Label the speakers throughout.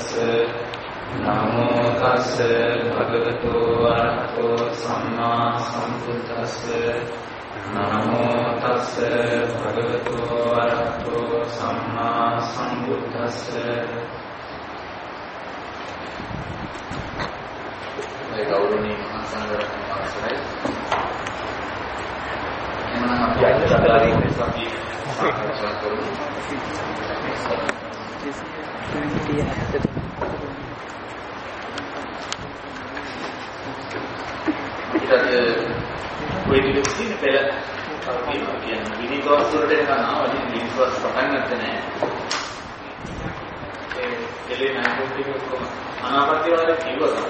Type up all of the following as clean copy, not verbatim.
Speaker 1: නමෝ තස්ස භගවතු වරහතෝ සම්මා සම්බුද්දස්ස නමෝ තස්ස භගවතු වරහතෝ සම්මා සම්බුද්දස්ස. ඒ ගෞරවනීය මහා සංඝරත්නය අවසරයි. එමනම් අපි අද සාකච්ඡා කරමු. ඔය විදිහට පෙළ කියන්නේ විනිගෝස් වලට එනවා වලින් විනිගෝස් පටන් ගන්නත් නෑ. ඒ දෙලේ නයිට්‍රෝජන් ටික කොහොම අනාපත්‍ය වල කිව්වද?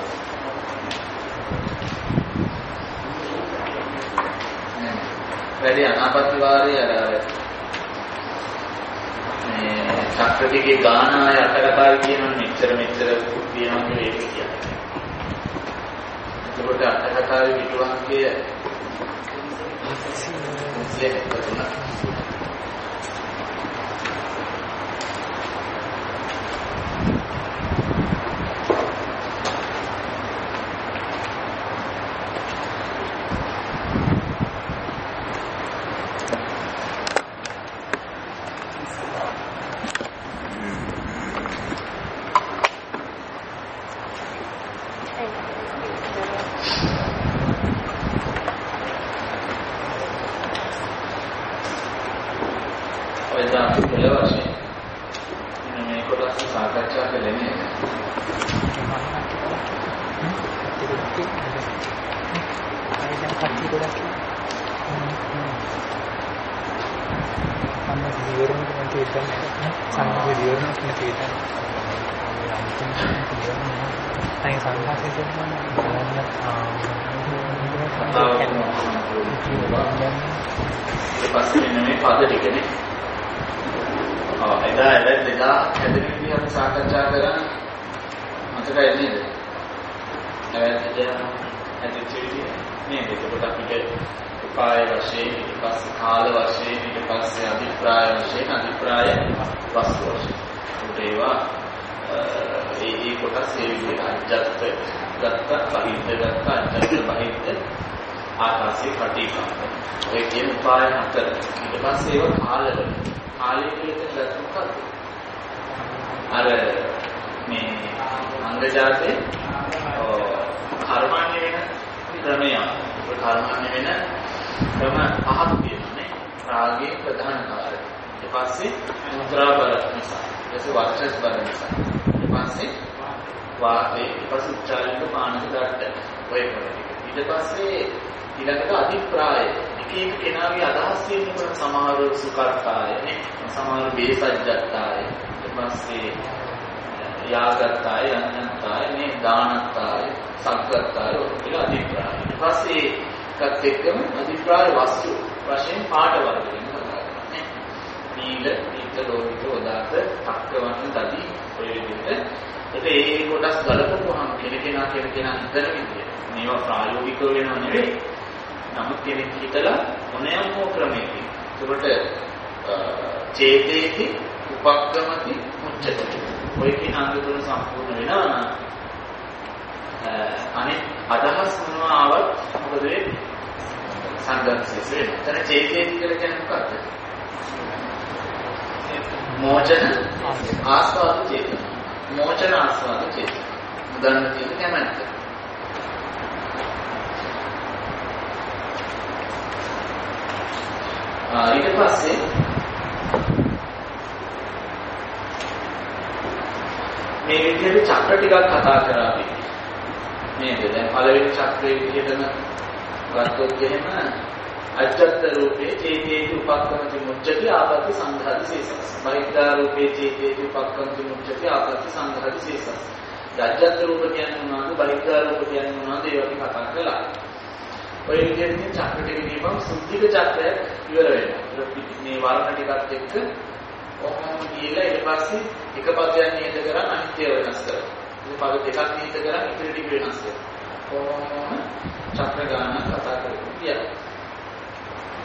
Speaker 1: වැඩි අනාපත්‍ය වාරයේ අර මේ චක්‍රටිකේ ගාන ආය අටකතාවේ කියනවා මෙච්චර තියෙනවා කියලා ඒක කියන්නේ. ඒකට අටකතාවේ විදුවන්ගේ මුස්ලිම්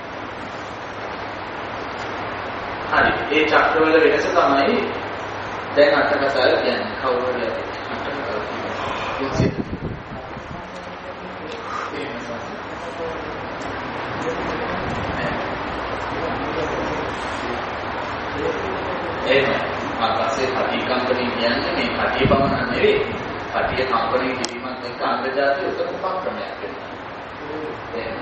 Speaker 2: හරි. ඒ චක්‍රවල වෙනස තමයි
Speaker 1: දැන් අට කතාව කියන්නේ කවුරුද අට කතාව කියන්නේ එහෙම ආකාශයේ කටි කම්පණි කියන්නේ මේ කටිය පමණ නෙවෙයි කටිය කම්පණි කිරීමත් එක්ක අන්තර්ජාතික උත්තර උපක්‍රමයක් වෙනවා එහෙම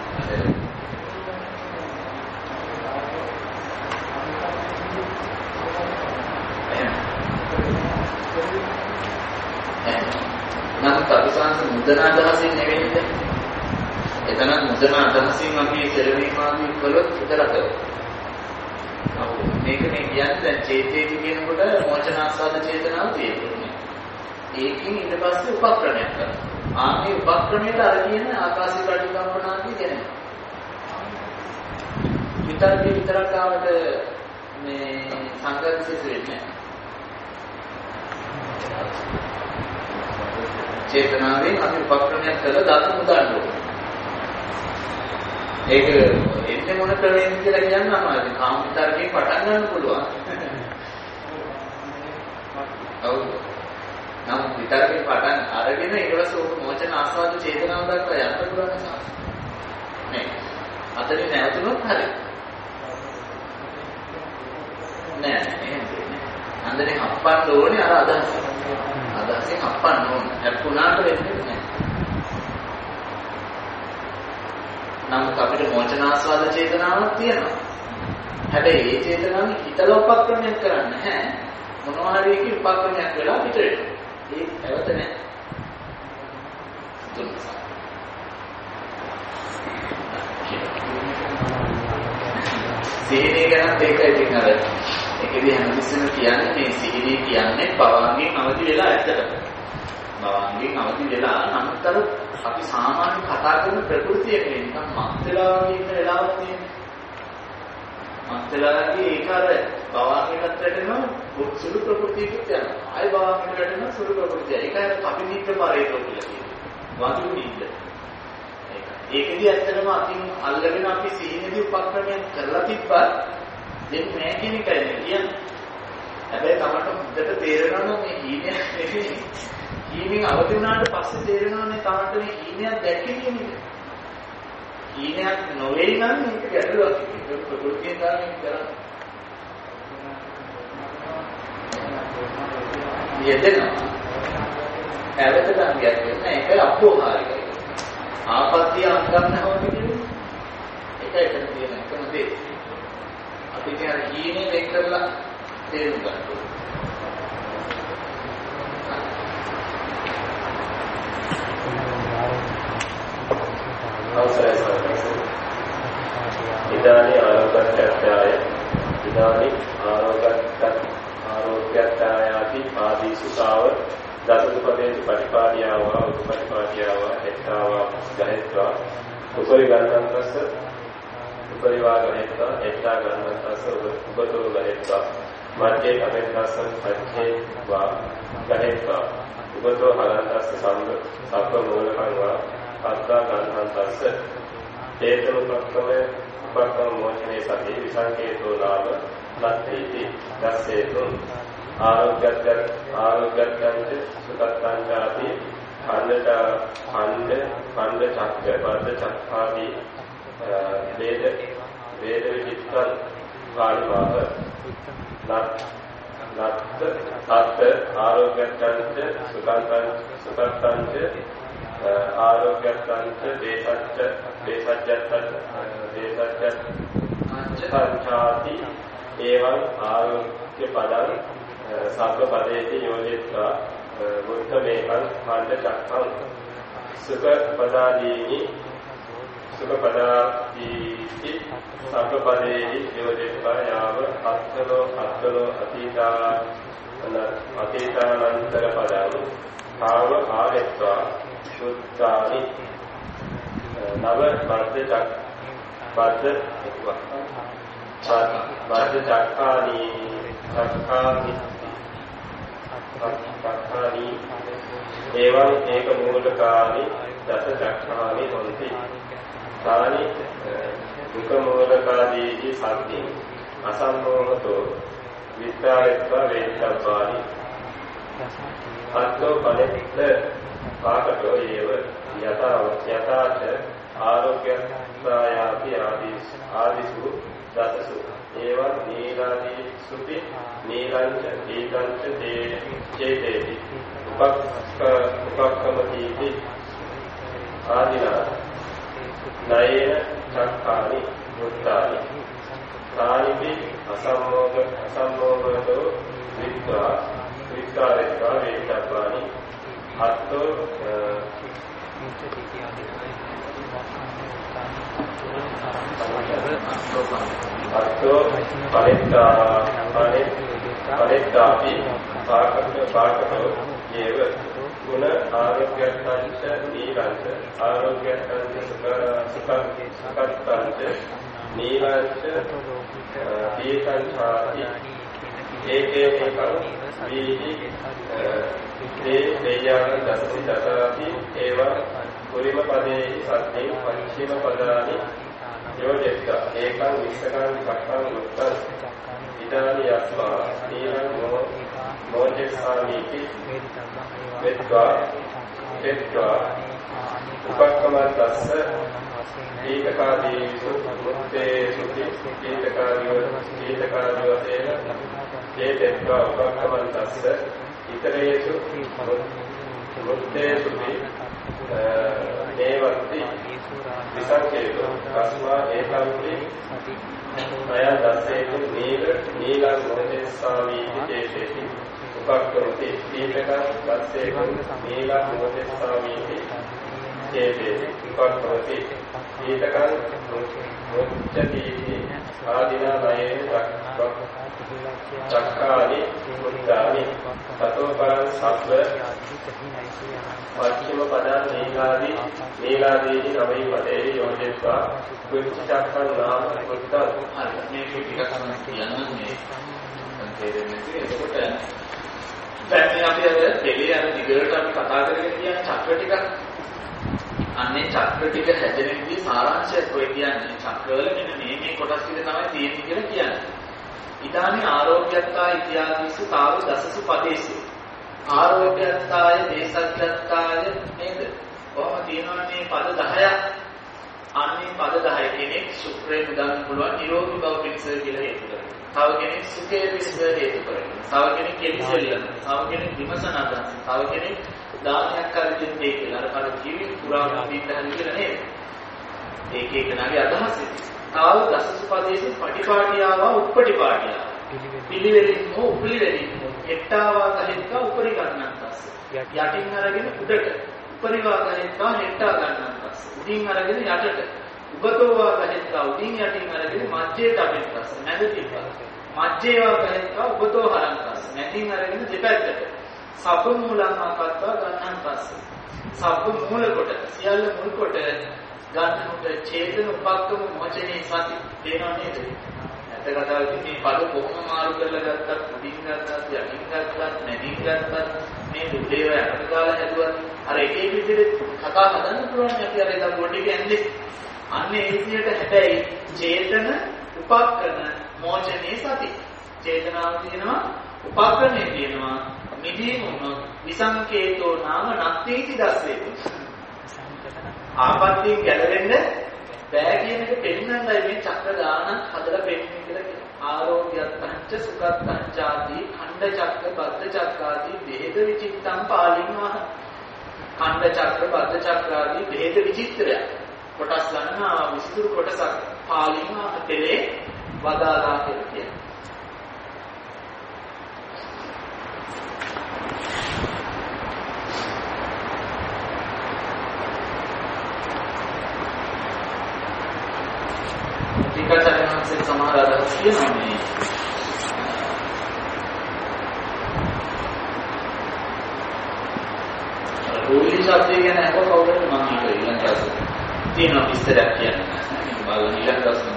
Speaker 1: නමුත් අපි සංස මුදන අදහසින් නෙවෙයිද එතන මුදන අදහසින් අපි සෙලවීමාදී කළොත් විතරක් මේක මේ කියන්නේ දැන් චේතේති කියනකොට මොචන ආස්වාද චේතනාව තියෙන්නේ. ඒකෙන් ඊට පස්සේ උපක්‍රමයක් කරනවා. ආන්නේ උපක්‍රමයට අර කියන ආකාශී ප්‍රතිකම්පනාදී දෙනවා. විතරක් ආවට මේ සංකල්පිත වෙන්නේ චේතනාවෙන් අපි උපක්‍රමයක් කරලා දාතු මුදන්න ඕනේ. ඒක එන්නේ මොන ක්‍රමයෙන් කියලා කියන්න අමාරුයි. කාම විතරකේ පටන් ගන්න පුළුවන්. ඔව්. නම් විතරකේ පටන් අරගෙන ඊට පස්සේ ඕක මොචන ආස්වාද චේතනාව දක්වා යන්න පුළුවන් නිසා. නේ. අතරින් නැවතුනොත් හරි. නෑ එහෙම දෙන්නේ. අන්දරේ හප්පන්න ඕනේ අර අදහස. අදහසෙන් හප්පන්න ඕනේ. හැප්පුණාට වෙන්නේ නෑ. නමුත් අපිට මොචන ආස්වාද චේතනාවක් තියෙනවා. හැබැයි ඒ චේතනාව හිතලා උපක්‍රමයක් කරන්නේ නැහැ. මොනවා හරි එකේ උපක්‍රමයක් වෙලා පිට වෙනවා. ඒක ඇවත නැහැ. සිහිනේ ගැන ඒකයි ඉතින් අර ඒකෙදි හැමතිස්සෙම කියන්නේ මේ සිහිනේ කියන්නේ භවංගෙන් අවදි වෙලා ඇත්තටම. භවංගෙන් අවදි වෙලා නමුත් අර අපි සාමාන්‍ය කතා කරන ප්‍රകൃතිය නිකන් මත් වෙලා ඉන්න වෙලාවක් තියෙනවා. මත් වෙලාදී ඒක අර භවංගයකට වැටෙනවා සුළු ප්‍රകൃතියකට යනවා. ආයි භවංගයකට වැටෙනවා සුළු ප්‍රകൃතිය. ඒක අර කපිනිත්‍ය පරේතෝ කියලා කියනවා. වඳු නිද්ද. ඒකෙදි ඇත්තටම අතින් අල්ලගෙන අපි සිහිනේදී උපක්‍රමයක් කරලා තිබ්බත් දෙන්නේ නැහැ කියන එකයි කියන්නේ. හැබැයි තමයි හොඳට තේරෙනවා මේ හීනයක් නෙවෙයි. හීනෙන් අවදි වුණාට පස්සේ තේරෙනවානේ තමයි මේ හීනයක් දැක්කේ කියන එක. හීනයක් නොවේ නම් මේක ගැටලුවක්. ඒක ප්‍රകൃතියෙන් තමයි කරන්නේ. යෙදෙනවා. ඇවතට අංගයක් වෙන එක අපෝහාරිකයි. ආපත්‍ය අංගන්නවද කියන්නේ? ඒකයි එතන තියෙන එකම දේ. අපි කියන හීනේ වෙන් කරලා තේරුම් ගන්න ඕනේ.
Speaker 2: අවසරයි සර්වඥ. ඉදානි ආරෝග්‍යත්‍යය ඉදානි ආරෝග්‍යත්‍යයාති ආදීසු සාව දසුපදේ පරිපාටියාවා උපපරිපාටියාවා හෙත්තාවා ගහෙත්වා උපරි ගන්නන්තස්ස උපරිවා ගහෙත්වා හෙත්තා ගන්නන්තස්ස උපතෝ ගහෙත්වා මධ්‍යේ කමෙන්තස්ස මධ්‍යේ වා ගහෙත්වා උපතෝ හලන්තස්ස සම්බ මූලකංවා අත්තා ගන්නන්තස්ස හේතු උපක්‍රම මොචනේ සති විසංකේතෝ ලාභ ලක්ඛේති දස්සේතු ආරෝග්‍යත්‍යංච සුතත්තාංචාති ඛණ්ඩ චක්ක බද්ද චක්ඛාදී වේද විචිත්තං පාරිවාහ ලත් අත් ආරෝග්‍යත්‍යංච සුතත්තාංච ආරෝග්‍යත්‍යංච දේසජ්ජත්තාංචාති එවං ආරෝග්‍ය පදං සබ්බ පදේති යෝජිත්වා මුත්තමේකං ඛණ්ඩ චක්ඛං සුඛ පදාදීනි සබ්බ පදේහි යෝජිත්වා යාව අත්තලෝ අතීතානන්තර පදං භාව ආගෙත්වා සුත්තානි නව බද්ද චක්ඛානි එවං ඒක මූලකානි දස චක්ඛානි හොಂತಿ තානි දුක මූලකාදීහි සත්‍ති අසම්මෝහතෝ විත්ත වික්‍රායත්වා වේච්ඡබ්බානි අත්තෝ පනෙත්ත පාකටෝ ඒව යතාච ආරෝග්‍යත්‍රායාති ආදිසු දසසු ඒවං නීලාදී සුති නීලංච දීගංච චේතේති උපක්ඛමතිති ආදිනා නයේන චක්ඛානි මුත්තානි තානිපි අසම්මෝහතෝ වික්ඛාරේත්වා වේච්ඡබ්බානි අත්තෝ පරිත්තාපි පාකටෝ යේව ගුණ ආරෝග්‍යත්තංච නීලංච ආරෝග්‍යත්තංච සුඛත්තංච නීලංච දීකංචාති ඒකේකං වීහි දේයාන දසති දසාති ඒව කුරිම පදේ සත්‍යේ පංචීම පදානි යෝජෙත්ත ඒකං විස්සකං කක්ඛං මුත්තං ඉදානි යස්මා නීලං මෝජෙස්සාමීති වෙත්වා උපක්ඛමතස්ස දීතකාදීසු මුත්තේසු දීතකාදිවසේන චේතෙත්වා උපක්ඛමතස්ස ඉතරේසු මුත්තේසු දේවත්ති විසංකේතෝ කස්මා ඒකම්පි අයං දස්සේතු නීලං මොහෙස්සාමීති චේතේති උපක්ඛමති දීතකං දස්සේතු නීලං මොහෙස්සාමීති චේතේති උපක්ඛමති දීතකං මුච්ඡතිති ආදිනා නයේ චක්ඛානි මුත්තානි තතෝ පරං සබ්බ පච්චම පදං නීලාදීහි නවයි පදේ යෝජෙත්වා කුච්චක්ඛං නාම මුත්තං
Speaker 1: මේ ටිකක් තමයි කියන්නේ තේරෙන්නේ. එතකොට දැන් අපි අර දෙලිය අර දිගට අපි කතා කරගෙන කියන චක්‍ර ටික අන්නේ චක්‍ර ටික හැදෙන විදිහේ සාරාංශයක් ඔය කියන්නේ චක්‍රවල මෙන්න මේ කොටස් ටික තමයි තියෙන්නේ කියලා කියන්නේ. ඊදානි ආරෝග්‍යත්තා ඉත්‍යාදිසු තාව දසසු පදේසු ආරෝග්‍යත්තාය දේසත්ත්තාය නේද? කොහොම තියෙනවනේ මේ පද 10ක්. අන්නේ පද 10 කෙනෙක් සුක්‍රේ උදාන්න පුළුවන් නිරෝධී බව පිණිස කියලා හේතු කරගෙන. තව කෙනෙක් සුඛේ පිණිස හේතු කරගෙන. තව කෙනෙක් කෙලිසෙල්ලන. තව කෙනෙක් විමසන අදහස. තව කෙනෙක් දානයක් කරගෙන දෙන්නේ කියලා. අර පද ජීවි පුරාම දීපහන් කියලා නේද? ඒක එකනාගේ අදහස. තාව දසසු පදේසු පටිපාටියාවා උප්පටිපාටියා. පිළිවෙලින් හෝ උපරිවෙලින් හෙට්ටාවා ගහෙත්තා උපරි ගන්නන්තස්ස. යටින් අරගෙන උඩට උපරිවා ගහෙත්තා හෙට්ටා ගන්නන්තස්ස. උඩින් අරගෙන යටට උබතෝවා ගහෙත්තා උඩින් යටින් අරගෙන මැජ්ජේට අපෙත්තස්ස. මැද තිබ්බා. මැජ්ජේවා ගහෙත්තා උබතෝ හරන්තස්ස. මැදින් අරගෙන දෙපැත්තට සබ්බ මූලං ආකත්වා ගන්නන්තස්ස. සබ්බ මූල කොට සියල්ල මුල් කොට ගන්නකොට චේතන උපක්කම මොචනේ සති තේනව නේද? ඇත්ත කතාවකින් මේ පද කොහොම මාරු කරලා ගත්තත් උඩින් ගත්තත් යටින් ගත්තත් මැදින් ගත්තත් මේ දුදේව යටට ගාලා හැදුවත් අර එක එක විදිහට කතා හදන්න පුළුවන් අපි අර ඒක පොඩි කියන්නේ අන්නේ ඒ විදිහට හැබැයි චේතන උපක්කම මොචනේ සති චේතනාව තියෙනවා උපක්කමේ තියෙනවා මිදීම වුණොත් විසංකේතෝ නාම නත්තේති දස්සේති ආපත්‍යෙන් ගැලවෙන්න බෑ කියන එක පෙන්නන්නයි මේ චක්‍ර දාන හදලා පෙන්නන්නේ කියලා කියනවා. ආරෝග්‍යත්තංච සුඛත්තංච ආදී ඛණ්ඩ චක්‍ර බද්ධ චක්‍රාදී බෙහෙද විචිත්තං පාලින්වා. ඛණ්ඩ චක්‍ර බද්ධ චක්‍රාදී බෙහෙද විචිත්‍රය. කොටස් ගන්නා විසිතුරු කොටසක් පාලින්වා තෙලේ වදාලා කියලා කියනවා. ටිකටනන්සේ සමහර අදහස් කියනවා මේ රෝලි ශබ්දය ගැන අහව කවුරුද මම හිතුවා ඊළඟ දවසේ තියෙනවා විස්තරයක් කියන්න. මේක බලන්න ඊළඟ දවසේ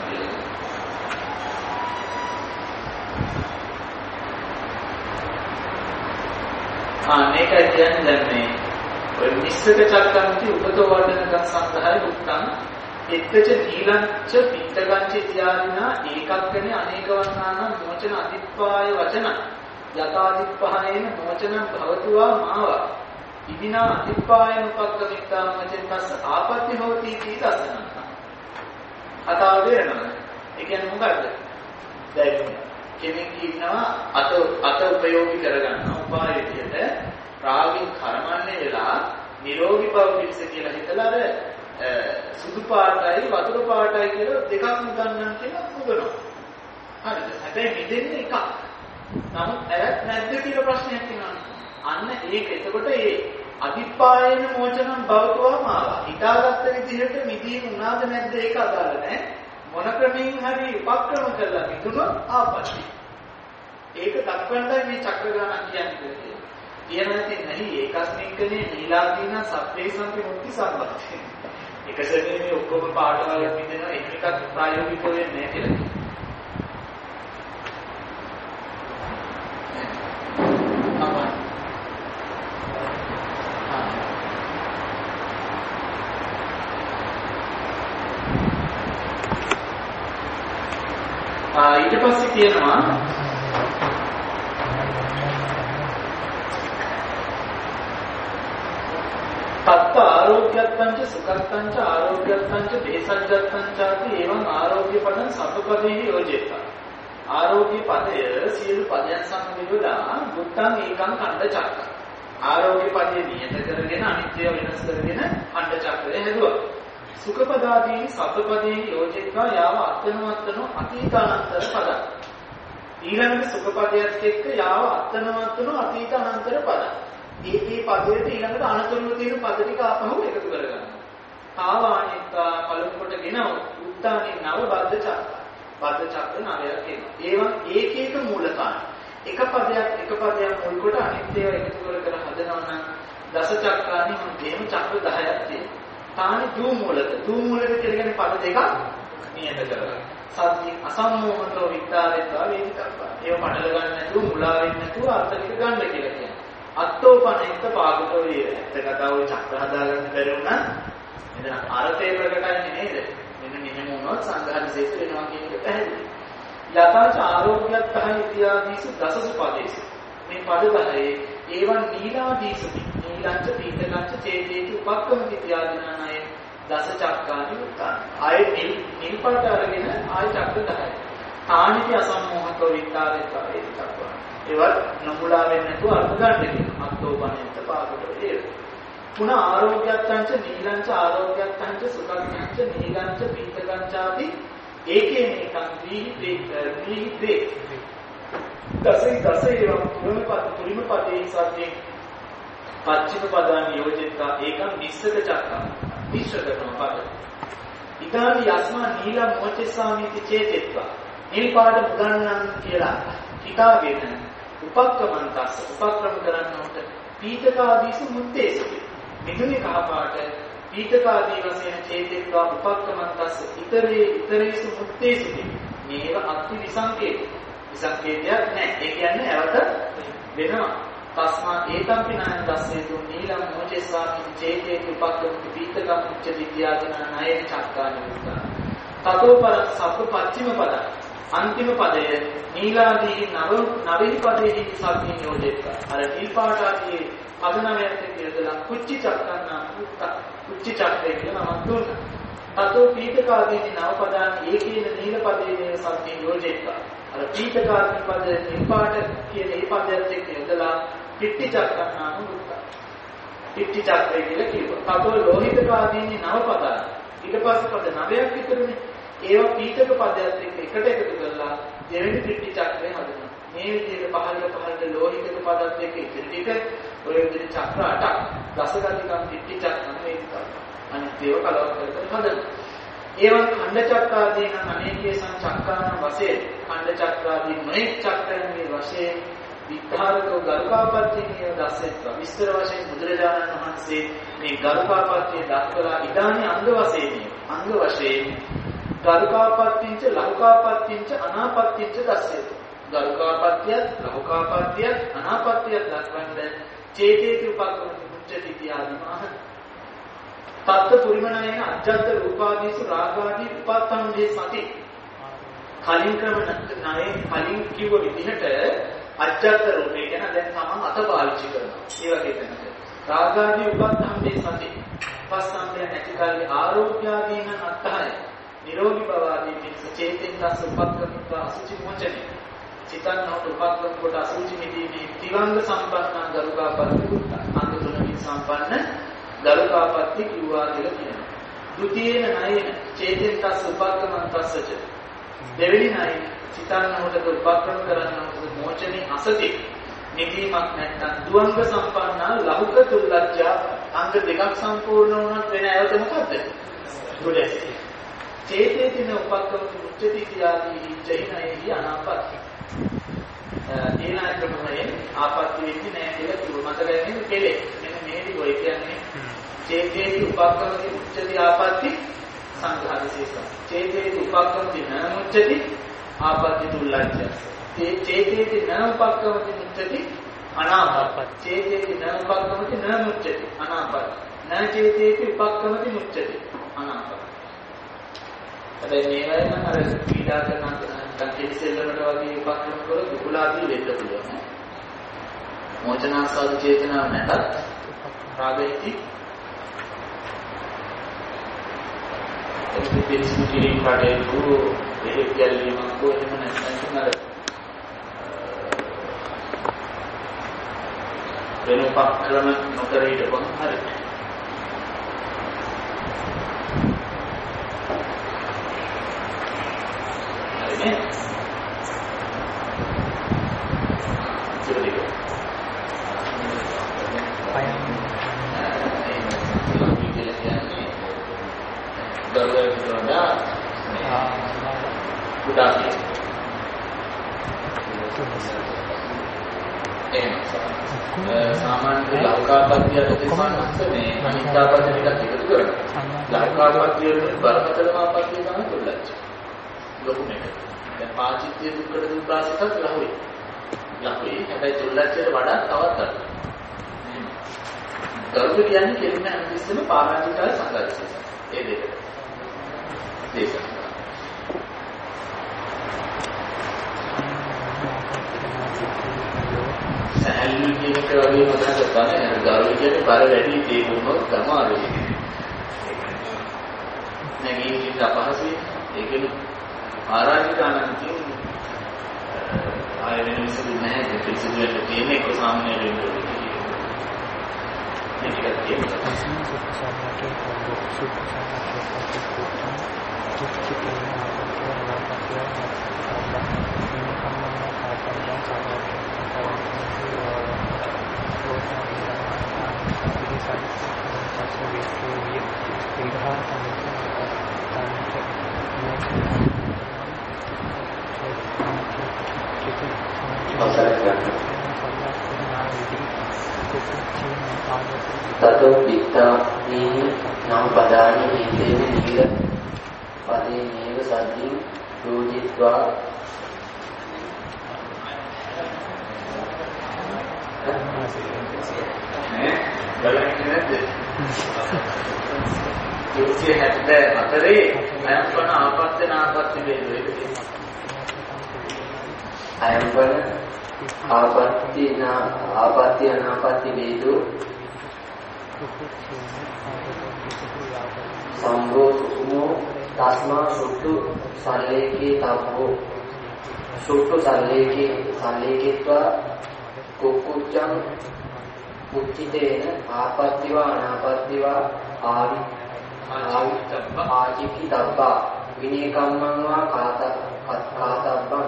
Speaker 1: කියනවා. මේකයි කියන්නේ දැන් මේ ඔය නිස්සක චක්කන්ති උපතෝ වර්ධනක සංඝාය උත්තං එත්තච නීලංච පිටකංච ඉත්‍යාදිනා ඒකක්කනේ අනේකවන්නානම් මෝචන අදිප්පාය වචන යථාදිප්පහනේන මෝචනං භවතුවා මාවා ඉදිනා අදිප්පායන උපක්කමිත්තා මචෙන්තස්ස ආපත්‍ය හෝති කී දසනං කතාව දෙනවා. ඒ කියන්නේ මොකද්ද? දැන් කෙනෙක් ඉන්නවා අත උපයෝගී කරගන්න උපාය විදියට රාගින් කර්මන්නේ වෙලා නිරෝගී බව පිණිස කියලා හිතලා අර සුදු පාටයි වතුර පාටයි කියලා දෙකක් මුදන්නම් කියලා මුදනවා. හරිද? හැබැයි මිදෙන්නේ එකක්. නමුත් ඇරත් නැද්ද කියලා ප්‍රශ්නයක් තියෙනවා. අන්න ඒක එතකොට ඒ අදිප්පායන මෝචනම් භවතුවා මාවා. හිතාගත්ත විදිහට මිදීම උනාද නැද්ද ඒක අදාළ නැහැ. මොන ක්‍රමයෙන් හරි උපක්‍රම කරලා මිදුනොත් ආපස්සට. ඒක දක්වන්නයි මේ චක්‍ර ගණන් කියන්නේ. කියනවා තියෙන්නේ ඒකස්මින් කනේ නීලාදීන සත්‍යේ සම්පූර්ණ සම්බන්ධය. එක සැරේ මේ ඔක්කොම පාඩවල මිදෙනවා එක එකක් ප්‍රායෝගිකව වෙන්නේ නැහැ කියලා. ඊට පස්සේ කියනවා තත්ත ආරෝග්‍යත්තංච සුඛත්තංච ආරෝග්‍යත්තංච දේසජ්ජත්තංච ආදී එවං ආරෝග්‍ය පදං සබ්බපදේහි යෝජේත. ආරෝග්‍ය පදය සියලු පදයන් සමගිවලා බුද්ධං ඒකං ඛණ්ඩ චක්‍ර. ආරෝග්‍ය පදයේ නියත කරගෙන අනිත්‍ය වෙනස් කරගෙන ඛණ්ඩ චක්‍රය හැදුවා. සුඛ පදාදී සබ්බපදේහි යෝජේත්වා යාව අත්තනවත්තන අතීතානන්තර පද. ඊළඟට සුඛ පදයට එක්ක යාව අත්තනවත්තන අතීතානන්තර පද. මේ පදයට ඊළඟට අනතුරුව තියෙන පද ටික ආපහු එකතු කරගන්න. තාවානිත්තා පළමු කොටගෙන උත්තානේ නව බද්ධ චක්‍ර. බද්ධ චක්‍ර නවයක් එනවා. ඒවා ඒකේක මූලකාණ. එක පදයක් මුල් කොට අනිත් ඒවා එකතු කර හදනවා නම් දස චක්‍රානි මොකේම චක්‍ර 10ක් තියෙනවා. තානි දූ මූලක කියන්නේ පද දෙකක් නියත කරගන්න. සත්‍ය අසම්මෝහතෝ විත්තාරේත්වා වේදිතබ්බා. ඒව මඩල ගන්න නැතුව මුලා වෙන්නේ නැතුව අර්ථ ටික ගන්න කියලා කියනවා. අත්තෝපනිත පාගතෝ වේ. ඇත්ත කතාව ඔය චක්‍ර හදාගන්න බැරි වුණා. එතන අර්ථය ප්‍රකටන්නේ නේද? මෙන්න මෙහෙම වුණොත් සංඝාත ශේෂ වෙනවා කියන එක පැහැදිලි. යථාච ආරෝග්‍යත්තහ ඉත්‍යාදීසු දසසු පදේසු. මේ පද 10 ඒවන් නීලාදීසුති. නීලංච පීතලංච චේතේති උපක්කම ඉත්‍යාදීනාය දස චක්කානි උත්තාන. ආයේ නිල් පාට අරගෙන ආයේ චක්‍ර 10යි. තානිති අසම්මෝහතෝ විත්තාරේත්වා වේදිතබ්බා. ඒවත් නමුලා වෙන්නේ නැතුව අර්ථ ගන්න කියනවා. අත්තෝපනිත පාගතෝ වේ. පුන ආරෝග්‍යත්තංච නීලංච ආරෝග්‍යත්තංච සුඛංච නීලංච පීතකංචාති ඒකේ මේකන් දීහි දසේ තුරිම පදේ සත්‍යේ පච්චිම පදානි යෝජිතා ඒකම් නිස්සක චක්කම් නිස්සක පද. ඊතාලි යස්මා නීලම් මොචෙසාමිති චේතෙත්වා. නිල් පාඩ මුදන්නම් කියලා හිතාගෙන උපක්‍රමන්තස්ස උපක්‍රම කරන්නට පීතකාදීසු මුත්තේසු. මිදුනේ කහ පාට පීතකාදී වශයෙන් චේතෙත්වා උපක්‍රමන්තස්ස ඉතරේසු මුත්තේසු. මේව අත්ති විසංකේත. විසංකේතයක් නැහැ. ඒ කියන්නේ ඇවත වෙනවා. තස්මා ඒතම්පි නායන් දස්සේතු නීලම් මොචෙසාමිති චේතේති උපක්‍රමති පීතකම් උච්ච විද්‍යාදන නාය චක්කානි උත්තා. තතෝ පර සබ්බ පච්චිම පද. අන්තිම පදය නීලාදී නවෙනි පදයේ සත්‍ය නියෝජිත. අර නිල් පාට ආදී පද නවයක් කියදලා කුච්චි චක්කන්නා උත්තා. කුච්චි චක්‍රය කියලා නමක් දුන්නා. තතෝ පීතකාදී නව පදාන ඒකේන නීල පදයේ සත්‍ය නියෝජිත. අර පීතකාදී පද නිල් පාට කියන ඒ පදයට කියදලා පිට්ටි චක්කන්නා උත්තා. පිට්ටි චක්‍රය කියලා කිව්වා. තතෝ ලෝහිතකාදී නව පදාන ඊට පස්සේ පද නවයක් විතරුනේ. ඒවා පීතක පදයට එකට එකතු කරලා දෙවෙනි පිටි චක්‍රය හදනවා. මේ විදිහට පහළට ලෝහිතක පදත් එක්ක ඉතිරිට ඔය විදිහට චක්‍ර 8ක් දසගතිකම් පිටි චක්‍රම වේදිකා. අනිත් ඒවා කලවම් කර හදනවා. ඒවා ඛණ්ඩ චක්‍රාදී නම් අනේකේසං චක්‍රාන වශයෙන් ඛණ්ඩ චක්‍රාදී නොඑක් චක්‍රයන්ගේ වශයෙන් විද්ධාරකෝ ගල්පාපත්තිනිය දස්සෙත්වා. විස්තර වශයෙන් බුදුරජාණන් වහන්සේ මේ ගල්පාපත්තිය දක්වලා ඉදානි අංග වශයෙන් ගරුකාපත්තිංච ලහුකාපත්තිංච අනාපත්තිංච දස්සේත. ගරුකාපත්තියත් ලහුකාපත්තියත් අනාපත්තියත් දක්වන්නේ චේතේති උපක්‍රම මුච්චති ආදී මහ. තත්ත පුරිමණයන අජ්ජත් රූපාදීසු රාගාදී උපත්තම්දී සති. කලින් කලින් කිව්ව විදිහට අජ්ජත් රූපේ ගැන දැන් තමන් අත පාවිච්චි කරනවා. ඒ වගේ තැනක. රාගාදී උපත්තම්දී සති. පස්සම්බය නැති කල්ලි ආරෝග්‍යාදීන අත්තහය. නිරෝගී බව ආදී පිණිස චේතෙන් තස් උපක්‍රමික අසුචි මොචනේ. චිතන් නොට උපක්‍රම කොට අසුචි මිදීමේ තිවංග සම්පන්නං ගරුකාපත්ති අංග තුනකින් සම්පන්න ගරුකාපත්ති කිව්වා කියලා කියනවා. ဒုတိ යෙන නයන චේතෙන් තස් උපක්‍රමං තස්සච. දෙවෙනි නයන චිතන් නොට උපක්‍රම කරන්නට මොචනේ අසති. නිදීමක් නැත්නම් දුවංග සම්පන්න ලහුක තුල්ලජ්ජා අංග දෙකක් සම්පූර්ණ වුණත් වෙන ඇවත මොකද්ද? ගොඩැස්. චේතේතින උපක්‍රම මුච්චති කියාදී චෛනයෙහි අනාපත්ති. ඊළඟ ප්‍රමණයෙන් ආපත්‍ය වෙන්නේ නැහැ කියලා කිව්ව මතකයෙන් කෙලෙ. මෙන්න මේක ඔය කියන්නේ චේතේති උපක්‍රමති මුච්චති ආපත්‍ය සංඝාදිශේෂ. චේතේති උපක්‍රමති න මුච්චති ආපත්‍ය තුල්ලජ්ජ. චේතේති න උපක්‍රමති මුච්චති අනාපත්ති. චේතේති න උපක්‍රමති න මුච්චති අනාපත්ති. න චේතේති උපක්‍රමති මුච්චති අනාපත්ති. හැබැයි මේවයි නම් අර පීඩා කරන කන්තිසෙල්ලකට වගේ උපක්‍රම වල දුකලාදී වෙන්න පුළුවන්. මොචනාසාද චේතනාව නැතත් රාගයති ඒ පිළිසිදු කිරීම කටයුතු දෙහෙත් ගැලවීමක් හෝ එහෙම නැත්නම් අර වෙන උපක්‍රම නොකර හිටපොන් හරියට. සාමාන්‍ය ලෞකාපත්‍ය ප්‍රතිසංස්කරණේ අනිත්‍යපත්‍ය ටිකක් එකතු කරනවා. ලෞකාපත්‍ය වලින් බරපතලම ආපත්‍ය තමයි දුර්ලභ. ලොකු මේක. දැන් පාචිත්‍ය දුක්ඛ දුක්ඛාසිතත් ලහුයි. ලහුයි. හැබැයි දුර්ලභයට වඩා තවත් අඩුයි. ගරුක කියන්නේ කෙලින්ම හැමතිස්සෙම පාරාජිකයි සංගාදිසයි. ඒ දෙක. දේශන. සැලලු කියනක වගේ මතක ගන්න ගරුක කියන්නේ බර වැඩි දේ දුන්නොත් තමයි. නැගීමේ අපහසුයි. ඒකෙන ආරාධිකානන්තින් ආයෙ වෙන විසඳු නැහැ. පිළිසිදු වෙන්න තියෙන එක සාමාන්‍ය වෙන්නේ. මේක කියන්නේ
Speaker 3: තතෝ පිට්ඨානීනි නම් පදානි හේතේන නීල පදේ නේව සද්දින් යෝජිත්වා
Speaker 1: බලන්නේ නැද්ද? 274 අයම්පන ආපත්‍ය නාපත්‍ය වේදෝ ඒක තියෙනවා.
Speaker 3: අයම්පන ආපත්‍ය අනාපත්‍ය වේදෝ සම්භෝ සුමෝ තස්මා සුට්ටු සල්ලේකේ තබ්බෝ සුට්ටු සල්ලේකේත්වා කුක්කුච්ඡං උච්චිතේන ආපත්තිවා අනාපත්තිවා ආචික්කි තබ්බා විනය කම්මං වා කාතබ්බං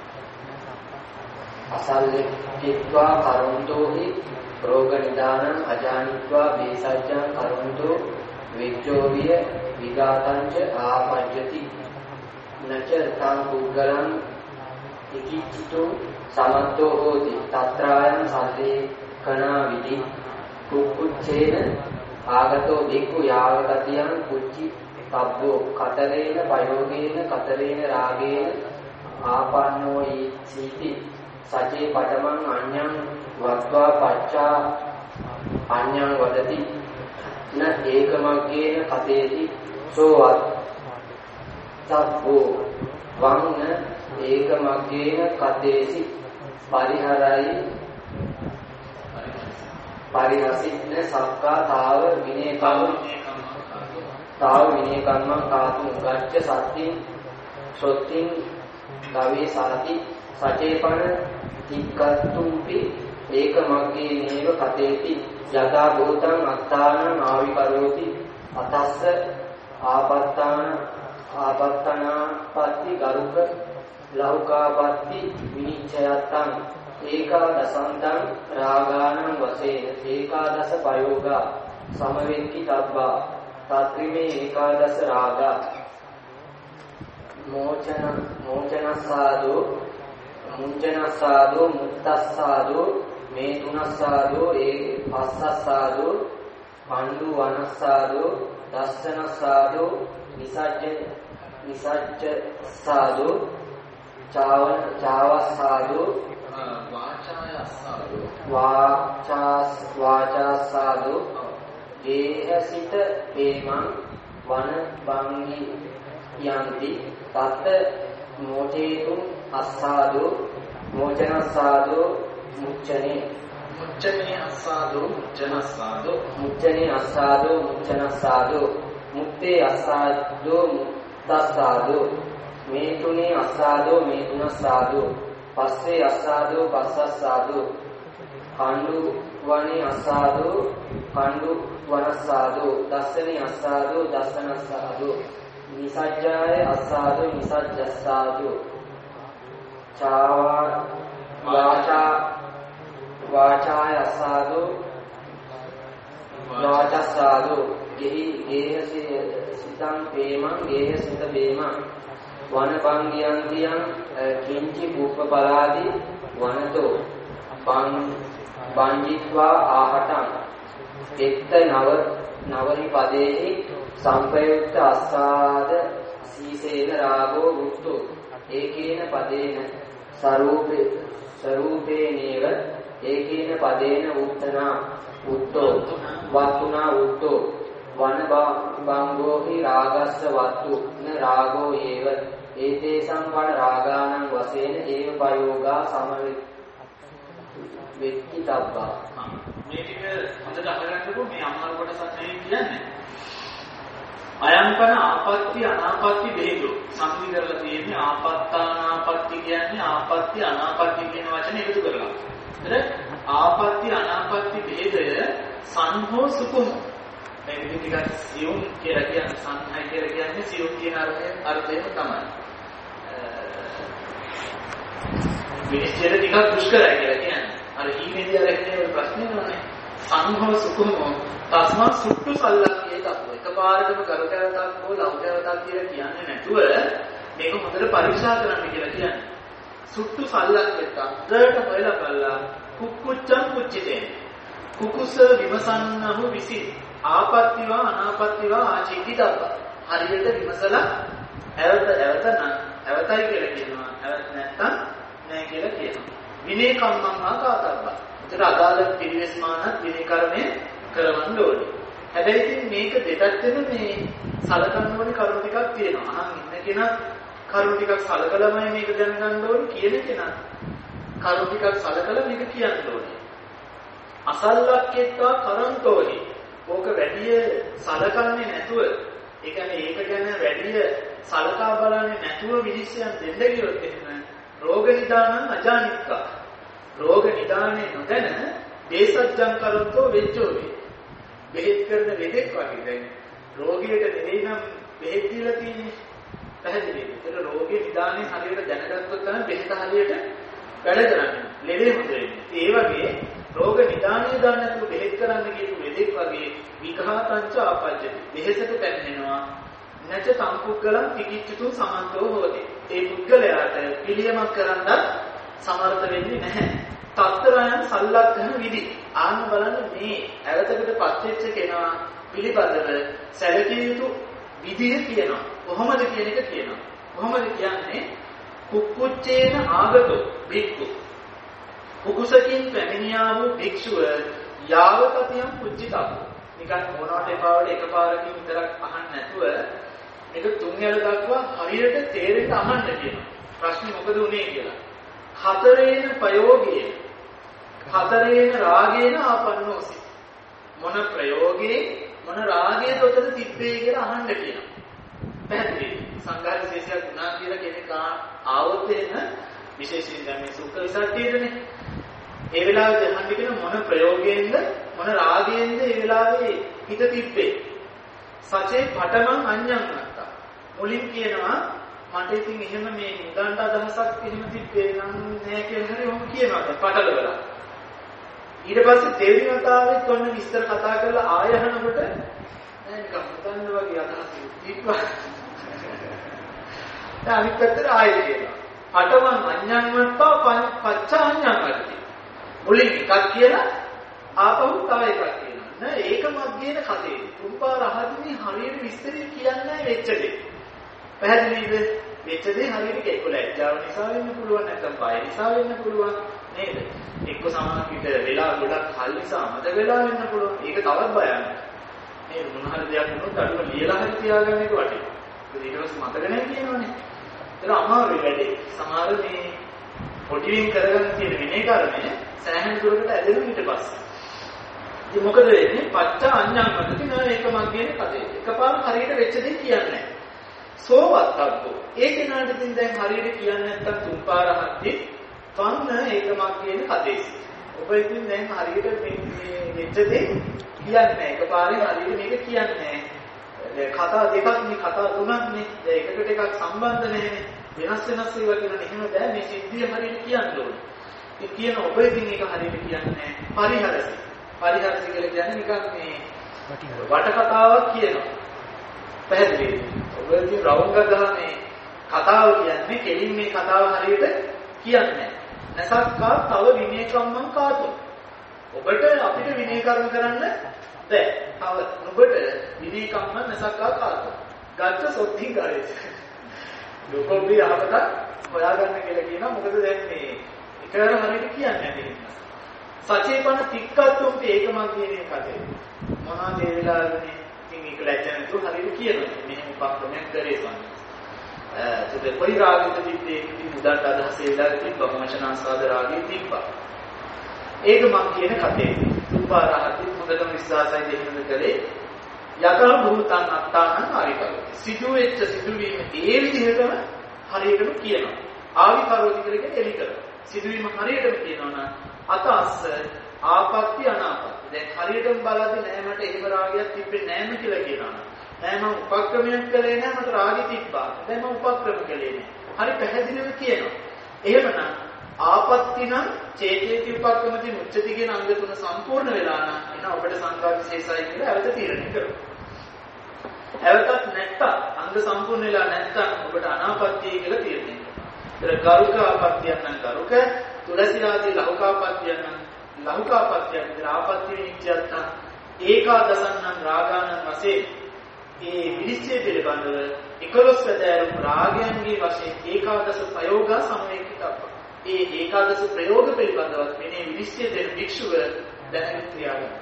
Speaker 3: අසල්ලේකිත්වා කරුණ්තෝහි රෝග නිදානං අජානිත්වා බේසජ්ජං කරුණ්තෝ විච්ඡෝවිය විගාතංච ආපජ්ජති නච තං පුද්ගලං ඉකිච්ඡිතෝ සමත්තෝ හෝති තත්‍රායං සල්ලේ කනා විදි කුක්කුච්ඡේන ආගතෝ බික්ඛු යාවගතියං කුච්චි තබ්බෝ කතරේන පයෝගේන කතරේන රාගේන ආපන්නෝ සීති සචේ පඩමං අඤ්ඤං වත්වා පච්චා අඤ්ඤං වදති න ඒකමග්ගේන කතේති සෝවත් තබ්බෝ වං ඒකමග්ගේන කතේසි පරිහරයි පරිහසින්න සක්කා තාව විනේ කම්මං කාතුම් ගච්ඡ සත්තින් සොත්තින් ගවේ සාති සචේපන තික්කත්තුම්පි ඒකමග්ගේ නේව කතේති යදා භූතං අත්තානං ආවිකරෝති අතස්ස ආපත්තනාපත්ති ගරුක ලෞකාපත්ති විනිච්ඡයත්තං ඒකාදසන්තං රාගානං වශයෙන් ඒකාදස පයෝගා සමවෙක්කි තබ්බා තත්රිමේ ඒකාදස රාගා මෝචනස්සාදෝ මුංජනස්සාදෝ මුත්තස්සාදෝ මේ තුනස්සාදෝ ඒ පස්සස්සාදෝ පණ්ඩු වනස්සාදෝ දස්සනස්සාදෝ නිසජ්ජස්සාදෝ චාවස්සාදෝ වාචාස්සාදෝ දේහසිත හේමං වන බංගි යන්ති තත් මෝචේතුම් අස්සාදෝ මෝචනස්සාදෝ මුච්චනේ අස්සාදෝ මුත්තේ අස්සාදෝ මුත්තස්සාදෝ මේ තුනේ අස්සාදෝ මේ තුනස්සාදෝ පස්සේ අස්සාදෝ පස්සස්සාදෝ කණ්ඩු වනේ අස්සාදෝ කණ්ඩු වනස්සාදෝ දස්සනේ අස්සාදෝ දස්සනස්සාදෝ නිසජ්ජාය අස්සාදෝ නිසජ්ජස්සාදෝ වාචාය අස්සාදෝ වාචස්සාදෝ ගේහසිතං පේමං ගේහසිත පේමං වනපංගියන්තියං කිංචි පුප්පපලාදි වනතෝ බංජිත්වා ආහටං එත්ත නවරි පදේහි සම්පයුක්ත අස්සාද සීසේන රාගෝ වුත්තෝ ඒකේන පදේන සරූපේනේව ඒකේන පදේන උත්තනා උත්තෝ වත්තුනා උත්තෝ වන බංගෝහි රාගස්ස වත්තු න රාගෝ ඒව ඒතේසං වන රාගානං වශයෙන් ඒව පයෝගා සමවෙක්කි තබ්බා.
Speaker 1: මේ ටික හොඳට අහගන්නකො මේ අමාරු කොටසක් නෙවෙයි කියන්නේ. අයම්පන ආපත්‍ති අනාපත්‍ති බෙහෙදෝ සම්පූර්ණ කරලා තියෙන්නේ ආපත්තානාපත්‍ති කියන්නේ ආපත්‍ති අනාපත්‍ති කියන වචනේ එකතු කරලා. හරි? ආපත්‍ති අනාපත්‍ති බෙහෙදය සංහෝ සුකුම. මේක ටිකක් සියුම් කියලා කියන්නේ සංහය කියලා කියන්නේ සියුම් කියන අර්ථයෙන් තමයි. විනිශ්චය ටිකක් දුෂ්කරයි කියලා කියන්නේ. අර ඊමේදී අර එන්නේ ප්‍රශ්නේ නෝනේ. සංහෝ සුකුම තස්මා සුට්ටු සල්ලක්කේ තත්ත්වය. එකපාරටම කරුකරතක් හෝ ලෞකරතක් කියලා කියන්නේ නැතුව මේක හොඳට පරීක්ෂා කරන්න කියලා කියන්නේ. සුට්ටු සල්ලක්කේ තත්ත්වයට හොයලා බලලා කුක්කුච්චම් කුච්චිතේ. කුකුස විමසන්නහු විසි ආපත්තිවා අනාපත්තිවා ආචිකිතබ්බ. හරියට විමසලා ඇවතයි කියලා කියනවා. ඇවත නැත්තම් නැහැ කියලා කියනවා. විනේ කම්මං ආකාතබ්බ. ඒතර අදාළ පිළිවෙස් මානත් විනේ කර්මය කරවන්න ඕනේ. හැබැයි ඉතින් මේක දෙපැත්තෙම මේ සලකන්න ඕනේ කරුණු ටිකක් තියෙනවා. අහන් ඉන්න කෙනා කරුණු ටිකක් සලකලාමයි මේක දැනගන්න ඕනේ කියන කෙනා කරුණු ටිකක් සලකලා මේක කියන්න ඕනේ. අසල්ලක්කේත්වා කරන්තෝනි. ඕක වැඩි සලකන්නේ නැතුව, ඒ කියන්නේ ඒක ගැන වැඩි සලකා බලන්නේ නැතුව විනිශ්චයන් දෙන්න ගියොත් එහෙම රෝග නිදානං අජානික්කා. රෝග නිදානේ නොදැන දේසජ්ජං කරොත්තෝ වෙච්චෝ වේ. බෙහෙත් කරන වෙදෙක් වගේ දැන් රෝගියට නෙවෙයි නම් බෙහෙත් දීලා තියෙන්නේ. පැහැදිලිද? ඒක රෝගේ නිදානේ හරියට දැනගත්තොත් තමයි බෙහෙත හරියට වැඩ කරන්නේ. ලෙඩේ හොඳ වෙන්නේ. ඒ වගේ රෝග නිදානේ දන්නේ නැතුව බෙහෙත් කරන්න කියපු වෙදෙක් වගේ විඝාතංච ආපජ්ජති. බෙහෙතට පැමිණෙනවා. නැච සම්පුද්ගලං පිටිච්චතු සමන්තෝ හොති. ඒ පුද්ගලයාට පිළියමක් කරන්නත් සමර්ථ වෙන්නේ නැහැ. තත්තරයන් සල්ලක්කන විදි. ආන්න බලන්න මේ ඇවතකට පත්වෙච්ච කෙනා පිළිබඳව සැලකිය යුතු විදිය කියනවා. කොහොමද කියන එක කියනවා. කොහොමද කියන්නේ? කුක්කුච්චේන ආගතෝ භික්ඛු. කුකුසකින් පැමිණියා වූ භික්ෂුව යාවකතියම් කුච්චිතබ්බ. නිකන් මොනවට එපාවට එකපාරකින් විතරක් අහන්න නැතුව මේක තුන්වැල දක්වා හරියට තේරෙන්න අහන්න කියනවා. ප්‍රශ්නේ මොකද උනේ කියලා. හතරේන ප්‍රයෝගයේ හතරේන රාගේන ආපන්නෝසි. මොන ප්‍රයෝගේ මොන රාගයේද උතන තිබ්බේ කියලා අහන්න කියනවා. පැහැදිලි. සංඝාර විශේෂයක් වුණා කියලා කෙනෙක් ආවොත් එන්න විශේෂයෙන් දැන් මේ සුඛ විසට්ටියේදනේ. ඒ වෙලාවේ අහන්න කියන මොන ප්‍රයෝගයෙන්ද මොන රාගයෙන්ද ඒ වෙලාවේ හිත තිබ්බේ. සචේ පඨමං අඤ්ඤං නැත්තා. මුලින් කියනවා මට ඉතින් එහෙම මේ නිකන්ට අදහසක් එහෙම තිබ්බේ නම් නෑ කියලා හරි ඔහොම කියනවා දැන් පටලවලා. ඊට පස්සේ දෙවෙනි වතාවෙත් ඔන්න විස්තර කතා කරලා ආයහනකොට නෑ නිකන් හිතන්න වගේ අදහස් තිබ්බා. දැන් අනිත් පැත්තට ආයෙත් කියනවා. පඨමං අඤ්ඤං නැත්තා පච්චාඤ්ඤං නැත්ති. මුලින් එකක් කියලා ආපහු තව එකක් කියනවා. නෑ ඒක මැදේන කතේ. තුන්පාර අහද්දී හරියට විස්තරي කියන්නේ වෙච්ච දේ. පැහැදිලිද? වෙච්ච දේ හරියට එක්ක ලැජ්ජාව නිසා වෙන්න පුළුවන් නැත්නම් බය නිසා වෙන්න පුළුවන් නේද? එක්ක සමාන පිට වෙලා ගොඩක් කල් නිසා මතක වෙලා වෙන්න පුළුවන්. ඒක තවත් බයයි. මේ මොන හරි දෙයක් වුණොත් අඩුව ලියලා හරි තියාගන්න එක වටිනවා. ඒක ඊට පස්සේ මතක නැහැ කියනවනේ. ඒක අමාරුයි වැඩේ. සමහර මේ පොඩියෙන් කරගන්න තියෙන විනය කර්මය සෑහෙන දුරකට ඇදෙන ඊට පස්සේ. ඉතින් මොකද වෙන්නේ? පච්චා අඤ්ඤං වදති නා ඒක මග්ගේන කතේ. එකපාර හරියට වෙච්ච දේ කියන්නේ නැහැ. සෝවත්තබ්බෝ. ඒ කෙනාට ඉතින් දැන් හරියට කියන්නේ නැත්තම් තුන් පාර හද්දි වන්න ඒක මග්ගේන කතේ. ඔබ ඉතින් දැන් හරියට මේ වෙච්ච දේ කියන්නේ නැහැ. එකපාරේ හරියට මේක කියන්නේ නැහැ. කතා දෙකක් නේ කතා තුනක් නේ. එකකට එකක් සම්බන්ධ නැහැනේ. වෙනස් වෙනස් ඒවා කියන එහෙම බෑ මේ සිද්ධිය හරියට කියන්න ඕනේ. ඒ කියන ඔබ ඉතින් ඒක හරියට කියන්නේ පරිහරසි. පරිහරසි කියලා කියන්නේ නිකන් මේ වට කතාවක් කියනවා. පැහැදිලිද? ඔබ ඉතින් රවුම් ගහලා මේ කතාව කියන්නේ කෙලින් මේ කතාව හරියට කියන්නේ නැසක්කා තව විනය කම්මං කාතු. ඔබට අපිට විනය කර්ම කරන්න බෑ. තව ඔබට විනය කම්ම නැසක්කා කාතු. ගත්ත සොත්ති ගාලේ. ලෝකෝපී ආපත හොයාගන්න කියලා කියනවා. මොකද දැන් මේ එකවර හරියට කියන්නේ නැති නිසා. සචේපන තික්කත්තුම් ඒකමන් කියන එකතේ. මොනවද ඒ වෙලාවේදී ඉතින් ඒක ලැජ්ජ නැතුව හරියට කියනවා. මෙහෙම පක්‍රමයක් කරේ සම්මත. ඒකද කොයි රාගෙද තිබ්බේ ඉතින් උදාට අදහස ඒ වෙලාවේ තිබ්බා වචනාසාද රාගේ තිබ්බා. ඒක මං කියන කතේ. තුපාරහති මුදලම විශ්වාසයි දෙහිඳ කලේ යතහ භූතං අත්තානං ආවිකරති. සිදුවෙච්ච සිදුවීම ඒ විදිහටම හරියටම කියනවා. ආවිකරෝති කියලා එලි කරනවා. සිදුවීම හරියටම කියනවා නම් අතස්ස ආපත්‍ය අනාපත්‍ය. දැන් හරියටම බලද්දි නෑ මට එහෙම රාගයක් තිබෙන්නේ නෑම කියලා කියනවා. නෑ මම උපක්‍රමයක් කළේ නෑ මට රාගෙ තිබ්බා. දැන් මම උපක්‍රම කළේ නෑ. හරි පැහැදිලිව කියනවා. එහෙමනම් ආපත්‍ය නම් චේතේති උපක්‍රමති මුච්චති කියන අංග තුන සම්පූර්ණ වෙලා නම් එන ඔබට සංඝා විශේෂයි කියලා අවත තීරණය කරනවා. අවතත් නැත්තම් අංග සම්පූර්ණ වෙලා නැත්තම් ඔබට අනාපත්‍ය කියලා තීරණය කරනවා. ගරුක ආපත්‍යයන් නම් ගරුක, තුලසි ආදී ලහුකාපත්‍යයන් නම් ලහුකාපත්‍යයන් විතර ආපත්‍ය විනිශ්චයත් ඒකාදසන්නම් රාගානං වශයෙන් ඒ විනිශ්චය පිළිබඳව 11 සැදෑරුම් රාගයන්ගේ වශයෙන් ඒකාදස ප්‍රයෝග සමවේකිතබ්බ. ඒ ඒකාදස ප්‍රයෝග පිළිබඳව මෙනේ විනිශ්චය දෙන භික්ෂුව දැනගෙන ක්‍රියාත්මක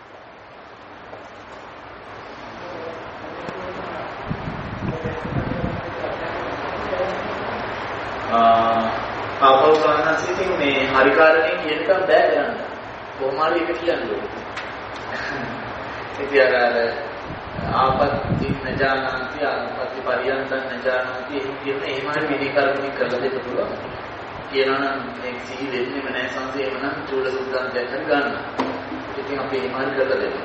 Speaker 1: ආපෞසානසිතින් මේ හරි කාරණේ කියනකම් බෑ කරන්න. කොහොම හරි එක කියන්න ඕනේ. ඉතින් අර ආපත්‍ති නජානාති ආපත්‍ති පරියන්තං නජානාති කියන එහෙම හරි විනී කර්මණි කරලා දෙන්න පුළුවන්. කියනවා නම් මේ සිහි වෙන්නේම නැහැ සංසේ එහෙමනම් චූල සුද්ධාන්තයක් හරි ගන්න. ඉතින් අපි එහෙම හරි කරලා දෙන්න.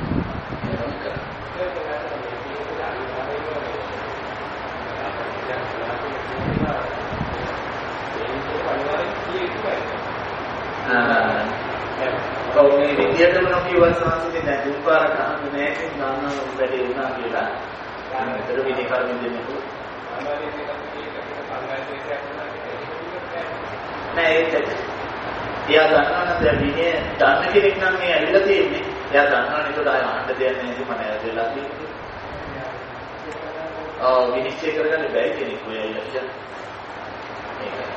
Speaker 1: කවුනේ විද්‍යාවටම නොකියවත් සංසිතේ දැන් දුපාරක් අහන්නේ නැහැ කියන ගන්න වැඩි වුණා කියලා. අනිතර විනී කර්මෙන් දෙන්නකෝ. නෑ ඒක එයා දන්නවනේ දැන් විනය දන්න කෙනෙක් නම් මේ ඇවිල්ලා තියෙන්නේ. එයා දන්නවනේ ඒක ආයෙ අහන්න දෙයක් නෑ මම ඇවිල්ලා තියෙන්නේ. විනිශ්චය කරගන්න බැරි කෙනෙක් ඔය ඇවිල්ලා කියන්නේ.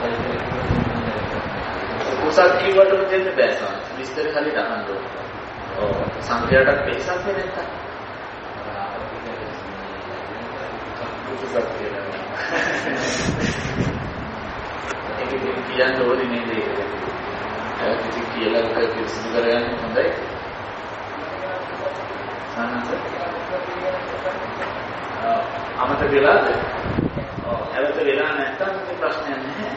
Speaker 1: උසක් කිව්වට දෙන්න බෑ සම. විස්තර හරියට අහන්න ඕනේ. ඔව් සංඛ්‍යාවට වෙනසක් නැත්තම්. ඒක කියන්න ඕනේ නේද ඒක. ඒක කියලා ඒක පිළිසිදු කරගන්න හොඳයි. සානස. අමතක වෙලාද? ඔව් හැවත වෙලා නැත්තම් ප්‍රශ්නයක් නැහැ.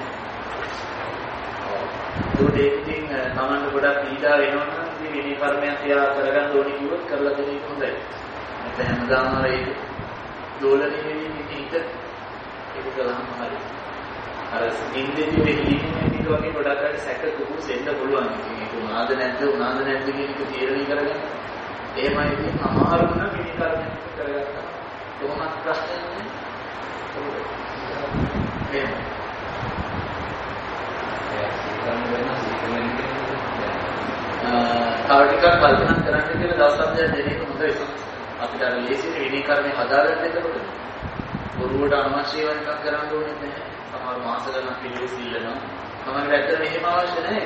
Speaker 1: ඔව් ඒකෙන් තමන්ට ගොඩක් පීඩා වෙනවා නම් විනී කර්මයක් තියා කරගන්න ඕනේ කිව්වොත් කරලා දෙන එක හොඳයි. නැත්නම් හැමදාම ඒක දෝලණය වෙන්නේ හිත ඒක කළාම හරි. අර ඉන්දෙදි වෙලින්නේ පිට වගේ ගොඩක් අය සැක කුකුස් එන්න පුළුවන්. ඉතින් ඒක උනාද නැද්ද කියන එක තීරණය කරගන්න. එහෙමයි ඉතින් අමාරු නම් විනී කර්මයක් කරගත්තා. කොහොමද ප්‍රශ්නයක් නැහැ. තව ටිකක් කල්පනා කරන්න කියලා දවස් අන්තිමට දෙන එක හොඳයි. අපිට අර ලේසියෙන් විනී කර්මය හදාගන්න එතකොට බොරුවට අනවශ්‍ය ඒවා නිකන් කරන්න ඕනේ නැහැ. සමහර මාස ගණන් පිළිවෙස් ඉල්ලනවා. තමයි ඇත්තට මෙහෙම අවශ්‍ය නැහැ.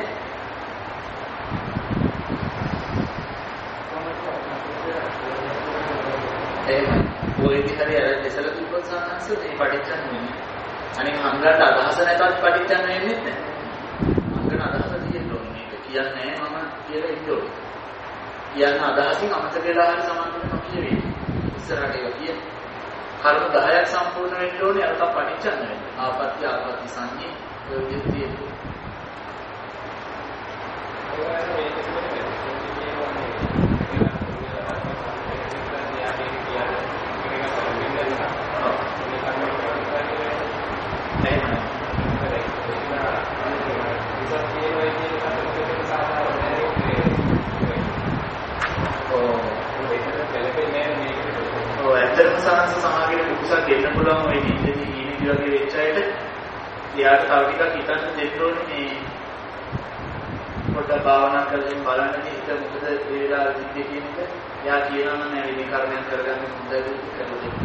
Speaker 1: එහෙනම් ඔය විතරේ අර දෙසල තිබ්බොත් සාහස මේ පටිච්චන් වෙන්නේ. අනික හංගට අදහස නැතත් පටිච්චන් වෙන්නේ නැහැ. හංගන අදහස තියෙන්න ඕනේ. මේක කියන්නේ මම කියලා ඉන්න ඕනේ. කියන්න අදහසින් අමතක වෙලා හරි සමන්තුන නොකියවේ. ඉස්සරහට ඒක කියන්නේ. කර්ම 10ක් සම්පූර්ණ වෙන්න ඕනේ අර තම පටිච්චන් වෙන්නේ. ආපත්‍ය ආපත්‍ය සංඤේ ඔය විදිහට තියෙන්නේ. දෙන්න පුළුවන් ඔය නිදි වගේ වෙච්ච අයට එයාට තව ටිකක් හිතන්න දෙන්න ඕනේ මේ පොඩ්ඩක් භාවනා කරලා බලන්න හිත මොකද ඒ වෙලාවේ සිද්ධ කියන එක එයා කියනවා නම් නෑ විනී කර්මයක් කරගන්න හොඳයි කියලා දෙන්න.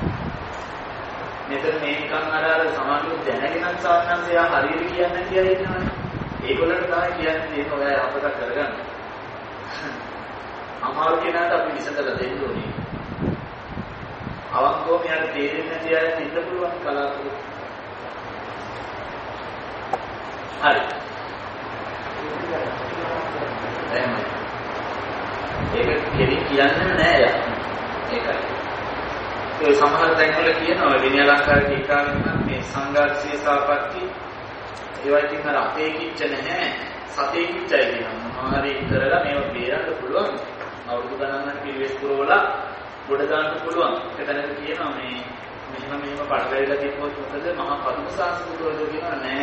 Speaker 1: මෙතන මේ නිකන් අර සමාජයේ දැනගෙනත් සාමාන්‍යයෙන් එයා හරියට කියන්නේ කියලා ඉන්නවනේ. ඒගොල්ලන්ට තමයි කියන්නේ මේක ඔයා අපට කරගන්න. අමාරු කෙනාට අපි විසඳලා දෙන්න ඕනේ. අවංකවම යාට තේරෙන්නේ නැති අය ඉන්න පුළුවන් කලාතුරකින්. හරි. එහෙමයි. ඒක කෙලින් කියන්නේ නෑ යා. ඒකයි. ඒ සමහර තැන්වල කියනවා විනය අලංකාර කීකාවෙන් මේ සංඝාතිශය සාපatti ඒවා ඉතින් අර අපේ කිච්ච නැහැ සතේ කිච්චයි කියනවා. හරි කරලා මේව බේරන්න පුළුවන්. අවුරුදු ගණනකට පිළිවෙස් පුරවලා ගොඩ දාන්න පුළුවන්. ඒකදැනක කියනවා මේ මෙහෙම පඩවැරිලා තිබ්බොත් මොකද මහා පදුම සංස්කෘතිය කියනවා නෑ.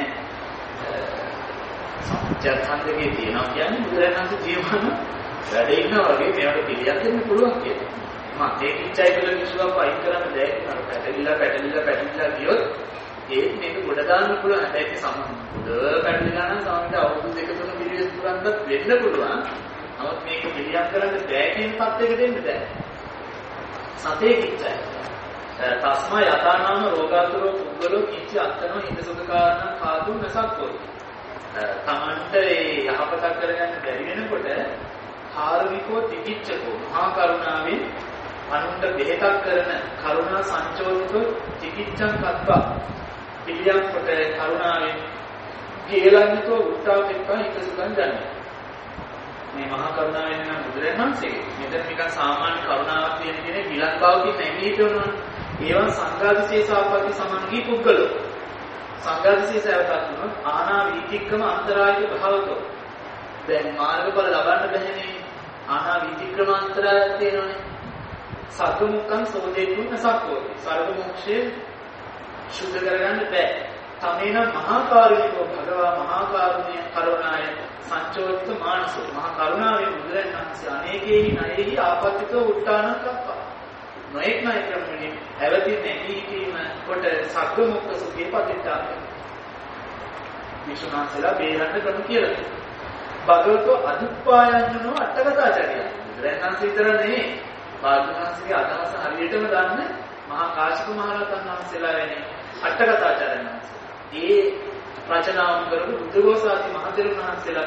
Speaker 1: සත්‍යයන්දගේ තියෙනවා කියන්නේ බුදුරජාණන්සේ ජීවන වැඩ ඉන්නා වගේ මේවට පිළියක් දෙන්න පුළුවන් කියන්නේ. මතේ කිච්චයි කියලා කිසිවක් අයින් කරන්න බෑ. අර පැටලිලා ගියොත් ඒ මේක ගොඩ දාන්න පුළුවන්. හැබැයි සම්මුද පැටලිලා නම් සාමාන්‍යයෙන් අවුරුදු 2-3 පිළිවෙස් පුරන්නත් වෙන්න පුළුවන්. නමුත් මේක පිළියක් කරන්න බෑ කියන තත්යක දෙන්න බෑ. සතේ කිච්චයි. තස්මා යතානාම රෝගාතුරෝ පුද්ගලෝ කිච්චි අත්තනෝ හිතසුඛකාරණ කාතු නසක්කෝ. තමන්ට ඒ යහපතක් කරගන්න බැරි වෙනකොට කාර්මිකෝ තිකිච්ඡකෝ මහා කරුණාවෙන් අනුන්ට බෙහෙතක් කරන කරුණා සංචෝදිතෝ තිකිච්ඡං කත්වා පිළියම් කොට කරුණාවෙන් ගේලන්නතෝ උත්තාව දෙක්කා හිතසුඛං ගන්න. මේ මහා කරුණාවෙන් නම් බුදුරජාණන්සේ මෙතන නිකන් සාමාන්‍ය කරුණාවක් තියෙන කෙනෙක් විලංකාවකින් නැගී හිටවනවා. ඒවා සංඝාතිශේෂ ආපatti සමන්ගී පුද්ගලෝ. සංඝාතිශේෂ ආපatti වුණොත් ආනා වීතික්කම අන්තරායික භාවතෝ. දැන් මාර්ගඵල ලබන්න බැහැනේ. ආනා වීතික්‍රම අන්තරායක් තියෙනවනේ. සතුමුක්ඛං සෝදේතුන සක්කෝති. සර්ව මොක්ෂේ සුද්ධ කරගන්න බෑ. තමේන මහා කාරුණිකෝ භගවා මහා කාරුණ්‍ය කරුණාය සංචෝදිත මානසෝ මහා කරුණාවෙන් බුදුරජාණන්සේ අනේකේහි නයෙහි ආපත්තිතෝ උත්තානං කප්පා. නොඑක් නයි ක්‍රමෙනි ඇවතින් නැගී සිටීම කොට සග්ග මුක්ඛ සුඛේ පදිත්තා. විසුණාසලා බේරන්න ක්‍රම කියලා. භගවතෝ අදුප්පායන්නෝ අටකතාචාරිය. බුදුරජාණන්සේ විතර නෙමෙයි. භාග්‍යවහන්සේගේ අදහස හරියටම දන්නේ මහා කාශ්‍යප මහ රහතන් වහන්සේලා වෙන්නේ අටකතාචාර්යයන් වහන්සේ. ඒ රචනාවන් කරපු බුද්ධඝෝසාති මහ තෙරුන් වහන්සේලා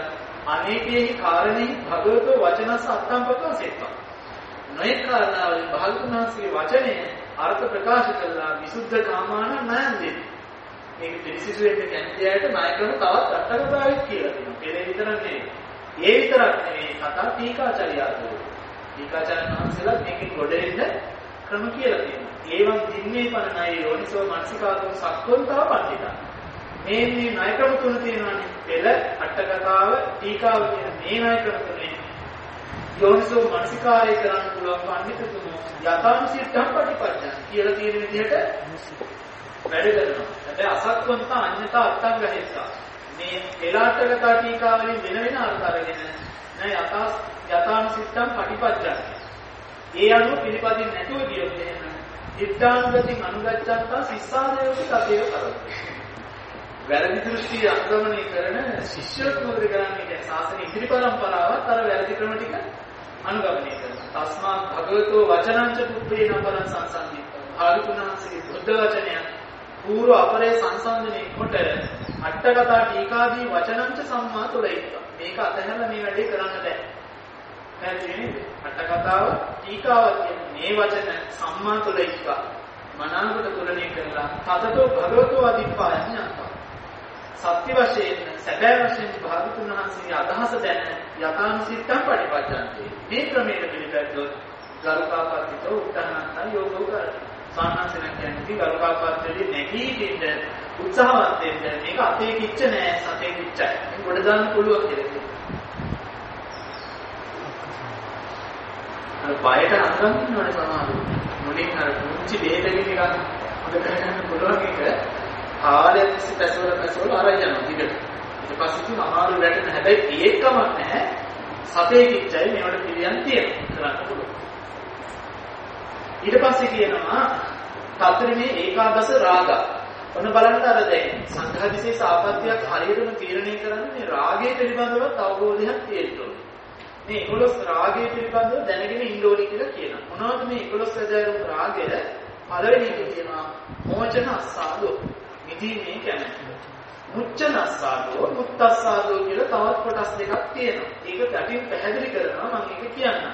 Speaker 1: අනේකේහි කාරණේ භගවතෝ වචනස අත්තම් ප්‍රකාශෙත්තා. නොයෙක් කාරණාවලින් භාගතුන් වහන්සේගේ වචනය අර්ථ ප්‍රකාශ කළා විසුද්ධ කාමාන නයන්දී. මේක පිළිසිසු වෙන්න කැමති අයට නායකවරු තවත් අටකතාවක් කියලා තියෙනවා. පෙරේ විතරක් නෙවෙයි. ඒ විතරක් නෙවෙයි කතා ටීකාචාර්යයෝ. ටීකාචාර්යන් වහන්සේලා මේකෙන් ගොඩ එන්න ක්‍රම කියලා තියෙනවා. ඒවන් දින්නේ පනනයි යෝනිසෝ මනසිකාතෝ සක්කොන්තා පඬිතා. මේ ණය ක්‍රම තුන තියෙනවානේ. පෙළ අටකතාව ටීකාව කියන මේ ණය ක්‍රම තුනේ යෝනිසෝ මනසිකාරය කරන්න පුළුවන් පඬිතුමෝ යථානුසිද්ධම් පටිපච්චය කියලා තියෙන විදිහට වැඩ කරනවා. හැබැයි අසක්වන්ත අඤ්ඤතා අත්තං ගහෙස්සා. මේ පෙළාටකතා ටීකාවලින් වෙන වෙන අර්ථ අරගෙන නෑ යථානුසිද්ධම් පටිපච්චය. ඒ අනුව පිළිපදින් නැතුව ගියොත් එහෙම ඉද්ධානුගතින් අනුගච්ඡන්තා සිස්සාදේවති තතේව කරති. වැරදි දෘෂ්ටි අනුගමනය කරන ශිෂ්‍යයෙක් මොකද කරන්නේ? කියන්නේ ශාසන ඉදිරි පරම්පරාවත් අර වැරදි ක්‍රම ටික අනුගමනය කරනවා. තස්මාත් භගවතෝ වචනංච පුබ්බේ නපරං සංසන්දිත්වා. භාගතුන්හන්සේගේ බුද්ධ වචනය පූර්ව අපරේ සංසන්දනය කොට අට්ඨකථා ටීකාදී වචනංච සම්මා තුලයිත්වා. මේක අතහැරලා මේ වැඩේ කරන්න බෑ. පැහැදිලි නේද? අට්ඨකථාව ටීකාව කියන්නේ මේ වචන සම්මා තුලයිත්වා. මනාවකට තුලණය කරලා තතතෝ භගවතෝ අදිප්පායඤ්ඤාත්වා. සත්‍ය වශයෙන් සැබෑ වශයෙන් භාගතුන් වහන්සේගේ අදහස දැන යථානුසිද්ධම් පටිපච්චන්තේ. මේ ක්‍රමයට පිළිපැද්දොත් ගරුකාපත්තිතෝ උත්තහනන්ත යෝගෝ කරති. සාමාන්‍යයෙන් කියන්නේ ගරුකාපත්තියේ නැගී ඉන්න උත්සාහවත් වෙන්න මේක අතේ කිච්ච නෑ සතේ කිච්චයි. මේක ගොඩ දාන්න පුළුවන් කියලා කියනවා. අර බයට අඳගන්න ඕනේ සමහරවල්. මුලින් අර කුංචි බේතකින් එකක් හොද කරගන්න පුළුවන් එක කාලයක් තිස්සේ පැසවල ආරයි යනවා දිගට. ඊට පස්සේ තුන අමාරු වැටෙන හැබැයි ඒකමක් නැහැ. සතේ කිච්චයි මේවට පිළියම් තියෙනවා කරන්න පුළුවන්. ඊට පස්සේ කියනවා තත්ත්‍රමේ ඒකාදස රාග. ඔන්න බලන්න අර දැන් සංඝාදිශේෂ ආපත්‍යක් හරියටම තීරණය කරන්නේ මේ රාගය පිළිබඳව අවබෝධයක් තියෙන්න ඕනේ. මේ 11 රාගය පිළිබඳව දැනගෙන ඉන්න ඕනේ කියලා කියනවා. මොනවද මේ 11 වැදගත් රාගය? පළවෙනි එක කියනවා මෝචන අස්සාදෝ. මිදීමේ කැමැත්ත. මුච්චනස්සාදෝ මුත්තස්සාදෝ කියලා තවත් කොටස් දෙකක් තියෙනවා. ඒක ගැටින් පැහැදිලි කරනවා මම ඒක කියන්නම්.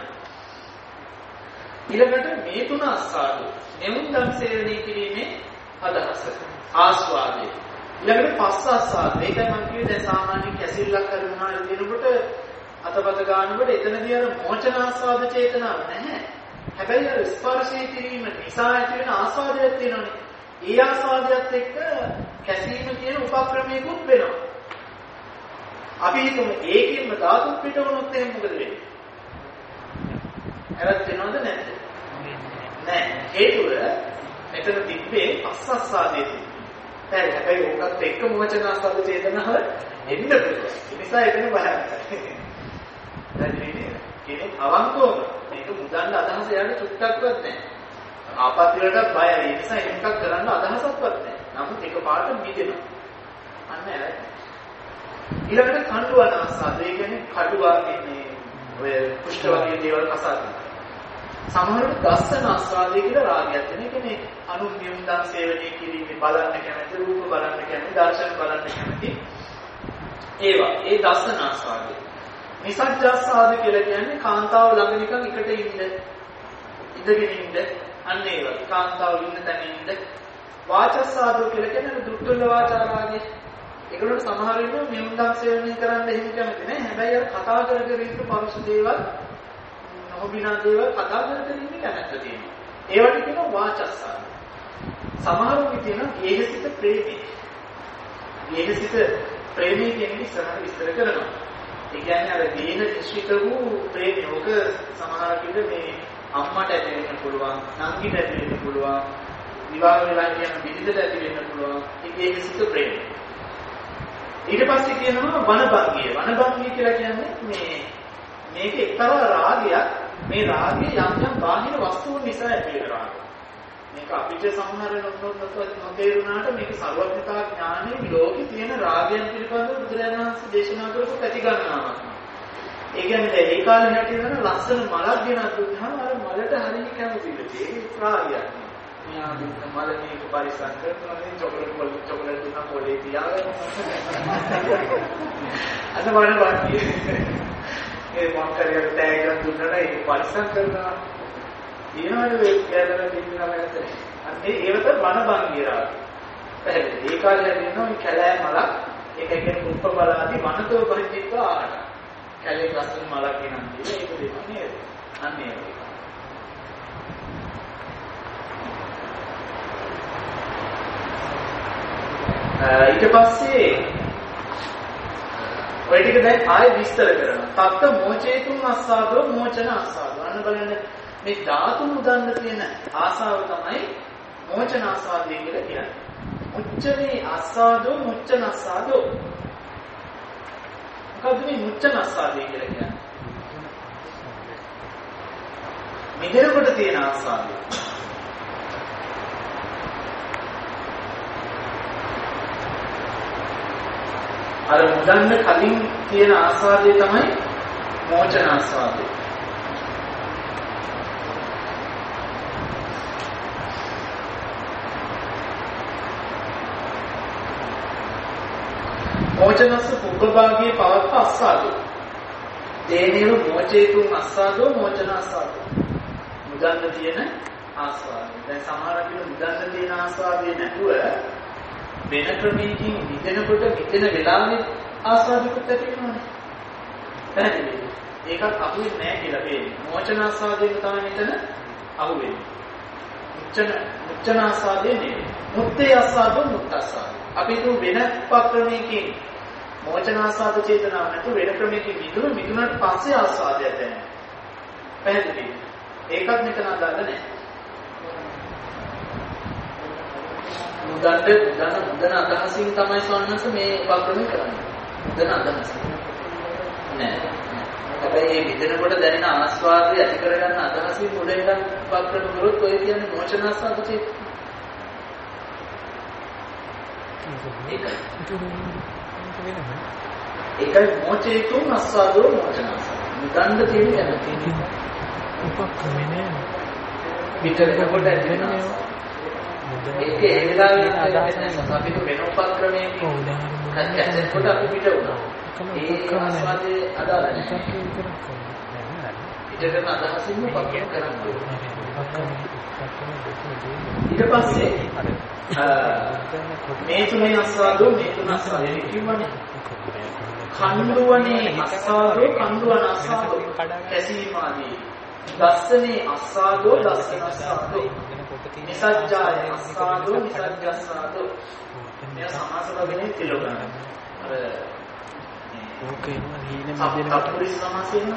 Speaker 1: ඊළඟට මේ තුන අස්සාදෝ නෙවුම්දම් සේවනය කිරීමේ අදහස. ආස්වාදය. ඊළඟට පස්ස අස්සාදෝ. ඒකයි මම කිව්වේ දැන් සාමාන්‍ය කැසිල්ලක් කරනවා දෙනකොට අතපත ගන්නකොට එතනදී අර මෝචන ආස්වාද චේතනාව නැහැ. හැබැයි අර ස්පර්ශය කිරීම නිසා ඇති වෙන ආස්වාදයක් තියෙනවනේ. ඒ ආස්වාදයත් එක්ක කැසීම කියන උපක්‍රමයකුත් වෙනවා. අපි හිතමු ඒකෙන්ම ධාතු පිට වුණොත් එහෙනම් මොකද වෙන්නේ? ඇරත් වෙනවද නැද්ද? නැහැ. හේතුව මෙතන තිබ්බේ පස්සස්සාදේ තිබ්බේ. හැබැයි ඕකත් එක්ක මොචන ආස්වාද චේතනාව එන්න පුළුවන්. ඒ නිසා එතන බලන්න. කෙනෙක් අවංකවම මේක මුදන්න අදහස යන්නේ චුට්ටක්වත් නැහැ. ආපත්‍ය වලට බයයි. ඒ නිසා එකක් කරන්න අදහසක්වත් නැහැ. නමුත් එකපාරට මිදෙනවා. අන්න ඇයි. ඊළඟට කණ්ඩුවන ආසාද. ඒ කියන්නේ කඩුවා කියන්නේ ඔය කුෂ්ඨ වගේ දේවල් කසාද. සමහරවිට දස්සන ආස්වාදය කියලා රාගයක් තියෙන. ඒ කියන්නේ අනුන්‍යම් දන් සේවනයේ කිරීමේ බලන්න කැමති, රූප බලන්න කැමති, දර්ශන බලන්න කැමති. ඒවා ඒ දස්සන ආස්වාදය. නිසජ්ජාස්වාද කියලා කියන්නේ කාන්තාව ළඟ නිකන් එකට ඉඳගෙන ඉන්න අන්න ඒවා කාන්තාව ඉන්න තැන ඉන්න. වාචස්සාදෝ කියලා කියන්නේ දුක්ඛල වාචාරාගේ. ඒගොල්ලෝ සමහර වෙලාවට මෙවුන්දම් සේවනය කරන්න එහෙම කැමති නෑ. හැබැයි අර කතා කර කර ඉන්න පරුෂ දේවල්, නොබිනා දේවල් කතා කර කර ඉන්න කැමැත්ත තියෙනවා. ඒවට කියනවා වාචස්සාද. සමහරුන්ගේ තියෙනවා ගේහසිත ප්‍රේමී. ගේහසිත ප්‍රේමී කියන්නේ ඉස්සරහට විස්තර කරනවා. ඒ කියන්නේ අර ගේහ නිශ්චිත වූ ප්‍රේමී. ඔක සමහර කිව්ද මේ අම්මට ඇති වෙන්න පුළුවන්, නංගිට ඇති වෙන්න පුළුවන්, විවාහ වෙලා කියන විදිහට ඇති වෙන්න පුළුවන්. ඒකේ සිත ප්‍රේමය. ඊට පස්සේ කියනවා වනභංගිය. වනභංගිය කියලා කියන්නේ මේක එක්තරා රාගයක්. මේ රාගය යම් යම් බාහිර වස්තුන් නිසා ඇති වෙන රාගය. මේක අපිට සමහර නොතේරුණාට මේක සර්වඥතා ඥානයේ ලෝකේ තියෙන රාගයන් පිළිබඳව බුදුරජාණන් වහන්සේ දේශනා කරපු ප්‍රතිගණනාවක්. ඒ කියන්නේ ඒ කාලේ හැටියට ලස්සන මලක් ගෙනත් දුන්නාම අර මලට හරිය කැමතිද? ඒ රාගයක්. මෙයා දුන්න මල මේක පරිස්සම් කරනවා නේ චොකලට් දුන්න පොලේ තියාගෙන අද වරණ වාක්‍ය ඒ මොකක්ද තෑග්ගක් දුන්නා ඒක පරිස්සම් කරනවා ඊනවල ඒ කියලා දෙන්නා මැද අන්නේ ඒවට වනබංගිය රාගය පැහැදිලි ඒ කාලේ හදිනවා මේ කැලෑ මලක් ඒක කියන්නේ කුප්ප බලාදී වනතෝ පරිච්ඡේදව ආහාර කැලේ ලස්සන මලක් ගෙනන් දීලා ඒක දෙනවා නේද අන්නේ ඊට පස්සේ ඔය ටික දැන් ආයෙ විස්තර කරනවා. තත්ත මොචේතුන් අස්සාදෝ මොචන අස්සාදෝ. අන්න බලන්න මේ ධාතු මුදන්න තියෙන ආසාව තමයි මොචන අස්සාදේ කියලා කියන්නේ. මුච්චනේ අස්සාදෝ මුච්චන අස්සාදෝ. මොකද්ද මේ මුච්චන අස්සාදේ කියලා කියන්නේ? මිදෙනකොට තියෙන ආසාදේ. අර මුදන්න කලින් තියෙන ආස්වාදය තමයි මෝචන ආස්වාදය. මෝචනස්ස පුබ්බභාගයේ පවත්ත අස්සාදෝ. තේනේව මෝචේතුන් අස්සාදෝ මෝචන අස්සාදෝ. මුදන්න තියෙන ආස්වාදය. දැන් සමහර කෙනෙක් මුදන්න තියෙන ආස්වාදය නැතුව වෙන ක්‍රමයකින් විදෙනකොට විදෙන වෙලාවේ ආස්වාදිකුත් ඇති වෙනවනේ. පැහැදිලිද? ඒකත් අහුවෙන්නේ නැහැ කියලා වෙන්නේ. මෝචන ආස්වාදයෙන් තමයි මෙතන අහුවෙන්නේ. මුච්චන ආස්වාදයෙන් නෙවෙයි. මුත්තේ ආස්වාදෝ මුත්තස්සාද. අපි තු වෙන උපක්‍රමයකින් මෝචන ආස්වාද චේතනාව නැතුව වෙන ක්‍රමයකින් මිදුණට පස්සේ ආස්වාදය දැනෙනවා. පැහැදිලිද? ඒකත් මෙතන අදාළ නැහැ. මුදන අදහසින් තමයි සොන්නස මේ උපක්‍රමය කරන්නේ. මුදන අදහසින්. නෑ. හැබැයි මේ විදිනකොට දැනෙන ආස්වාදය ඇති කරගන්න අදහසින් මුදෙන් උපක්‍රම කරොත් ඔය කියන්නේ මොචන ආස්වාද චේත. ඒකයි මොචේතුන් ආස්වාදෝ මොචන ආස්වාද. මුදන්න තියෙන උපක්‍රමය නේ. විතරකට ඇති වෙන ඒක ඒ වෙලාවේ අපිට වෙන උපක්‍රමයකින් කැසට් කොට අපි පිට වුණා. ඒ ආස්වාදයේ අදාළ නැහැ. පිටකම අදහසින් උපක්‍රම කරනවා. ඊට පස්සේ මේ තුනේ ආස්වාදෝ මේ තුන ආස්වාදේ කිව්වනේ. කණ්ඩුවනේ ආස්වාදෝ කණ්ඩුවන ආස්වාදෝ කැසීම ආදී. දස්සනේ ආස්වාදෝ දස්සන ආස්වාදෝ නිසජ්ජාය අස්සාදෝ නිසජ්ජස්සාදෝ මේ සමාස වගනේ තිලෝගන අර ඕකේ නීනේ මැදේ අපුරි සමාසයෙන්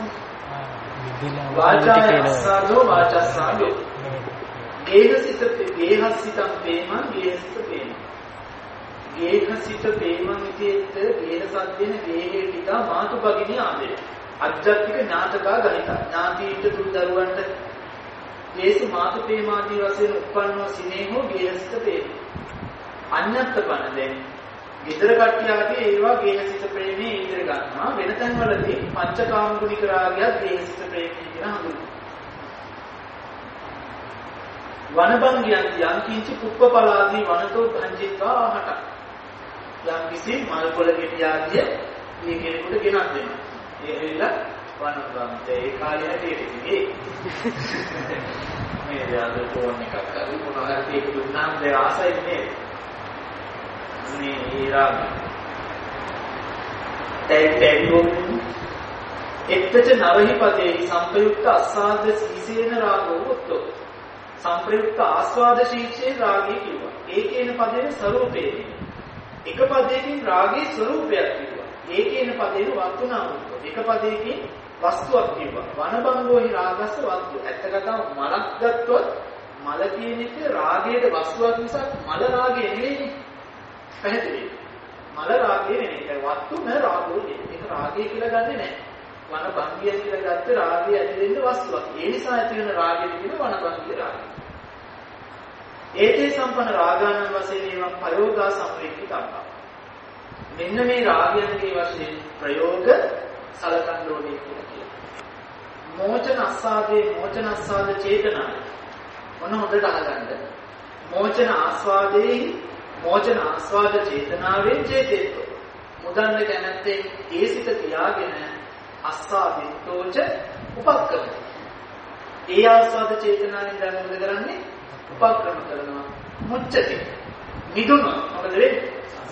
Speaker 1: වාචාය අස්සාදෝ වාචස්සාදෝ ගේහසිත ගේහසිතං ප්‍රේමං ගේහසිත ප්‍රේමං ගේහසිත ප්‍රේමං ඉතිෙත් ගේහ සද්දෙන ගේහේ ටිකා මාතු භගිනිය ආදේ අජ්ජත්තික ඥාතකා ගණිත ඥාතිට තුන් දරුවන්ට ඒසු මාතු ප්‍රේමාදී වශයෙන් උප්පන්නව සිනේහෝ ගේහසිත ප්‍රේම. අඤ්ඤත්ත බණ දැන් විතර කට්ටියගේ ඒවා ගේහසිත ප්‍රේමේ ඉදිරිය ගන්නවා. වෙන තැන්වලදී පංචකාම ගුණික රාගයත් ගේහසිත ප්‍රේමේ කියලා හඳුන්වනවා. වනබංගියන් යම් කිංචි පුප්පපලාදී වනතෝ භංජිත්වා ආහට. යම් කිසි මල් පොළ ගෙඩියාදිය මේ කෙනෙකුට ගෙනත් දෙනවා. ඒ ඇවිල්ලා වනබංග ඒ කාලේ හැටියටදී මේ යාද ෆෝන් එකක් කරලා මොනවා හරි ඒක දුන්නාම ඒ ආසයි නේ මේ රාග තැයිෝ එත්තච නවහි පදේ සංපයුක්ත අස්සාද සීසේන රාගෝ වොත්තෝ සංප්‍රයුක්ත ආස්වාද ශීර්ෂේ රාගී කිව්වා ඒකේන පදේ ස්වરૂපේ එක පදයකින් රාගී ස්වરૂපයක් කිව්වා ඒකේන පදේන වස්තුනා වුණා එක පදයකින් වස්තුවක් කිව්වා වනබංගෝහි රාගස්ස වස්තු ඇත්ත කතාව මලක් ගත්තොත් මල කියන එක රාගයේ වස්තුවක් නිසා මල රාගය නෙවෙයි පැහැදිලිද මල රාගය නෙවෙයි ඒක වස්තු න රාගෝ ඒක රාගය කියලා ගන්නෙ නැහැ වනබංගිය කියලා ගත්ත රාගය ඇති වෙන්න වස්තුවක් ඒ නිසා ඇති වෙන රාගය කියන වනබංගිය රාගය ඒතේ සම්පන්න රාගානන් වශයෙන් ඒවා ප්‍රයෝගා සම්ප්‍රේක්ෂිතම්පා මෙන්න මේ රාගයන්ගේ වශයෙන් ප්‍රයෝග සලකන්න ඕනේ කියලා කියනවා. මොචන අස්සාද චේතනාව. මොන හොඳට අහගන්න. මෝචන ආස්වාද චේතනාවෙන් චේතේතෝ. මුදන්න කැමැත්තෙන් ඒ සිත තියාගෙන අස්සාදිතෝච උපක්‍රම. ඒ ආස්වාද චේතනාවෙන් දැන් මොකද කරන්නේ? උපක්‍රම කරනවා. මුච්චති. මිදුණා. මොකද වෙන්නේ?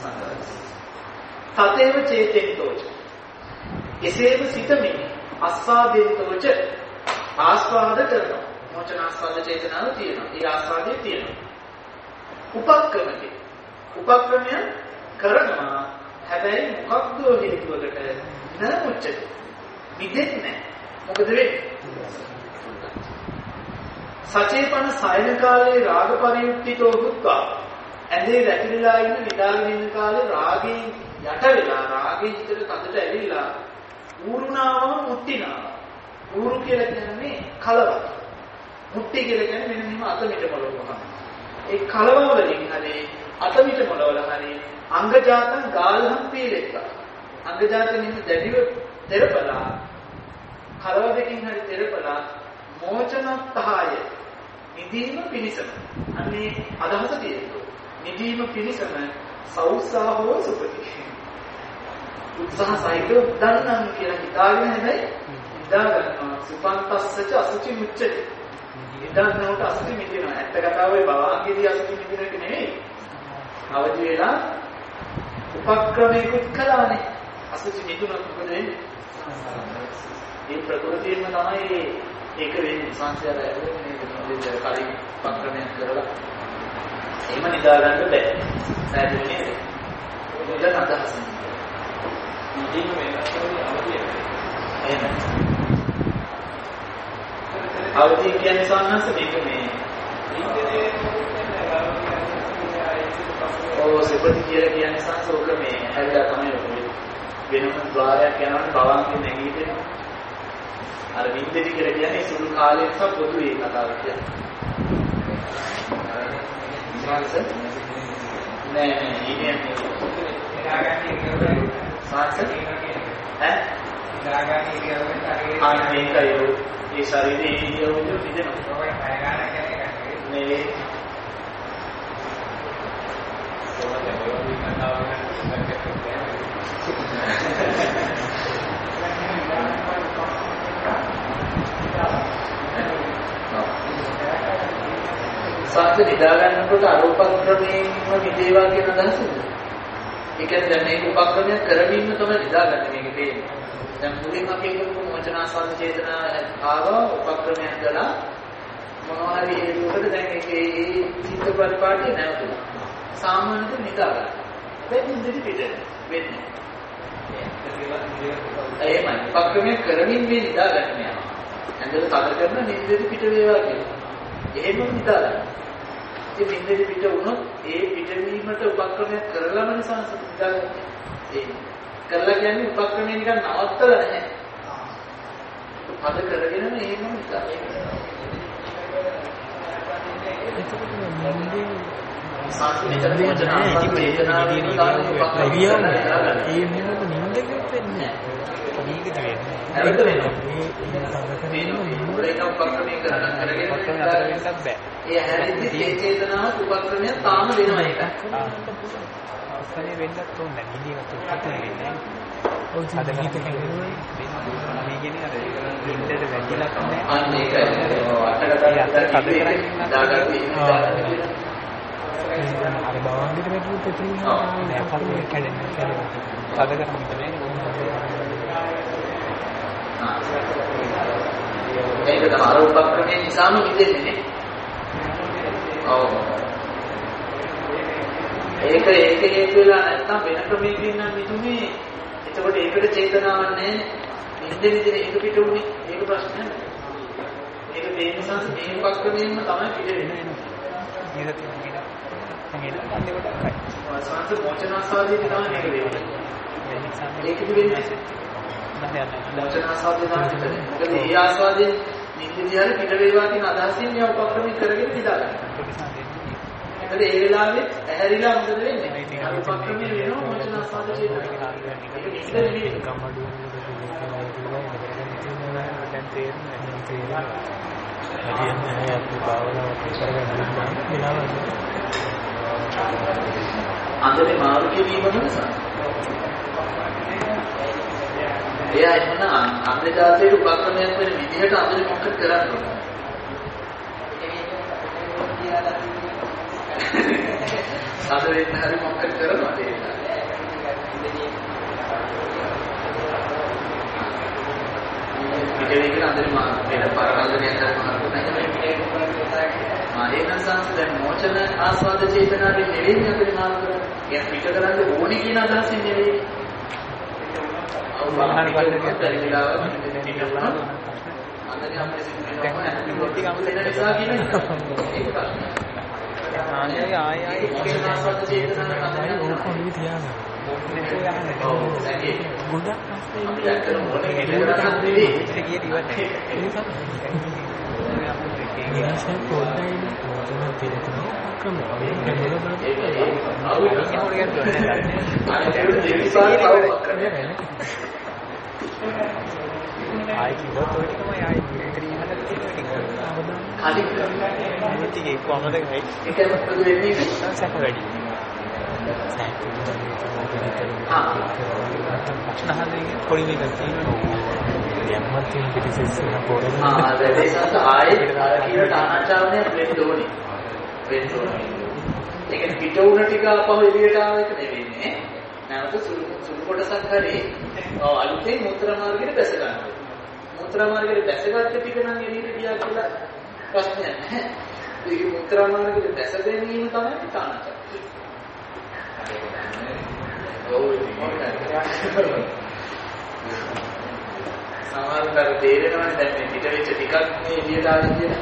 Speaker 1: සතේව චේතේතෝච. එසේම සිතමින් අස්සාදිතෝච ආස්වාද කරනවා. මෝචන ආස්වාද චේතනාව තියෙනවා. ඒ ආස්වාදයේ තියෙනවා. උපක්‍රමති. උපක්‍රමය කරනවා. හැබැයි මොකක්ද හේතුවකට නමුච්චති. මිදෙන්නේ මොකද වෙන්නේ? සචේතන සයන කාලේ රාග පරියුක්තිතෝ හුත්වා. ඇඳේ වැටිලා ඉන්න නිදාගෙන ඉන්න කාලේ රාගයෙන් යට වෙලා රාගයෙන් හිතට කඳට ඇවිල්ලා ඌරුණාවම මුට්ටිනාව. ඌරු කියලා කියන්නේ කලව. මුට්ටි කියලා කියන්නේ මෙන්න මෙහෙම අත මිට මොළවම. ඒ කලව වලින් හරි අත මිට මොළවල හරි අංගජාතං ගාල්හම් පීලෙක්කා. අංගජාතෙන් ඉන්න දැඩිව තෙරපලා කලව දෙකින් හරි තෙරපලා මෝචනත්හාය නිදීම පිණිසම. අන්නේ අදහස තියෙනවා. නිදීම පිණිසම සෞසාහෝ සුපති. උත්සාහ සහිතව දන්නම් කියලා හිතාගෙන හැබැයි හිතා ගන්නවා. සුපන්තස්සච අසුචි මුච්චති. හිතන්නට අසුචි මිදිනවා. ඇත්ත කතාවේ භවංගයේදී අසුචි මිදින එක නෙවෙයි. අවදි වෙලා උපක්‍රමයකට කළානේ. අසුචි මිදුණොත් මොකද වෙන්නේ? මේ ප්‍රകൃතියෙන්ම තමයි ඒක වෙන්නේ. සංස්කාරය ඇතුලේ කලින් උපක්‍රමයක් කරලා එහෙම නිදා ගන්න බෑ. පැහැදිලි නේද? ඒක අදහස. නිදීම වෙනස්කම් අවදිය. එහෙම. අවදිය කියන්නේ සාමාන්‍යයෙන් මේක මේ සෙපටි කියලා කියන්නේ සංසෝක මේ හැදලා තමයි වෙනම ద్వාරයක් යනවනේ භවංගේ නැගී දෙනවා. අර වින්දේටි කියලා කියන්නේ සුළු කාලයක් සහ පොදුවේ කතාවක් කියන්නේ. ඉස්මාල්ස නෑ ඉන්නේ ඉරාගන්නේ කියන්නේ සාක්ෂි ඈ ඉරාගන්නේ කියන්නේ අනේකයෝ ඒ ශරීරයේ ඉරියව්ව විදිනවා. ඔය කය ගන්න කියන්නේ මේ සත්‍ය නිදා ගන්නකොට අරූපක්‍රමයෙන්ම විදේවා කියන අදහසද? ඒ කියන්නේ දැන් මේක උපක්‍රමයක් කරමින්ම තමයි නිදා ගන්න මේක තේරෙන්නේ. දැන් මුලින්ම අපි කියමු වචනාසන්න චේතනා ආවා උපක්‍රමයක් කළා මොනවා හරි හේතුවකට දැන් ඒකේ චිත්ත පරිපාටිය නැවතුණා. සාමාන්‍යයෙන් නිදා ගන්න. දැන් ඉඳි පිට වෙන්නේ. එහෙමයි උපක්‍රමයක් කරමින් මේ නිදා ගන්න යනවා. ඇඟට තද කරන නිින්දෙදි පිට වේවා කියනවා. එහෙම නිදා ගන්න. ඉතින් නිින්දෙදි පිට වුණොත් ඒ පිටවීමට උපක්‍රමයක් කරලාම නිසංසත නිදා ගන්න. ඒ කරලා කියන්නේ උපක්‍රමය නිකන් නවත්තලා නැහැ. පද කරගෙනම එහෙම නිදා ගන්න. ඒ හැරෙද්දි චේතනාව උපක්‍රමය තාම වෙනවා ඒක. අවසනේ වෙන්නත් ඕනේ නිදීමත් උපක්‍රම වෙන්නේ. ඔව් අද ගීත කියන්නේ මේ කියන්නේ අර ඉන්ටර්නෙට් වැටිලා නැහැ. අන්න ඒකයි. අටකට දාගන්න අර බවංගෙට වැටුත් තියෙනවා නෑ පරිමේ කැඩෙන්නේ අද කරන්නේ මේක තමයි අර උපක්‍රමයේ නිසාම මිදෙන්නේ නේ. ඔව්. ඒක හේතු වෙලා නැත්තම් වෙන ක්‍රමයකින් නම් මිදුනේ. එතකොට ඒකට චේතනාවක් නැහැ. නින්දෙන්නේ ඒක පිට උනේ. ඒක ප්‍රශ්නයක් නෑ. ඒක මේ නිසා මේ උපක්‍රමයෙන්ම තමයි පිට වෙන්නේ. මේක තියෙනවා. සංගීත අන්නේ කොටයි. සංස මොචනාසාදී තමයි මේක වෙන්නේ. ඒකද වෙන්නේ. මොචනාසාදී තමයි. මොකද ඒ ආස්වාදයෙන් නිින්දදී හරි පිට වේවා කියන අදහසින් මේ උපක්‍රම කරගෙන ඉඳලා. ඒක ඒතර ඒ වෙලාවේ ඇහැරිලා මොකද වෙන්නේ? අර උපක්‍රමයේ වෙනවා වචන ආස්වාද චේතනා. ඒක නිතර නෙවෙයි.
Speaker 4: දැන් තේරෙනවා. හරියන්නේ අපි භාවනාව කරගෙන යනවා.
Speaker 1: අන්දරේ මාරු කිරීම නිසා. එයා එන්න අන්දජාතයේ උපක්‍රමයක් වෙන විදිහට අන්දරේ මොකක්ද කරන්න ඕන? අන්දරේ හරි මොකක්ද කරනවද ඒක? පිටේ කියන අන්දරේ මා වෙන පරාලනයක් කරනවා එහෙනම් සංස් දැන් මොචන ආස්වාද චේතනාවේ නෙවෙයි අපිට මාර්ග කරන්නේ. ඒක පිට කරන්න ඕනේ කියන අදහසින් නෙවෙයි. අවබෝධ කරගන්න පරිවිලාව පිටකලා අන්දරේ අපේ සිද්ධ වෙන නිසා කියන්නේ ඒක ප්‍රශ්නය.
Speaker 4: ආය
Speaker 1: මොචන ආස්වාද චේතනාව තමයි
Speaker 4: ඕකම තියාගන්න.
Speaker 1: ඔව් ඒක
Speaker 4: ගොඩක්
Speaker 1: අපි ඇත්තටම මොනේ පිටකරන්න නෙවෙයි.
Speaker 4: ඉතින් ගියේ ඉවත් ඒකම පොඩ්ඩයි මොකද තියෙන්නේ අක්‍රම ආයි කිව්වොත් ඔය ටිකමයි ආයි ක්‍රීමකට තියෙනවා ටික ඒක කොහොමද ගයි
Speaker 1: ඒක මොකද වෙන්නේ
Speaker 4: සැප වැඩි ප්‍රශ්න හදන්නේ පොඩි එකක් තියෙනවා යම්මත් තියෙන පිටිසෙස් එක පොරන
Speaker 1: වැඩේසත් ආයේ කියලා තානාචාරණය වෙන්න ඕනේ. ඒක පිට උන ටික අපහු එළියට ආව එක නෙවෙන්නේ. නැවත සුළු කොටසක් හරි අලුතෙන් මුත්‍රා මාර්ගයට බැස ගන්නවා. මුත්‍රා මාර්ගයට බැසගත්ත ටික නම් එළියට ගියා කියලා ප්‍රශ්නයක් නැහැ. ඒක මුත්‍රා මාර්ගයට බැස ගැනීම තමයි තානාචාරය. සමහරවල් තේරෙනවනේ දැන් මේ පිට වෙච්ච ටිකක් මේ එළියට ආවේ කියලා.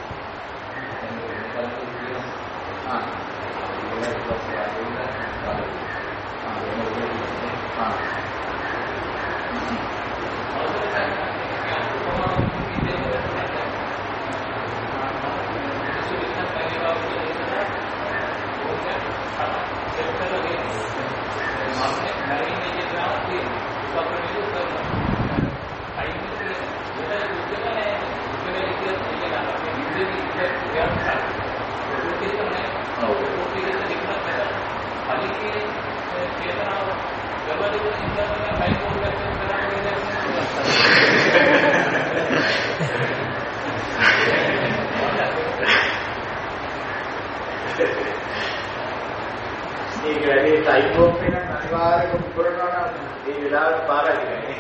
Speaker 1: ඒක වැඩි ටයිප් ඔෆ් එක අනිවාර්යයෙන්ම පුරනවා නම් ඒ වෙලාවට පාරයි.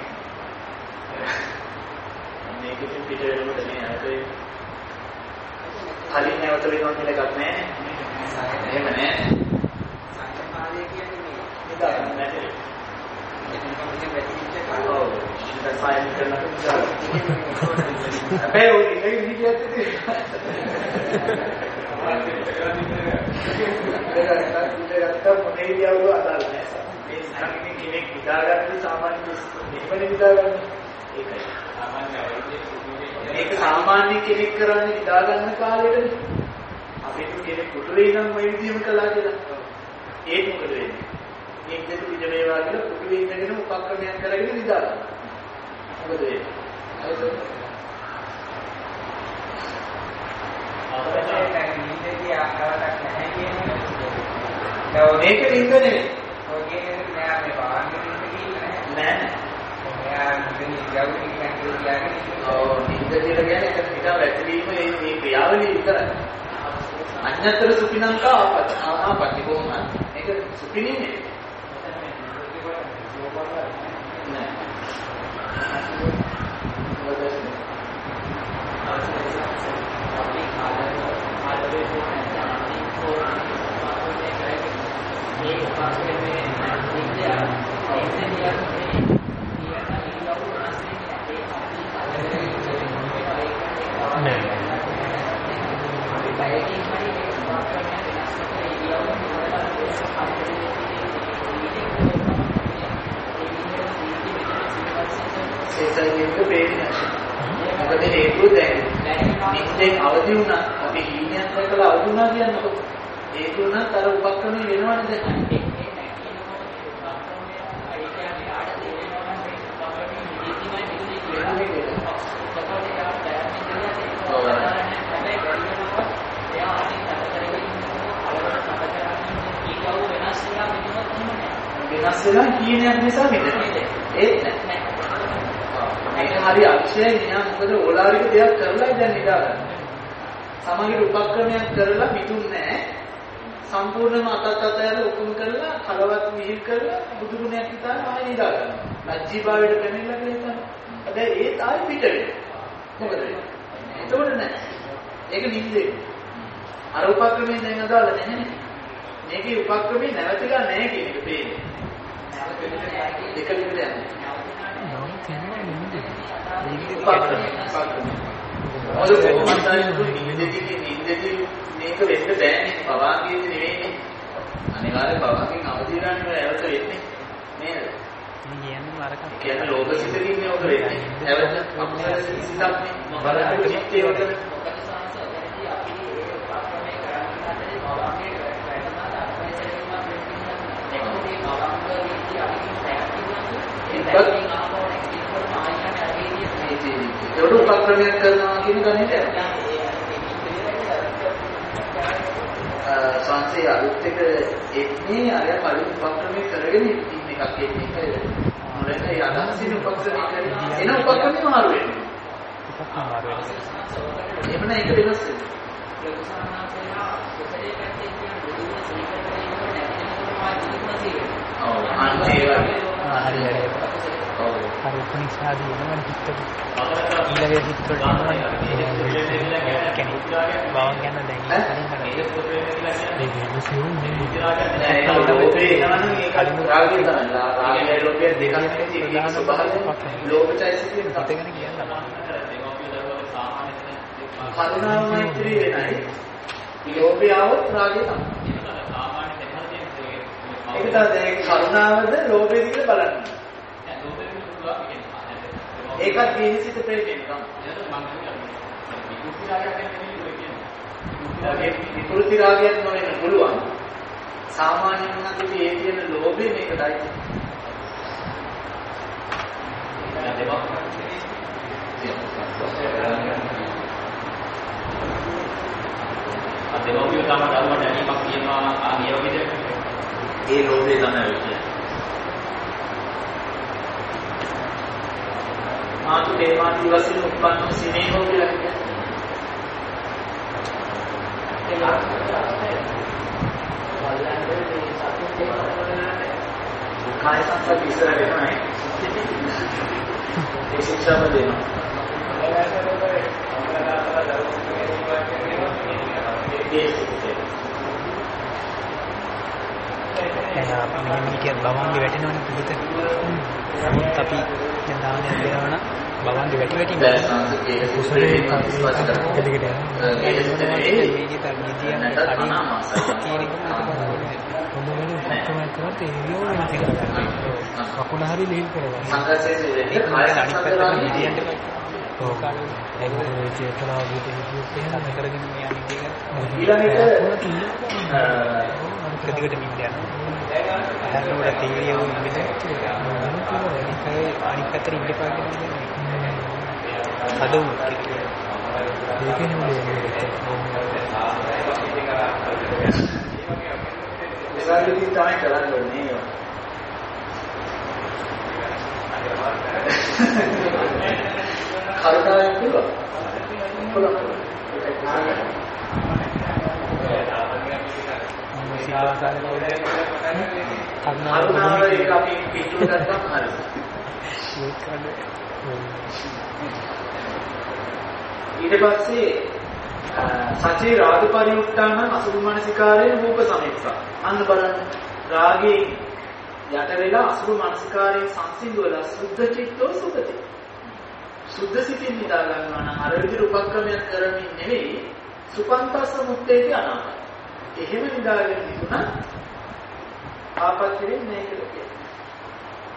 Speaker 1: මේකෙන් පිට වෙනකොට මේ අපේ කලින් නැවත වෙනවා කියලා එකක් නැහැ. එහෙම නැහැ. සංකල්පය කියන්නේ නිදාගන්න නැහැ. ඔව් ඒක සායන කරනවා. අපේ ඔය ඉන්නේ විදියට ඒක මොනේ ඉතිවුව අදාළ නැහැ. මේ සංකීර්ණ කෙනෙක් නිදාගන්න සාමාන්‍ය නිවන නිදාගන්න. ඒකයි. මේක සාමාන්‍ය කෙනෙක් කරන්නේ නිදාගන්න කාලෙටනේ. අපි කෙනෙක් කුටුවේ නම් මේ විදිහම කළා කියලා. ඒක මොකද වෙන්නේ? මේ දෙක පිට වේවා කියලා කුටුවේ ඉඳගෙන උපක්‍රමයක් කරගෙන නිදාගන්න. මොකද වෙන්නේ?
Speaker 3: නින්දේදී ආකාරයක් නැහැ කියන්නේ.
Speaker 1: මේක නින්ද නෙවෙයි.
Speaker 3: ඔය කියන්නේ නෑ මේ වාංගෙ නින්ද කියන්නේ
Speaker 1: නෑ.
Speaker 3: මෙයා නින්දේ යවුනේ කියන්නේ.
Speaker 1: ඔව් නින්ද කියලා කියන්නේ ඒක නිකන් වැටීම මේ ක්‍රියාවලිය විතරයි. අඤ්ඤතර සුඛිනංකා ආපatti කොහොමද? මේක සුඛිනේ නෙවෙයි. නෑ. ඒසයින්ට පේන්නේ. මොකද හේතුව දැන් නිින්දෙන් අවදි වුණා අපි හීනයක් දැකලා අවදි වුණා කියන්නේ ඒක උනත් අර උපක්‍රමයේ වෙනවනේ දැන්. වෙනස් වෙලා කීනයක් නිසා වෙන්නේ. ඒත් නෑ. මේක හරි අක්ෂයයි නෑ මොකද ඕලාරික දෙයක් කරලායි දැන් නිදාගන්නේ. සමගිර උපක්‍රමයක් කරලා මිතුන්නේ නෑ. සම්පූර්ණයෙන්ම අතත් අතහැරලා ඔක්කොම කරලා කලවත් මිහිල් කරලා බුදු ගුණයක් හිතාන ආයෙ නිදාගන්නවා. ලැජ්ජීභාවයට පැමිණලා කියලා හිතන්න. හැබැයි ඒත් ආයෙ පිට වෙනවා. මොකද වෙන්නේ? ඒතකොට නෑ. ඒක නිින්දේ. අර උපක්‍රමයෙන් දැන් අදාළ නැහැ. මේකේ උපක්‍රමේ නැවතිලා නැහැ කියන එක පේන්නේ. දෙක විතර යනවා. මොකද නින්දේදී මේක වෙන්න බෑනේ. පවාංගයේ නෙවෙයිනේ. අනිවාර්ය පවාංගෙන් අවදීරානේ වල වෙන්නේ. නේද? කියන්නේ ලෝක සිතකින් නේ ඔක වෙන්නේ. නැවත අපසාර සිතක්නේ. බලන්න චිත්තේ වල ඒකට උපක්‍රමයක් කරනවා කියන ගණිතය. සංසේ අලුත් එක එන්නේ අර කලින් උපක්‍රමයක් කරගෙන ඉන්න එකක් එන්නේ. මොලෙන් ඒ අදහසින් උපක්‍රමයක් කරගෙන එන උපක්‍රමෙ මාරු වෙනවා. උපක්‍රම මාරු වෙනවා. එහෙම නැහැ ඒක වෙනස් වෙනවා. අන්තිම හරි. හරි උපනිෂාදී වෙනවා හිතට. ඊළඟ හිතට යනවා. කෙනෙක් බවන් ගන්න දැන් ඒක ලෝභේ යනවනම් ඒක රාගය තමයි. රාගය ලෝභය දෙකක් තියෙන ස්වභාවය. ලෝභචෛතසිකයෙන් හිතගෙන කියනවා. කරුණාව මෛත්‍රී වෙනයි. ලෝභය આવොත් රාගය තමයි. ඒක තමයි කරුණාවද ලෝභයද කියලා බලන්න. ඒකත් දීහිසිත ප්‍රේමයෙන් තමයි. විකෘති රාගයක් නොවෙන්න පුළුවන්. සාමාන්‍යයෙන් නම් අපි ඒ කියන ලෝභය මේකටයි.
Speaker 2: අදෙමෝපිය තමයි දරුවා දැනීමක් කියනවා ආ වගේ
Speaker 1: ඒ ලෝභය තමයි වෙන්නේ. මාතු දේවාදී වශයෙන් උත්පන්න සිනේහෝ කියලා කියන්නේ. කාය සංස්කෘතිය ඉස්සර වෙනවනේ. ඒ ශික්ෂාව දෙනවා.
Speaker 4: මේක බවන්ගේ වැටෙනවනේ පිළිත. නමුත් අපි දැන් දානයක් දෙනවනම් බවන්ගේ වැටි කුසලයේ කදිකට යනවා. මේකේ තර්ජිතියන් කකුල හරි ලීල් කරනවා. සංඝර්ෂයේ අනිත් පැත්තට මිදියන්ට ඒක චේතනාව විදිහට එහෙම කරගෙන මේ අනිත් එක ඊළඟට කදිකට මිද යනවා. හැරෙන්න තීරිය වුණ මිද අනිත් පැත්තට ඉන්න පාගෙන හදවු කියලා. ඒකෙන් නෙමෙයි.
Speaker 1: ඒගොල්ලෝ තමයි කරන්නේ. කරුණාවෙන් පුළුවන්. කරුණාව ඒක අපි පිටුල ගත්තම හරි. ඊට පස්සේ සචේ රාග පරිඋත්තාන අසුභ මනසිකාරයේ රූප සමීක්ෂා. අන්න බලන්න රාගේ යට වෙලා අසුභ මනසිකාරයේ සංසිඳුවලා සුද්ධ චිත්තෝ සුගති. සුද්ධ සිතින් නිදා ගන්නවා නම් අර විදිහට උපක්‍රමයක් කරමින් නෙවෙයි සුපන්තස්ස මුත්තේදී අනාගත. එහෙම නිදාගෙන ඉඳුණා ආපත්‍යෙ මේක ලෝකේ.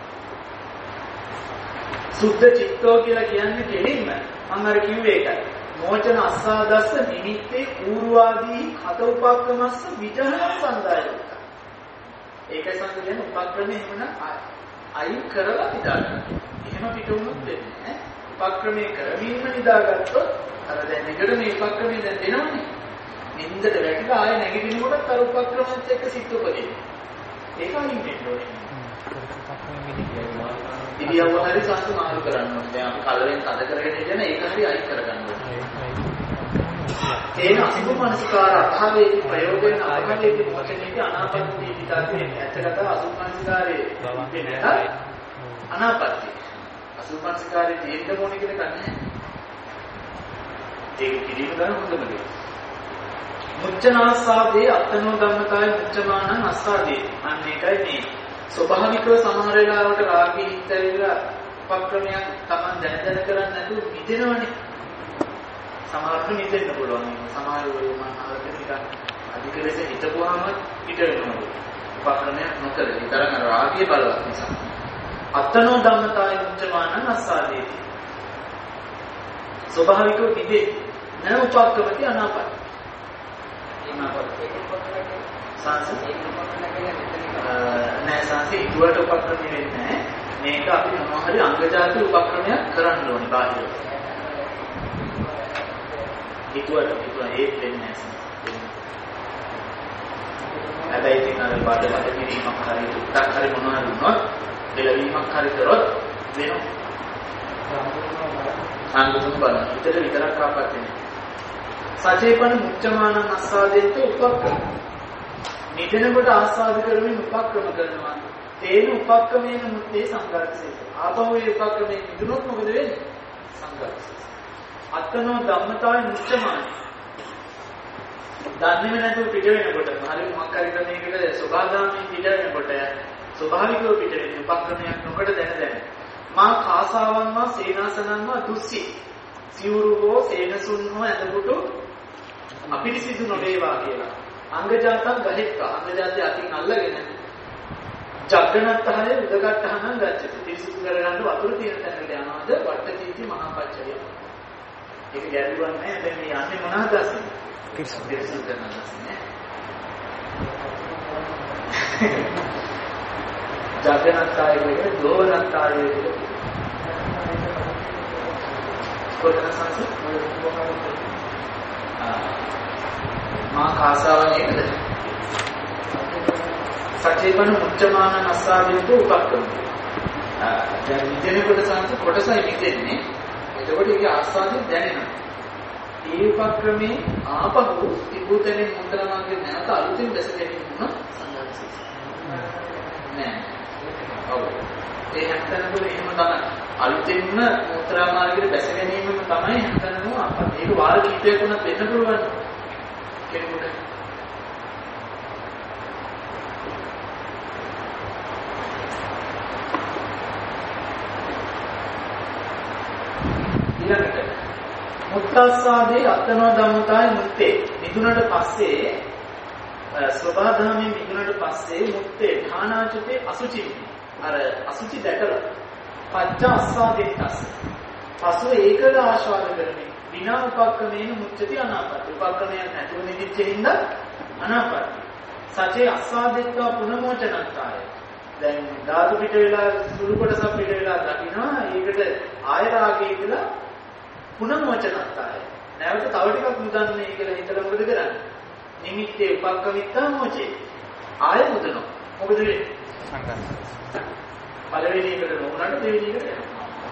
Speaker 1: සුද්ධ චිත්තෝ කියලා කියන්නේ දෙලින්ම මම අර කිව්වේ ඒකයි. මෝචන අස්සාදස්ස නිමිත්තේ පූර්වාදී හත උපක්‍රමස්ස විජහන සංදායක. ඒක සංකේතන උපක්‍රමයේ එහෙමනම් අයින් කරලා නිදාගන්න. එහෙම පිට වුණොත් වෙන්නේ නැහැ. උපක්‍රමයේ කරමින්ම නිදාගත්තොත් අර දැන් එකට මේ උපක්‍රමයේ දැන් දෙනවනේ. නින්දට වැටිලා ආයෙ නැගිටිනකොටත් අර උපක්‍රමත් එක්ක සිත් උපදිනවා. ඒක අයින් වෙන්න ඕනේ. ඉතියව හරි සංසු මාරු කරන්න ඕනේ. දැන් අපි කලවෙන් තද කරගෙන ඉන්න ඒක හරි අයින් කරගන්න ඕනේ. තේන අසුභ මනසිකාර අභාවයේ ප්‍රයෝගයෙන් ආගමයේ මොචනයේ අනාපත්ති විතාවේ ඇත්තකට අසුභ මනසිකාරයේ වෙන්නේ නැහැ. අනාපත්ති. අසුභ මනසිකාරයේ තියෙන්න ඕනේ කියලා ගන්න නැහැ. ඒක කිරීම ගන්න හොඳම දේ. මුච්චනාසාදේ අත්තනෝ ධම්මතාය මුච්චමානං අස්සාදේ. අන්න ඒකයි මේ ස්වභාවිකව සමහර වෙලාවට රාගී හිතවිලා උපක්‍රමයක් Taman දැන කරන්නේ නැතුව මිදෙනවනේ. සමහරට මිදෙන්න පුළුවන්. සමහර වෙලාවට මම අහලා නිකන් අධික ලෙස හිතපුවාම පිට වෙනවා. උපක්‍රමයක් නොකර විතරක් රාගයේ බලවත් නිසා. අත්තනෝ ධම්මතාය මුච්චමානං අස්සාදේ. ස්වභාවිකව මිදේ නැ උපක්‍රමති අනාපත්. නෑ සංසි ඉක්ුවට උපක්‍රමය වෙන්නේ නැහැ. මේක අපි මොනවා හරි අංගජාති උපක්‍රමයක් කරන්න ඕනේ බාහිර. ඉක්ුවට ඒක වෙන්නේ නැහැ. හැබැයි ඉතින් අර බාහිර කිරීමක් හරි උත්තක් හරි මොනවා හරි වුණොත් දෙලවීමක් හරි කරොත් වෙනවා. සංගුණ බලන්න. හිතට විතරක් ආපත් වෙන්නේ. සචේපන මුච්චමානං අස්සාදෙන්ත උපක්‍රම. නිදනකොට ආස්වාද කරමින් උපක්‍රම කරනවා. තේන උපක්‍රමයෙන් මුත්තේ සංඝාතසේ. ආපහුවේ උපක්‍රමයෙන් නිදුනොත් මොකද වෙන්නේ? සංඝාතසේ. අත්තනෝ ධම්මතාවේ මුච්චමාන. දන්නේම නැතුව පිට වෙනකොට හරි මොකක් හරි ක්‍රමයකට සබාදාමී පිට වෙනකොට ස්වභාවිකව පිට වෙන උපක්‍රමයක් නොකට දැන. මා කාසාවන් මා සේනාසනන් මා දුස්සි. සිවුරු හෝ සේනසුන් හෝ ඇඳපුටු අපිරිසිදු නොවේවා කියලා. අංගජාතං ගහෙත්තා. අංගජාතය අතින් අල්ලගෙන ජග්ගනත්තහය උදගත්තහනම් ගච්ඡති. පිරිසිදු කරගන්න වතුර තියෙන තැනකට යනවාද වට්ටචීති මහපච්චය. ඒක ගැඹුරක් නෑ. හැබැයි මේ යන්නේ මොනවද අසින්? පිරිසිදු කරනවා නේ. ජග්ගනත්තහය කියන්නේ දෝවනත්තහය කියන්නේ කොටන සංසි මා කාසාවන් එකද සචේපන මුච්චමාන අස්සාදෙන්තු උපක්‍රම. දැන් නිදෙනකොට සංසි කොටසයි නිදෙන්නේ. එතකොට ඒක ආස්වාදයෙන් දැනෙනවා. ඒ උපක්‍රමේ ආපහු තිබුතෙනේ මුද්‍රාමාර්ගයේ නැවත අලුතින් දැස ගැනීම සංඝාතසි. නෑ. ඔව්. ඒ හැමතැනම එහෙම තමයි. අලුතින්ම මුත්‍රා මාර්ගයේ දැස ගැනීමම තමයි හැමතැනම අපත්. ඒක වාර කිහිපයක් වුණත් වෙන්න පුළුවන් කෙනෙකුට. ඊළඟට මුත්තස්සාදේ අත්තනෝ ධම්මතාය මුත්තේ. නිදුනට පස්සේ ස්වභාධාමයෙන් නිදුනට පස්සේ මුත්තේ ධානාචුතේ අසුචි. අර අසුචි දැකලා පච්ච අස්සාදෙන්නස්. පසුව ඒකල ආශාද කරමින් විනා උපක්‍රමේන මුච්චති අනාපත්ති. උපක්‍රමයක් නැතුව නිදිච්චෙින්ද අනාපත්ති. සචේ අස්සාදෙත්වා පුනමෝචනත්තාය. දැන් ධාතු පිට වෙලා සුළු කොටසක් පිට වෙලා දකින්නවා. ඒකට ආය රාගය කියලා පුනමෝචනත්තාය. නැවත තව ටිකක් මුදන්නේ කියලා හිතලා මොකද කරන්නේ? නිමිත්තේ උපක්‍රමිත්තා මොචේ. ආය මුදනවා. මොකද වෙන්නේ? සංගත. පළවෙනි එකට නොවුනට දෙවෙනි එකට යනවා.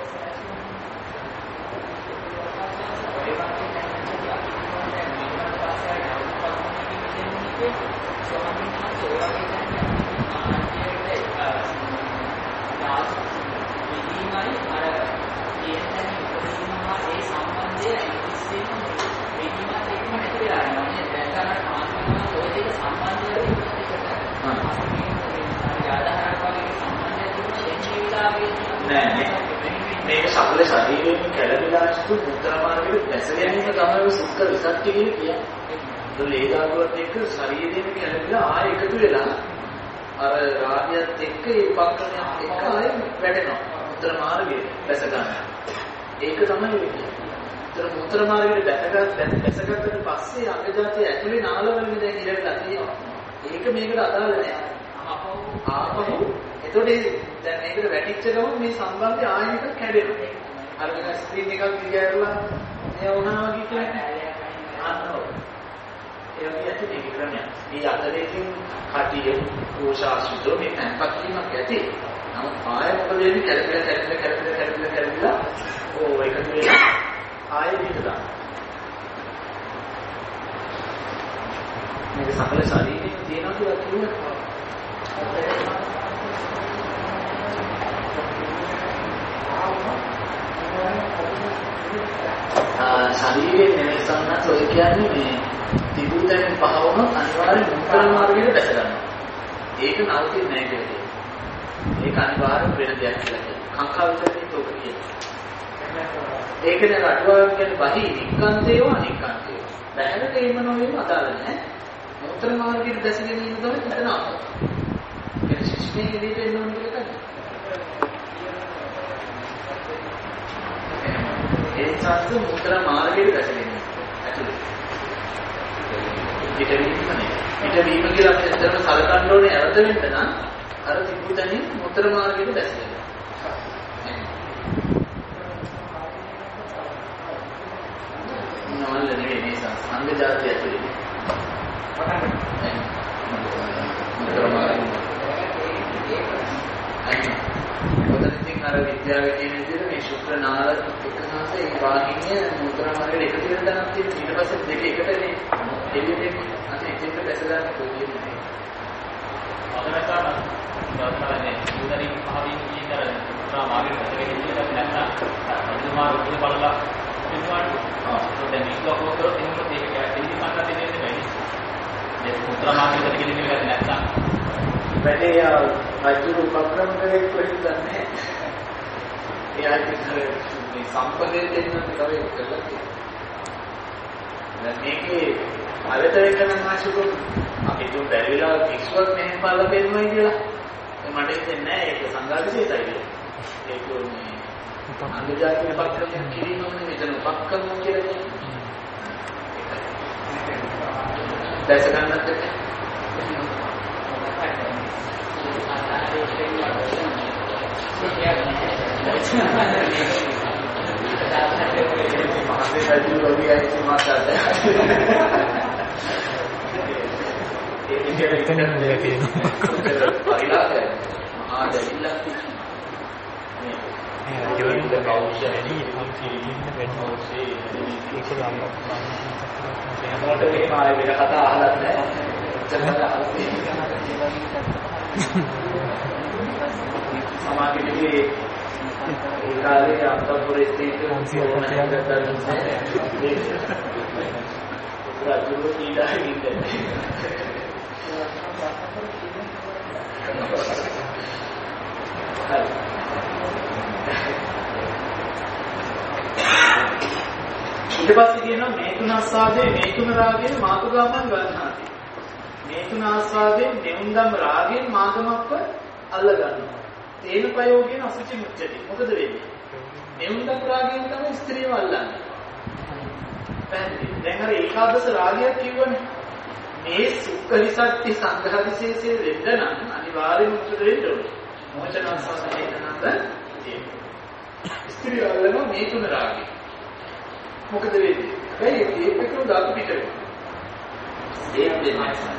Speaker 1: මේක සකල ශරීරයෙන් කැළඹිලා සිටු මුත්‍රා මාර්ගයේ දැස ගැනීම තමයි සුක්ඛ විසත්ති කියන්නේ. ඒ ධාතුවත් එක්ක ශරීරයෙන් කැළඹිලා ආයෙ එකතු වෙලා අර රාගයත් එක්ක ඒ උපක්‍රමයක් එක්ක ආයෙ වැඩෙනවා. මුත්‍රා මාර්ගයේ දැස ගන්න. ඒක තමයි වෙන්නේ. මුත්‍ර මාර්ගයේ දැසගත්තට පස්සේ අංග ජාතිය ඇතුලේ නාලවලනේ දැන් ඉරලා තියෙනවා. ඒක මේකට අදාළ නැහැ. ආපහු එතකොට දැන් මේකට වැටිච්ච ගමන් මේ සම්බන්ධය ආයෙත් කැඩෙනවා. අර වෙන ස්ක්‍රීන් එකක් දිගහැරලා මේ වුණා වගේ කියන්නේ. අන්නෝ. ඒ වගේ ඇති මේක ක්‍රමයක්. මේ අතරේකින් කටිය කෝෂාසුදෝ මේ පැන්පත් වීමක් ඇති. නමුත් ආයෙ මොකද වෙන්නේ? කැරකිලා ඕ එකතු වෙලා ආයෙ දිගලා. මේක සකල ශරීරයේ තියෙනවා කියලා කියනවා. ශරීරයේ නෙමෙසන්නත් ඔය කියන්නේ මේ තිබුණෙන් පහ වුණොත් අනිවාර්යෙන් මුත්‍රා මාර්ගයට බැස ගන්නවා. ඒක නවතින්නේ නැහැ කියලා කියනවා. ඒක අනිවාර්යෙන් වෙන දෙයක් කියලා කියනවා. කාංකා විතරනේ තෝක කියනවා. ඒකනේ රටුවාන් කියන්නේ බහි නික්කාන්තේව අනික්කාන්තේව. බැහැරට එන්න නොවීම අදාළ නැහැ. මුත්‍රා මාර්ගයට දැස ගැනීම තමයි මෙතන ආවේ. ඒක ශිෂ්ටයේ ඉදිරියට එන්න ඕන කියලා කියනවා. ඒ සත්‍ය මුත්‍රා මාර්ගයට දැස ගැනීම. ඇතුළේ. පිටවීම කියලා අපි ඇත්තටම සලකන්න ඕනේ අර්ථ වෙන්න නම් අර තිබුතනින් මුත්‍ර මාර්ගයට දැස ගැනීම. නෝල් නෙවෙයි මේ සංඝ ජාතිය ඇතුලේ. මුත්‍ර මාර්ගය. ඔතනකින් අර විද්‍යාවේ කියන විදිහට මේ ශුක්‍ර නාල එකසාස ඒ වාහිනිය මුත්‍ර මාර්ගයට එකතු වෙන තැනක් තියෙනවා. ඊට පස්සේ දෙක එකටනේ එළියට අන්න එතෙන්ට බැස ගන්න පුළුවන් නේ.
Speaker 2: අදමතාන දවසනේ උදරින් පහවින් කියන මුත්‍රා මාර්ගයට බැසගෙන ඉඳලා නැත්නම් අනුමාන උදේ බලලා ඉන්නවාට දැන් මේක ලොකෝතර එන්නත් ඒක දෙවි කන්න දෙන්නේ නැහැ. මේ මුත්‍රා මාර්ගයට බැසගෙන ඉඳලා නැත්නම්
Speaker 1: වැඩේ රජු උපක්‍රම කරේ කොහෙන්ද නැහැ. එයා කියන්නේ මේ සම්පදේ දෙන්න තමයි කරලා තියෙන්නේ. දැන් මේකේ අලතර එක නම් ආශුකම් අපි දුක් බැරිලා කික්ස්වත් මෙහෙම බලලා පෙන්නනවා කියලා. මට හිතෙන්නේ නැහැ ඒක සංඝාදිතයයි කියලා. ඒක මේ අනුජාතික උපක්‍රමයක් කිරීමනේ මෙතන උපක්‍රම කියලා කියන්නේ. දැස ගන්නත් එක්ක මහසේ රජු ලෝකයේ සමාජාත ඒක එතනින් නෑ කියනවා පරිලාසය මහා දෙවිලා මේ රජුන් ද කෞෂ්‍ය වැඩි ඉතිරින්න වෙනෝසේ ඒක මොකද මේ ආයේ වෙන කතා අහලත් නෑ සමාජයේ ඒ කාලේ අන්තපුරේ ස්ථිත රජු කීලා ඉන්නේ ඊට පස්සේ කියනවා මේ තුන ආස්වාදේ මේ තුන රාගයෙන් මාතුගාමන් ගන්නාති. මේ තුන ආස්වාදයෙන් දෙවුන්දම් රාගයෙන් මාගමක්ව අල්ල ගන්නවා. තේන ප්‍රයෝගයෙන් අසුචි මුච්චති. මොකද වෙන්නේ? දෙවුන්දම් රාගයෙන් තමයි ස්ත්‍රියව අල්ලන්නේ. පැහැදිලි. දැන් අර ඒකාදස රාගයක් කිව්වනේ. මේ සුඛලිසත්ති සංඝාදිශේෂයේ වෙන්න නම් අනිවාර්යයෙන්ම මුච්චද වෙන්න ඕනේ. මොචනාසසනේ නන්ද ස්ත්‍රිය අල්ලන මේ තුන රාගය. මොකද වෙන්නේ? ඒ ඒකකම දාතු පිට වෙනවා. ඒක දෙන්නේ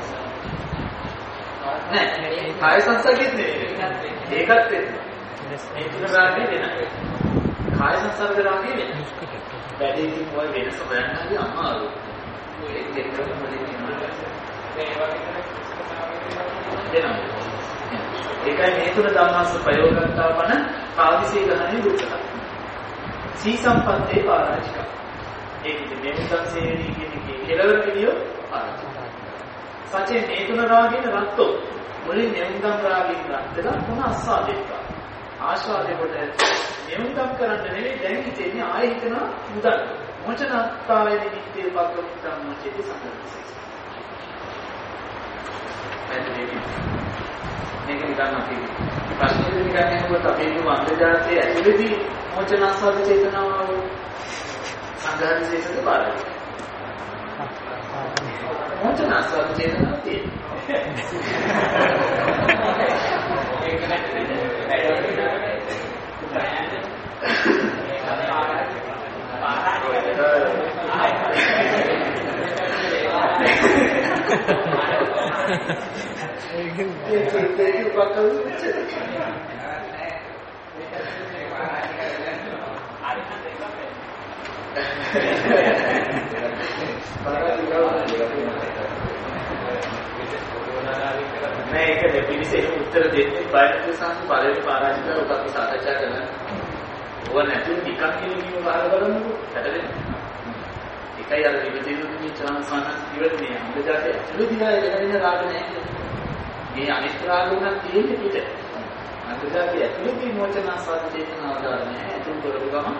Speaker 1: නෑ. කාය සංසර්ගෙත් නෙවෙයි. ඒකත් වෙනවා. මේ තුන රාගය වෙනයි. කාය සංසර්ග රාගය වෙනයි. වැඩිකින් ඔය වෙනස හොයන්නදී අමාරුයි. ඒක දෙකම මොලේ තියෙනවා. ඒකයි මේ තුන ධම්මස්ස ප්‍රයෝගත්තාවන පාදිසේ ගහන්නේ දුක්ඛ. සී සම්පත්තේ පාරාජික. ඒක ඉතින් මේ මුසන්සේනී කියන්නේ කෙලවර පිළියෝ පාරාජික. සත්‍ය මේ තුන රාගයෙන් රත්තු මුලින් නෙවුම්දම් රාගයෙන් රත්දලා මොන ආස්වාදේක. ආස්වාදේ කොට නෙවුම්දම් කරන්න නෙවෙයි දැන් හිතෙන්නේ ආයෙ හිතනවා මුදල්. මොචනත්තාවේ නිමිත්තේ පක්කමිතම් මොචේති සංකල්පසේ. මේක නිකන් අපි ප්‍රශ්නෙ නිකන් නේද අපි මේ අන්තර්ජාලයේ ඇතුළේදී මොචන ආස්වාද චේතනාව සංඝාදිශේෂක බාරයි. මොකද ආස්වාද චේතනාව मैं एक डेफिनेशन से उत्तर देते बाइक के साथ बारे में पाराजित और काफी साझा करना वो नेचुरल निकाल के लिए बाहर बरन कटले इकाई यार विवेचन में चांस आना इवेंट में हम जाते चलो दिया है लेकिन राग नहीं ये अनिष्ट राग होना तीन पीछे हम जाते एक्चुअली की मोचन आस्वाद चेतना आधार में है तुम करोगे हम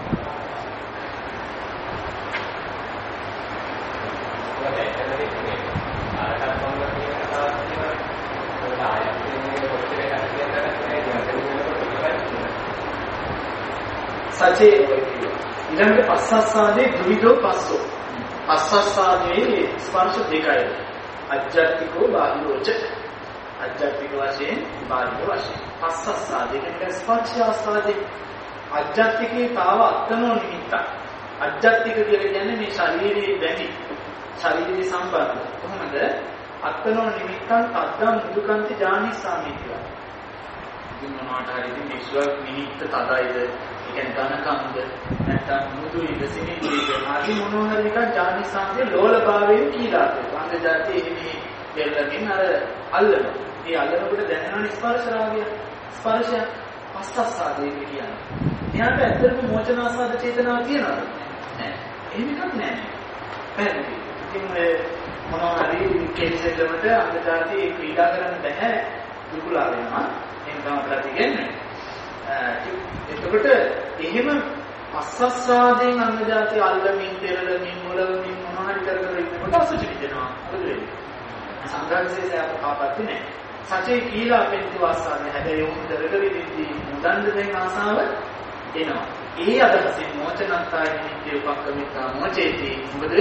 Speaker 1: සචේ ඊළඟට පස්සස්සාදේ දුවිදෝ පස්සෝ පස්සස්සාදේ ස්පර්ශ දෙකයි අජ්ජත්තිකෝ බාහිරෝච අජ්ජත්තික වශයෙන් බාහිර වශයෙන් පස්සස්සාදේ කියන්නේ ස්පර්ශ ආස්වාදේ අජ්ජත්තිකේ තාව අත්නෝ නිමිත්ත අජ්ජත්තික කියන්නේ මේ ශරීරයේ බැඳි ශරීරයේ සම්බන්ධ කොහොමද අත්නෝ නිමිත්තං අද්දම් මුදුකන්ති ජානිස්සාමි කියලා ඉතින් මොනවාට හරි ඉතින් විශ්ව නිමිත්ත තදයිද කියන්නේ ධනකම්ද නැත්නම් මුදුයිද සිනිදුයිද ආදී මොනවා හරි එකක් ජානිස්සාමයේ ලෝලභාවයෙන් කියලා අංග જાතියේ මේ දෙල්ලමින් අර අල්ලන මේ අල්ලනකොට දැනෙන ස්පර්ශ රාගය ස්පර්ශය පස්සස්සාදේ කියන්නේ එයාට ඇත්තටම මොචනාස්වාද චේතනාව තියෙනවද නැහැ එහෙම එකක් නැහැ පැහැදිලි ඉතින් මොනවා හරි කෙලිසෙල්ලමට අංග જાතියේ ක්‍රීඩා කරන්න බෑ දුකලා වෙනවා එහෙම තමයි කියන්නේ එතකොට එහෙම අස්සස්සාදෙන් අංග જાති අල්ලමින් පෙරලමින් මොළවමින් මොනවා හරි කර කර ඉන්නකොට අසුචි විදිනවා මොකද වෙන්නේ සංඝාදිශේෂය ආපත්‍ය නැහැ සචේ කීලා පෙන්තු ආසාවේ හැබැයි උන් දරගවිදී මුදන්න දෙන ආසාව එනවා ඒ අදහසින් මොචනත්තායි නිත්‍ය උපක්කමිතා මොචේති මොකද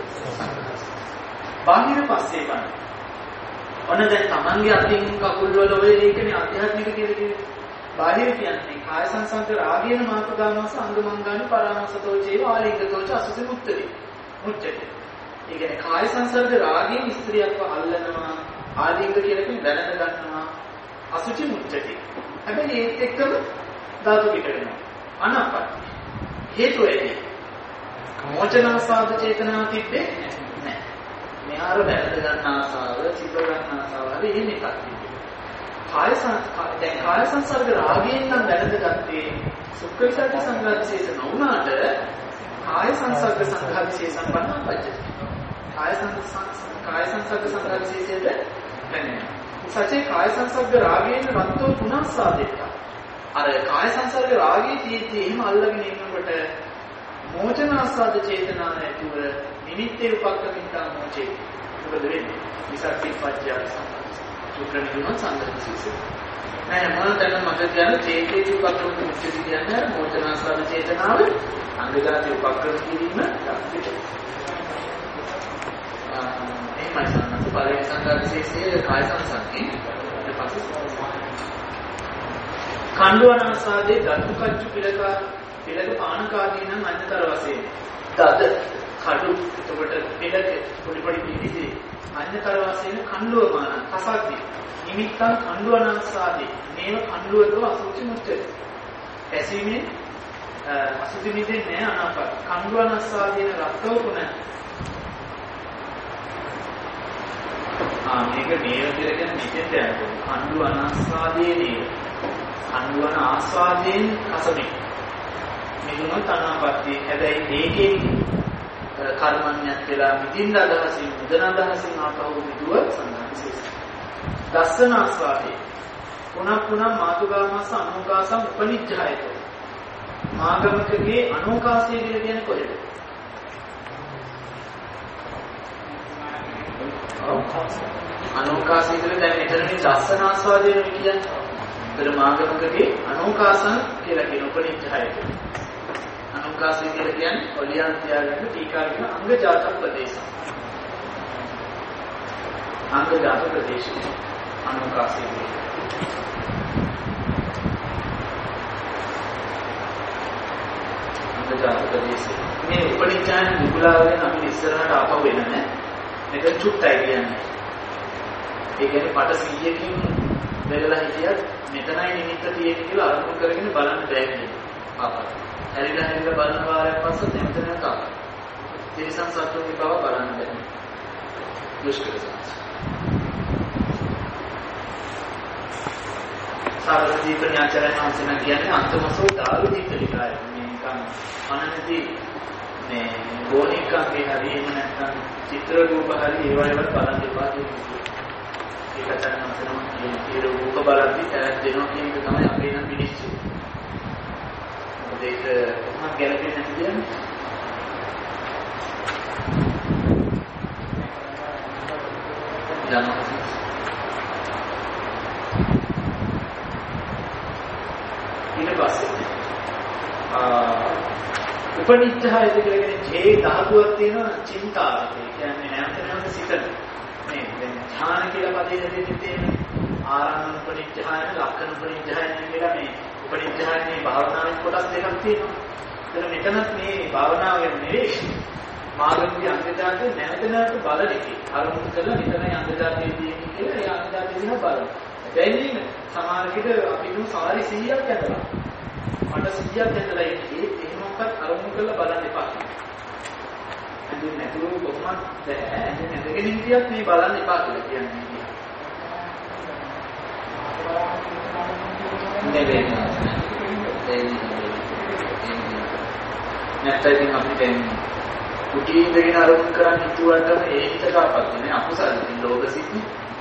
Speaker 1: බාහිර පස්සේ බලන්න ඔන්න දැන් Tamange අතින් කකුල් වල ඔය ඒකනේ ආධ්‍යාත්මික කියලා කියන්නේ බාහිර කියන්නේ කාය සංසන්ද රාගයන මාතෘකාමස අංගමංගානි පරාමසතෝ චේව ආලිංගතෝච අසුසි මුත්තේ මුච්චේ. ඒ කියන්නේ කාය සංසර්ග රාගයෙන් ස්ත්‍රියක්ව අල්ලනවා ආලිංග කියලා කියන්නේ දැනන ගන්නවා අසුචි මුච්චේ. හැබැයි ඒත් එක්කම ධාතු පිට වෙනවා. අනාපත්. හේතුව ඇයි? මොචනාස්වාද චේතනාව තිබ්බේ නැහැ. මෙහාර වැරද ගන්න ආසාව, සිත ගන්න ආසාව හරි එහෙම එකක් තිබ්බේ. දැන් කාය සංසර්ග රාගයෙන් නම් වැරදගත්තේ සුඛවිසට්ඨ සංඝාදිශේෂ නොවුනාට කාය සංසර්ග සංඝාදිශේෂ සම්පන්න පච්චය. කාය සංසර්ග සංඝාදිශේෂයද නැහැ. සත්‍ය කාය සංසර්ග රාගයෙන් රත්තෝ පුනස්සාදෙත්ත. අර කාය සංසර්ග රාගයේ තියෙද්දි එහෙම අල්ලගෙන ඉන්නකොට මොචනාස්වාද චේතනා නැතුව නිමිත්තේ උපක්කමිතා මොචේ. මොකද වෙන්නේ? විසක්ති පච්චය සුක්‍රමිදුන සංගතිසීස නෑ මම දැන් මට කියන චේතේති උපක්‍රම මුක්ති කියන්නේ මොචනාස්වාද චේතනාව අංගජාති උපක්‍රම කිරීම පිට එහෙමයි සම්මත පළවෙනි සංගතිසීසේ කාය සංසංගේ ඊට පස්සේ කණ්ඩුවනාසාදේ දත්තු කච්චු පිළක පානකාදී නම් අන්‍යතර වශයෙන් දද කඩු එතකොට පිළක පොඩි පොඩි පිළිසි අන්‍යතර වශයෙන් කණ්ඩුවමාන කසද්දී නිමිත්තං කණ්ඩුවනාසාදී මේව කණ්ඩුවදව අසුචි මුච්චේ ඇසීමේ අසුචි මිදෙන්නේ අනාපත් කණ්ඩුවනාසාදීන රක්තෝකුණ මේක නේව කියලා කියන්නේ මෙතෙන්ට යනවා කණ්ඩුවනාසාදී නේව කණ්ඩුවන ආස්වාදයෙන් කසමේ මෙලොව අනාපත්ති හැබැයි මේකේ කර්මන්‍යත් වෙලා මිදින්න අදහසින් මුදන අදහසින් ආපහු මිදුව සංඝාදිශේෂ දස්සන ආස්වාදේ පුනක් මාතුගාමස අනුකාසම් උපනිච්ඡායතෝ මාගමකගේ අනුකාසය කියලා කියන්නේ කොහෙද? අනුකාසය කියලා දැන් මෙතනදී දස්සන ආස්වාදේ කියන්නේ. ඒතර මාගමකගේ අනුකාසම් කියලා කියන උපනිච්ඡායතෝ අනුකාසී කියලා කියන්නේ ඔලියන් තියාගෙන ටීකා කියන අංග ජාත ප්‍රදේශ. අංග ජාත ප්‍රදේශ අනුකාසී අංග ජාත ප්‍රදේශ. මේ උපනිච්ඡායන දුබලාවෙන් අපි ඉස්සරහට ආපහු වෙන නැහැ. මේක චුට්ටයි කියන්නේ. ඒ කියන්නේ පට 100කින් වෙලලා හිටියත් මෙතනයි නිමිත්ත තියෙන්නේ කියලා අරමුණු කරගෙන බලන්න බෑ කියන්නේ. ආපහු. හැරිලා බලන වාරයක් පස්සේ නැවත නැවත ආපහු. තිරසන් සත්‍යෝගේ බව බලන්න බෑ. දුෂ්කරසංස. සාරදීපණී ආචාර්යයන් වහන්සේ කියන්නේ අන්තමසෝ දාරු දීපලිකාය. මේ නිකන් අනනදී මේ ගෝණිකාගේ හරි එහෙම නැත්නම් චිත්‍ර රූප හරි ඒවයිවත් බලන්න එපා කියන්නේ. ඒක තමයි කියන රූප බලද්දී තවත් දෙනවා කියන එක තමයි අපේ නම් විනිශ්චය. මොකද ඒක කොහොමද ගැලපෙන්නේ නැති කියන්නේ? ඊට පස්සේ උපනිච්ඡායද කියලා කියන්නේ ජේ ධාතුවක් තියෙන චින්තාවක. ඒ කියන්නේ නැවත නැවත සිතන. මේ දැන් ඥාන කියලා පදේ දෙන්නේ තියෙන්නේ ආරම්භ උපනිච්ඡායන ලක්ෂණ උපනිච්ඡායන කියලා මේ උපනිච්ඡායනේ භාවනාවේ කොටස් දෙකක් තියෙනවා. එතන මෙතනත් මේ භාවනාවේ නෙවෙයි මාර්ගයේ අංගජාතේ නැවත නැවත බලන එකේ අරමුණු කරලා මෙතනයි අංගජාතේ තියෙන්නේ කියලා ඒ අංගජාතේ දිහා බලන. දැන් සමහරවිට අපි නු සාරි 100ක් ඇතලා. මට 100ක් ඇතලා ඉන්නේ එහෙම මොකක්ද අරමුණු කරලා බලන්න එපා. ඇඳුම් නැතුව කොහොමද බෑ. ඇඳුම් නැදගෙන ඉඳියක් මේ බලන්න එපා කියලා කියන්නේ. නැත්නම් අපිට කුටි ඉඳගෙන අරමුණු කරන් හිතුවට ඒ හිතට ආපත් නේ අකුසල ලෝක සිද්ධි.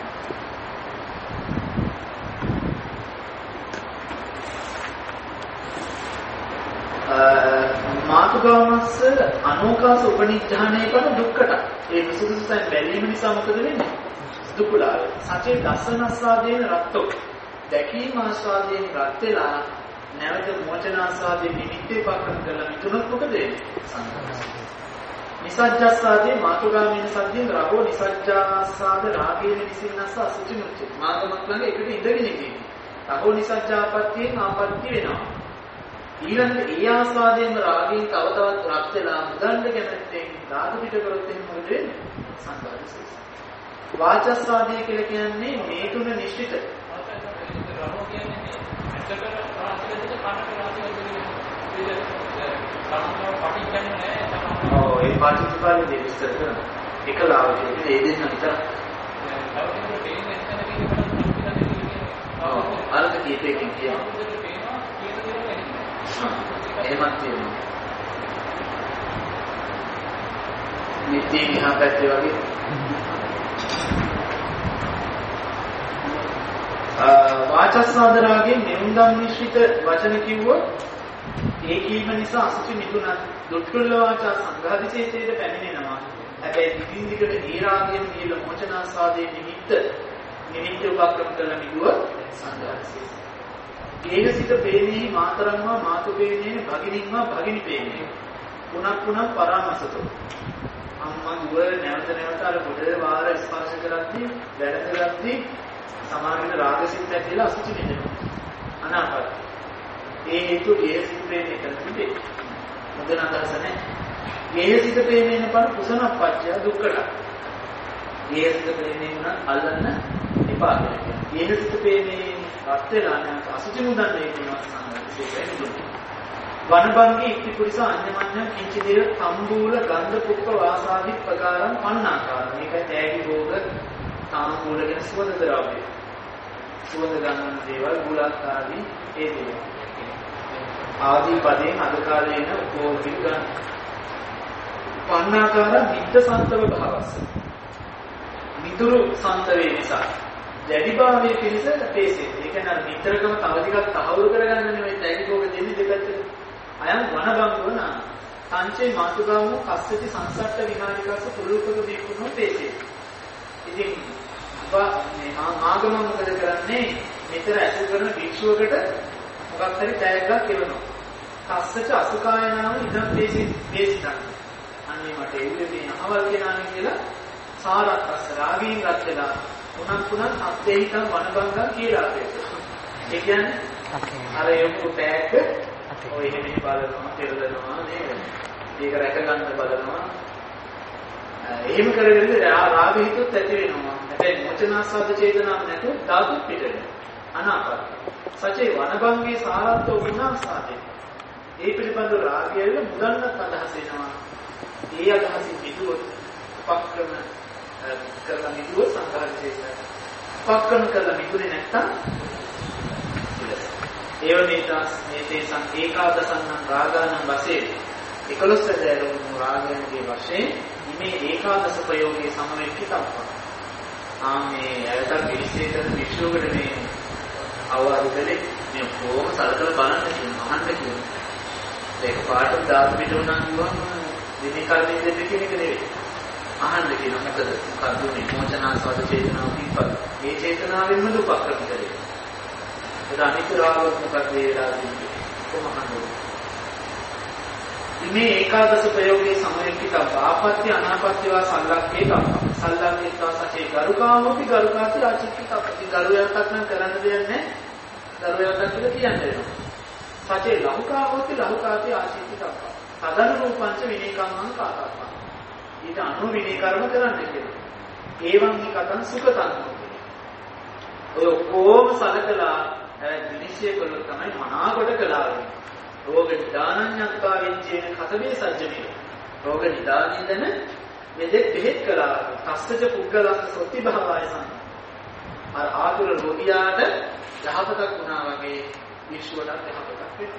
Speaker 1: මාතුගාමස්ස අනෝකාස උපනිච්ඡානේ කරන දුක්කට ඒ සුදුසුසෙන් බැලීම නිසා මොකද වෙන්නේ? දුකුලාව. සචේ දසනස්සාදීන රත්තෝ දැකීම ආස්වාදයෙන් රත් වෙලා නැවත මොචන ආස්වාදයෙන් නිමිත්තේ පක්‍රම කරලා මිතුනොත් මොකද වෙන්නේ? සංඝාස. නිසජ්ජස්සාදී මාතුගාමීන සද්දෙන් රාගෝ නිසජ්ජාස්සාද රාගයෙන් නිසින්නස්ස අසුචිනුච්ච. මාගමක් ළඟ එකට ඉඳගෙන ඉන්නේ. රාගෝ නිසජ්ජාපත්තියෙන් ආපත්‍ති වෙනවා. ඊළඟට ඒ ආස්වාදයෙන්ම රාගයෙන් තව තවත් රත් වෙලා මුදන්න කැමැත්තෙන් ධාතු පිට කරොත් එහෙනම් මොකද වෙන්නේ? සංඝාස. වාචස්වාදී කියලා කියන්නේ මේ තුන නිශ්චිත.
Speaker 2: රාගෝ කියන්නේ ඇත්තට රාගයේදී කනට රාගයේදී
Speaker 1: ඔව් ඒ පාටිච්චපාලේ දෙවිස්තර කරන එකලාවදී ඒ දෙන්න විතර අරක කීපයකින් කියනවා එහෙමත් තියෙනවා නිත්‍ය විහා පැත්තේ වගේ වාචස්වාදරාගේ මෙවුන්දම් මිශ්‍රිත වචන කිව්වොත් ඒ කීම නිසා අසුචි මිතුණත් දුක්ඛල වාචා සංඝාදිශේෂයට පැමිණෙනවා. හැබැයි දිගින් දිගට ඒ රාගයෙන් නිල මොචනාස්වාදයේ නිමිත්ත උපක්‍රම කරලා නිදුව සංඝාදිශේෂ. කේනසිත පේනේ මාතරම්මා මාතු පේනේ භගිනින්මා භගිනි පේනේ. පුනක් පරාමසතෝ. අම්මා දුව නැවත නැවත අර පොඩ වාර ස්පර්ශ කරද්දී වැඩ කරද්දී සමාගින රාගසිත ඇතිලා අසුචි මිදෙනවා. අනාපත්. ඒ හේතු ගේහසිත ප්‍රේමේ කරන්නේ. මුදන අදහස නැහැ. ගේහසිත ප්‍රේමේන පර කුසනප්පච්චය දුක්කට. ගේහසිත ප්‍රේමේ උනත් අල්ලන්න එපා කියලා. ගේහසිත ප්‍රේමේ රත් වෙලා නැත් අසුචි මුදන්නේ කියනවා සංගතිසේ වනබංගේ ඉක්ති පුරිස අඤ්ඤමඤ්ඤ කිංචිදේ සම්බූල ගන්ධ පුප්ප වාසාදි ප්‍රකාරම් පන්නාකාර. මේකයි තෑගි භෝග සාමූල ගැන සුවඳ ද්‍රව්‍ය. සුවඳ ගන්න දේවල් ගුලත් ආදී ඒ දේවල්. ආදී පදයෙන් අද කාලේ එන උපෝගික ගන්න. පන්නාකාර නිත්‍ය සන්තව භාවස්ස. මිතුරු සන්තවේ නිසා දැඩිභාවයේ පිණිස තේසේ. ඒ කියන්නේ නිතරකම තව ටිකක් තහවුරු කරගන්න නෙවෙයි තෑගි භෝග දෙන්නේ දෙපැත්තට. අයම් වනබංගවන සංචේ මාතුගාම කස්සති සංසට්ඨ විහාරිකස්ස පුරුකක දීකුණෝ තේසේ. ඉතින් මේ ආගම මොකද කරන්නේ? මෙතර ඇසුරු කරන භික්ෂුවකට මොකක් හරි තෑග්ගක් දෙවනවා. තස්සච අසුකායනාව ඉදම් දේශිතං. අනේ මට එන්නේ තියෙන අහවල් කෙනානේ කියලා සාරත්ස්ස රාගයෙන් රත් වෙලා උනත් අත්දේහිතං වනබංගං කියලා අපේක්ෂා. ඒ කියන්නේ අර යොමු ටැග් ඔය එහෙම බලනවා පෙරදනවා නේද? ඒක රැක ගන්න බලනවා. එහෙම කරගෙන රාග හිතුත් ඇති වෙනවා. හැබැයි මොචනාස්වාද චේතනාවක් නැතුව ධාතු පිට වෙනවා. අනාපත්. සචේ වනබංගේ සාරත්ව උනාසාදේ. ඒ පිළිබඳව රාගයල මුදන්නත් අදහස් වෙනවා. ඒ අදහසින් පිටුවොත් උපක්‍රම කරලා මිදුව සංඝාර විශේෂය. උපක්‍රම කරලා මිදුනේ නැත්තම් ඒව මේ ඒකාදසන්නං රාගානං වශයෙන් 11 දෑරුණු රාගයන්ගේ වශයෙන් මේ ඒකාදස ප්‍රයෝගයේ සමවෙච්ච තත්ත්වය. මේ ඇයට පිළිසෙතන විශ්වකට මේ අවවාදෙලේ මේ කොහොම සලකලා බලන්න කියනවා අහන්න කියනවා. ඒක පාට දාත් පිට උනන් කිව්වම දිනේ කල්පින් දෙන්න කියන එක නෙවෙයි. අහන්න කියනවා මොකද මොකද්ද මේ මොචනාස්වාද චේතනාව කිව්වද? මේ චේතනාවෙන්ම උපක්‍රම කරේ. ඒක අනිත් රාගොත් මොකක්ද වේලාදී කොහොමද? මේ ඒකාදස ප්‍රයෝගයේ සමයකිත ආපත්‍ය අනාපත්‍ය වා සල්ලක්කේ තම. සල්ලක්කේතා සචේ ගරුකාමෝපි ගරුකාති ආචිත්තිත අපති ගරුයන්ටත් නම් කරන්න දෙයක් නැහැ. ගරුයන්ටත් කියලා කියන්න වෙනවා. සචේ ලහුකාමෝපි ලහුකාති ආචිත්තිත අපති. සදන රූපංච විනේකම්මං කාතප්පං. ඊට අනු විනය කර්ම කරන්න කියලා. ඒවං හි කතං සුඛතං. ඔය කොහොම සලකලා විනිශ්චය කළොත් තමයි මනාකොට කළා වෙන්නේ. රෝග නිදානඤ්ඤත්තා විච්ඡේන කතමේ සජ්ජනේ. රෝග නිදානයේදන මෙදෙක් බෙහෙත් කළා. තස්සජ පුද්ගලස්ස සොති භාවය සම්. අර ආතුර රෝගියාට යහපතක් වුණා වගේ විශ්වයට යහපතක් වෙනවා.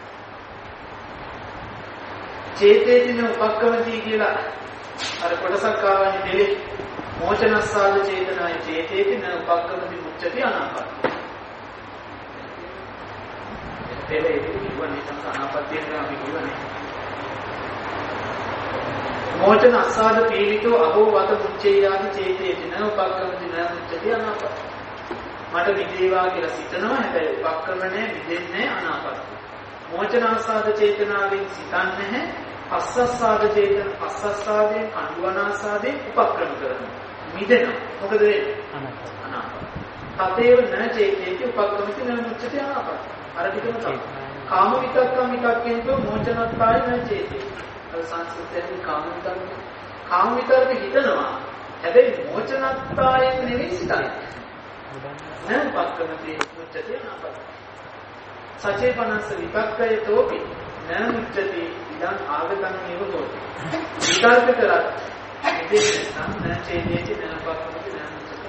Speaker 1: චේතේතින උපක්‍රමති කියලා අර කොටසක් ආවනේ දෙලේ මොචනස්සාද චේතනාය චේතේතින උපක්‍රමති මුච්චති අනාපත්ති. පෙරේ ඉවන්නේ තමයි අනාපත්තියෙන් අපි කියවනේ. මොචන අස්සාද පීලිතෝ අහෝ වත මුච්චේයාදි චේතේතින උපක්‍රමති න මුච්චති අනාපත්ති. මට විදේවා කියලා සිතනවා හැබැයි උපක්‍රමනේ විදෙන්නේ අනාපත්ති. මොචනාසාද චේතනාවෙන් සිතන්නේ නැහැ. පස්සස්සාද චේතන පස්සස්සාදයෙන් අනුවනාසාදයෙන් උපක්‍රම කරනවා. මිදෙනවා. මොකද වෙන්නේ? අනාපත්ති. තතේව න චේතේති උපක්‍රමති න මුච්චති අනාපත්ති. අර පිටුම තමයි. කාම විතක්කම් විතක්කෙන්තෝ මොචනත්තාය න චේතේ. අර සංස්කෘතයෙන් කාම විතර්ක හිතනවා. හැබැයි මොචනත්තායෙන් නෙවෙයි සිතන්නේ. න උපක්‍රමති මුච්චති අනාපත්ති. සචේ පනස්ස විපක්කයතෝපි න මුච්චති ඉදං ආගතං නේව හෝති. විතර්ක කරත් ඉදෙන්න න චේතේති න උපක්‍රමති න මුච්චති.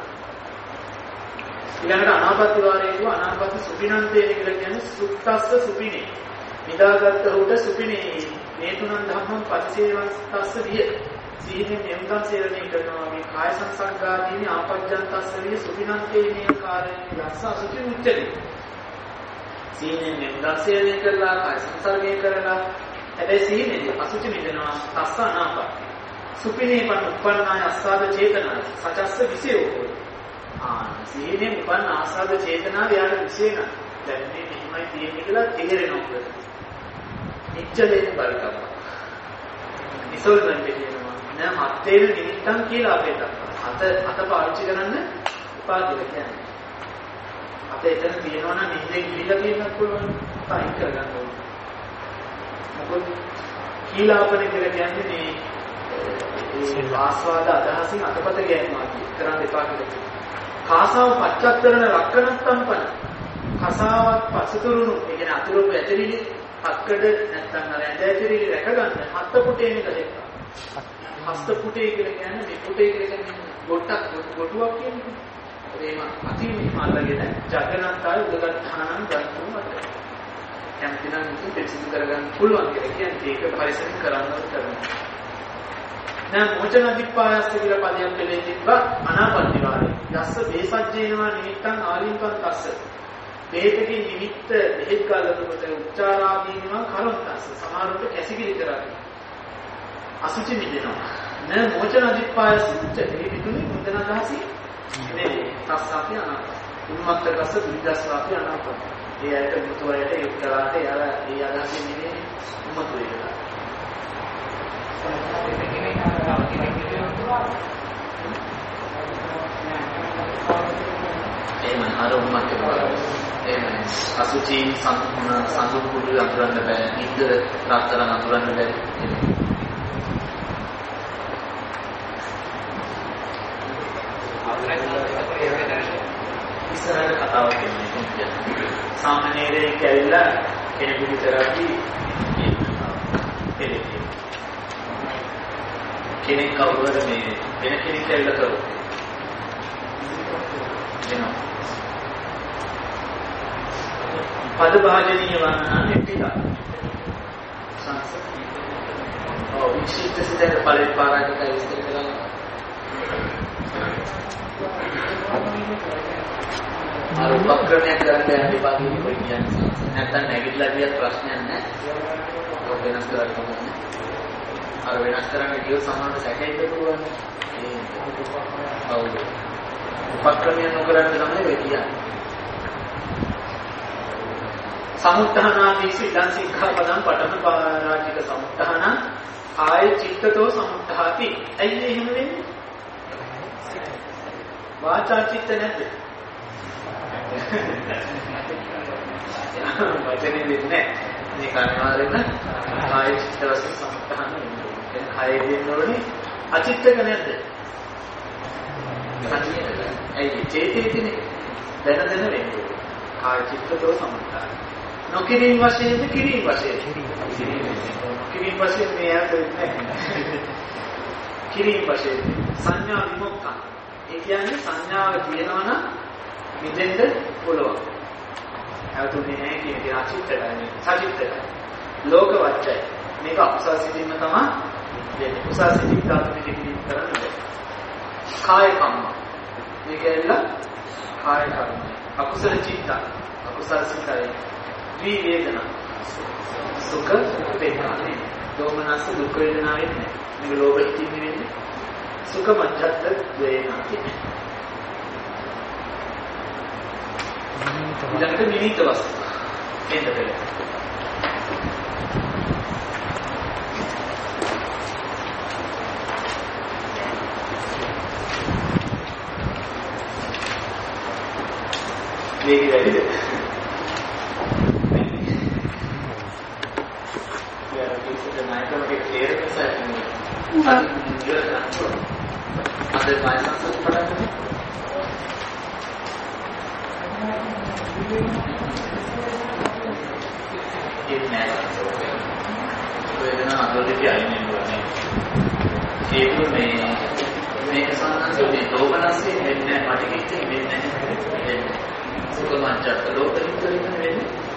Speaker 1: ඊළඟට අනාපත්ති වාරයේදී අනාපත්ති සුපිනන්තේ කියලා කියන්නේ සුත්තස්ස සුපිනේ. නිදාගත්ත උට සුපිනේ. මේ තුනන් ධම්මං පරිසේවස්තස්ස විය. සීනේ නියමතන් සේවනය කරනවා මේ කාය සංසග්ගාදීනි ආපජ්ජන්තස්ස විය සුපිනන්තේ මේ කාර්යය යස්ස අසුචි මුච්චති. සීනේ නියමතන් කරලා කාය සංසර්ගය කරලා හැබැයි සීනේ අසුචි මිදෙනවා තස්ස අනාපත්ති. සුපිනේ පන් උපන්නාය අස්සාද චේතනාය සචස්ස විසයෝ. සීනේ උපන් ආසාද චේතනාව යාට විශේෂ නැහැ. දැන් මේ මෙහිමයි තියෙන්නේ කියලා තේරෙනවා. නිච්චලයෙන් බලකම. ඉසෝල්මන්ට් කියනවා. නෑ මත්තේන නිමිත්තන් කියලා අපේ තත්ත්වය. අත පාවිච්චි කරන්න එපා කියලා කියන්නේ. අපේ එතන තියෙනවා නම් නිින්දෙන් ගිහිලා කියන්නත් පුළුවන්. තයි කරගන්න ඕනේ. මොකද කීලාපන කියලා කියන්නේ මේ ආස්වාද අදහසින් අතපත ගෑනවා කරන්න එපා කියලා. කාසාව පච්චත්තරණ රක්කනත්තම්පන කසාවත් පසුතුරුණු ඒ කියන්නේ අතුරුපු ඇතිරිලි අක්කඩ නැත්නම් අර ඇඳ ඇතිරිලි රැක ගන්න හත් පුටේන කලේ හස්ත පුටේ කියලා කියන්නේ මේ පුටේ කියලා කියන්නේ ගොටුවක් කියන්නේ ඒම අතින් අල්ලගෙන ජගනන්තය උදගත්තානම් ගන්නවා මත කැම්පිනම් පිළිසිදු කරගන්න පුළුවන් කියලා කියන්නේ ඒක පරිසරින් කරන්නවත් කරනවා නෑ මොචන අධිපායස්ස කියලා පදයක් දෙලේ තිබ්බා අනාපත්ති වාරේ. යස්ස දේසජ්ජේනවා නිමිත්තං ආලින්පන් තස්ස. බේතකින් නිමිත්ත දෙහෙත් ගන්නකොට උච්චාරාදීනවා කරොන්තස්ස. සමහරවිට කැසිකිලි කරන්නේ. අසුචි මිදෙනවා. නෑ මොචන අධිපායස්ස උච්චේ විදුනි මුදන දහසි නෙවේ. තස්සාපි අනාපත්ති. උන්මත්තකස්ස දුරිදස්සාපි අනාපත්ති. ඒ අයට මුතුවරයට යොක් කළාට යාලා ඒ අදහසින් නෙමෙයි උමතු වෙලා. එහෙම අර උම්මත් කරනවා. එහෙම අසුචි සම්පූර්ණ අඳුරන්න බෑ. නිද්ද රත්තරන් අඳුරන්න බැරි. ඉස්සරහට කතාවක් කියන්නේ සාමාන්‍යයෙන් කැවිලා කෙනෙකුට කරද්දී කෙනෙක් කවුරුහරි මේ වෙන කෙනෙක් කැවිලා කරොත් වෙනවා. පද භාජනීය වර්ණනාන්නේ ටික. විශිෂ්ට සිතේ පරිපාලනයක විස්තර කරනවා. අර උපක්‍රමයක් ගන්න යන්න එපා කියනවා කියන්නේ. නැත්නම් නැගිටලා ගියත් ප්‍රශ්නයක් නැහැ. ඔක වෙනස් කරලා තමයි. අර වෙනස් කරන්න ගියොත් සමාන සැකයිද පුළුවන්. ඔව්. උපක්‍රමයක් නොකරන්න තමයි වෙ කියන්නේ. සමුත්ථානාදීසි ඉදං සික්ඛාපදං පඨම පාරාජික සමුත්ථාන ආය චිත්තතෝ සමුත්ථාති. ඇයි එහෙම වෙන්නේ? වාචා චිත්ත නැද්ද? වචනේ දෙන්නේ මේක අනිවාර්යෙන්ම කාය චිත්ත වශයෙන් සම්පූර්ණ වෙනවා. දැන් කායේ දෙන්නෝනේ අචිත්තක නැද්ද? අචිත්තක. ඇයි චේතේතිනේ? දැන වෙන්නේ. කාය චිත්තතෝ සම්පූර්ණ. නොකිරීම වශයෙන්ද කිරීම වශයෙන්? කිරීම වශයෙන් මේ ආකාරයෙන් කිරීම වශයෙන් සංඥා විමුක්ඛ. ඒ කියන්නේ සංඥාව තියෙනවා නම් මිදෙන්න පුළුවන්. හැවතුනේ නැහැ කියන දේ අචිත්තකයි සචිත්තකයි. ලෝකවත්යි. මේක අකුසල් සිතින්ම තමයි දෙන්නේ. කුසල් සිතින් තාපනේ දෙකකින් කරන්නේ. කාය කම්ම. මේක ඇල්ල කාය කර්ම. අකුසල චිත්ත. අකුසල් සිතයි. ද්වි වේදනා. සුඛ වේදනා. දෝමනස් දුක් වේදනා වෙන්නේ. මේක ලෝභ හිතින් වෙන්නේ. සුඛ මච්ඡත් වේදනා කියන්නේ. ඊළඟට නිමිත්ත වස්තු එන්න බැහැ. මේක වැඩිද? යාර කිසිද නැයිකමගේ ක්ලියර් කරසන්නේ. අද මායසස් පඩන්නේ. ඉන්නේ වේදනා අදෝලිටි අයින් වෙනවා. ඒක මේක සම්බන්ධයෙන් දෝමනස්සේ වෙන්නේ නැහැ මටිකිටේ වෙන්නේ නැහැ. සුඛමංචත් ලෝකෙිට වෙන්නේ.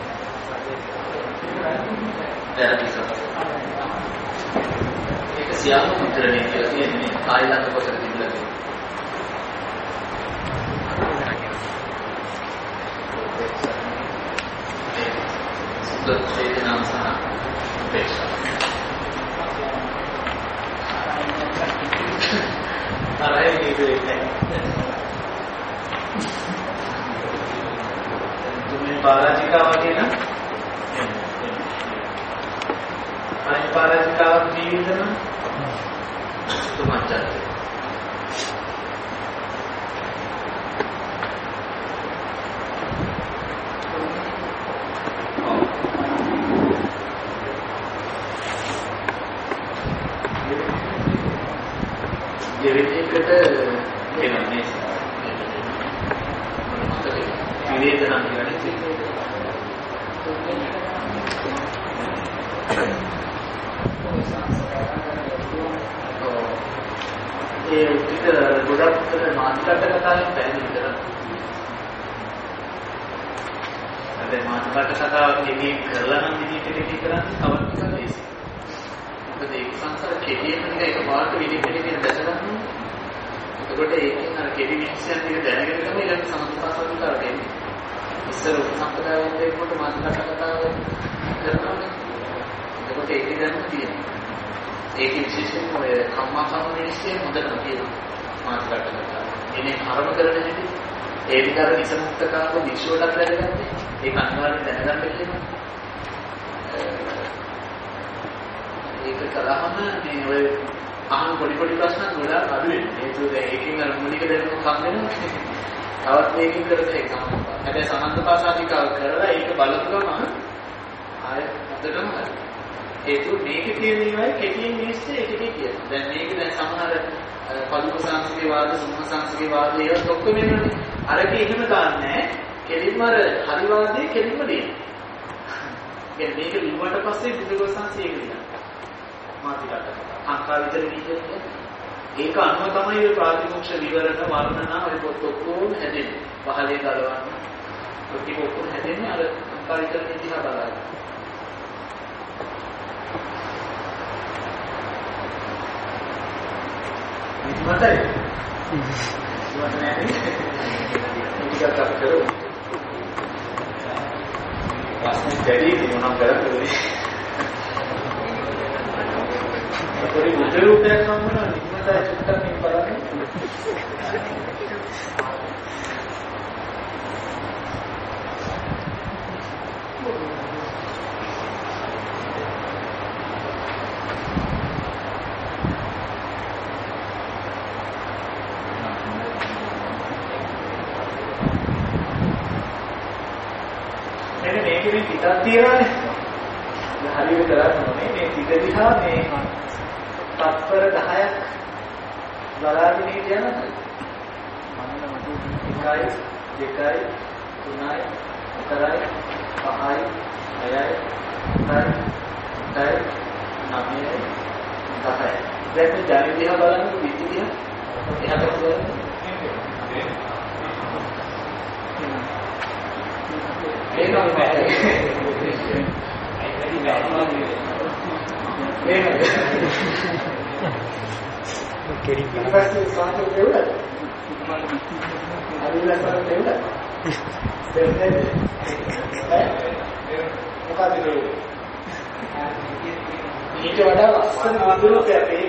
Speaker 1: ඒක සියල්ල මුද්‍රණය කියලා කියන්නේ කායිලක කොට තිබුණා. වේදනාව සහ උපේක්ෂා. අරයි කියන්නේ. තුන්වෙනි පාරාජිකාව කියන අනිත් පාරාජිකාව ජීවිතන තුමච්චත්. දෙවෙනිකට එනන්නේ විවේදනා කියන්නේ ඒ විතර ගොඩක් මානසික කතාවෙන් පැහැදිලි කරලා. අද මානසික කතාව දෙකේ කරලා නම් විදිහට කරන්නේ තවත් ටිකක් ලේසි. මොකද ඒක සංසාර කෙටියෙන් එක පාට විදිහට දැනගන්න. එතකොට ඒකෙන් අර කෙටි විශ්යන් ටික දැනගෙන තමයි ඊළඟ සම්පූර්ණ කරන්නේ. ඉස්සර සම්ප්‍රදායෙන් දෙන්නකොට මානසික කතාව කරනවා. එතකොට ඒක දැනගන්න තියෙනවා. ඒකේ විශේෂයෙන්ම ඔය කම්මා කම්ම විශ්ය හොඳටම තියෙනවා. මානසික කතාව. එනේ කර්ම කරන හැටි ඒ විතර නිසමුක්තකාරක විශ්වයටත් වැඩගන්නේ. ඒක අනිවාර්යෙන් දැනගන්න කියලා. ඒක කරාම මේ ඔය අහන පොඩි ප්‍රශ්න ගොඩාක් අඩු වෙනවා. ඒක ඒකෙන් අර මූලික දැනුම කම් වෙනවා. තවත් මේකින් කරන එක තමයි. හැබැයි සමන්ත භාෂාතිකාව කරලා ඒක බලපු ගමන් ආයෙ හදටම හරි. ඒක මේකේ තියෙන ඒවායි කෙටියෙන් මිනිස්සේ ඒකේ කියනවා. දැන් මේක දැන් සමහර පදුක සංස්කෘතික වාද, සුමහ සංස්කෘතික වාද ඒවත් ඔක්කොම එනවනේ. අරක එහෙම දාන්නේ කෙලින්ම අර හරිවාදයේ කෙලින්ම දෙනවා. කියන්නේ මේක ලිව්වට පස්සේ බුදුගොස්සන්සේ ඒක දෙනවා. මාතිකට. අංකා විතර විදිහට ඒක අනුව තමයි ඔය ප්‍රාතිමෝක්ෂ විවරණ වර්ණනා ඔය පොත් ඔක්කොම හැදෙන්නේ. පහලේ ගලවන්න. ඔක්කොම ඔක්කොම හැදෙන්නේ අර අංකා විතර විදිහ බලන්න. මතයි. මතයි නේද? ටිකක් අපිට කරමු. වාස්නේ දෙවි මොනවා කරන්නේ? අපේ මුද රූපයක් සම්මන නිමතයි චුට්ටක් මේ බලන්න. පිටක් තියනවානේ. හරියට කරන්න ඕනේ මේ පිට දිහා මේ තත්පර 10ක් බලාගෙන ඉඳියනද? 1යි 2යි 3යි 4යි 5යි 6යි 7යි 8යි 9යි 10යි. දැන් මේ ජනි දිහා බලන්න පිට දිහා එහාට බලන්න. ඒක කෙරි ඉස්සෙල්ලා සාන්ත දෙවුණා. අනිලා සාන්ත දෙවුණා. මොකද ඊට වඩා ලස්සන ආදුරෝපයක් ඒක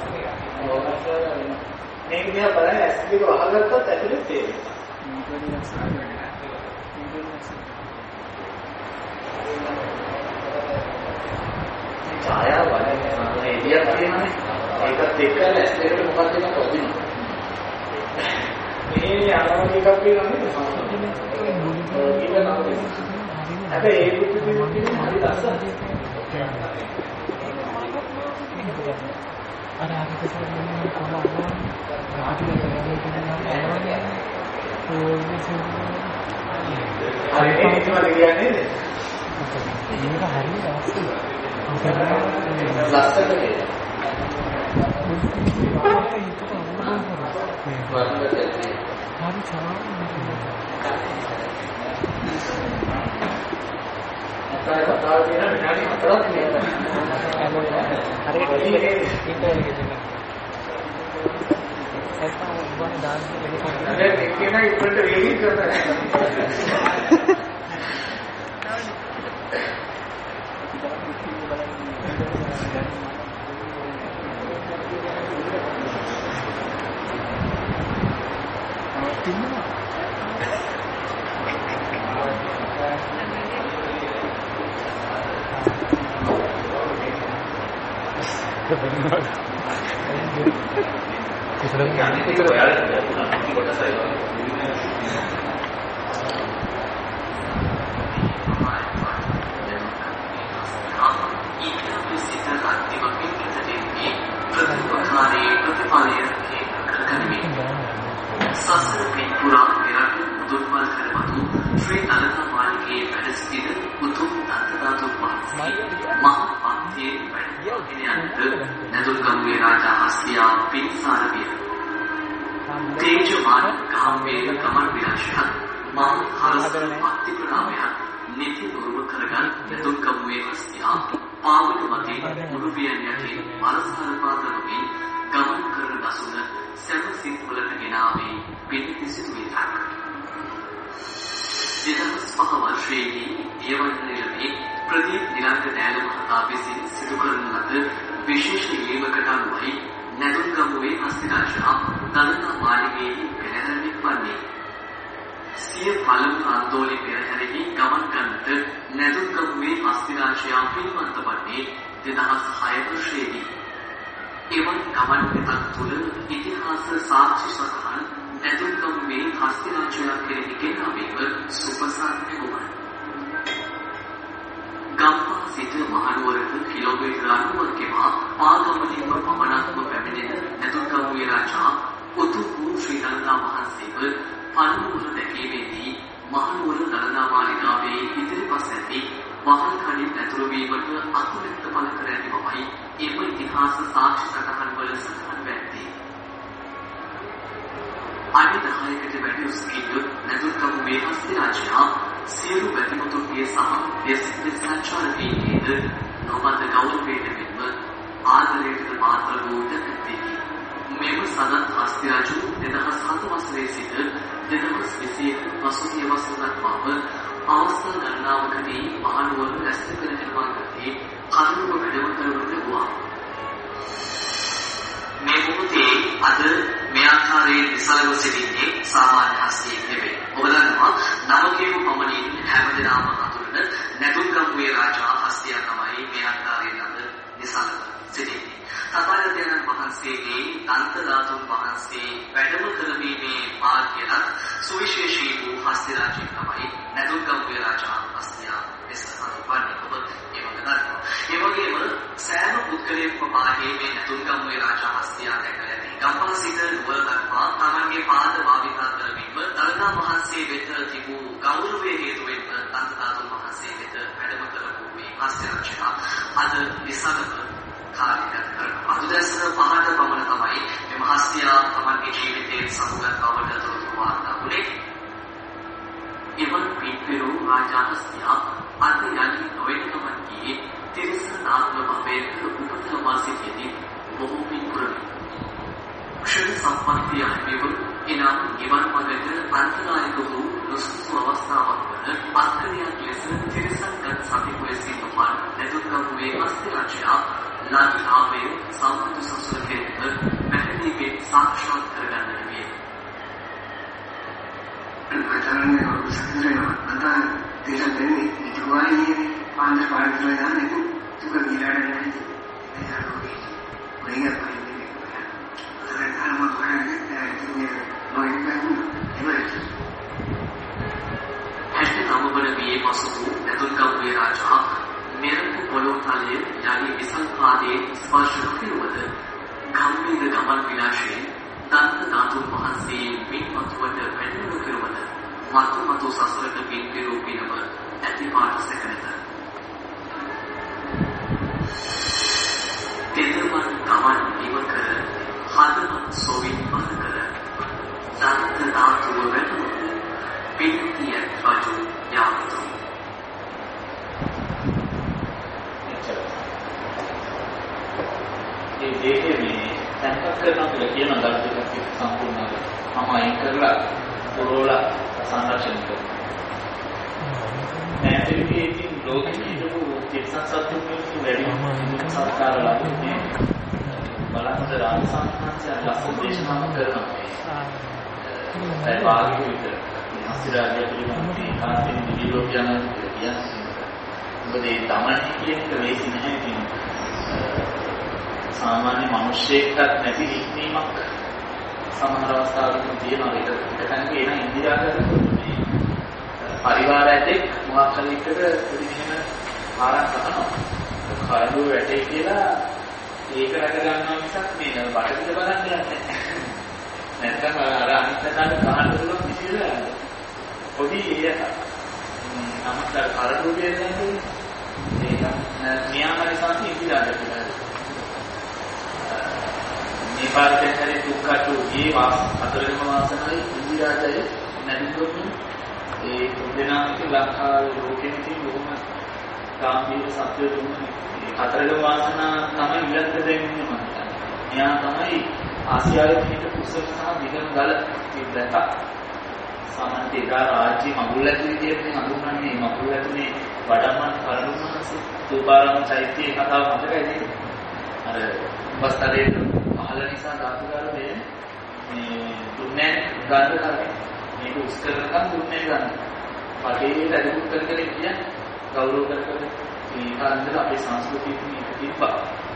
Speaker 1: මේක දිහා බලන්න ඇස් දෙක වහගත්තත් ඇතුලේ තේරෙනවා. ඡායාව වලේ එළියක් තියෙනනේ. ඒකත් එක්කලා ඇස් දෙකට මොකක්ද කියන පොදිනවා. මේ අනවදි එකක් වෙනවනේ. හැබැයි ඒ බුද්ධ විමුක්තිය හරි ලස්සනයි. අර අපිට කියන්නේ කොහොමද? රාජ්‍ය කරන්නේ හරි මේකමද කියන්නේ? මේක හරි ලස්සනයි. ලස්සනද කියලා. හරි සාරයි. කතාව කියන විනාඩි 4ක් නේද? හරියට ඉන්ටර්නෙට් එකේ. ඒකම උඹන දාන්න දෙන්න. ඒක එකේම ඉක්මනට වේගින් කරනවා.
Speaker 5: සිය පළමු ආන්දෝලනය පෙරහැරෙහි ගමන් කරන්නට නැදුම්ගමුවේ හස්තිරාජයා පිළිවන්ත වන්නේ 2006 වර්ෂයේදී. එවන් ගමන් පිටක් තුළ ඉතිහාස සාක්ෂි සටහන් නැදුම්ගමුවේ හස්තිරාජයා කෙරෙහි ගෙනාවීම සුපසාරණය වුණා. ගම්පහ සිට මහනුවරට කිලෝමීටර් 90ක් ගෙවා පාගමනින්ම පමණක්ම පැමිණෙන නැදුම්ගමුවේ රාජා උතුම් වූ ශ්‍රී දළදා වහන්සේව පළමුවර දැකීමේදී මහනුවර දළදා මාලිගාවේ ඉදිරිපස ඇති වහල් කඩින් ඇතුළු වීමට අතුලෙත්ත පළ කර ඇති බවයි එම ඉතිහාස සාක්ෂි සටහන් වල සටහන් වෙන්නේ. අඩි 10කට වැඩි උස් කිව්ව නැදුම්ගමුවේ හස්තිරාජයා සියලු වැතිමුතුන්ගේ සහ දෙසිත සංචාරකීන්ගේද නොබඳ ගෞරවයට මෙන්ම ආදරයට පාත්‍ර වූ දැක්කේ. මෙම සදත් හස්තිරාජු 2007 වසරේ සිට 2021 පසුගිය වසර දක්වාම අවස්ථා ගණනාවකදී මහනුවර රැස්කර නිර්මාණකදී කරුණු වැඩම කරවන වූවා. මේ මොහොතේ අද මේ ආකාරයේ විසලව සිටින්නේ සාමාන්‍ය හස්තියෙක් නෙවෙයි. ඔබ දන්නවා නවකේව පමණින් හැමදෙනාම හඳුනන නැදුම්ගමුවේ රාජා හස්තිය තමයි මේ ආකාරයෙන් අද විසලව සිටින්නේ. සතරදෙනන් වහන්සේගේ දන්ත ධාතුන් වහන්සේ වැඩම කරවීමේ මාර්ගයත් සුවිශේෂී වූ හස්තිරාජයෙක් තමයි නැදුම්ගමුවේ රාජා හස්තිය ලෙස හඳුන්වන්නේ. ඔබ ඒක දන්නවා. ඒ වගේම සෑම පුද්ගලයෙක්ම පාහේ මේ නැදුම්ගමුවේ රාජා හස්තිය දැකලා ඇති. ගම්පහ සිට නුවර දක්වා තමන්ගේ පාද භාවිතා කරමින්ම දළදා වහන්සේ වෙත තිබූ ගෞරවයේ හේතුවෙන් දන්ත ධාතුන් වහන්සේ වෙත වැඩම කරපු මේ හස්තිරාජයා අද විසලව කාර්යයක් කරනවා. අදුදැසන 5ට පමණ තමයි මේ හස්තියා තමන්ගේ ජීවිතයේ සමුගත් බවට තොරතුරු වාර්තා වුණේ. එවන් පිටපිරු රාජා හස්තියා අද යලි නොවන ගමන් ගියේ තිරිසන් ආත්ම භවයේ උපත ලබා සිටියදී බොහෝ පින් පුරමි. ක්ෂණ සම්පත්තිය හිමිව එනම් නිවන් මාර්ගයට අන්තනායක වූ නොසුසු අවස්ථාවක් වන අත්කරියක් ලෙස තිරිසන්ගත සතිපොය සිටුමන් නැදුම්ගමුවේ හස්තිරාජයා ලාභාවේ සම්පූර්ණ සසුර කෙරෙහිද පැහැදිලිව සාක්ෂාත් කරගන්නට විය.
Speaker 6: අතරන්නේ ඔබසතරේවා අතන දේශයෙන් ඉතිවාරී පාන්දර පාරේ යන්නේ තුක ගිලාඩ යන්නේ. එයාලෝගේ වෙන පරිදි අතරේ කාම කරන්නේ ඉන්නේ
Speaker 5: නවවන වියේ පසු නැදුම්ගමුවේ රාජා මෙරට පොළොව තලයේ යලි විසල් පාදයේ ස්පර්ශ නොකිරුවද ගම්බීර ගමන් විලාසයෙන් දන්ත ධාතුන් වහන්සේ පින්වත්වට වැඩම කෙරුවද මතු සසරට පින් පෙරූ පිනම ඇති පාට සැකරත. තෙදමන් ගමන් ඉවකර හදවත් සොවින් පද කර දන්ත ධාතුව වැඩම පින්තිය රජු යාවතු.
Speaker 1: ඒ දෙකේ මේ තැන්පත් කරනවා කියලා කියන දර්ශකයක් සම්පූර්ණව මම අයින් කරලා පොරෝලා සංරක්ෂණය කරනවා. නැතිවී ඉතින් ලෝකෙට හිටපු තිරසන් සත්තුන්ගේ වැඩි සංස්කාර ලබන්නේ බලන්න රාජසංහාංශය ලස්සන දේශනාවක් කරනවා. ඒ වාග්ය විතර හස්තිරාජය පිළිබඳව කාන්තෙන් දිවිලෝක යන කියන්නේ. මොකද ඒ තමන් කියන ප්‍රවේශ නැහැ ඉතින් සාමාන්‍ය මිනිස්සෙක්ට නැති හික්මීමක් සමහර අවස්ථාවක තියෙනවා. ඒක එකතැනක එන ඉන්දියාවේ පරිවාරයේදී මොකක් හරි එකට ප්‍රතිදින ආරක් කරනවා. කරුණු වැටේ කියලා ඒක රැක ගන්නවා මිසක් මේ බඩට බලන්නේ නැහැ. නැත්නම් අර අනිත් පැත්තට ගහන්න පුළුවන් විදිහට පොඩි නමස්කාර කරුණු දෙන්නේ ඒක නියාමයි සාති ඉඳලා කියලා. नेपाल के दुखा ये अतरम वासना इंदिराजय नरेंद्र ये दिना लखा रोके लोग गांधीर सत्य अतरम वासना तम इलंदे यहाँ तमई आसिया पुस्तक दिगम गल सामान्य राज्य मगुल्लती हंधुने मगुल्लने वडमन करुण तुपारम चैत्य कथा मतलब अरे बस तरे පහළ නිසා ධාතුකාර මේ දුන්නේ ගන්න කරේ මේක උස් කරනකම් දුන්නේ ගන්න. පටේ වැඩිපුර කරගෙන කියන්නේ ගෞරව කරගෙන මේ කාන්දර අපේ සංස්කෘතියේ මේක තිබ්බා.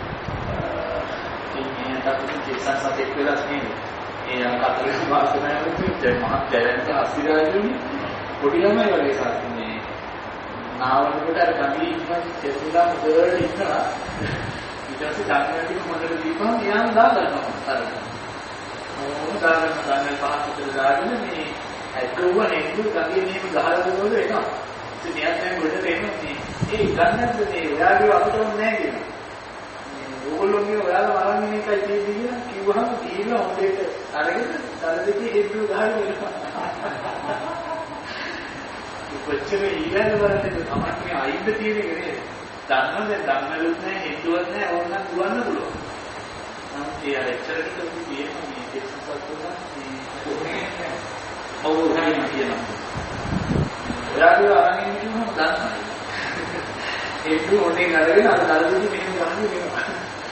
Speaker 1: මේ තාපු ජීසස් සතෙක් වෙලා තියෙන්නේ. ඒ කතරගම වාසනාවලුත් මහත් ජයන්ත අසිරාජුනි පොඩි ළමයි වගේ සාස්ත්‍රනේ නාවලකට අර ගමී ඉන්න චෙතුලා මුදල් ඉන්නවා. ඊට පස්සේ ඩාක්ටර්ටික මොඩල් දීපන් එයාම දාගන්නවා තරම. ඕන දාගන්න ගන්න පහකට දාගෙන මේ ඇතුව නෙක්ු ගගේ මේක ගහලා දුන්නොත් එනවා. ඉතින් එයාත් දැන් ගොඩට එනවා මේ ඒ ගන්නත් මේ ඔයාගේ අපිට ඕනේ නැහැ කියනවා. ඕගොල්ලෝගේ ඔයාලා වරන් ඉන්න එකයි තියෙන්නේ කියලා කිව්වහම කියලා හොඳට අරගෙන තලදෙකේ හෙඩ්ඩු ගහගෙන ඉන්නවා. කොච්චර ඊළඟ වරට තමයි අයින්ද තියෙන එක නේද? දන්නවද නැහැ හෙඩ්ඩුවක් නැහැ ඕනනම් දුවන්න පුළුවන්. නම් ඒ අර එච්චරකට තියෙන මේ දෙක්සත් තුන මේ ඔව් හරියට කියනවා. ඔයාගේ අරන් ඉන්න කිව්වම දන්නවා. හෙඩ්ඩු ඕනේ කරගෙන අර තලදෙකේ මෙහෙම ගහන්නේ වෙනවා.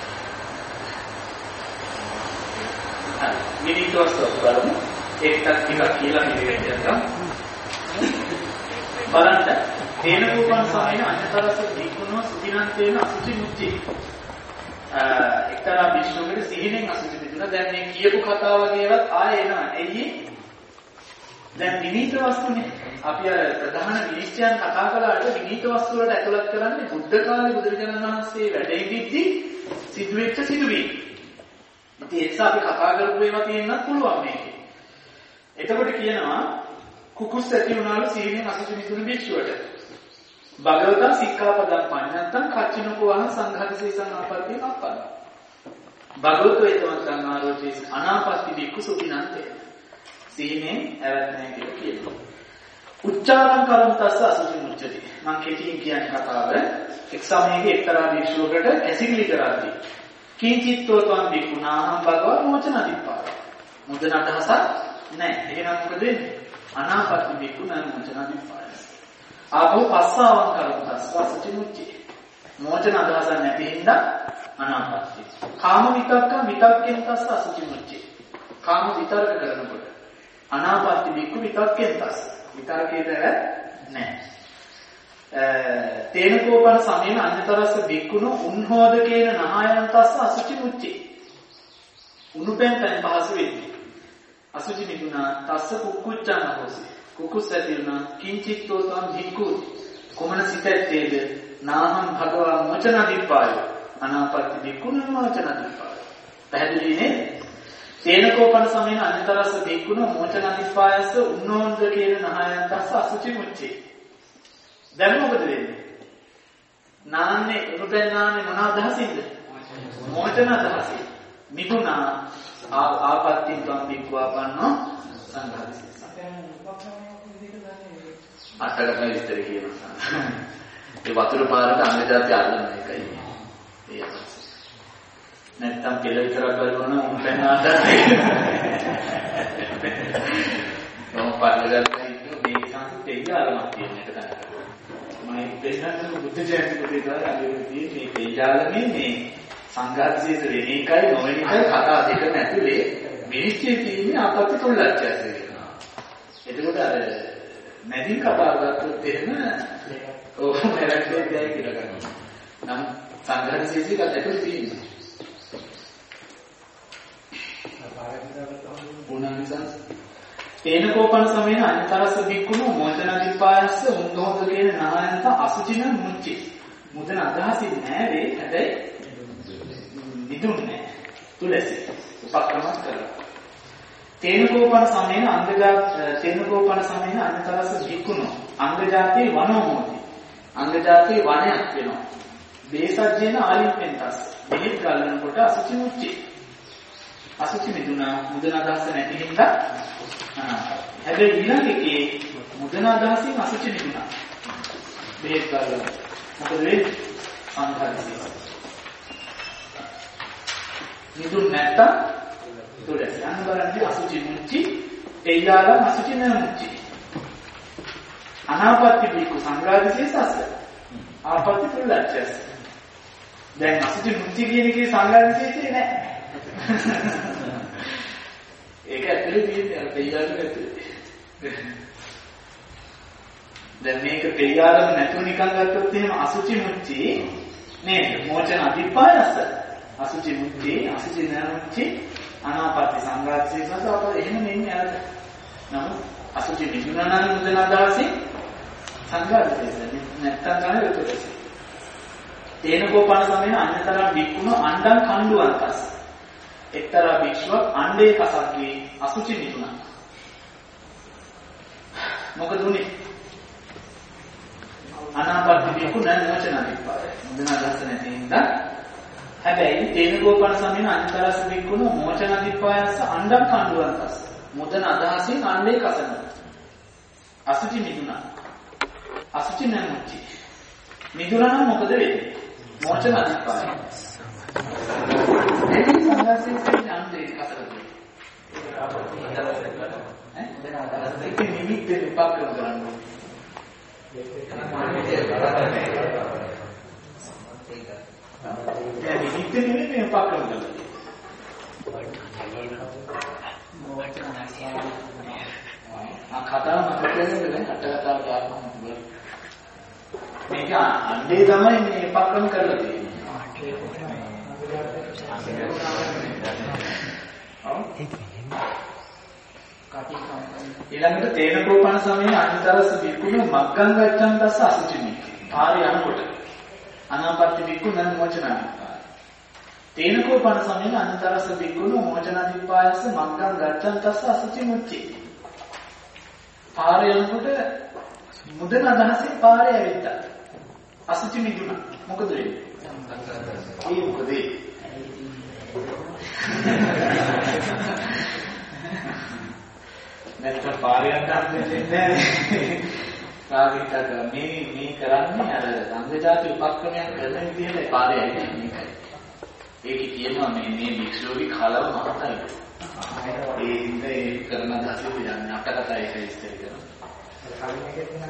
Speaker 1: මිනිත්තුවස්තු බලමු ඒකත් ටිකක් කියලා ඉදිරියට යනවා බලන්න තේන රූපං සමයන අඤ්ඤතරස දීකුණෝ සුඛිනන්තේන අසුචි මුච්චි එක්තරා විශ්වකෙට සිහිනෙන් අසුචි දෙන්න දැන් මේ කියපු කතාව වගේවත් ආයෙ එනවා එයි දැන් විනීත වස්තුනේ අපි අර ප්‍රධාන විනිශ්චයන් කතා කළාට විනීත වස්තු වලට ඇතුළත් කරන්නේ බුද්ධ කාලේ බුදුරජාණන් වහන්සේ වැඩ ඉඳිද්දි සිදුවෙච්ච සිදුවීම් ඉතින් ඒක අපි කතා කරපු ඒවා තියෙන්නත් පුළුවන් මේකේ. එතකොට කියනවා කුකුස් ඇති වුණාලු සීලෙන් අසුචි මිදුණු භික්ෂුවට. භගවතා සික්ඛාපදං පඤ්ඤත්තං කච්චිනකෝ වහං සංඝාතිසේසං ආපත්‍ති අප්පද. භගවතෝ ඒතමත්ං ආරෝචේ අනාපත්‍ති භික්ඛු සුඛිනන්තේ. සීලෙන් ඇවත් නැහැ කියලා කියනවා. උච්චාරං කරන් තස්ස අසුචි මුච්චති. මම කෙටියෙන් කියන්නේ කතාව එක් සමයක එක්තරා භික්ෂුවකට ඇසිලි කරාදී කිංචිත්තෝ තං බිකුණාහං භගවා මොචන දිප්පාය. මුදන අදහසක් නැහැ. එහෙනම් මොකද වෙන්නේ? අනාපත්ති බිකුණා මොචන දිප්පාය. ආපහු පස්සාවන් කරමු තස්සසුචි මුච්චි. මොචන අදහසක් නැති හින්දා අනාපත්ති. කාම විතක්ක විතක්කෙන් තස්ස අසුචි මුච්චි. කාම විතරක කරනකොට අනාපත්ති බිකු විතක්කෙන් තස්ස. විතරකේද නැහැ. තේන කෝපන සමේන අඤ්ඤතරස්ස බික්කුණු උන්හෝදකේන නහයන් තස්ස අසුචි මුච්චි. උණුපෙන් තෙන් පහසු වෙන්නේ. අසුචි මිදුණා තස්ස කුක්කුච්චන හොසි. කුකුස් ඇතිරුණා කිංචිත්තෝ තම් භික්ඛු. කොමන සිතැත්තේද නාහං භගවා මොචන දිප්පාය. අනාපත්ති බික්කුණු මොචන දිප්පාය. පැහැදිලි නේද? තේන කෝපන සමේන අඤ්ඤතරස්ස බික්කුණු මොචන දිප්පායස්ස උන්හෝදකේන නහයන් තස්ස අසුචි මුච්චි. දැන් මොකද වෙන්නේ? නාන්නේ උරුපෙන් නාන්නේ මොන අදහසින්ද? මොචන අදහසින්. මිදුණා ආපත්‍තින් තම් බික්වාපන්නෝ සංඝාතිසේස. අටකට විස්තර කියනවා. ඒ වතුර පාරට අංගජාති අල්ලන එකයි. ඒ නැත්තම් කෙල විතරක් බලවන උරුපෙන් ආදරයි. මම පාඩගල්ලා ඉන්න මේ සංස්කෘතිය ඉගාලමක් තියෙන එක තමයි. මම දෙන්නත් බුද්ධ ජයන්ති පුතේලා අලුතෙන් මේ තේජාලනේ මේ සංඝාතිසේස වෙන එකයි නොවන එකයි කතා දෙකම ඇතුලේ මිනිස්සු තියෙන්නේ අපත්‍ය තුල්ලච්චය කියනවා. එතකොට අර මැදින් කතා කරද්දී එහෙම ඕක මැරෙන්නේ නැහැ කියලා ගන්නවා. නම් සංඝාතිසේසික ඇතුලේ තියෙන්නේ. පුණානිසංස තේන කෝපන සමේන අඤ්ඤතරස්ස බික්කුණු මොචන දිප්පායස්ස උන්දෝදකේන නායන්ත අසුචින මුච්චි. මුදන අදහසින් නෑවේ හැබැයි මිදුන්නේ තුලසි උපක්‍රමස් කරලා. තේන කෝපන සමේන අඤ්ඤතරස්ස බික්කුණු අංගජාතේ වනෝමෝති. අංගජාතේ වනයක් වෙනවා. බේසජ්ජේන ආලිම්පෙන්තස්. දෙහිත් ගලනකොට අසුචි මුච්චි. අසුචි මිදුණා මුදන අදහස නැති හින්දා හැබැයි ඊළඟ එකේ මුදන අදහසින් අසුචි මිදුණා. බෙහෙත් ගන්න. මොකද වෙන්නේ? සංඝාතිසේස. මිදුන් නැත්තම් තුලස් යන බලන්නේ අසුචි මුච්චි එයාලා අසුචි නමුච්චි. අනාපත්ති බිකු සංඝාතිසේසස්ස. ආපත්ති තුලච්චස්. දැන් අසුචි මුච්චි කියන එකේ සංඝාතිසේසේ නැහැ. ඒක ඇතුලේ තියෙන අර දෙයියන්ට ඇතුලේ. දැන් මේක දෙයියාලම නැතුව නිකන් ගත්තොත් එහෙම අසුචි මුච්චි නේද? මෝචන අධිපායස. අසුචි මුච්චි, අසුචි නමුච්චි, අනාපත්ති සංඝාතසීසස අපර එහෙම නෙන්නේ අර. නමුත් අසුචි මිදුණානම් මුදන අදහසින් සංඝාතසීස නැත්තම් ගන්න උපදේශ. තේනකෝපන සමයන අන්‍යතරම් වික්කුණ අණ්ඩං කණ්ඩුවන්තස්. එක්තරා භික්ෂුවක් අණ්ඩේ කසක්ගේ අසුචි මිදුණා. මොකද උනේ? අනාපත්ති වික්කුණ නෝචන අධිපාය. මුදන අදහස නැති හින්දා හැබැයි තේනකෝපන සමයන අන්‍යතරස් වික්කුණ මෝචන අධිපායස අණ්ඩං කණ්ඩුවන්තස්. මුදන අදහසින් අණ්ඩේ කසන. අසුචි මිදුණා. අසුචි නැමුච්චි. මිදුණා නම් මොකද වෙන්නේ? මෝචන අධිපාය. මේ සංඝාසයෙන් අණ්ඩේ කසන. ඒක නිමිත්ත විපාක කරනවා. ඒ නිමිත්ත නෙමෙයි මේ විපාක කරනවා. කතාව මතක කරගන්න කතාව ගන්න. මේක අණ්ඩේ තමයි මේ විපාකම් කරලා තියෙන්නේ. ඊළඟට තේනකෝපන සමයේ අනිතරස විකුණ මග්ගං ගච්ඡන් තස්ස අසුචිනි. ආරය අනුකොට අනාපත්ති විකුණ මොචනයි. තේනකෝපන සමයේ අනිතරස විකුණ මොචනදීපායස මග්ගං ගච්ඡන් තස්ස අසුචි මුච්චි. ආරය අනුකොට මුදන අදහසේ පාරේ ඇවිත්තා. අසුචි මිදුණා. මොකද වෙන්නේ? ඒ මොකද? නැත්නම් පාරේ යන්න දෙන්නේ නැහැ. කාර්යිකත මේ කරන්නේ අර සංඝජාති උපක්‍රමයක් කරන විදිහට පාරේ ඇවිත් මේකයි. ඒකේ කියනවා මේ භික්ෂුවගේ කලව මහතයි. ඒ ඉන්නේ කරන දහසේ කියන්නේ අටකතා ඒක ඉස්තර කරනවා.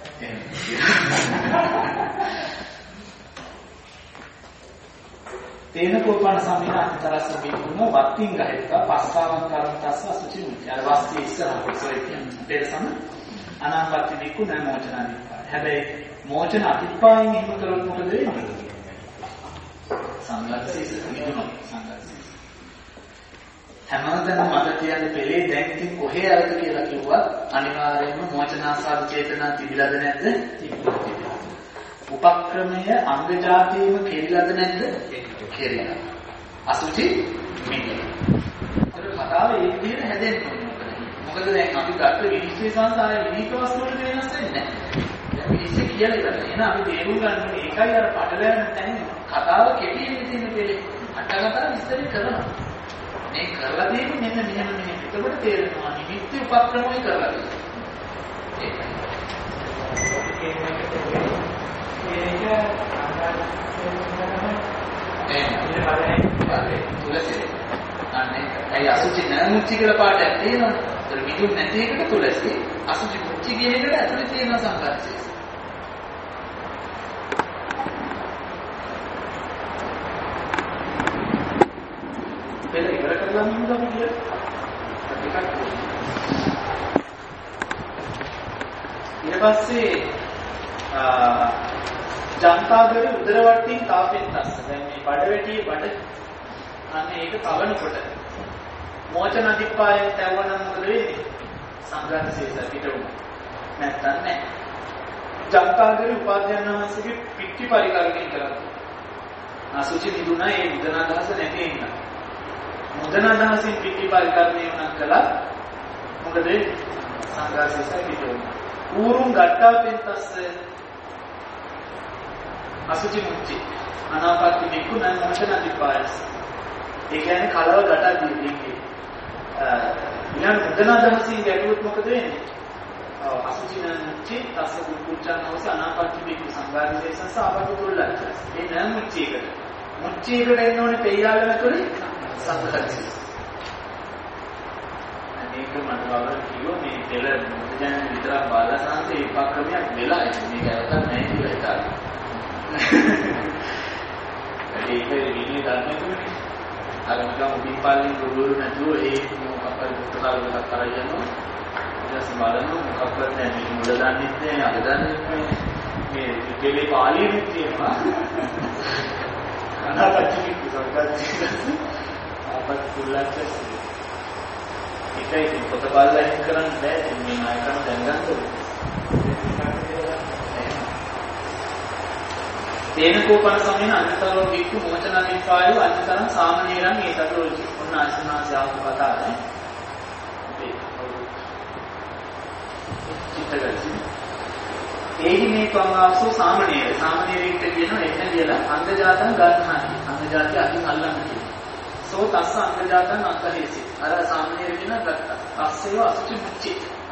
Speaker 1: තේනකෝපන සමීන අතරස්ස බිකුණ වත්තින් ගහෙත්තා පස්සාවන් කරන්තස්ස අසුචි මුචි. අර වාස්ති ඉස්සරහ කොසයි කියන්නේ. දෙරසම අනාපත්ති බිකුණ මොචනාදී. හැබැයි මොචන අතිපායෙන් එහෙම කරොත් මොකද වෙන්නේ? සංඝාතසීස නිදුණා සංඝාතසීස. හැමදාම මට කියන්නේ පෙළේ දැන් ඉතින් කොහේ අරද කියලා කිව්වත් අනිවාර්යයෙන්ම මොචනාසාර චේතනා තිබිලාද නැද්ද? තිබිලා. උපක්‍රමය අංග જાතියම කෙරිලාද නැද්ද? කෙරිලා. අසුචි මිදේ. අර කතාව ඒ විදිහට හැදෙන්න ඕනේ. මොකද දැන් අපි ගත්ත විනිශ්චය සංසාරයේ විනිශ්චය වස්තු වලට වෙනස් වෙන්නේ නැහැ. දැන් විනිශ්චය කියලා ඉවරයි. එහෙනම් අපි තේරුම් ගන්න ඕනේ ඒකයි අර පටලැවෙන තැන කතාව කෙටියෙන් තියෙන දෙලේ අටකතාව විස්තර කරනවා. මේ කරලා දෙන්නේ මෙන්න මෙහෙම. එතකොට තේරෙනවා නිමිත්ත උපක්‍රමයි කරලා තියෙන්නේ. ඒ අසුචි නැමුච්චි කියලා පාඩයක් තියෙනවනේ. ඒතර මිදුන් නැති එකට තුලසි අසුචි මුච්චි කියන එකට ඇතුලේ තියෙන සංකල්පය. පෙළ ඉවර කරලා නේද අපි කියන්නේ? ටිකක් ඊට පස්සේ ජනතාවගේ උදර වට්ටින් තාපෙන් තස්ස. දැන් මේ බඩවැටියේ බඩ අන්න ඒක කවනකොට මොචන අධිපායෙන් තවනම් මොකද වෙන්නේ? සංඝාතසීස පිටුම. නැත්තම් නැහැ. ජනතාවගේ උපාධ්‍යයන් වහන්සේගේ පිටි පරිකල්පන කරලා. අසුචි නිදුණා ඒ මුදන අදහස නැති ඉන්න. මුදන අදහසින් පිටි පරිකල්පනය වුණා කළා. මොකද සංඝාතසීස පිටුම. ඌරුම් ගට්ටාපෙන් තස්ස අසුචි මුච්චි අනාපත්ති විකුණ මොචන අධිපායස. ඒ කියන්නේ කලව ගටක් දෙන්නේ. ඊළඟ මුදන අදහසින් ගැටුවොත් මොකද වෙන්නේ? අසුචි මුච්චි තස්ස කුච්චන් හොස අනාපත්ති විකුණ සංඝාතසීස සාපතු තුල්ලච්ච. ඒ නම් මුච්චි එකට. මුච්චි එකට එන්න ඕනේ තේයාලම තුනේ සංඝාතසීස. මේක මට වවර කිව්වා මේ දෙල මුදජන විතරක් බාලා සංසේ උපක්‍රමයක් වෙලා මේක ඇත්තක් නැහැ කියලා හිතාගෙන. ඒක විනි ධර්මයකනේ. අර මුලා උපින් පාලින් ගුරු නැතුව ඒ මොකක්ද පුතකාල එකක් කරා යනවා. ඊට බලමු මොකක්වත් නැහැ මේ මුල දන්නේ නැහැ අද දන්නේ මේ දෙලේ පාළියෙත් තියෙනවා අනාපච්චි කිසෝකත් අපත් කුල්ලක් ඒකයි පොත බලලා ඉන්න කරන්න බෑ මේ නායකයන් දැනගන්න ඕනේ තේනකෝපන සමයෙන් අන්තරෝ වික්ඛු මොචනමින් පායෝ අන්තරං සාමනීරං ඒතතෝ ඔන්න ආසනාසයාව කතානේ චිත්තගති ඒහි මේ පංගාසෝ සාමනීර සාමනීරින්ට කියනවා එන්න කියලා අන්දජාතං ගන්නානි අන්දජාති අකින් අල්ලන්න කියනවා සෝ තස්ස අන්දජාතං අන්තහේසි අර සාමනීර කියන ගත්තා අස්සේව අසුචි මුච්චි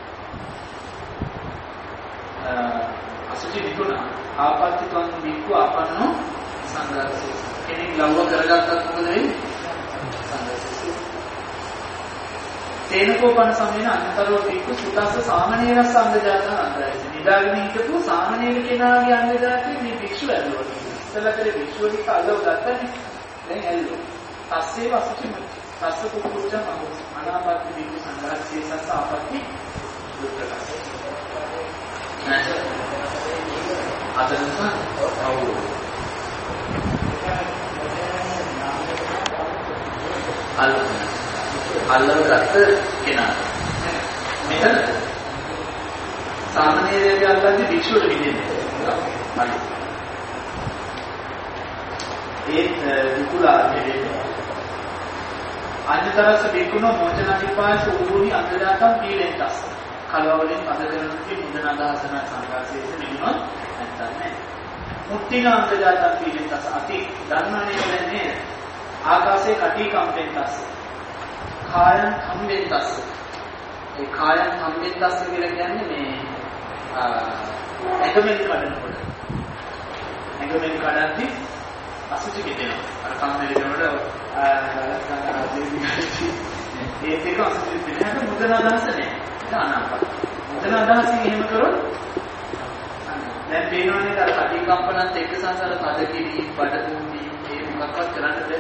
Speaker 1: අසුචි විකුණා ආපත්‍ති තුන් වික්ඛු ආපන්නෝ සංඝාසී කෙනෙක් ලව්ව කරගත්තත් මොකද වෙන්නේ සංඝාසී තේනකෝපන සමයෙන් අන්තරෝ වික්ඛු සුතස්ස සාමනීරස් සංඝජාතන අන්තරයි නිදාගෙන හිටපු සාමනීර කෙනාගේ අන්දජාතේ මේ භික්ෂුව ඇල්ලුවා ඉස්සලකේ භික්ෂුවගේ කල්ලව ගත්තනේ දැන් ඇල්ලුවා තස්සේ වසුචි මුච්චි තස්ස කුකුච්ච මහොස් අනාපත්‍ති වික්ඛු සංඝාසී සස්ස ආපත්‍ති දුක්ඛකසේ අතනසා අල්ලව ගත්ත කෙනා මෙතන සාමාන්‍යයෙන් අල්ලන්නේ භික්ෂුවට විදින්නේ හරි ඒ දුකුලා දෙන්නේ අන්‍යතරස බිකුණෝ මොචනාදිපාස උරුණි අන්දදාතම් පීලෙන්තස් කලවවලින් පද කරනකී මුදන අදහසන සංඝාසයේස නිදුනොත් නැත්තම් නෑ මුට්ටින අන්දදාතම් පීලෙන්තස් අති ධර්මණේ කියන්නේ ආකාශයේ කටි කම්පෙන්තස් කායන් කම්පෙන්තස් ඒ කායන් කම්පෙන්තස් කියලා කියන්නේ මේ ඇඟමෙන් කඩනකොට ඇඟමෙන් කඩද්දි අසුචි මිදෙනවා අර කම්මැලිකමට ඒ දෙක අසුචි මිදෙනකොට මුදන අදහස නෑ අනාපත් මුදන අදහසින් එහෙම කරොත් දැන් පේනවනේ අර කටි කම්පනත් එක්ක සංසාර පද කිරි බඩ තුන්දි මේ මොකක්වත් කරන්න බැහැ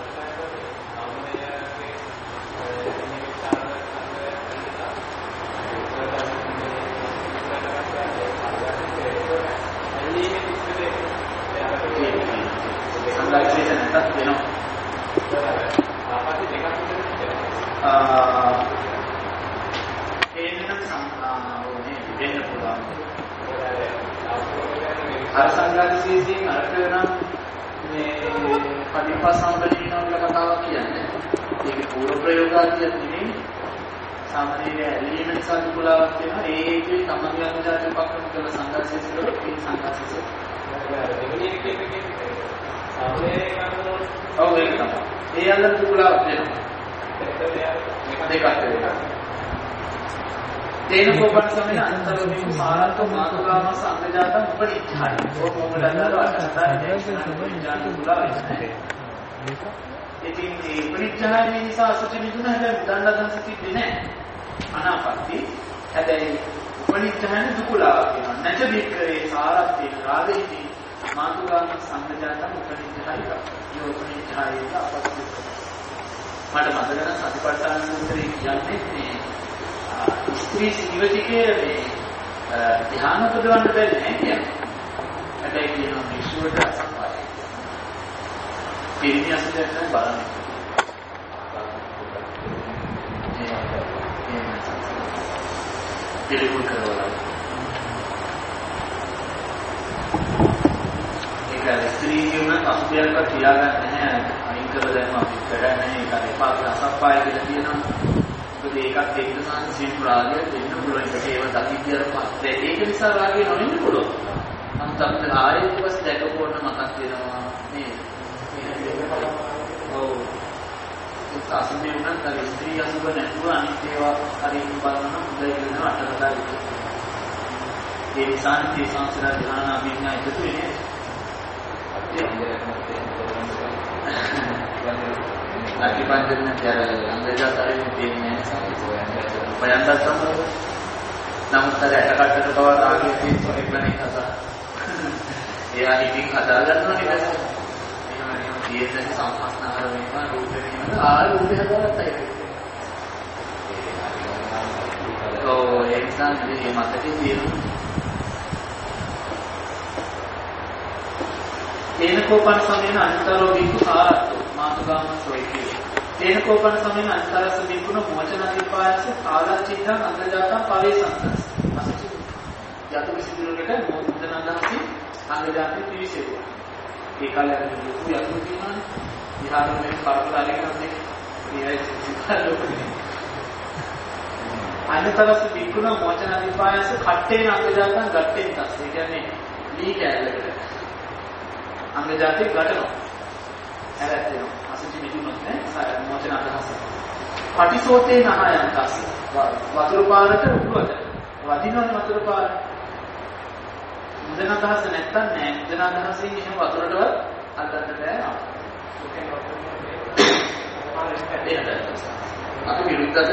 Speaker 1: අර සංඝාදිසීයෙන් අරක නම් මේ පටිපස්සම්පදීන වල කතාවක් කියන්නේ. ඒක පූර්ව ප්‍රයෝගාත්මක නෙමෙයි. සාමාන්‍යයෙන් ඇලීම නිසා දුකලාවක් වෙනවා. ඒකේ තමන්ගේ අනුජාතක පක්ෂම කළ සංඝාදිසීය වල ඒ සංඝාදිසීය. දෙවෙනි එකේ සාමාන්‍යයෙන් ඔව් ඒක තමයි. ඒ අල්ල දුකලාවක් වෙනවා. දෙකක් වෙනවා. තේනකෝපන සමයේ අන්තරෝමික සාරත්ව මාතුකාම සංගජාතම් උපනිච්ඡායි. ඕකමඩදාර අටසාරයේ විඥාන තුලා වෙන්නේ. ඉතින් මේ උපනිච්ඡාය නිසා අසුචි විදුන හැබැයි උදන්න අදහස තිබ්බේ නැහැ. අනාපත්ති හැබැයි උපනිච්ඡායන දුකලාවක් වෙනවා. නැච වික්‍රේ සාරත්වේ රාගෙහි මාතුකාම සංගජාතම් උපනිච්ඡායි. ඒ උපනිච්ඡායේ අපත්ති. මට මතක නැහැ සතිපට්ඨාන සූත්‍රයේ කියන්නේ මේ ස්ත්‍රී ජීවිතයේ මේ ධ්‍යාන පුදවන්න බැරි නෑ කියන්නේ. හැබැයි කියනවා විශ්වයට අසම්පාදයි. පිරිමියසෙන් බලන්න. පිළිකුල් කරවලා. ඒක ස්ත්‍රී කියුණා අසුබයක්වත් තියාගන්න නැහැ. අයින් කරලා දැම්ම අපිට වැඩ නැහැ. ඒක එපාට අසම්පාය කියලා කියනවා. ඒකත් එක්ක සංසිල් රාගය දෙන්න පුළුවන් එකට ඒව දකිද්දියර පස්සේ ඒක නිසා රාගය නොවෙන්න පුළුවන්. නමුත් අපිට ආයෙත් ඊපස් දැකපොන්න මතක් වෙනවා නේද? ඔව්. ඒක අසුබේ උනත් අර ස්ත්‍රී අසුබ නැතුව අනිත් ඒවා හරියට බලන හොඳයි කියන අටකතා විදිහට. ඒ නිසා මේ සංසාර ධ්‍යාන අභිඥා එකතු වෙන්නේ. අකිපන්දෙන් ජර අංගජාතරේ තියෙන්නේ පයන්දත් සමග නමුත් අර ඇටකටට බව රාගයේ තියෙන එකනේ කතා. එයා ඉතින් හදා ගන්නවා නේද? එහෙම තියෙන සම්පස්නාහර වෙනවා රූපේ වෙනවා ආ රූපේ හදාගත්තා ඒක. ඔව් නිසා මේ මතකේ තියෙනවා. තේනකෝපන සමයන අන්තරෝ බික්කු සාරත්තු මාතුගාම සොයිකේ. තේනකෝපන සමයන අන්තරස බික්කුන මොචනදීපායස කාලචිත්තං අන්තජාතං පවේසන්තස්. අසුචි යතු විසිදුරකට මොදනදාසි අංගජාති පිවිසෙව්වා. ඒ කාලේ යතු කියනවානේ. විහාරයේ කරකලාගෙන තමයි මේ සිතාලෝකනේ. අන්තරස බික්කුන මොචනදීපායස කට්ටේන අංගජාතං ගට්ටෙන් තස්. ඒ කියන්නේ ලී කැලලකට අංගජාති ගටනවා. ඇරත් වෙනවා. අසුචි මිදුනොත් නේ මොචන අදහස. පටිසෝතේ නහයන් තස්. වතුර පාරට උඩුවට. වදිනවනේ වතුර පාර. මුදන අදහස නැත්තම් නෑ. මුදන අදහසින් එහෙම වතුරටවත් අල්ලන්න බෑ. අත විරුද්ධද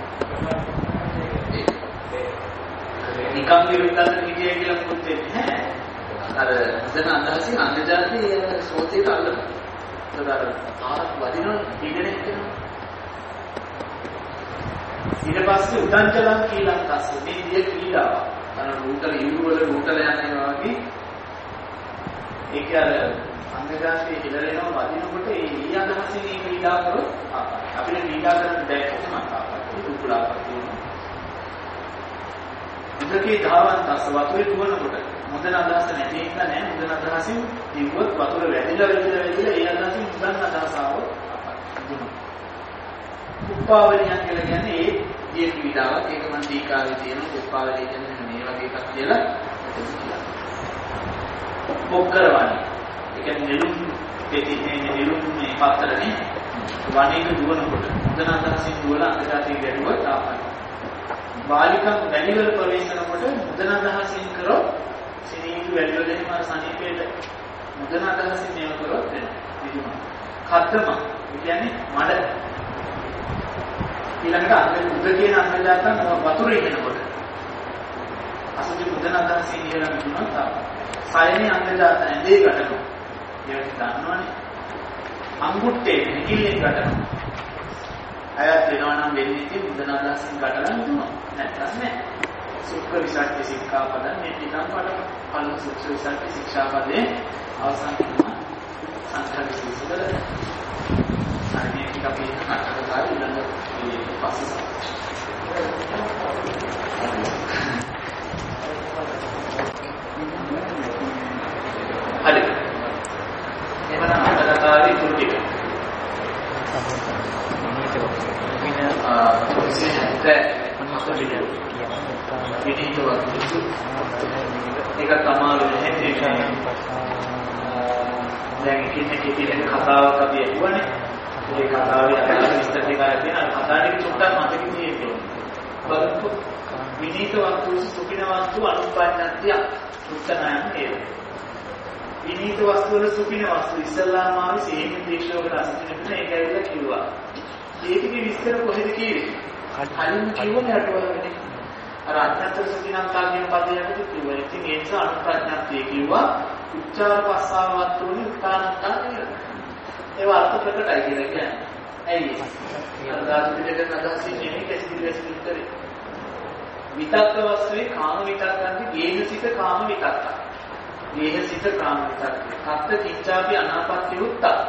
Speaker 1: නිකම් විරුද්ධද හිටියේ කියලා මුකුත් වෙන්නේ නෑ. අර මුදන අදහසින් අංගජාති සෝතේට අල්ලනවා. ඒකට පාරක් වදිනවනේ ඉගෙන හිටිනවා. ඊට පස්සේ උදංචලම් කියලා තස්සේ මේ දිය කීලාව. අර රූටල යුරු වල රූටල යනවා වගේ ඒක අර අංගජාතියේ හිලරේනවා වදිනකොට ඒ ඊ අදහසින් මේ කීලා කරොත් අපිට කීලා කරන්න බැහැ කොහොමද අපිට උකුලාවක් තියෙනවා. ඉතකේ ධාවන් තස්ස වතුරේ දුවනකොට මුදන අදහස නැති එක නෑ. මුදන අදහසින් දිවුවත් වතුර වැදිලා ඒ අදහසින් මුදන අදහස ආවොත් දුවනවා. උපාවලියක් කියලා කියන්නේ ඒ දිය පීඩාවක්. ඒක මන් දීකාවේ තියෙන උපාවලිය කියන්නේ මේ වගේ එකක් කියලා පොක්කරවන්නේ. ඒ කියන්නේ නෙළුම් පෙතිනේ නෙළුම් මේ පත්තරනේ වණේක දුවනකොට මුදන අදහසින් දුවලා අන්තජාතිය ගැටුවත් ආපයි. බාලිකම් වැලිවල ප්‍රවේශනකොට මුදන අදහසින් කරොත් සිනීතු වැලිවලෙන් මාර සනීපේට මුදන අදහසින් මේව කරොත් වෙනවා. කද්දම කියන්නේ මඩ ඊළඟට අංග උද කියන අංගජාතන් වතුරේ වෙනකොට අසුචි මුදන අදහසින් ඉහළ මිදුණා සයනේ අංගජාතන් ඇඳේ ගටනවා. ඒක දන්නවනේ. අංගුට්ටේ නිකිල්ලෙන් ගටනවා. අයත් වෙනවා නම් වෙන්නේ ඉතින් මුදන අදහසින් ගටලා මිදුණා. නැත්නම් නෑ. සුඛ විසක්ති සික්ඛාපදං නිතිතං පඩ පළමු සුඛ විසක්ති ශික්ෂාපදේ අවසන් වෙනවා. සංඛාර විසුද්ධිය. අනේ ටික අපි අටකතාව ඊළඟ පස්සේ හරි එමනම් අටකතාවේ තුන් ටික ඒක තමයි දැන් කිසිම කතාවක් අපි අහුවනේ. ඒ කතාවේ අදාළ විස්තර ටික තියෙනවා. කතාව ටික චුට්ටක් මතකෙ තියෙන්න බලන්න. විනීත වස්තු සුඛින වස්තු අනුපන්නත්‍ය උත්තනයන් නේද? විනීත වස්තු වල සුඛින වස්තු ඉස්සල්ලාම ආවේ සේම දීක්ෂෝකට අසිතිනෙන්න ඒක ඇවිල්ලා කිව්වා. ඒකේ විස්තර කොහෙද කිව්වේ? කලින් කිව්වනේ අටවලනේ. අර අඥාත සුඛිනංකා කියන පදයට කිව්වා. ඉතින් ඒ නිසා අනුපන්නත්‍ය කිව්වා. උච්චාර පස්සාවත් තුනේ උත්තානත්තා කියලා. ඒව අර්ථ ප්‍රකටයි කියලා කියන්නේ. ඇයි ඒ? අදාළ පිටකන අදහසින් නෙමෙයි කැසිදිස් විතරේ. විතක්ක වස්තුවේ කාම විතක්කන්ති ගේහසිත කාම විතක්ක. ගේහසිත කාම විතක්ක. කත්ත කිංචාපි අනාපත්‍ය උත්තා.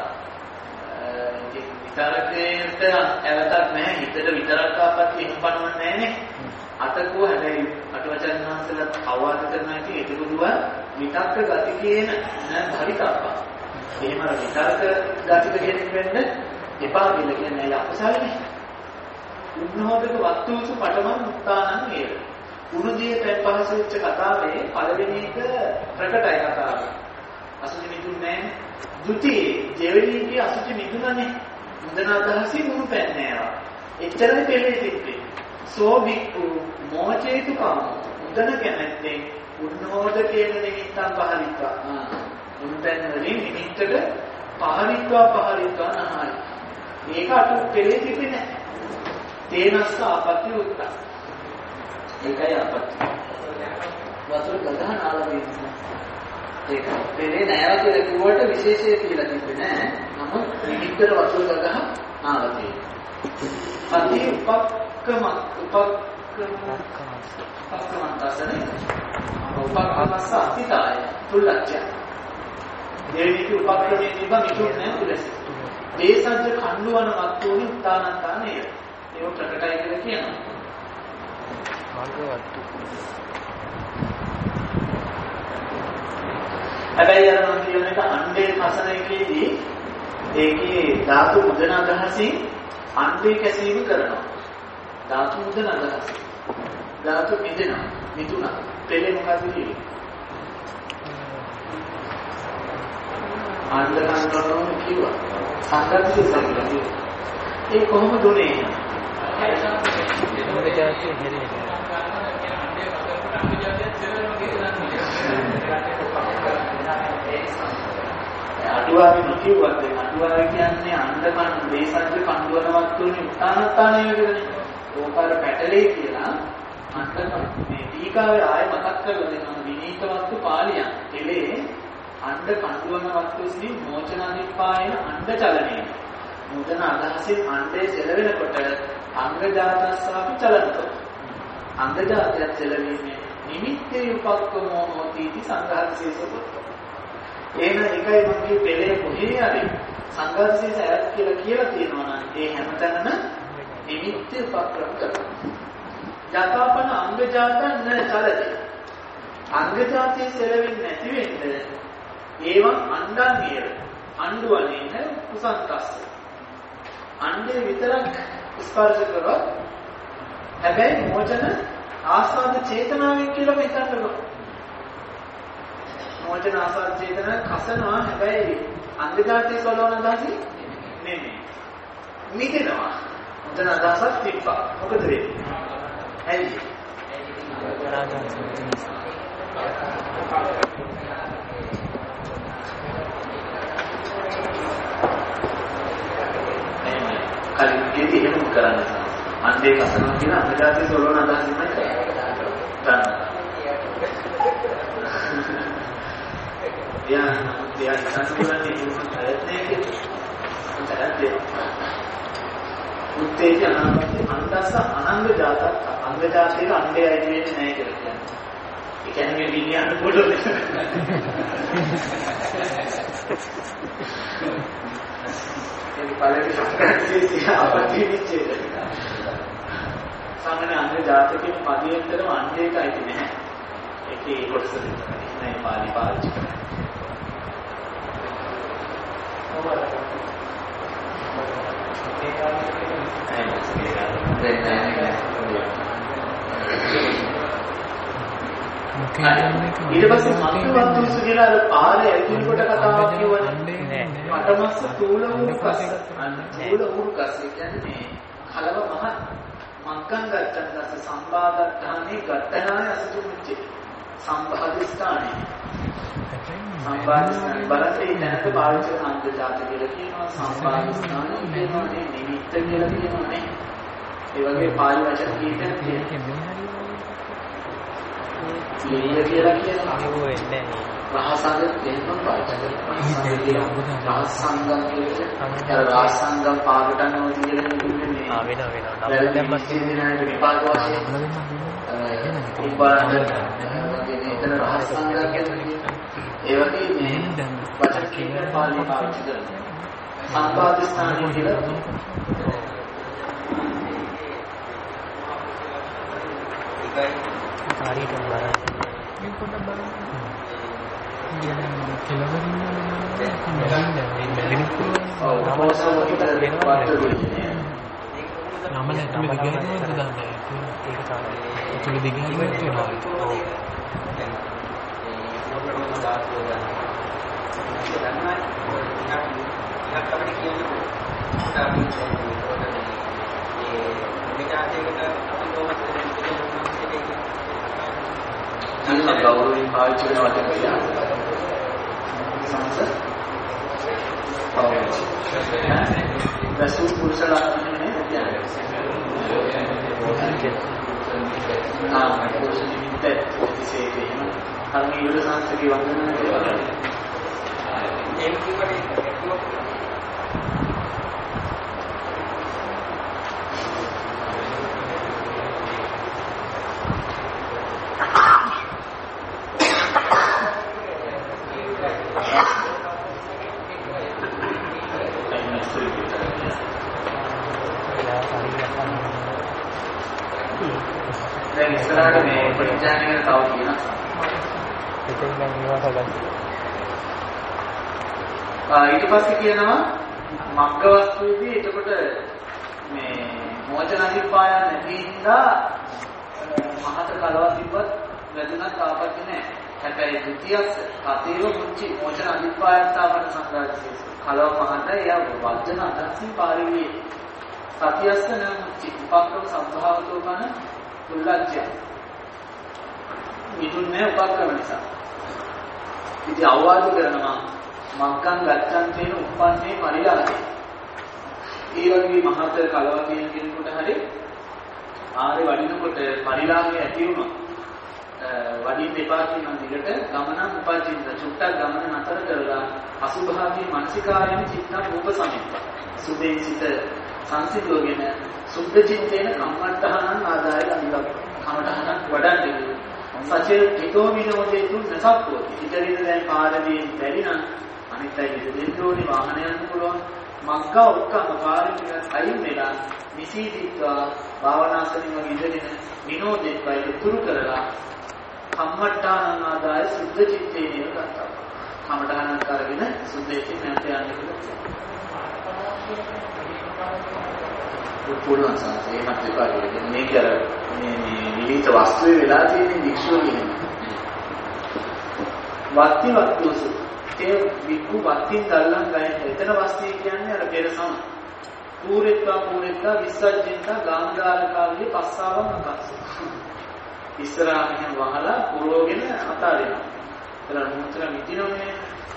Speaker 1: විතරකේට ඇවතක් නැහැ. හිතට විතරක් ආපත්‍ය එහෙමපන්නවන්නේ නැහනේ. අතකෝ හැබැයි අටවචනහන්සලත් අවවාද කරනවා ඉතින් ඒක දුවා විතක්ක ගති කියන භවිතප්පා. එහෙම අර විතර්ක ගතික කෙනෙක් වෙන්න එපා කියලා කියන්නේ අපසාරනේ. උන්නෝදක වස්තුසු පටමන් උත්තානං නේද? උණුදිය පැපහස වෙච්ච කතාවේ පළවෙනි එක ප්‍රකටයි කතාවේ. අසුචි මිදුන්නේ නැහැ. ဒုတိ දෙවෙනිගේ අසුචි මිදුනනේ. මුදන අදහසින් උණු පැන්නේ ආවා. එච්චරයි පෙළේ තිබ්බේ. සෝ වික්ඛු මොචේතු කාම. මුදන කැමැත්තෙන් උන්නෝද කියන නිමිත්තන් පහලිත්වා. උන්ටන් වලින් නිමිත්තට පහරිත්වා නහයි. මේක අතු දෙලේ තිබෙන්නේ නැහැ. තේනස්ස ආපත්‍ය උත්තා. ඒකයි ආපත්‍ය. වතුර ගලහන ආලවේදී. ඒක පෙරේ නෑව කියලා කිව්වට විශේෂය කියලා තිබෙන්නේ නැහැ. නමුත් නිමිත්තට වතුර ගලහ ආලවේදී. අති උපක්කම පස්කමන්තසනේ උපක්‍රමස්ස අතීතය තුල්ලච්ඡ දෙවිනි උපක්‍රමයේ තිබ්බ මිතුන් නෑ තුලස දේසජ්ජ කණ්ඩුවන වත්තුනි උත්තානන්තානේ ඒක ප්‍රකටයි කියලා කියනවා මාර්ගවත්තු හැබැයි අර මම කියන එක අණ්ඩේ කසන එකේදී ඒකේ ධාතු මුදන අදහසින් අණ්ඩේ කැසීම කරනවා ධාතු මුදන අදහස ධාතු මිදෙනවා මිදුණා පෙළේ මොකද කියන්නේ ආන්දරන් කරනවා කිව්වා සංගතිය සංගතිය ඒ කොහොමද උනේ අටුවාවේ නොකියුවත් අටුවාවේ කියන්නේ අන්දකන් දේසජ්ජ කණ්ඩුවනවත් තුනේ උත්තානත්තානේ කියලානේ. ඕකාර පැටලේ කියලා අන්දකන් මේ ටීකාවේ ආයෙ මතක් කරලා දෙනවා විනීතවත්තු පාළියන්. එලේ අණ්ඩ කණ්ඩුවනවත්තුස්නි මෝචනාදිපායන අණ්ඩ චලනයේ. මුදන අදහසින් අණ්ඩේ සෙලවෙනකොට අංගජාතස්සාපි චලනතෝ. අංගජාතය සෙලවෙන්නේ නිමිත්තේ උපක්කමෝ හෝතිති සංඝාතසේසොත්. එහෙනම් එකයි මම කිය පෙළේ කොහේ හරි සංඝාතසේස ඇත් කියලා තියෙනවා නම් ඒ හැමතැනම නිමිත්ත උපක්‍රම කරනවා. ජාතපන අංගජාතන් න චලති. අංගජාතයේ සෙලවෙන්නේ නැති වෙන්නේ ඒවන් අණ්ඩන්නේර අණ්ඩුවනේ කුසන්තස්ස. අණ්ඩේ විතරක් ස්පර්ශ කරොත් හැබැයි මොචන ආස්වාද චේතනාවෙන් කියලා හිතන්නකො. මොචන ආස්වාද චේතනාව කසනවා හැබැයි අංගජාතයේ සලවන අදහසි නෙමෙයි. මිදෙනවා. මොචන අදහසක් තිබ්බා. මොකද වෙන්නේ? ඇයි? කලින් දෙවි එහෙම කරන්නේ. අන්දේ කසනවා කියන අංගජාතයේ සලවන අදහසින්මයි කරන්නේ. dia santulannya ilmu ayatnya gitu. Ayatnya. උත්තේජ අනාගතේ අන්දස අනංග ජාතක අංග ජාතේක අංගය ඇති වෙන්නේ නැහැ කියලා කියන්නේ. ඒ කියන්නේ මේ විඤ්ඤාණ පොළොව. ඒ පළවෙනි සංකල්පයේ අපටි විච්ඡේද. සාමාන්‍ය අංග ජාතකයේ පදියෙන්තරම අංගයක ඇති නැහැ. ඒකේ කොටස නෑ පාලි පාවිච්චි කරන්නේ. ඊට පස්සේ මත්වත්තුසු කියලා අර පාරේ ඇතුළට කතාවක් කියවනේ. මටමස්ස තූල උරුකස්. තූල උරුකස් කියන්නේ කලව මහත් මක්කන් ගත්තන් දැස සම්බාධත්තානේ ගත්තනාය අසුතුච්චේ. සම්බාධස්ථානේ. සම්බාධස්ථාන බලතේ දැනට පාවිච්චි කරන අන්ත ජාති කියලා කියනවා. සම්බාධස්ථාන කියනවා නේ නිමිත්ත කියලා කියනවා නේ. ඒ වගේ පාලි වචන කීපයක් තියෙනවා. ලීය කියලා කියනවා. ඒක වෙන්නේ නැහැ. රහසංග දෙන්නම පාවිච්චි කරනවා. රහසංගම් කියන්නේ අර රහසංගම් පාගටනවා කියලා කියන්නේ. වෙනවා. දැම්මත් කියන්නේ විපාක වශයෙන්. එතන රහසංගම් කියන්නේ ඒ වගේ මේ වචන කීපයක් පාලි පාවිච්චි කරනවා. සම්පාදස්ථානය කියලා
Speaker 4: හරියට බලන්න. මේ පොඩ්ඩක් බලන්න.
Speaker 1: ගෞරවයෙන් පාවිච්චි කරන වචන කියලා සංස පාවිච්චි රසු පුරුෂලා කියන්නේ පුරුෂ නිමිත්ත විශේෂයෙන් කර්ම යුද සංස්කෘතිය වන්දනා කරනවා ඒක සුළු විතරයි. දැන් ඉස්සරහට මේ පරිඥාන ගැන තව කියනවා.
Speaker 4: එතෙන් දැන් මේවා හදන්න.
Speaker 1: ඊට පස්සේ කියනවා මග්ග වස්තුවේදී එතකොට මේ මෝචන අධිපාය නැතිඳා මහත කලවක් තිබ්බත් වැදුනත් ආපත්‍ය නැහැ. හැබැයි ද්විතියස් කතේව මුච්චි මෝචන අධිපායතාවන සංගායසෙස කලව මහත එයා වර්ජන අදර්ශී පාරිවියේ සතියස්ස නමුච්චි උපක්‍රම සම්භාවතෝ කන උල්ලජ්ජය මිදුන්නේ උපක්‍රම නිසා ඉතින් අවවාද කරනවා මග්ගං ගච්ඡන් තේන උපන්නේ පරිලාහේ ඒ වගේ මහත කලව කියන කෙනෙකුට හරි ආරේ වඩිනකොට පරිලාහේ ඇති වුණා වඩින් දෙපා කියන දිගට ගමන උපජින්න චුට්ටක් ගමන නතර කරලා අසුභාගී මානසිකායන චිත්තං රූපසමිත්ත සුදෙන් සිට සංසිද්ධෝගෙන සුද්ධ චිත්තේන කම්මට්ඨහනං ආදාය අනික කමටහනක් වඩන්නේ සචේ හිතෝ විනෝදේ තුන් නැසක්කෝති ඉතින් දැන් පාරදී බැරි නම් අනිත් අය දෙන්නෝනි වාහන යන්න පුළුවන් මග්ගා උක්කම පාරදී අයින් වෙලා නිසීදීත්වා භාවනාසනින් වගේ ඉඳගෙන විනෝදෙත් වයිද තුරු කරලා කම්මට්ඨානං ආදාය සුද්ධ චිත්තේ නේද කරනවා කමටහනක් කරගෙන සුද්ධ චිත්තේ නැත යන්නේ පුළුවන් සංසේමත් විපාකෙ මේක අර මේ විවිධ වස්තුවේ වෙලා තියෙන වික්ෂුව කියන්නේ වත්ති වස්තුසු ඒ වික්ඛු වත්තින් දල්ලන් ගන්නේ එතන වස්තිය කියන්නේ අර පෙරසම පූරෙත්තා විසර්ජින්තා ගාන්ධාරකාවේ පස්සාවම අකස්ස ඉස්සරහින් වහලා පුරෝගෙන අතාරිනවා එතන මුත්‍ර මිදිනෝනේ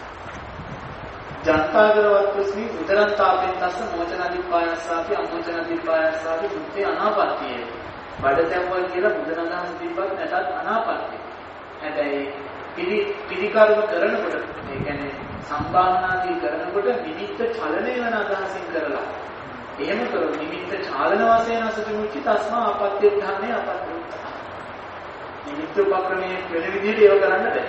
Speaker 1: ජන්තාගරවත්තුස්නි උදරන් තාපෙන් තස්ස මෝචනාදිපායස්සාපි අමෝචනාදිපායස්සාපි සුත්තේ අනාපත්තියේ බඩතැම්වල් කියලා බුදුනදාස තිබ්බත් නැතත් අනාපත්තිය. හැබැයි පිළිකර්ම කරනකොට ඒ කියන්නේ සම්භාවනාදී කරනකොට නිමිත්ත චලනය වෙන අදහසින් කරලා එහෙම කරු නිමිත්ත චාලන වශයෙන් අසතුමුච්චි තස්මා ආපත්‍ය උද්ධානේ ආපත්‍ය උද්ධා. නිමිත්ත උපක්‍රමයේ වෙන විදිහට ඒව කරන්න බෑ.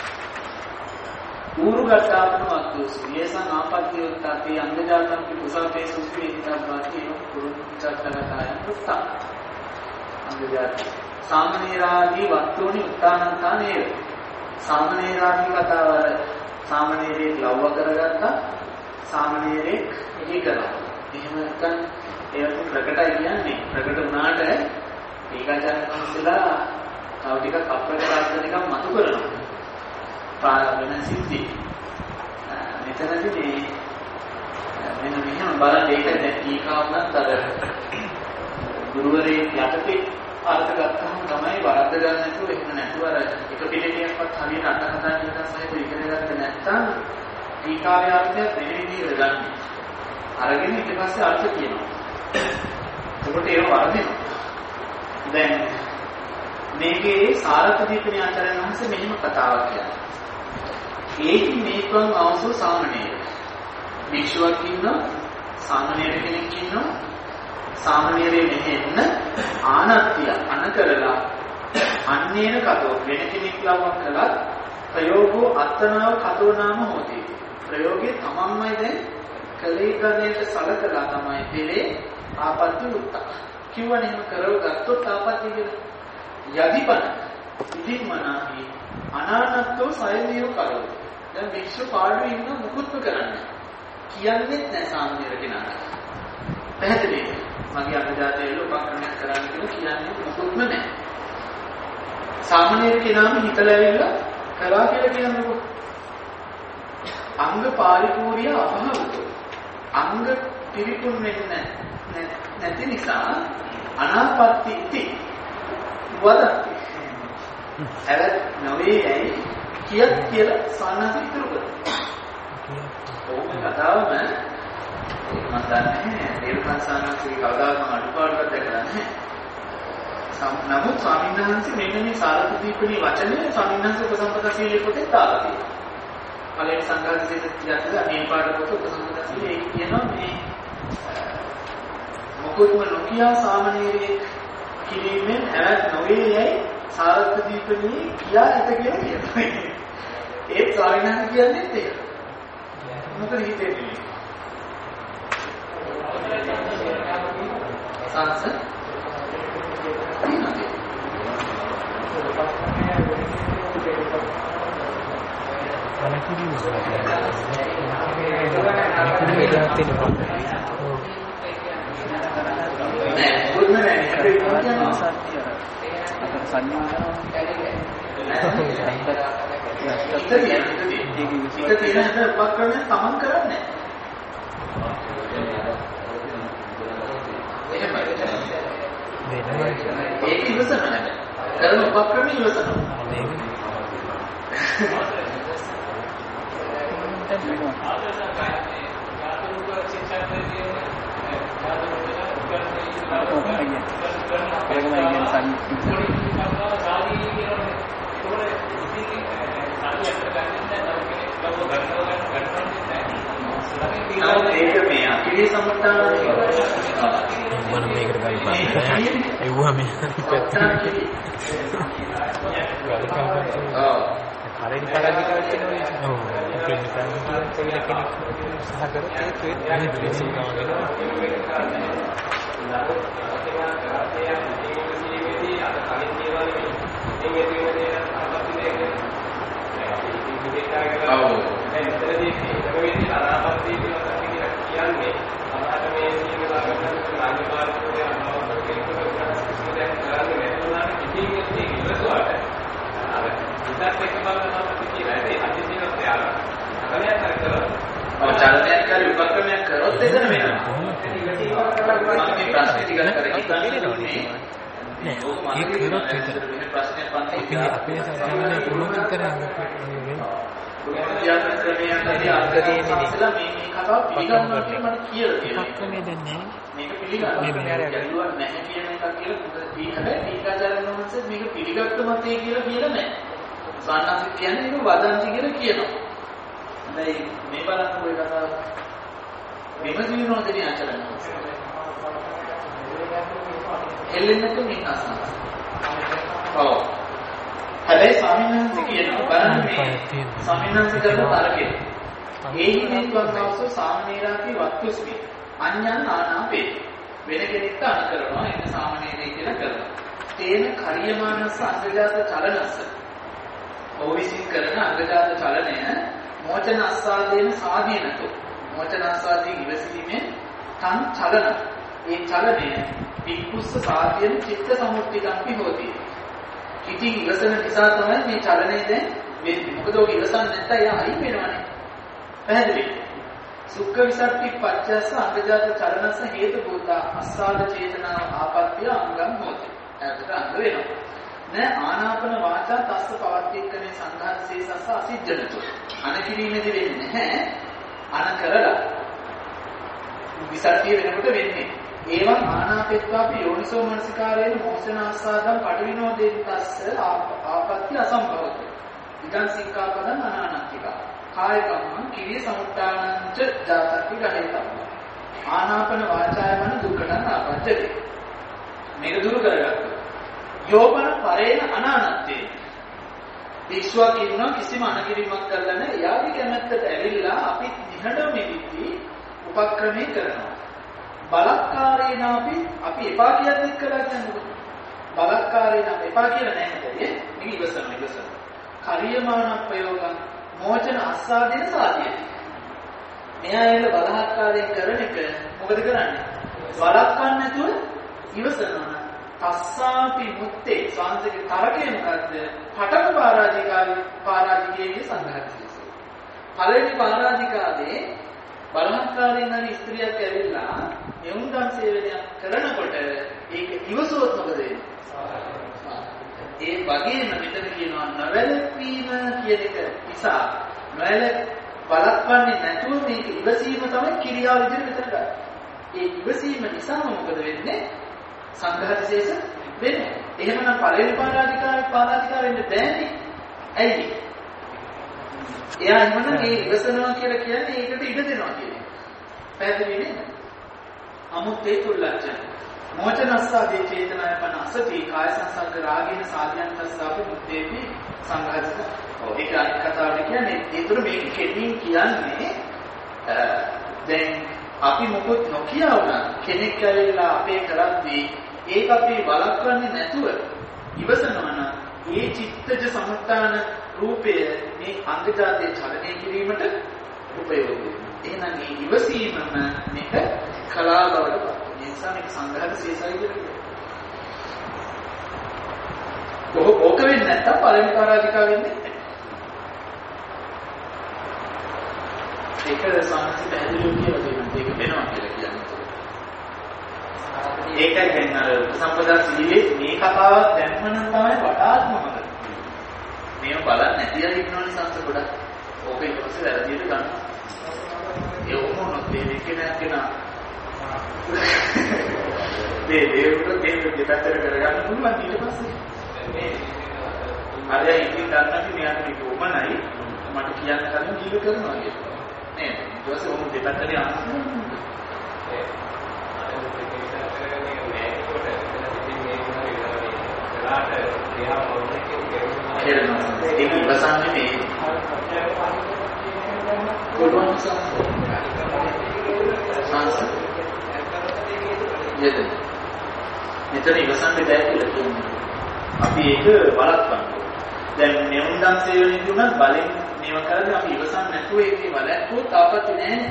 Speaker 1: ඌරුගතාත්ම වස්තුසු යේසං ආපත්‍ය උත්තාති අංගජාතං කුසල්පේ සුස්පේතිතබ්බාති කුරුච්චත්තනකායන් උත්තා අංගජාත සාමනීරාදී වස්තුනි උත්තානන්තානේව සාමනීරාදී කතාව සාමනීරේ ලව්ව කරගත්තා සාමනීරේ ඉහි කරා එහෙම නැත්නම් ඒක ප්‍රකටයි කියන්නේ ප්‍රකට වුණාට ඒකචාර කම්සලා තව ටිකක් අප්‍රකට ආර්ථනිකව මතු කරනවා පාරවෙන සිද්ධි. මෙතනදී මෙන්න මෙහෙම බලන්න ඒක දැන් ටීකාවුණත් අර ගුරුවරේ යටතේ අර්ථ ගත්තම තමයි වරද්ද ගන්න නැතුව එහෙම නැතුව අර එක පිළිකයක්වත් හරියට අට හදාන්න එක සහිත ඉගෙන ගන්න නැත්නම් ටීකාවේ අර්ථය වෙන විදිහට ගන්න. අරගෙන ඊට පස්සේ අර්ථ කියනවා. ඒකට ඒක වරදිනවා. දැන් මේකේ සාරත දීපණී ආචාර්යන් වහන්සේ මෙහෙම කතාවක් කියනවා. ඒකි මේකන් අවසෝ සාමණේර. භික්ෂුවක් ඉන්නවා, සාමණේර කෙනෙක් ඉන්නවා. සාමණේරේ මෙහෙන්න ආනත්තිය අනකරලා අන්නේන කතෝ වෙන කෙනෙක් ලව්වක් කළත් ප්‍රයෝගෝ අත්තනාව කතෝ නාම හොති. ප්‍රයෝගේ තමන්මයි දැන් කලේ කරන්නට සලකලා තමයි දෙලේ ආපත්‍ය උත්තා. කිව්වනේ එහෙම කරව ගත්තොත් ආපත්‍ය කියලා. යදිපන ඉතින් මනාහි අනානත්තෝ සයමියෝ කරෝ. දැන් වික්ෂු පාඩුවේ ඉන්න මුකුත්ම කරන්නේ කියන්නේ නැහැ සාමණේර කෙනාට. පැහැදිලිද? මගේ අනුජාතයේ උපක්‍රමයක් කරන්න කියලා කියන්නේ මුකුත්ම නැහැ. සාමණේර කෙනාම හිතලා ඇවිල්ලා කරා කියලා කියනකො අංග පාරිපූර්ය අභවතු. අංග පිරිපුන් වෙන්නේ නැති නිසා අනාපත්‍ති ඉති වදති. ඇලත් නොවේ ඇයි කියත් කියලා සානස ඉතුරු කරනවා. ඕක කතාවම මම දන්නේ දේවකන් සානසගේ කවදාවත් මම අඩුපාඩුවක් දැකලා නැහැ. නමුත් ස්වාමීන් වහන්සේ මෙන්න මේ සාරත දීපණී වචනේ ස්වාමීන් වහන්සේ උපසම්පදා සීලයේ පොතේ දාලා තියෙනවා. කලින් සංඝාසයේ කියද්දී මේ පාඩ පොත උපසම්පදා සීලයේ කියනවා මේ මොකොත්ම නොකියා සාමණේරයේ කිරීමෙන් ඇලත් නොවේ යයි සාරත් දීපණී කියා ඇත කියලා කියනවා. ඒ ස්වාමීන් වහන්සේ කියන්නේ ඒක. මොකද හිතෙන්නේ? සංස තියෙනවා.
Speaker 4: අනකිරි
Speaker 1: උපක්‍රමයෙන් තමන් කරන්නේ ඒක ඉවසන නැහැ. කරන උපක්‍රමයෙන් ඉවසනවා. ඒක මේ අකිලි සම්ප්‍රදාය
Speaker 4: මම මේකට ගන්න බෑ. ඒවුවා මේ පැත්තට. හරියට පටන් ගන්නවා. ඔව්. ඒක නිකන් කෙනෙක් සහ කරත් ඒක ප්‍රේසම් කරනවා.
Speaker 1: චලනයක් කරලා උපක්‍රමයක් කරොත් එතන වෙනවා. මේ ප්‍රශ්න ටික කරගෙන
Speaker 4: නෑ ඒක කරොත් විතර
Speaker 1: ප්‍රශ්නයක් පන්ති
Speaker 4: අපේ සාමාන්‍ය පුරුදු කරන්නේ
Speaker 1: ක්‍රමයන්දී අර්ථ තියෙන්නේ ඉස්සලා මේ කතාව පිළිගන්නවා කියලා මට කියලා තියෙනවා.
Speaker 4: උපක්‍රමය දැන් නෑ. මේක
Speaker 1: පිළිගන්නවා. ගැලුවා නැහැ කියන එකක් කියලා හැබැයි ටීකාචාර්යන් වහන්සේ මේක පිළිගත්ත මතේ කියලා නෑ. සාන්නාසික කියන්නේ ඒක වදන්ති කියලා කියනවා. දැන් මේ බලන්න ඔය කතාව විමසිනෝ දෙනිය ආචාර්යන් වහන්සේ. එල්ලෙන්නක මේ අසන. ඔව්. හැබැයි ස්වාමීන් වහන්සේ කියනවා බලන්න මේ ස්වාමීන් වහන්සේ කරන තරකේ. ඒහිමේ වන්දවස සාමනීරාති වත්තුස්මි. අඤ්ඤං ආනාපේ. වෙන කෙනෙක්ට අන කරනවා එන්න සාමනීරේ කියලා කරනවා. තේන කරියමානස අංගජාත චලනස. ඕවිසින් කරන අංගජාත චලනය මෝචන අස්සාදේන සාදීනතෝ. මෝචන අස්සාදී ඉවසීමේ තන් චලන. ඒ චලනය පික්කුස්ස සාදීන චිත්ත සමුත්තිකම්පි හොති. ඉතින් ඉවසන නිසා තමයි මේ චලනය දැන් වෙන්නේ. මොකද ඔක ඉවසන්නේ නැත්නම් එයා අයින් වෙනවනේ. පැහැදිලි? සුඛ විසක්ති පච්චස්ස අංගජාත චලනස්ස හේතු භූතා අස්සාද චේතනා ආපත්‍ය අංගම් හොති. එතකොට අංග වෙනවා. නෑ ආනාපන වාචා තස්ස පවත්තික්කනේ සංඝාතසේසස්ස අසිජ්ජනතු. අනකිරීමේදී වෙන්නේ නැහැ. අන කරලා විසක්තිය වෙනකොට වෙන්නේ. ඒවං ආනාපෙත්වාපි යෝනිසෝ මනසිකාරේන මොහසන ආසාදම් පටිවිනෝදේන තස්ස ආපත්‍ය අසම්භවත. ඉදං සික්ඛාපදං අනානත්තික. කාය කම්මං කිරිය සමුත්තානංච ජාතක්ති ගහේතම්. ආනාපන වාචායමන දුක්ඛං ආපජ්ජති. මේක දුරු කරගත්තා. යෝපන පරේන අනානත්තේ. විශ්වාස කරන කිසිම අනකිරීමක් කරලා නැහැ. එයාගේ කැමැත්තට ඇවිල්ලා අපි නිහඬව මෙවිති උපක්‍රමේ කරනවා. බලක්කාරේන අපි එපා කියද්දිත් කරලා නැහැ. බලක්කාරේන එපා කියලා නැහැ නේද? මේක ඉවසන. කරියමාන ප්‍රයෝගං මෝචන අස්සාදේන සාධිය. මෙයා එල බලහත්කාරයෙන් කරන එක මොකද කරන්නේ? බලක්වන්න නැතුව ඉවසනවා. තස්සාපි මුත්තේ සංසගේ තරකේ මොකද්ද? පඨම පාරාජිකයේ සංඝාතසේස. පළවෙනි පාරාජිකාවේ බලහත්කාරයෙන් හරි ස්ත්‍රියක් ඇවිල්ලා එවුන්දන් සේවනයක් කරනකොට ඒක ඉවසුවොත් මොකද වෙන්නේ? ඒ වගේම මෙතන කියනවා නොවැළක්වීම කියන එක නිසා බලක්වන්නේ නැතුව මේක ඉවසීම තමයි ක්‍රියාව විදිහට මෙතන ගන්න. ඒ ඉවසීම නිසා මොකද වෙන්නේ? සංඝාතසේස වෙන්නේ. එහෙමනම් පළවෙනි පාරාජිකාව වෙන්න බෑනේ. ඇයි? එයා එහෙමනම් මේ ඉවසනවා කියලා කියන්නේ ඒකට ඉඩ දෙනවා කියන එක. පැහැදිලි නේද? අමුත්තේ තුල්ලච්චන. මෝචනස්සාදී චේතනාය පන අසති කාය සංසංග රාගේන සාධ්‍යන්තස්සාපි මුත්තේපි සංඝාතක. ඒක අනිත් කතාවට කියන්නේ ඒතර මේක කෙටින් කියන්නේ දැන් අපි මොකොත් නොකිය වුණා කෙනෙක් ඇවිල්ලා අපේ කරද්දී ඒක අපි බලක්වන්නේ නැතුව ඉවසනවා නම් ඒ චිත්තජ සමුත්ථාන රූපය මේ අංගජාතයේ චලනය කිරීමට උපයෝගී වෙනවා. එහෙනම් මේ ඉවසීමම මේක කලාව බවට පත් වෙනවා. ඒ නිසා මේක සංඝාත ශේෂයි කියලා කියනවා. ඕක වෙන්නේ නැත්තම් පළවෙනි පරාජිකා වෙන්නේ නැහැ. ඒක සාමාන්‍ය පැහැදිලිව කියලා දෙනවා. ඒක වෙනවා කියලා කියන්නේ. ඒකයි දැන් අර උපසම්පදා සීලේ මේ කතාව දැම්මනම් තමයි වඩාත්ම හොඳ. මේව බලන්න නැති අය ඉන්නවනේ සංස ගොඩක්. ඕක ඊට පස්සේ වැරදියට ගන්න. ඒ ඕනොත් දෙකේන දේවුට දෙපැත්තට කරගන්න පුළුවන් ඊට පස්සේ. අර ඉතින් ගන්නත් මෙයාට මේක උමනයි මට කියන්න කලින් ජීව කරනවා කියලා. නේද? ඊට පස්සේ ඕන දෙපැත්තට යන්න. ඒක ඉවසන්නේ මේ කොළොන් මෙතන ඉවසන්නේ බෑ කියලා කියනවා. අපි ඒක බලත්වන්න. දැන් මෙවුන්දන් සේවනයේ දුන්නත් බලෙන් මේව කරද්දී අපි ඉවසන්නේ නැතුව ඒකේ වලක්වුවොත් තාපත් නෑනේ.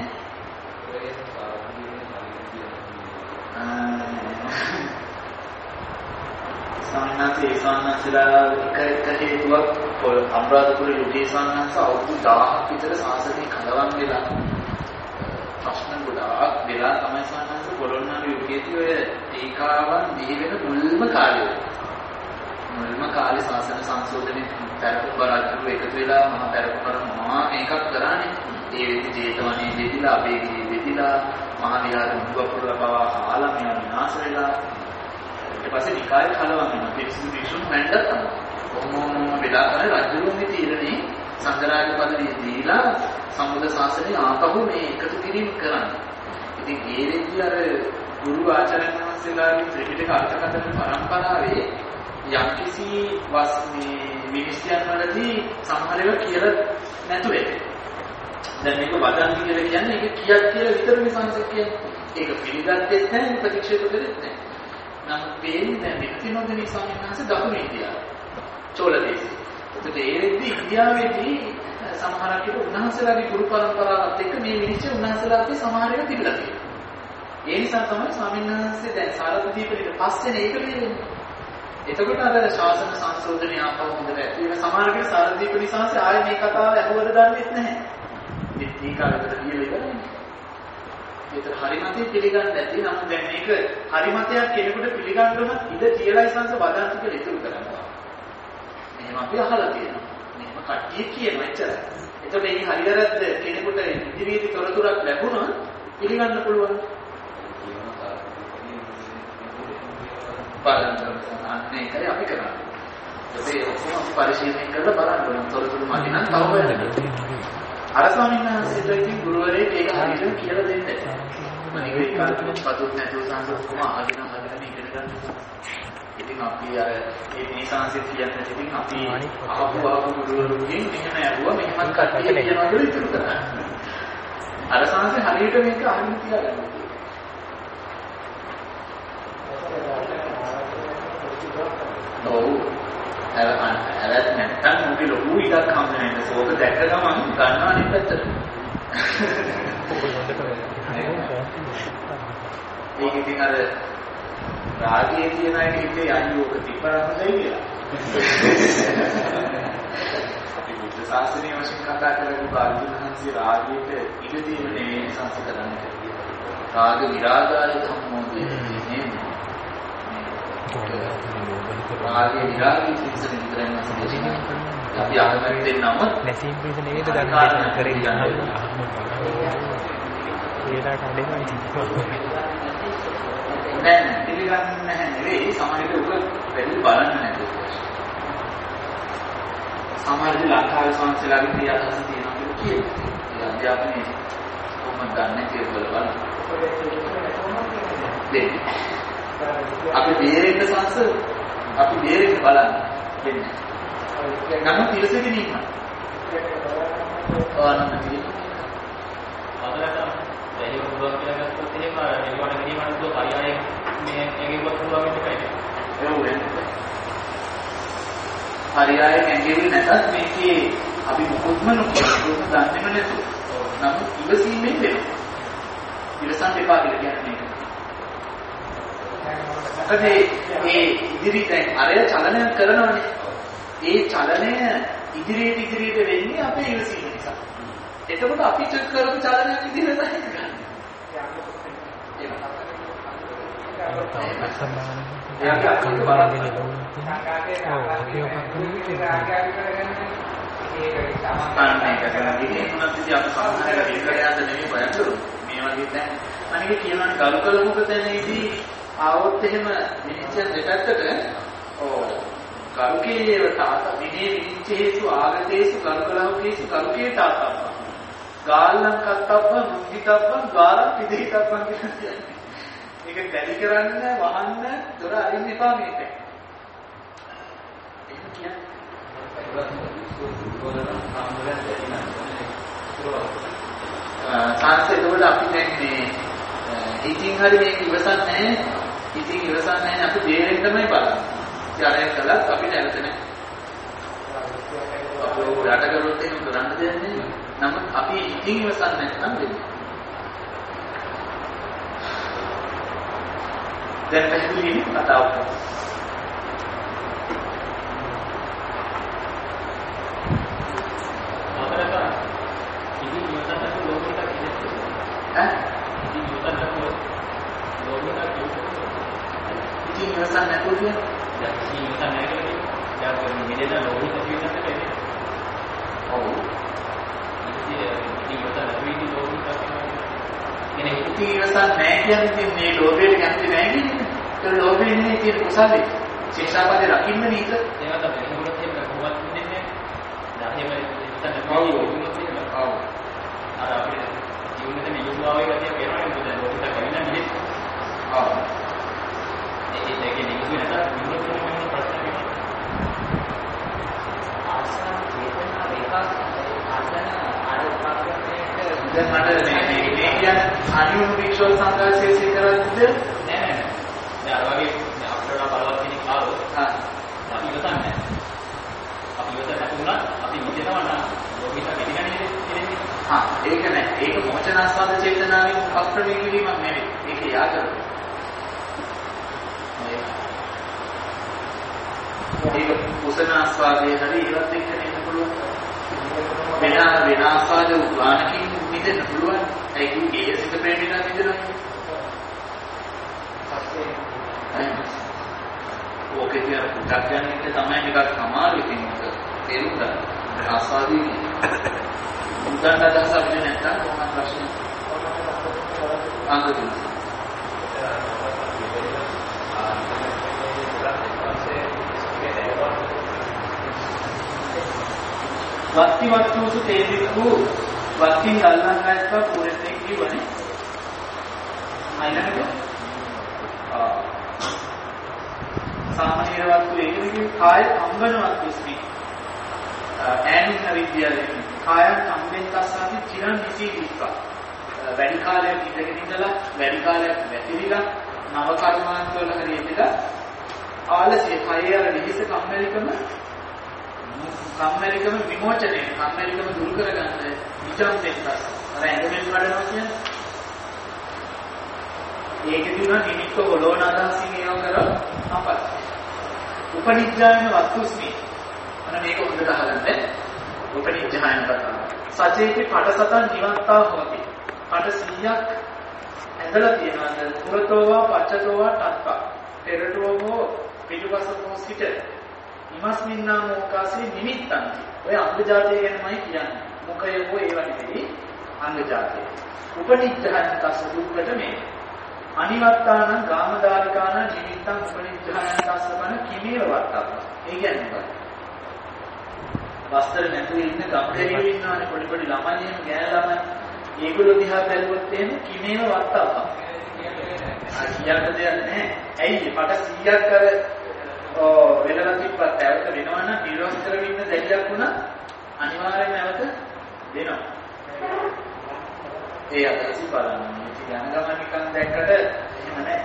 Speaker 1: සාමාන්‍යයෙන් සාමාන්‍යසලා එක හේතුවක් අනුරාධපුර යුගයේ සාමාන්‍යස අවුරුදු 1000ක් විතර සාසනය කලවම් වෙලා ප්‍රශ්න ගොඩාක් වෙලා තමයි සාමාන්‍යස පොළොන්නරු යුගයේදී ඔය ඒකාවන් දිවි වෙන මුල්ම කාලේ. මුල්ම කාලේ සාසන සංශෝධනයේ පෙරපුර රජු එකතු වෙලා මහා පෙරපුර මහා මේකක් කරානේ. ඒ වෙද්දී ජේතවනයේ දෙදිලා අබේගිරියේ දෙදිලා මහා විහාර මුගපුර ලබා ආලම විනාශ වෙලා ඊට පස්සේ නිකාය කලවම් වෙනවා. පිරිසිදු වික්ෂුන් මැණ්ඩක් තමයි. කොහොම වෙලා තමයි රජුගේ තීරණේ සංඝරාජ පදවිය දීලා සම්බුද්ධ ශාසනය ආපහු මේ එකතු කිරීම කරන්නේ. ඉතින් ඒ වෙද්දී අර ගුරු ආචාර්යන් වහන්සේලාගේ ත්‍රිපිටක අර්ථකථන පරම්පරාවේ යම්කිසි මේ මිනිස්යන් වලදී සමහර ඒවා කියලා නැතුව ඒක. දැන් මේක වදන්ති කියලා කියන්නේ ඒක කියක් කියලා විතරනේ සංසත් කියන්නේ. ඒක පිළිගත්තෙත් නැහැ ප්‍රතික්ෂේප කළෙත් නැහැ. නම් වෙන්නේ මෙක්තිනොදනි ස්වාමීන් වහන්සේ දකුණු ඉන්දියාව චෝලදේශේ. ඒකට ඒ වෙද්දී ඉන්දියාවේදී සමහරක් විට උන්වහන්සේලාගේ ගුරු පරම්පරාවත් එක්ක මේ මිනිස්සු උන්වහන්සේලාගේ සමහර ඒවා තිබිලා තියෙනවා. ඒ නිසා තමයි ස්වාමීන් වහන්සේ දැන් සාරදීපෙට පස්සේ ඒක වෙන්නේ. එතකොට අර ශාසන සංශෝධනය ආපහු හොඳට ඇති වෙන සමහර කෙනෙක් සාරදීප නිසාසේ ආයේ මේ කතාව ඇහුවද දන්නේ නැහැ. මේ කාලෙකට කියලා ඉවරයි. ඒක හරිමතේ පිළිගන්න නැති නම් දැන් මේක හරිමතයක් කෙනෙකුට පිළිගන්න උනත් ඉඳ තියලා සංස වදන්ති කියලා ඉතුරු කරනවා. එහෙම අපි අහලා තියෙනවා. මේක කට්ටිය කියනවා එච්චරයි. එතකොට මේ හරියරද්ද කෙනෙකුට ඉදිරියේදී තොරතුරක් ලැබුණොත් පිළිගන්න පුළුවන්. පාලන අන්නේ එකයි අපි කරන්නේ. ඒ ඔක්කොම පරිශීලනය කරලා බලන්න ඕන තොරතුරු මදි නම් තව වෙන්න. අර ස්වාමීන් වහන්සේට ඉතින් ගුරුවරයෙක් ඒක හරියට කියලා දෙන්නේ නැහැ. මම ඒක කාලෙක පතුත් නැතුව සංසෝධකම අහගෙන ඉගෙන ගන්න. ඉතින් අපි අර මේ සංසෙත් කියන්නේ ඉතින් අපි ආපු ගුරුවරුන්ගෙන් මෙහෙම ඇහුවා මෙහෙම කට්ටිය කියනවා කියලා ඉතුරු කරා. අර සංසෙ හරියට මේක අහන්න තියාගන්න. ඔව් අරත් නැත්තම් මොකද ලොකු ඉඩක් හම්බ නැහැ. ඒක දැක්ක ගමන් ගන්නවා නේ පැත්තට. ඒක ඉතින් අර රාගයේ තියෙන අය හිතේ අයියෝක තිබ්බනම් හොඳයි කියලා. අපි බුද්ධ ශාසනය වශයෙන් කතා කරලා බාලුහන්සේ රාගයට ඉඩ දීම නෙවෙයි සංස කරන්නේ. රාග විරාගාය සම්මෝධය නෙමෙයි. රාගයේ විරාගී සිංසන විතරයි මාසෙදී. අපි අහකට දෙන්නම
Speaker 4: නැසීම් පිට නෙවෙයි ගන්න කරේ ගන්න. ඒකට අඩේමයි.
Speaker 1: දැන් පිළිගන්නේ නැහැ නෙවෙයි සමහරවිට උක වැඩි බලන්නේ නැහැ. සමහරවිට ලංකාවේ සංස්කෘතියලාගේ ක්‍රියාදහස තියෙනවා කියලා කියනවා. ඒ අධ්‍යාපනයේ කොහොමද ගන්න කියලා බලන්න. අපි බේරෙන්න සංස අපි බේරෙන්න බලන්න දෙන්නේ. නම් තිරසෙකින් ඉන්න. ආනන්ද
Speaker 2: ඒක පුළුවන් කියලා ගත්තොත් එහෙම නිර්වාණ කිරීමට දුව පරියායෙන් මේ ඒකෙවත් පුළුවන් එකයි.
Speaker 1: ඒක වෙන්නේ. පරියායෙන් ඇඟෙන්නේ නැතත් මේකේ අපි මොකොත්ම නොකරන දන්නේම නැතුව. නමුත් ඉවසීමෙන් වෙනවා. ඉවසන් දෙපා කියලා කියන්නේ. මොකද මේ ඉදිරි දැන් අරය චලනය කරනවානේ. ඒ චලනය ඉදිරියට වෙන්නේ අපේ ඉවසීම නිසා. එතකොට අපි චෙක් කරපු චලනයක් ඉදිරියට තමයි ගන්න. මේ වගේ දැන් අනික කියනවා ගලු කළ මොකදනේදී ආවොත් එහෙම විනිශ්චය දෙකකට කරුකේව තාත විනේ විනිච්ඡේසු ආගතේසු කරුකලහකේසු කරුකේ තාතබ්බ ගාල්ලං කත්තබ්බ මුද්ධිතබ්බ ගාලං පිදිතබ්බ කියන්නේ. මේක දැඩි කරන්න වහන්න දොර අරින්න එපා මේක. එහෙම කියන්නේ. එතකොට අපි දැන් මේ ඉතින් හරි මේක ඉවසන්නේ නැහැ. ඉතින් ඉවසන්නේ නැහැ අපි දෙයෙන් තමයි බලන්නේ. යාලේ කළත් අපිට නැවත නැහැ. අපෝ යට කරොත් එහෙම කරන්න දෙන්නේ නැහැ. නමුත් අපි ඉතින් ඉවසන්නේ නැත්නම් වෙන්නේ. දැන් පැහැදිලි කතාව කරමු.
Speaker 2: ඉතින් ඉවසන්නට ලෝකෙට කියන්නේ ඉතින් ඉවසන්නට ලෝකෙට
Speaker 1: ඉතින් ඉවසන්න නැතුව කියන්නේ
Speaker 2: දැන් ඉතින් ඉවසන්න නැහැ කියන්නේ දැන් මෙදෙන ලෝකෙට කියන්නත් බැහැ. ඔව්. ඉතින් ඉවසන්න නැතුව ලෝකෙට කියන්නේ
Speaker 1: ඉතින් ඉවසන්න නැහැ කියන්නේ මේ ලෝභයට කැමති නැහැ කියන්නේ. ඒ ලෝභය නෙමෙයි තියෙන කුසලෙ. ශික්ෂාපදේ රකින්න නීත.
Speaker 2: ඒවා තමයි මොකද කියන්නේ කොහොමද දෙන්නේ? දැන් එහෙම ඉවසන්න
Speaker 1: ඔව්.
Speaker 2: අර අපේ ජීවිතේ නියුවාවේ ගැතිය වෙනවා නේද? දැන් ලෝකෙට කැවිලා නිදෙස්.
Speaker 1: ඔව්.
Speaker 2: ඒකේ නිකුත් නැත විමුක්තිය ප්‍රශ්න වෙනවා.
Speaker 4: ආසන චේතනා විකාශ ආසන ආරෝපණයට
Speaker 1: දැන් මට මේ කියන්නේ අනියුන් වික්ෂෝල් සංඝර්ෂයේ කරද්දිද
Speaker 2: නෑ. දැන් අර වගේ අපිට බලවත් කෙනෙක් ආවොත් අපි ඉවසන්නේ නැහැ. අපි ඉවසන්නේ නැතුණා අපි හිතනවා නම් ලෝකෙට කෙනෙක් නේද?
Speaker 1: ඒක නෑ. ඒක මොචනාස්වාද චේතනාවෙන් අප්‍රමේය කිරීමක් නෙවෙයි. ඒක යාකරන. ඒක කුසනාස්වාදයේ හරි ඉවත් එක්ක නෙන්න පුළුවන්. වෙන ආස්වාද උගානකින් මිදෙන්න පුළුවන්. ඒක ගේසිත ප්‍රේමිනා මිදෙනවා. ඕකේ කියන පු탁 යන එක තමයි ටිකක් අමාරුයි කියන්නේ. තේරුම් ගන්න. ආස්වාදී උදාහරණ අදහස අපිට නැත්තම් කොහොමද ප්‍රශ්න? අංගතුන. වත්ති වත්තුසු තේරිකු වත්තින් ගල්ලන් ගත්තා පුරෙන්නේ කිව්වනේ. අයිනකද? සාමාන්‍ය වස්තු ඒකනේ කාය අංගන වස්තුස්ති. ඈනින විද්‍යාවේ කායන් සම්බෙන් තස්සාති චිරන් නිසීදිස්සා. වැඩි කාලයක් ඉඳගෙන ඉඳලා වැඩි කාලයක් වැතිරිලා නව කර්මාන්තවල හරියටලා ආලසිය කයේ අර විහිස කම්මැලිකම විමෝචනය කම්මැලිකම දුරු කරගන්න විචම් දෙන්නස් අර ඇඟෙන් වඩනවා කියන්නේ ඒකදී උනා නිමිත්ත හොලෝන අදහසින් ඒව කරා අපත් උපනිජ්ජායන වස්තුස්මි අන්න මේක හොඳට අහගන්න උපනිජ්ජායන කතාව සචේති පටසතන් නිවත්තා හොති පට 100ක් ඇඳලා තියෙනවා පුරතෝවා පච්චතෝවා ටත්පා පෙරටුවෝ පිටුපසකෝ සිට ඉමස්මින්නා මොකාසේ නිමිත්තන් ඔය අංග જાතිය ගැනමයි කියන්නේ මොකය හෝ ඒවා නෙවෙයි අංග જાතිය උපනිජ්ජහන් තස්ස දුක්කට මේ අනිවත්තාන ගාමදාරිකාන නිමිත්තන් උපනිජ්ජහන් තස්ස බන කිමේව වත්තක් ඒ කියන්නේ වස්තර නැතුව ඉන්න ගම්කරියෝ ඉන්නවනේ පොඩි පොඩි ළමයි එහෙම ගෑන ළමයි ඒගොල්ලෝ දිහා බැලුවොත් එහෙම කිමේව වත්තක් කියන්න දෙයක් නැහැ ඇයි පට 100ක් අර වෙලලා තිබ්බත් නැවත වෙනවා නම් නිරෝධ කරගෙන ඉන්න දැඩියක් වුණා අනිවාර්යයෙන්ම නැවත දෙනවා. ඒ අදහස බලන්න. ඉතින් යන ගමන් නිකන් දැක්කට එහෙම නැහැ.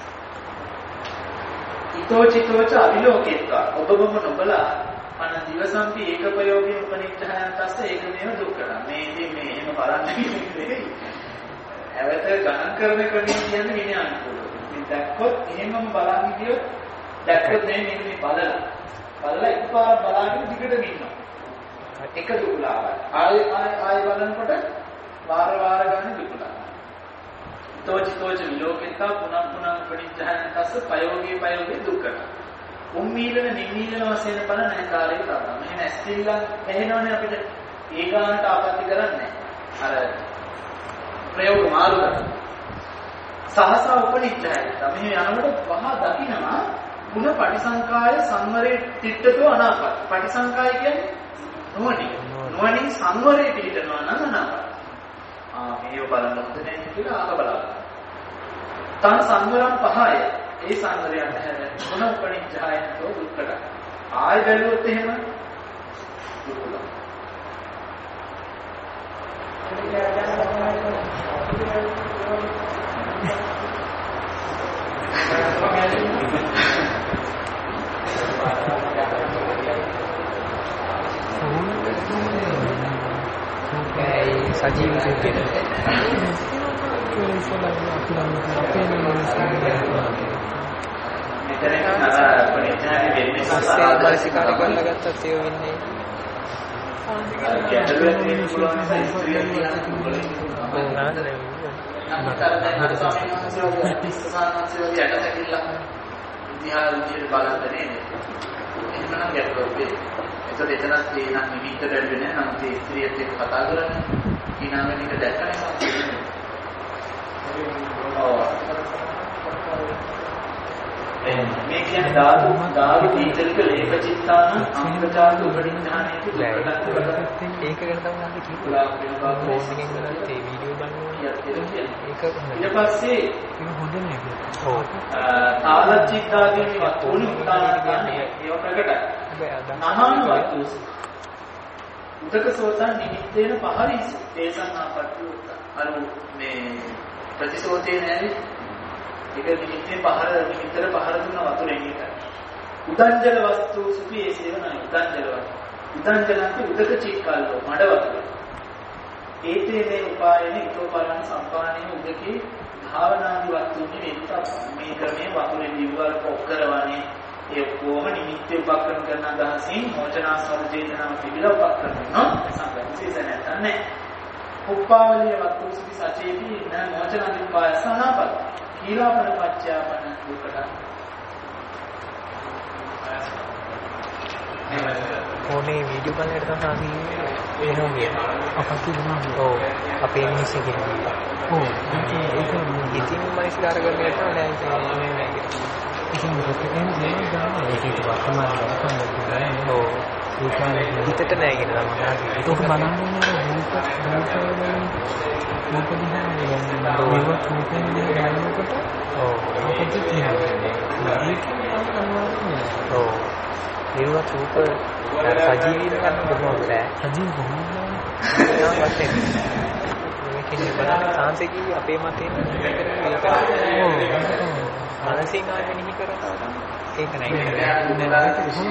Speaker 1: ඊතෝචිතෝච අවිලෝකේත්වා ඔබවම නොබලා අන දිවසම්පි ඒකපයෝගී උපනිච්ඡයන් තස්ස ඒකමේව දුක්ඛ. මේ ඉතින් මේ එහෙම බලන්න කියන්නේ ඇවත ගණන් කරන ක්‍රමයේ කියන්නේ විනය අනුකූලව. ඉතින් දැක්කොත් එහෙමම බලන් ගියොත් දැක්කොත් මේ බලලා එකපාරක් බලාගෙන දිගටම ඉන්නවා. එක දුකලාවක්. ආය බලනකොට වාර ගන්න දුකලාවක්. තෝච විලෝකිතා පුනః උපනිච්ඡයන් තස්ස පයෝගී දුක්ඛ. උම්මීලන නිමීලන වශයෙන් බල නැහැ කාලේ කරා. මෙහෙම ඇස්තිල්ල ඇහෙනවනේ අපිට ඒ ගානට ආපත්‍ය කරන්නේ අර ප්‍රයෝග මාරු කරනවා. සහසා උපනිච්ඡය. තමයි යනකොට වහා දකින්නවා ಗುಣ පටිසංකාය සංවරේ තිට්ඨතෝ අනාපත්. පටිසංකාය කියන්නේ නුවණින් සංවරේ පිළිටනවා නම් අනාපත්. මේව බලන්න හොඳ නැහැ කියලා ආක බලන්න. තන සංවරම් පහය. ඒ සංවරයන් හැර මොන උපනිච්ඡයන්තෝ දුක්ඛද. ආය බැලුවොත් එහෙම දුක්ඛද.
Speaker 4: සජීව සූත්‍රය මානසිකාර කරලා ගත්තත් ඒ වෙන්නේ
Speaker 1: ගැටලුවක් තියෙන පුළුවන් නිසා ඉස්ත්‍රියක් මේ කියන්නේ ධාතු දීර්ඝ ලේඛ චිත්තාන අංගචාර්ය උපරිඥානයේ
Speaker 4: ඒක ගැන තමයි අපි කියුවා. ෆෝන් එකෙන් කරලා ඒ වීඩියෝ බලනවා. ඒක
Speaker 1: ඊට පස්සේ
Speaker 4: හොඳ නේද?
Speaker 1: ඔව්. තාලචිත්තාදී වතුනි උදාන ගන්නේ ඒව ප්‍රකටයි. නහාන වතු උදක සෝතන් නිමිත්තේන පහරිස තේසං ආපත්‍ය අර මේ ප්‍රතිසෝතේ නෑනේ. ඒක නිමිත්තේ නිමිත්තට පහර දුන්න වතුරෙන් එක. උදංජල වස්තු සුපී සේවනයි උදංජලන්ති උදක චික්කල්ලෝ මඩ වතුර. ඒතේ මේ උපායනේ ඊතෝපරණ සම්පාණයේ උදකේ භාවනාදි වස්තුන්ගේ නිමිත්ත මේ ක්‍රමයේ වතුරේ දිවවල පොක් කරවන්නේ ඒ කොහොම නිමිත්තේ උපක්‍රම කරන අදහසින් මොචනාස්වර චේතනාව පිළිලා උපක්‍රම කරනවා සංකල්පිත නැත්නම් උපාවලිය වස්තු සුපී සචේති න මොචනාදි උපාය සනාපත් ඊළාපන පච්චාපන දුකට
Speaker 4: ඕනේ වීඩියෝ බලන්න තමයි එහෙම කියනවා. අපත් දුන්නා. ඔව්. අපේ මිනිස්සු කියනවා. ඔව්. ඒක ඉතින් මානසිකාර කරන්නට නෑ නෑ. ඉතින් මොකද කියන්නේ ඒක වර්තමාන ලෝකෙම ඔව්. ඒක හිතට නෑ කියන තමයි. ඒක බලන්නේ මොකද ඒවත් රූප සජීවීව ගන්න බොහොම බෑ. සජීව කොහොමද? මේකේ බලන්න සාංශේ කිව්වේ අපේ මතේ මානසික ආයතනෙහි කරනවා. ඒක නෑ. කොහොමද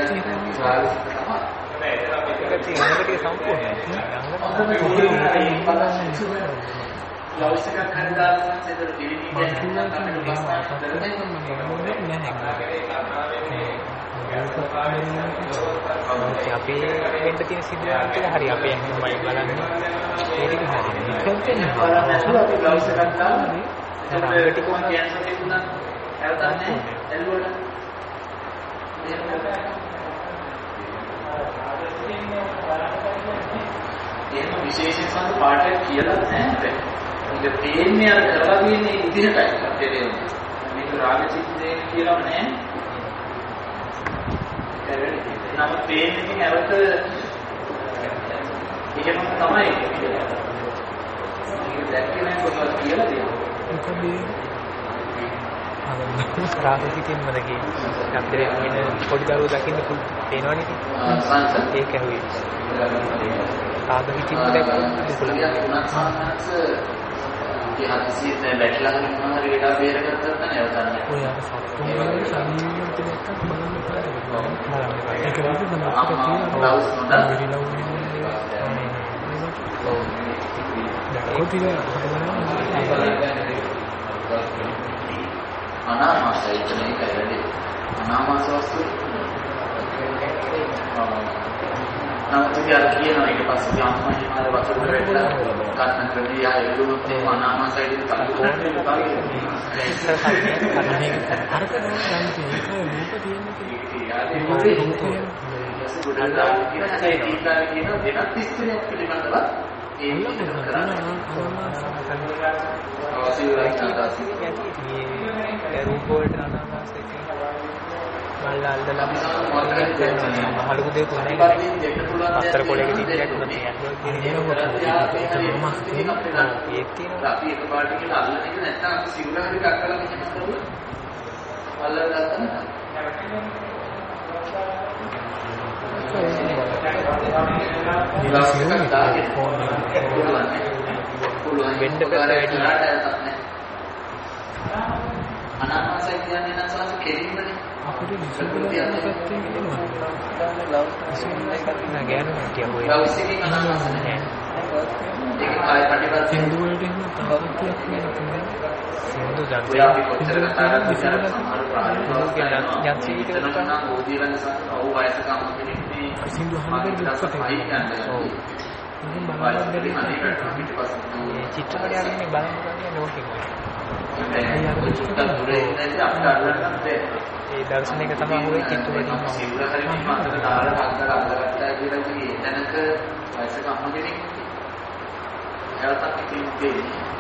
Speaker 1: ලෞකික කන්දාලන සෙතර පිළිවිදෙන්
Speaker 4: අපි වෙන්න තියෙන සිද්ධාන්ත ටික හරි අපේ හැමෝමයි බලන්නේ ඒ ටික හරි
Speaker 1: අපි ලෞකික කන්දාලන සෙතර ටික කොහොමද කැන්සර් තිබුණා හැවතන්නේ එල්ලුවට එහෙම විශේෂයෙන් සම්බන්ධ පාඩයක් කියලා නැහැ. ඒක තේන්නේ අර කරලා තියෙන විදිහටයි තේරෙන්නේ. මේක රාග චිත්තේ කියලා නෑ. නම තේන්නේ නැවත එහෙම තමයි කියලා. මේක දැක්කේ නැහැ කොහොමද කියලා දෙනවා.
Speaker 4: රාග චිත්තෙන් මදගේ අපිට ඉන්න පොඩි දරුවෝ දකින්න පේනවනේ.
Speaker 1: සංස
Speaker 4: ඒක ඇහුවේ. රාග විචිත්ත දැක්කම දුකලක්
Speaker 1: තුනක් සාමාන්‍යස ඉතිහාසයේ දැන් වැටලා ඉන්නවා හරි වෙලා බේරගත්තත් නැහැ අවසානයේ.
Speaker 4: ඔය අර සතුන් වල ශරීරයට දැක්කම බලන්න එපා. ඒක වගේ තමයි
Speaker 1: අනාමාසයි කියන්නේ කැලේ අනාමාස වස්තු නමුත් යාර කියනවා ඊට පස්සේ අම්මා හිමාර වතුර වැටලා කන්න ක්‍රමී ආයෙ දුන්නොත් ඒ අනාමාසයි කියන කල්පෝනේ පාගේ
Speaker 4: මහලු දෙයක් තුනේ අතර කොලයක දිගට
Speaker 1: අපි එකපාරට කියලා අල්ලන එක නැත්නම් අපි සිවුර හරි කක්කලා මෙහෙම කරුවා අල්ලලා ගන්න
Speaker 4: වෙන්න පැත්තට
Speaker 1: අනාමාසය කියන්නේ නම් සාස කෙලින්මනේ
Speaker 4: අපිට විශ්වවිද්‍යාලය පැත්තෙන් කියනවා නෑ ගෑනු හිටියා ඔය
Speaker 1: ගවුස් එකේ අනාමාස නැහැ ඒක කාය ප්‍රතිපද
Speaker 4: සින්දු වලට එහෙම තාපතියක් කියනවා සින්දු දැන්
Speaker 1: ඔය අපි කොච්චර කතා කරලා විතර සමහර ප්‍රායෝගික
Speaker 4: යන්ත්‍රීය
Speaker 1: නම් ඕදී වෙන සාස ඔව් වයසක අම්ම කෙනෙක් මේ
Speaker 4: සින්දු අහන්නේ දුක්කට ඔව් ඉතින් බලන්න බැරි චිත්‍රපටය අරගෙන බලන්න ගන්නේ නෝටින් ඒ දර්ශනයක තමයි ඔය චිත්‍රපටය
Speaker 1: සිවුර හරි මහතර දාලා හතර අල්ලගත්තා කියලා කිව්වේ එතනක වයසක අම්ම කෙනෙක් එයාටත් කිව්වේ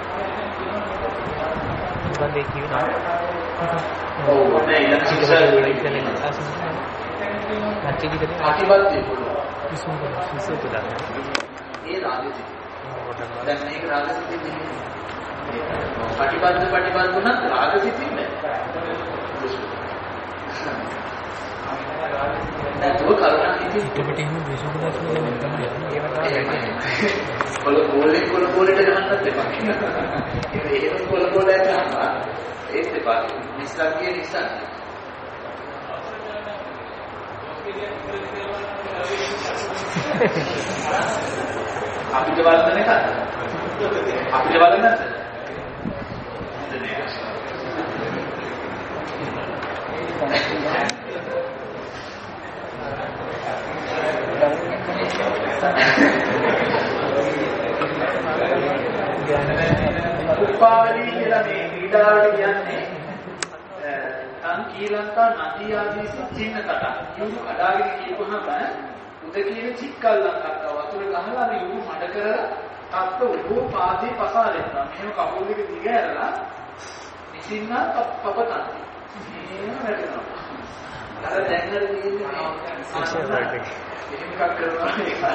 Speaker 4: බන්දේ කියනවා
Speaker 1: ඔව් නෑ ඊළඟ සිසල්
Speaker 4: ඉතලේ නැති විදිහට
Speaker 1: ආටිවත්ය පුළුවන්
Speaker 4: විශ්වවිද්‍යාලය දාන්න
Speaker 1: ඒ රාජසිත දැන් මේක රාජසිතින් නෙමෙයි පටිපද වුණත් රාගසිතින් නෑ නැතුව කරුණා හිතේ
Speaker 4: චිත්‍රපටයේ හිම විශ්වවිද්‍යාලය තමයි
Speaker 1: කොළ කොලට ගහන්නත් එපා එහෙම කොළ කොලට ගහනවා ඒත් එපා නිස්සක්කේ නිසා අපිට වර්ධන එකක් අපිට වර්ධන නැද්ද උපාවලී කියලා මේ ක්‍රීඩාවට කියන්නේ කීලන්තා නදී ආදී චින්න කට යුරු අඩාගෙන කියපුවහම උද කියන චික්කල්ලක් අක්කව වතුර ගහලා මේ යුරු මඩ කරලා තත්ත උඩු පාදේ පසාලෙන්නවා මෙහෙම කකුල් දෙක දිග ඇරලා නිසින්නා පපතන එහෙම වැටෙනවා අර දැන් හරි තියෙන්නේ එහෙම එකක් කරනවා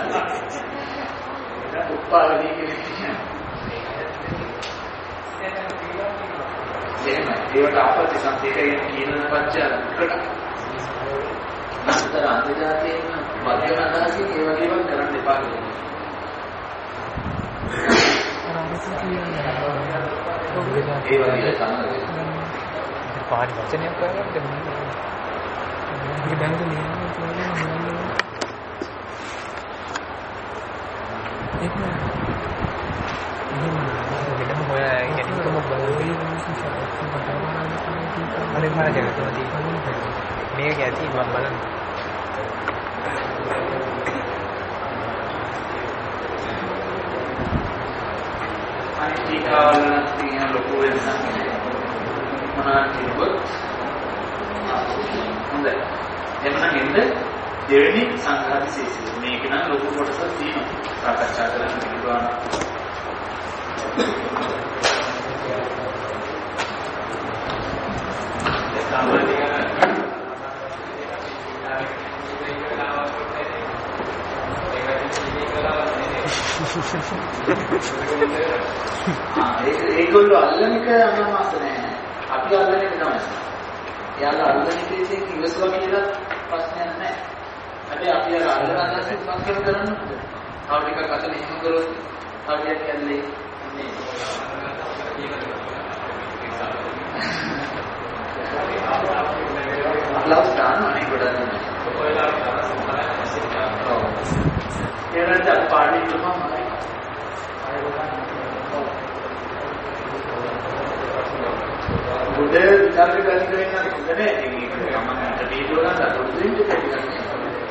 Speaker 1: ඒක උපාවලී කියන්නේ එහෙම ඒකට අපත්‍ය සංකේතයෙන් කියන පච්චා ක්‍රඩ නතර අන්තර්ජාතයෙන් වදින අදහසින් ඒ වගේ ඒවා කරන්න එපා කියලා. ඒ වගේ තමයි.
Speaker 4: පාඩි වචනයක් කරගන්න දෙන්න. ඒක දැනට ලියන්න කියලා ඒක වෙනම හොයා ගැනීමම බලවලින් අනේ මාර ජගතවදී මේක ඇති මම බලන්න
Speaker 1: අනිතිකාවල තියෙන ලොකු වෙනසක් මොනවද කියනකොට හොඳයි එතන හින්ද දෙවෙනි සංඝාති ශේෂය මේක නම් ලොකු කොටසක් තියෙනවා සාකච්ඡා කරන්න තිබුණා ඒගොල්ලෝ අල්ලන එක අනවශ්‍ය නැහැ. අපි අල්ලන එක තමයි. එයාලා අල්ලන එකේ ඉවසුවා කියලා ප්‍රශ්නයක් නැහැ. හැබැයි අපි අර අල්ලන අදහස පස්සෙන් කරන්න ඕනේ. තව ටිකක් අතන එහෙම කරොත් තව ටිකක් යන්නේ ලව්ස් ගන්නනේ ගොඩක් ඒකට පාඩි තුනමයි උඩ විතර ගලි කරගෙන හරි හොඳ නෑ ඒක ගමනට වීඩියෝ ගන්න අතොත් දෙන්න දෙන්නේ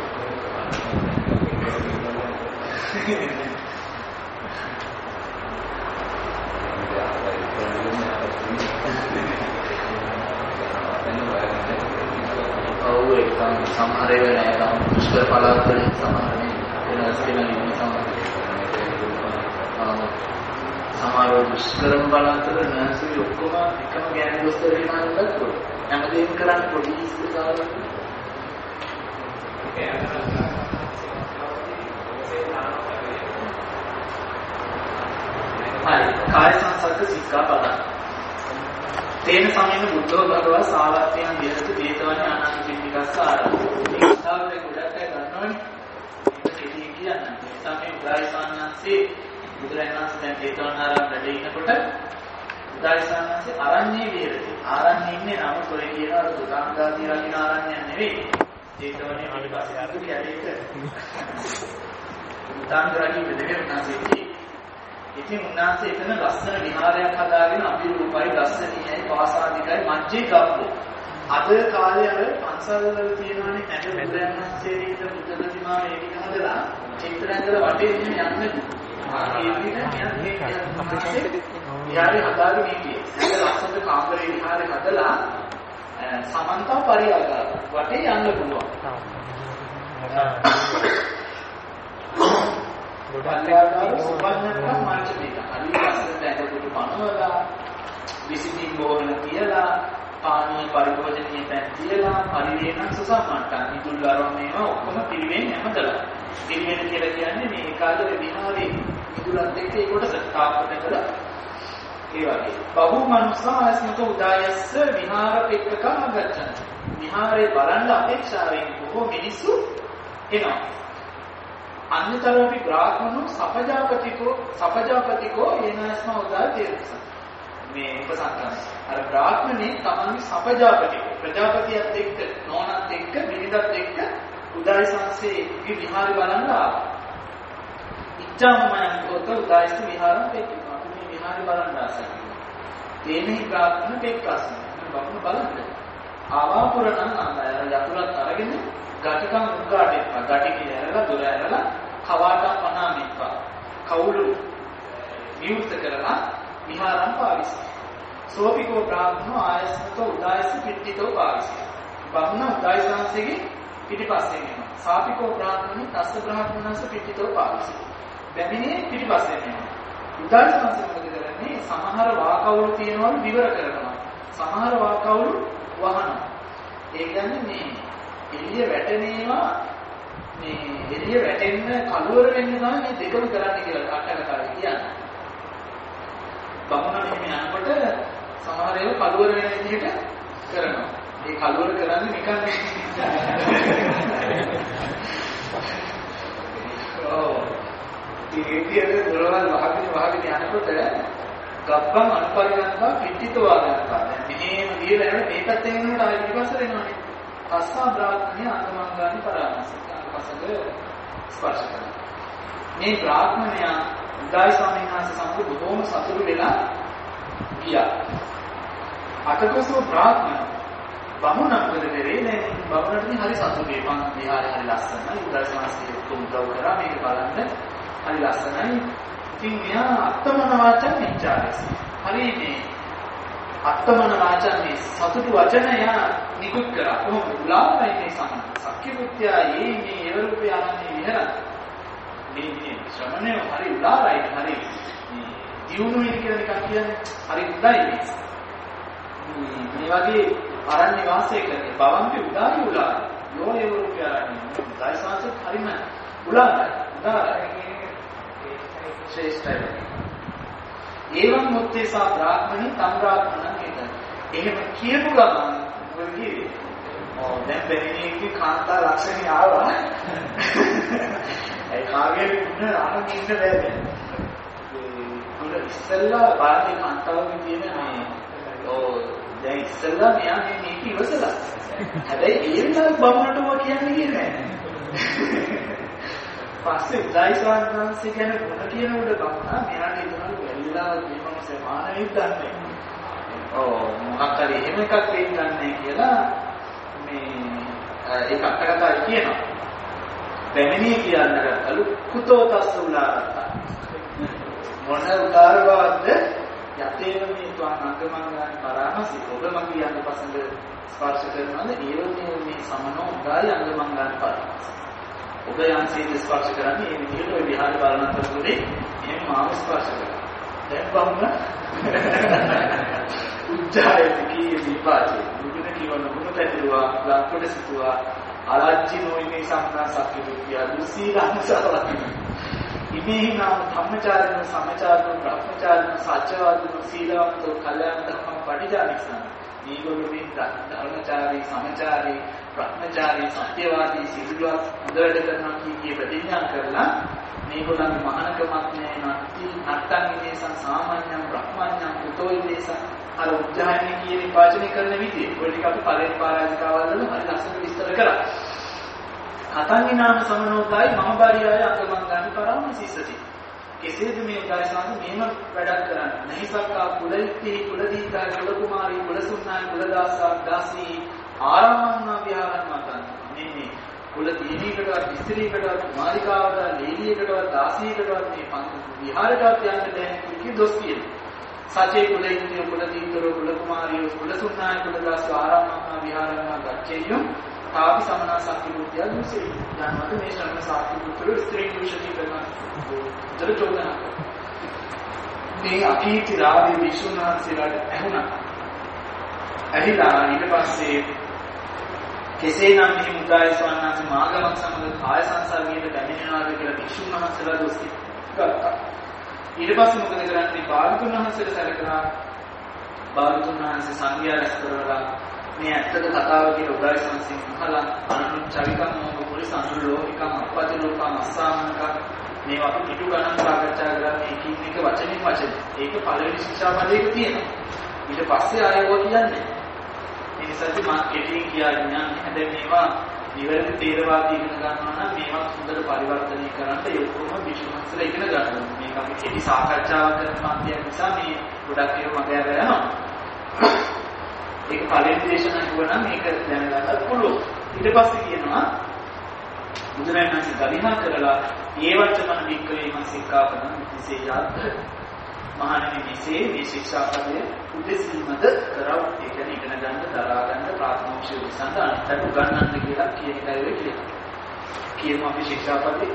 Speaker 1: ඔව් ඒක සමහර ඒවා නෑ නම් දුෂ්කර පළාත් වල සමහර නේ වෙනස් වෙන ඉන්න සමහර දුෂ්කරම පළාත් වල නර්සරි ඔක්කොම එකම ගෑනු දොස්තර වෙනාලත් හැමදේම කරන්නේ පොඩි ඉස්කෝලේ හරි කාය සංසග්ග සික්ඛාපද තේන සමයන බුද්ධෝ භගවා සාවත්‍යයන් විහෙරති දේතවනි ආනන්ද පිටිකස්ස ආරම්භ මේ උදාහරණයක් ගොඩක් අය ගන්නවනේ මේක කෙටි කියන්නේ තමයි උදායිසානන්සේ බුදුරජාණන් වහන්සේ දැන් දේතවනාරාම වැඩ ඉන්නකොට උදායිසානන්සේ අරණ්‍යේ විහෙරති ආරණ්‍යේ ඉන්නේ නම් කොයි කියනවා දුකාංගාදී රකින්න ආරණ්‍යයක් නෙවෙයි දේතවනේ පිටිපස්සේ ආපු කැලේක දුකාංගාදී දෙවියන් නැසෙති ඉතින් උන්වහන්සේ එතන ලස්සන විහාරයක් හදාගෙන අභිරූපයි දර්ශනීයයි වාසාදිකයි මජ්ජේ ගබ්බෝ අද කාලේ අර පන්සල්වල තියෙනවානේ නැද බුදුරජාණන් වහන්සේ ඉන්න බුද්ධ ප්‍රතිමා මේක හදලා චිත්‍රයන්වල වටේ ඉන්න යන්නේ විහාරේ හදාගෙන ඉන්නේ ඒක ලස්සන කාමරේ විහාරේ හදලා සමන්ත පරියාගාර වටේ යන්න පුළුවන් ගොඩාක් සුබන්නකම් මාර්ගික අනිවාර්යයෙන්ම දැකපු පනවලා විසිටින් බෝවන කියලා පානීය පරිභෝජනීය පැන් කියලා පරිවේණ සුසම්මට්ටම් ඉදුල්ලාරෝ මේවා ඔක්කොම පිළිවෙන් හැමදලා පිළිවෙන කියලා කියන්නේ මේ කාලේ විහාරේ ඉදුලත් එක්ක ඒ කොටස තාපන කළා ඒ වගේ බහු මනුස්සාස්මක උදායස්ස විහාරපෙක්කකම ගච්ඡන විහාරේ බලන්න අපේක්ෂාවෙන් බොහෝ මිනිස්සු එනවා අන්‍යතරෝපි බ්‍රාහ්මණෝ සපජාපතිකෝ එනස්ම උදා තේරුස මේ උපසංගම අර බ්‍රාහ්මණේ තමන්ගේ සපජාපතිකෝ ප්‍රජාපතියත් එක්ක නෝනත් එක්ක මිනිදත් එක්ක උදායිසංසේ විහාරය බලන්න ආවා ඉච්ඡාමයන් කොට උදායිස විහාරම් පෙක්කනවා අපි මේ විහාරය බලන්න ආසයි තේනේ බ්‍රාහ්මණ පෙක්කස් බමුණු බලන්න ආවාපුරණ ආදාය යතුරත් අරගෙන ගටිකම් උගාටෙප්පා ගටිකේ ඇරලා දොර ඇරලා කවාටම් පනාමිප්පා කවුළු නියුක්ත කරලා විහාරම් පාවිසි සෝපිකෝ බ්‍රාහ්මණෝ ආයස්තෝ උදායස පිට්ඨිතෝ පාවිසි බමුණ උදායසංසගේ පිටිපස්සේ යනවා සාපිකෝ බ්‍රාහ්මණෝ තස්ස බ්‍රාහ්මණංස පිට්ඨිතෝ පාවිසි බැමිනේ පිටිපස්සේ යනවා උදායසංස මොකද කරන්නේ සමහර වාකවුළු තියෙනවලු විවර කරනවා සමහර වාකවුළු වහනවා ඒ කියන්නේ මේ එළිය වැටෙනවා මේ එළිය වැටෙන්න කලවර වෙන්න තමයි මේ දෙකම කරන්න කියලා අටකතාවේ කියන්නේ. බමුණ මෙහෙම යනකොට සමහර ඒවා කලවර වෙන විදිහට කරනවා. ඒ කලවර කරන්නේ නිකන් ඔව්. ඉතින් දොරවල් වහගෙන යනකොට ගබ්බන් අනුපරිණතව පිටිතෝ ආගන්නවා. දැන් මෙහෙම දීලා යනකොට මේ පැත්තෙන් එනකොට ආයෙ පිටිපස්සට එනවනේ. අස්සා බ්‍රාහ්මණය අන්තමංගානි පරාමසික අනුපසක ස්පර්ශ කරනවා. මේ බ්‍රාහ්මණයා උදායි ස්වාමීන් වහන්සේ සමග බොහෝම සතුටු වෙලා ගියා. අතකොසෝ බ්‍රාහ්මණ බමුණක් කරේ නේ බමුණට හරි සතුටුයි. මං විහාරේ හරි ලස්සනයි. උදායි ස්වාමීන් වහන්සේ උදව් කරා මේක බලන්න හරි ලස්සනයි. ඉතින් මෙයා අත්තමන වාචන් නිච්චාරස්. හරි මේ අත්තමන වාචන්නේ සතුටු වචනය නිකුත් කරා. කොහොමද? උලාමයි මේ සම්ම. සක්්‍ය පුත්‍යා මේ එවරුපේ ආනන්නේ විහරන. මේ ශ්‍රමණය හරි උලාරයි හරි මේ දියුණුවයි කියලා නිකන් කියන්නේ හරි උදායි මේ. මේ වගේ ආරණ්‍ය වාසය කරන බවන්ති උදායි උලාරයි. යෝ එවරුපේ ආනන්නේ උදායි සංසත් හරිම උලාරයි. උදාරයි ශ්‍රේෂ්ඨයි. ඒවම් මුත්තේසා බ්‍රාහ්මණී තම් බ්‍රාහ්මණන් නේද? එහෙම කියපු ගමන් මොකද කිව්වේ? දැන් බැරිණියගේ කාන්තා ලක්ෂණي ආවා. ඒ කාගේ ඉන්න අරන් ඉන්න බෑ දැන්. ඒ ඉස්සෙල්ලා බාහිර කාන්තාවගේ තියෙන මේ දැන් ඉස්සෙල්ලා මෙයා මේක ඉවසලා. හැබැයි ඒ වෙලාවට බමුණටම කියන්නේ නෑ. පස්සේ උදායිසාන්තන්සේ ගැන මොන කියනකොට ගමනා මෙයාට ඉතනලු වෙලිලාවත් මේකම සමානෙයි දන්නේ. මොකක් හරි එහෙම එකක් වෙන්නේ කියලා මේ ඒක අක්කටයි කියනවා. පැමිණිය කියන්න ගත්තලු කුතෝ තස්ස උලාරත්තා. මොන උදාරවත්ද යතේව මේ ත්වාංගමංගාන පරාමසි ඔබ මගේ යන්න පසඳ ස්පර්ශ කරනවාද ඒවනේ මේ සමනෝ උදායි අංගමංගාන පරාමසි. ඔබ යන්සේ ස්පර්ශ කරන්නේ මේ විදිහට ඔය විහාර බලනකොටදී එහෙම මාව ස්පර්ශ කරනවා. දැන් බම්ම උච්චාරයේ කී විපාචේ මුදුන කියවන මුදුන පැතිරුවා ලක්කොට සිටුවා අලජ්ජි නොයිනේ සම්ප්‍රාසක්ති විද්‍යා දුසීලංසවති ඉමේහිනා ධම්මචාරින සමචාරින බ්‍රහ්මචාරින සත්‍යවාදින සීලවන්තෝ කල්යාණ ධර්ම පටිජානිසන මේගොල්ලෝ ධර්මචාරී සමචාරී බ්‍රහ්මචාරී සත්‍යවාදී සීලවත් හොඳට කරනවා කීකේ ප්‍රතිඥා කරලා මේගොල්ලන්ගේ මහානකමක් නැති නත්තන් ඉදේසන් සාමාන්‍යම් බ්‍රහ්මඥම් කුතෝ ඉදේසන් අර උච්චාරණය කියන විපාචනය කරන විදිය ඔය ටික අපි පළවෙනි පාරාජිකාවල් වල හරි ලස්සනට විස්තර කරා. කතන්ගේ නාම සමනෝතයි මම බාරියාය අංගමංගානි පරාමසිසති. කෙසේද මේ උදාසාන මේම වැඩක් කරන්නේ? නහිසක්කා කුලිති කුලදීතා කුලකුමාරී කුලසුන්නායි කුලදාසා දාසී ආරාමන්නා විහාරන් මතන්. මේ කුල දීනීකටවත් ස්ත්‍රීකටවත් කුමාරිකාවට ලේලියකටවත් දාසියකටවත් මේ විහාරයකට යන්න බැහැ කිසි දොස් කියනවා. සචේ කුලේන්ද්‍රිය කුලදීතරෝ කුලකුමාරියෝ කුලසුන්නාය කුලදාසෝ ආරාමන්නා විහාරන්නා ගච්ඡේයෝ තාපි සමනා සක්තිමුත්‍ය දුසේ. යනවාද මේ ශ්‍රමණ සක්තිමුත්‍ර ස්ත්‍රී පුරුෂදී කරන උත්තර චෝදනා. මේ අකීති රාවේ විසුණුහන්සේලාට ඇහුණා. ඇහිලා ඊට පස්සේ කෙසේනම් මේ මුදාය ස්වාමීන් මාගමක් සමග කාය සංසර්ගයට පැමිණෙනවාද කියලා විසුණු වහන්සේලා දොස් ගත්තා. ඊට පස්සේ මොකද කරන්නේ? බාලතුන් වහන්සේට සැලකලා බාලතුන් වහන්සේ සංඝයා රැස් කරලා මේ ඇත්තද කතාව කියලා උදායි සංසින් අහලා අනුචරිකම් මොක පොලිස් අනුලෝකිකම් අපපතිලෝකම් අස්සාමනක මේවා අපි පිටු ගණන් සාකච්ඡා කරලා එකින් එක වචනින් වචන. ඒක පළවෙනි ශික්ෂාපදයක තියෙනවා. ඊට පස්සේ ආයෙත් කියන්නේ මේ නිසාති මා කෙටියෙන් කියන්නේ හැබැයි මේවා නිවැරදි තේරවාදී ඉගෙන ගන්නවා නම් මේවා හොඳට පරිවර්තනය කරන්න ඒ ඔක්කොම විශ්වාසල ඉගෙන ගන්න. මේක අපි කෙටි සාකච්ඡාවක් කරන මාධ්‍යයක් නිසා මේ ගොඩක් ඒවා මග යනවා. ඒක පළවෙනි දේශනා කිව්වනම් මේක දැනගන්නත් පුළුවන්. ඊට පස්සේ කියනවා බුදුරජාණන් වහන්සේ ගලිහා කරලා ඒවට මන වික්‍රේ මාසිකාපන විශේෂාර්ථ මහණෙනි මේ ශික්ෂාපදයේ උදෙසින්මද කරව ඒ කියන්නේ ඉගෙන ගන්න දරා ගන්න ප්‍රාථමික විසඳ අනිත් උගන්වන්න කියලා කියන එකයි වෙ කියන්නේ. කියමු අපි ශික්ෂාපදේ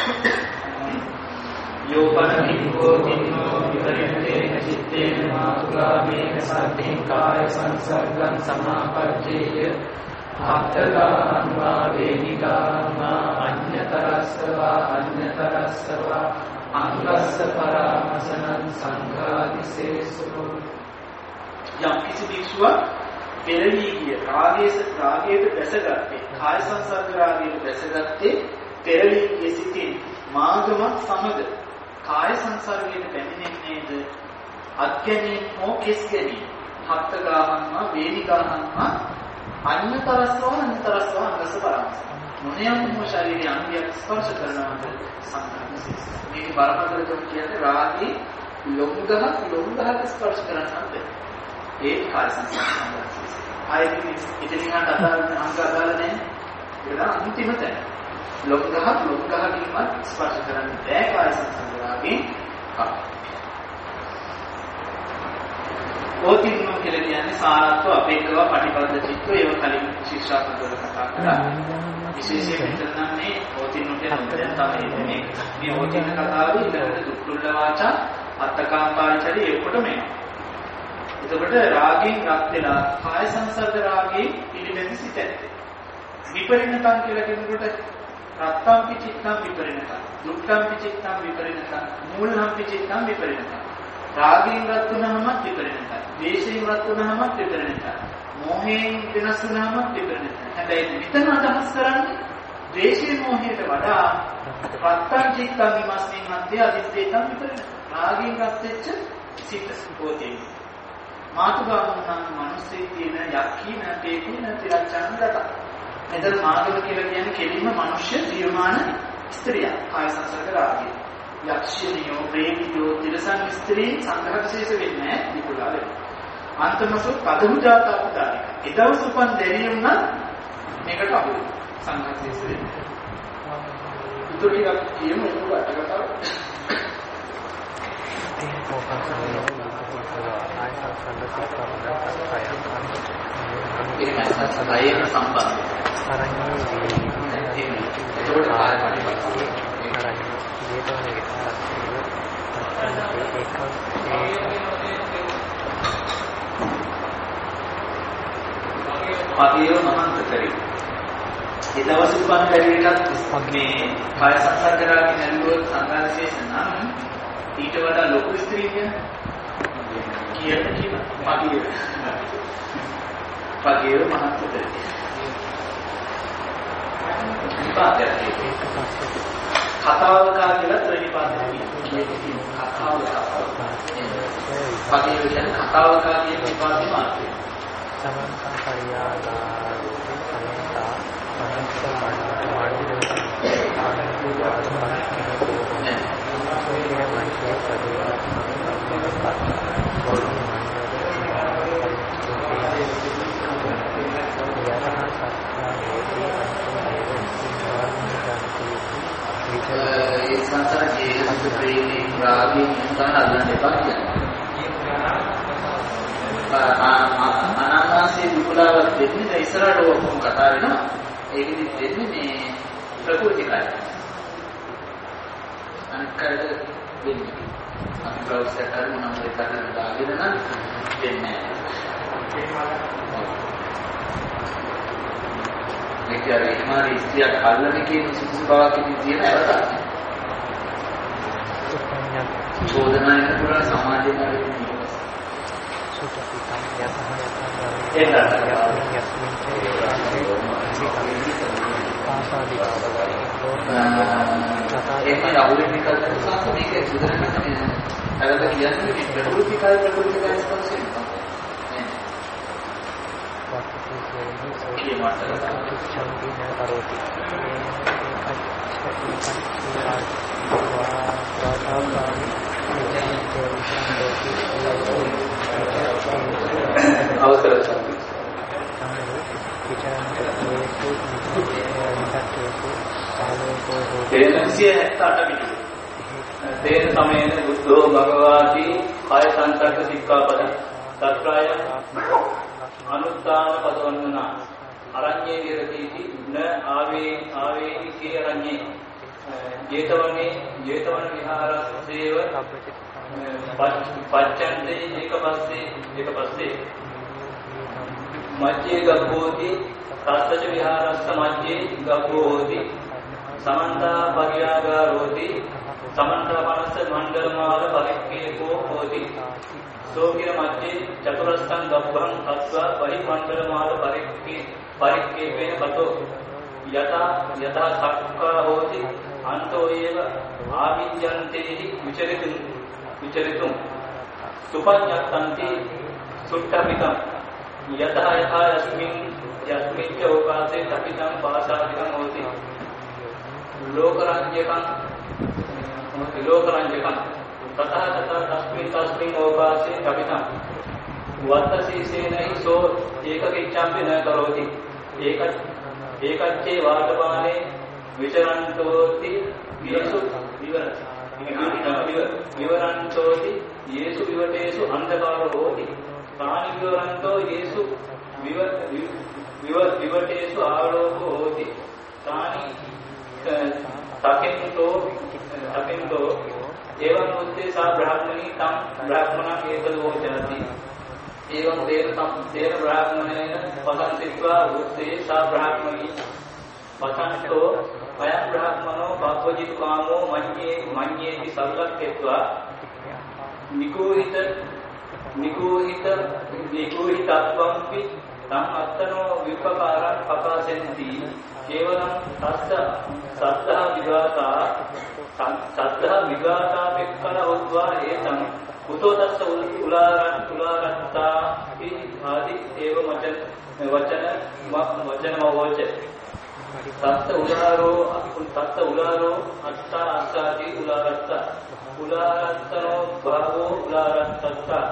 Speaker 1: යෝපනමිකෝ තින්නෝ විපරිණතේන චිත්තේන මාතුගාමේන සද්ධින් කාය සංසර්ගං සමාපජ්ජේය ආත්තගාන්වා වේනිකාන්වා අඤ්ඤතරස්සවා අංගස්ස පරාමසනං සංඝාදිසේසු. යම් කිසි භික්ෂුවක් පෙරලී ගිය රාගයට දැසගත්තේ කාය සංසර්ග රාගයට දැසගත්තේ පෙරලී ගිය සිටින් මාගමක් සමග කාය සංසර්ගයට පැමිණෙන්නේද අත්ගැනීම් හෝ කෙස් ගැනීම් හත්ගාහන්වා වේනිකාහන්වා අඤ්ඤතරස්සවා අංගස්ස පරාමසනං මොනියම් හෝ ශරීරයේ අංගයක් ස්පර්ශ කරනවාද සංඝාදිසේසු. මේක බරපතලකම කියන්නේ රාගී ලොංගහක් ස්පර්ශ කරනවාද ඒ කාය සංස්කාරය. ආයෙත් ඉතිරිහාට අදාළ අංග අදාළ නැහැ. ඒක අන්තිම තැන. ලොංගහකින්වත් ස්පර්ශ කරන්නේ නැහැ කාය සංස්කාරයෙන්. ඕතින්නෝ කියලා කියන්නේ සාරත්ව අපේක්ෂව පටිපද චිත්ත ඒව කලින් ශික්ෂාපදවල කතා කරා. විශේෂයෙන් මෙතන මේ ඕතින්නෝ කියන දැන් තමයි මේ ඕතින්න කතාවේ ඉතින් දුක්ඛුල්ල වාචා අත්තකාම්පාචරි එක්කොටම එනවා. එතකොට රාගයෙන් රත් වෙලා කාය සංසර්ග රාගයෙන් පිළිබඳ සිට ඇත්තේ. විපරිණතං කියලා කියනකොට රත්තම්පි චිත්තං විපරිණතං, දුක්ඛම්පි චිත්තං විපරිණතං, මූලම්පි චිත්තං විපරිණතං. රාගයෙන් රත් වුණාම විපරිණතං, ද්වේෂයෙන් රත් වුණාම විපරිණතං, මෝහයෙන් වෙනස් වුණාම විපරිණතං. හැබැයි විතර අදහස් කරන්නේ ද්වේෂයේ මොහයට වඩා රත්තං චිත්තං විමස්මින් අන්තය අදිත්තේතං විතරයි. රාගයෙන් රත් වෙච්ච සිත පොතේ. මාතුගාමනන් මිනිස්සේ කියන යක්ඛීන තේකින තිරච්ඡන් දත. මෙතන මාගම කියලා කියන්නේ කෙලින්ම මිනිස්ය ජීවමාන ස්ත්‍රියක්. කාය සංසර්ග රාගය. යක්ෂණියෝ ප්‍රේමියෝ තිරසන් ස්ත්‍රී සංඝ විශේෂ වෙන්නේ විකුලා වෙනවා. අන්තමසු පදහුජාත උදාරික. ඊදවස් උපන් දෙවියන් නම් මේකට අහු සංඝ විශේෂ වෙන්නේ. උතුරු ටිකක් කියමු ඒක අටකතාව.
Speaker 4: තියෙන පොකන් සමයෝ ආය සංසර්ග සත්‍යමන සත්‍යයන්
Speaker 1: ඒක සත්‍යයෙන් සම්බන්ධයි.
Speaker 4: අරන්නේ
Speaker 1: ඒකට ආයතනයි. පදියෝ මහන්තතරි. ඒ දවස් උපන් පරිවිලත් මේ කාය සංසර්ග රාගී නැල්ලුවොත් සංඝාශේෂ නම් ඊට වඩා ලොකු ස්ත්‍රී කියන පදියෝ මහන්තතරි. විපාකයක් කතාවකා කියලා ප්‍රතිපාදනය කියනවා. කතාවකා. පදියෝ කියන්නේ කතාවකා කියන විපාකේ මාර්ගය.
Speaker 4: සමන්තා පරියාලා සමන්තා පරස්පර
Speaker 1: ඒ සංසාරයේ ප්‍රේමී රාගී නිකන් අල්ලන්න එපා කියන්නේ. අනාගාමී විකුලාවක් දෙන්නේ ඉස්සරහට ඔක්කොම කතා වෙනවා. ඒකෙදි දෙන්නේ මේ ප්‍රකෘතිකයි. අනිකට දෙන්නේ. අපි ප්‍රොසෙස් කරමු නම් ඒක කරලා දාගෙන නම් දෙන්නේ නැහැ. ඒකේ ඉමාරි ඉස්තිය කල්ලන කියන සුසු බවක් ඉතින් තියෙන අවතාරය. චෝදනා එන පුරා සමාජයේ නැති ඒකේ අවුලෙන් කල්පන සාස මේකේ සුදුරන්නේ අරද කියන්නේ ප්‍රකෘතිකයි ස්පර්ශයෙන් තේන සමයේන බුද්ධෝ භගවාති කාය සංසර්ග සික්ඛාපද තත්‍රාය අනුත්තාන පදවන්නා අරඤ්ඤේ විරතිති න ආවේති කේ අරඤ්ඤේ ජේතවනේ ජේතවන විහාරස්සේව පච්චන්තේ ඒකපස්සේ මජ්ජේ ගබ්බෝති තස්සච විහාරස්ස මජ්ජේ ගබ්බෝ හෝති සමන්තා පරියාගාරෝති සමන්තා මනස මණ්ඩලමාල පරික්කේකෝ හෝති සෝකින මජ්ජේ චතුරස්සං ගබ්බං අස්වා පරිමණ්ඩලමාල පරික්කේපේන පතෝ යතා සක්කා හෝති අන්තෝ ඒව ආවිජ්ජන්තේහි විචරිතුම් සුපඤ්ඤත්තන්ති සුට්ඨපිතං යතා යස්මිච්ච ඕකාසේ තපිතං පාසාදිකං හෝති ලෝකරංජකං තථාගතස්මින් ඕකාසේ තපිතං වත්තසීසේනයි සෝ ඒකකිච්ඡම්පි න කරෝති ඒකච්චේ වාටපානේ විචරන්තෝති යේසු විවරන්තෝති යේසු විවටේසු අන්ධකාරෝ හෝති තානි විවරන්තෝ යේසු විවටේසු ආලෝකෝ හෝති තානි තකින්තෝ එවං මුත්තේ සා බ්‍රාහ්මණී තම් බ්‍රාහ්මණං ඒකදෝ ජනති එවං දේන බ්‍රාහ්මණේන පසන්තිත්වා උත්තේ සා බ්‍රාහ්මණී පසන්තෝ අයං බ්‍රාහ්මනෝ භවජිතු කාමෝ මඤ්ඤේති සල්ලක්කෙත්වා නිකෝහිතත්වම්පි
Speaker 7: තං අත්තනෝ විපකාරං පකාසෙන්ති කේවලං සත්තා විගාතා මෙක්කන උද්වා ඒතං කුතෝ තස්ස උලාරත්තා ආදි ඒව වචන මවෝච තත්ත උලාරෝ අත්තා අස්සාති උලාරත්තනෝ භාවෝ උලාරත්තත්තා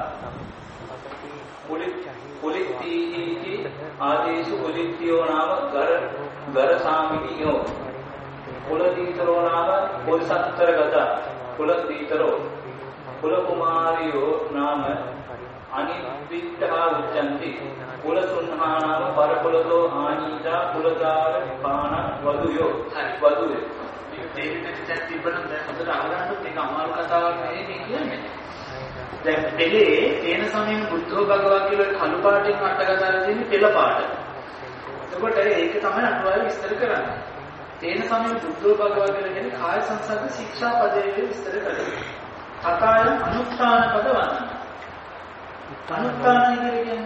Speaker 7: කුලිත්තිහි ආදේශු කුලිත්තියෝ නාම ගරසාමිනියෝ කුලදීතරෝ නාම කුලසත්තරගත කුලදීතරෝ කුලකුමාරියෝ නාම අනිවිත්තහා උච්චන්ති කුලසුන්හා නාම පරකුලතෝ ආනීතා කුලදාර පාන වදුයෝ හරි වදුවේ
Speaker 1: දෙවියන්ට දැන් තිබ්බනම් දැන් හොඳට අහගන්නත් මේක අමාරු කතාවක් නෙවෙයි මේ කියන්නේ. දැන් පෙළේ තේන සමයෙන් බුද්ධෝ භගවා කියලා කළු පාටින් අටකතාවේ තියෙන පෙළ පාට. එතකොට ඒක තමයි අනුවාද විස්තර කරන්නේ. තේන සමයෙන් බුද්ධෝ භගවා කියලා කියන්නේ කාය සංසග්ග ශික්ෂා පදයේ විස්තර කරන්නේ. කතායන් අනුත්ථාන පද වන්න. අනුත්ථානයි කියන්නේ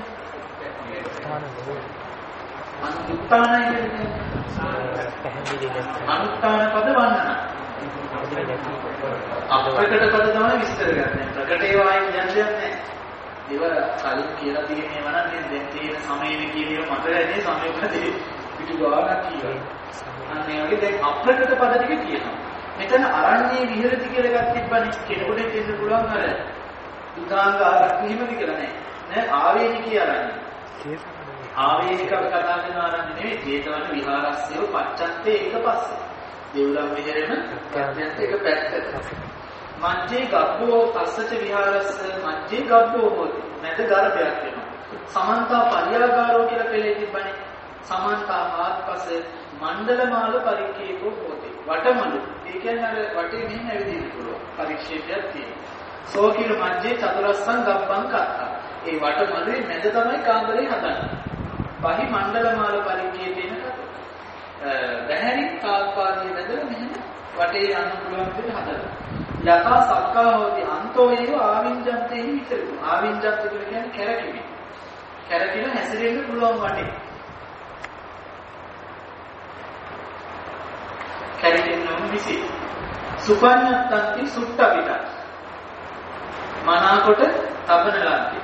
Speaker 1: අනුත්ථානයි කියන්නේ අනුත්ථාන පද වන්නන. අප්‍රකට පද තමයි විස්තර කරන්නේ. ප්‍රකටේ වායි කියන්නේ නැහැ. ඒව කලින් කියලා තියෙනේව නම් දැන් තියෙන සමයේ කියනේව මතකයි සමයකදී පිටු ගානක් කියනවා. අන්න ඒ වගේ දැන් අප්‍රකට පද ටික කියනවා. මෙතන අරණ්‍ය විහෙරති කියලා එකක් තිබ්බනේ. කෙනෙකුට දෙන්න පුළුවන් අර උදාංග ආරක්ෂීමද කියලා නෑ. නෑ ආවේනිකී අරණ්‍ය. ආවේනිකව කතා කරන ආරණ්‍ය නෙවෙයි. ජේතවන විහාරස්සයව පච්චත්තේ එක පස්සේ. දෙව්ලම් විහෙරෙන ප්‍රඥාත් එක පැත්තට. මජ්ජේ ගබ්බෝ පස්සච විහාරස්ස මජ්ජේ ගබ්බෝ හොති. නැද ගර්භයක් වෙනවා. සමන්තා පරියාගාරෝ කියලා පෙළේ තිබ්බනේ. සමන්තා ආත්පස මණ්ඩලමාල පරික්කේකෝ හොති. වටමලු. ඒ කියන්නේ අර වටේ මෙහෙම ඇවිදින්න පුළුවන්. පරික්ෂේපයක් තියෙනවා. සෝකිල මජ්ජේ චතුරස්සං ගබ්බං කත්තා. ඒ වටමලුවේ මැද තමයි කාමරේ හදන්නේ. පහි මණ්ඩලමාල පරික්කේ තියෙන කත. බැහැරි කාල්පාදී වැදලා මෙහෙම වටේ යන්න පුළුවන් විදිහට හදලා. යථා සක්කා හොති අන්තෝ ඒව ආවින්ජන්තේ විතරු. ආවින්ජන්ත කියලා කියන්නේ කැරකිලි. කැරකිල හැසිරෙන්න පුළුවන් වටේ. කැරකෙන්නම විසි. සුපඤ්ඤත්තන්ති සුට්ටපිට. මනාකොට තබන ලද්දේ.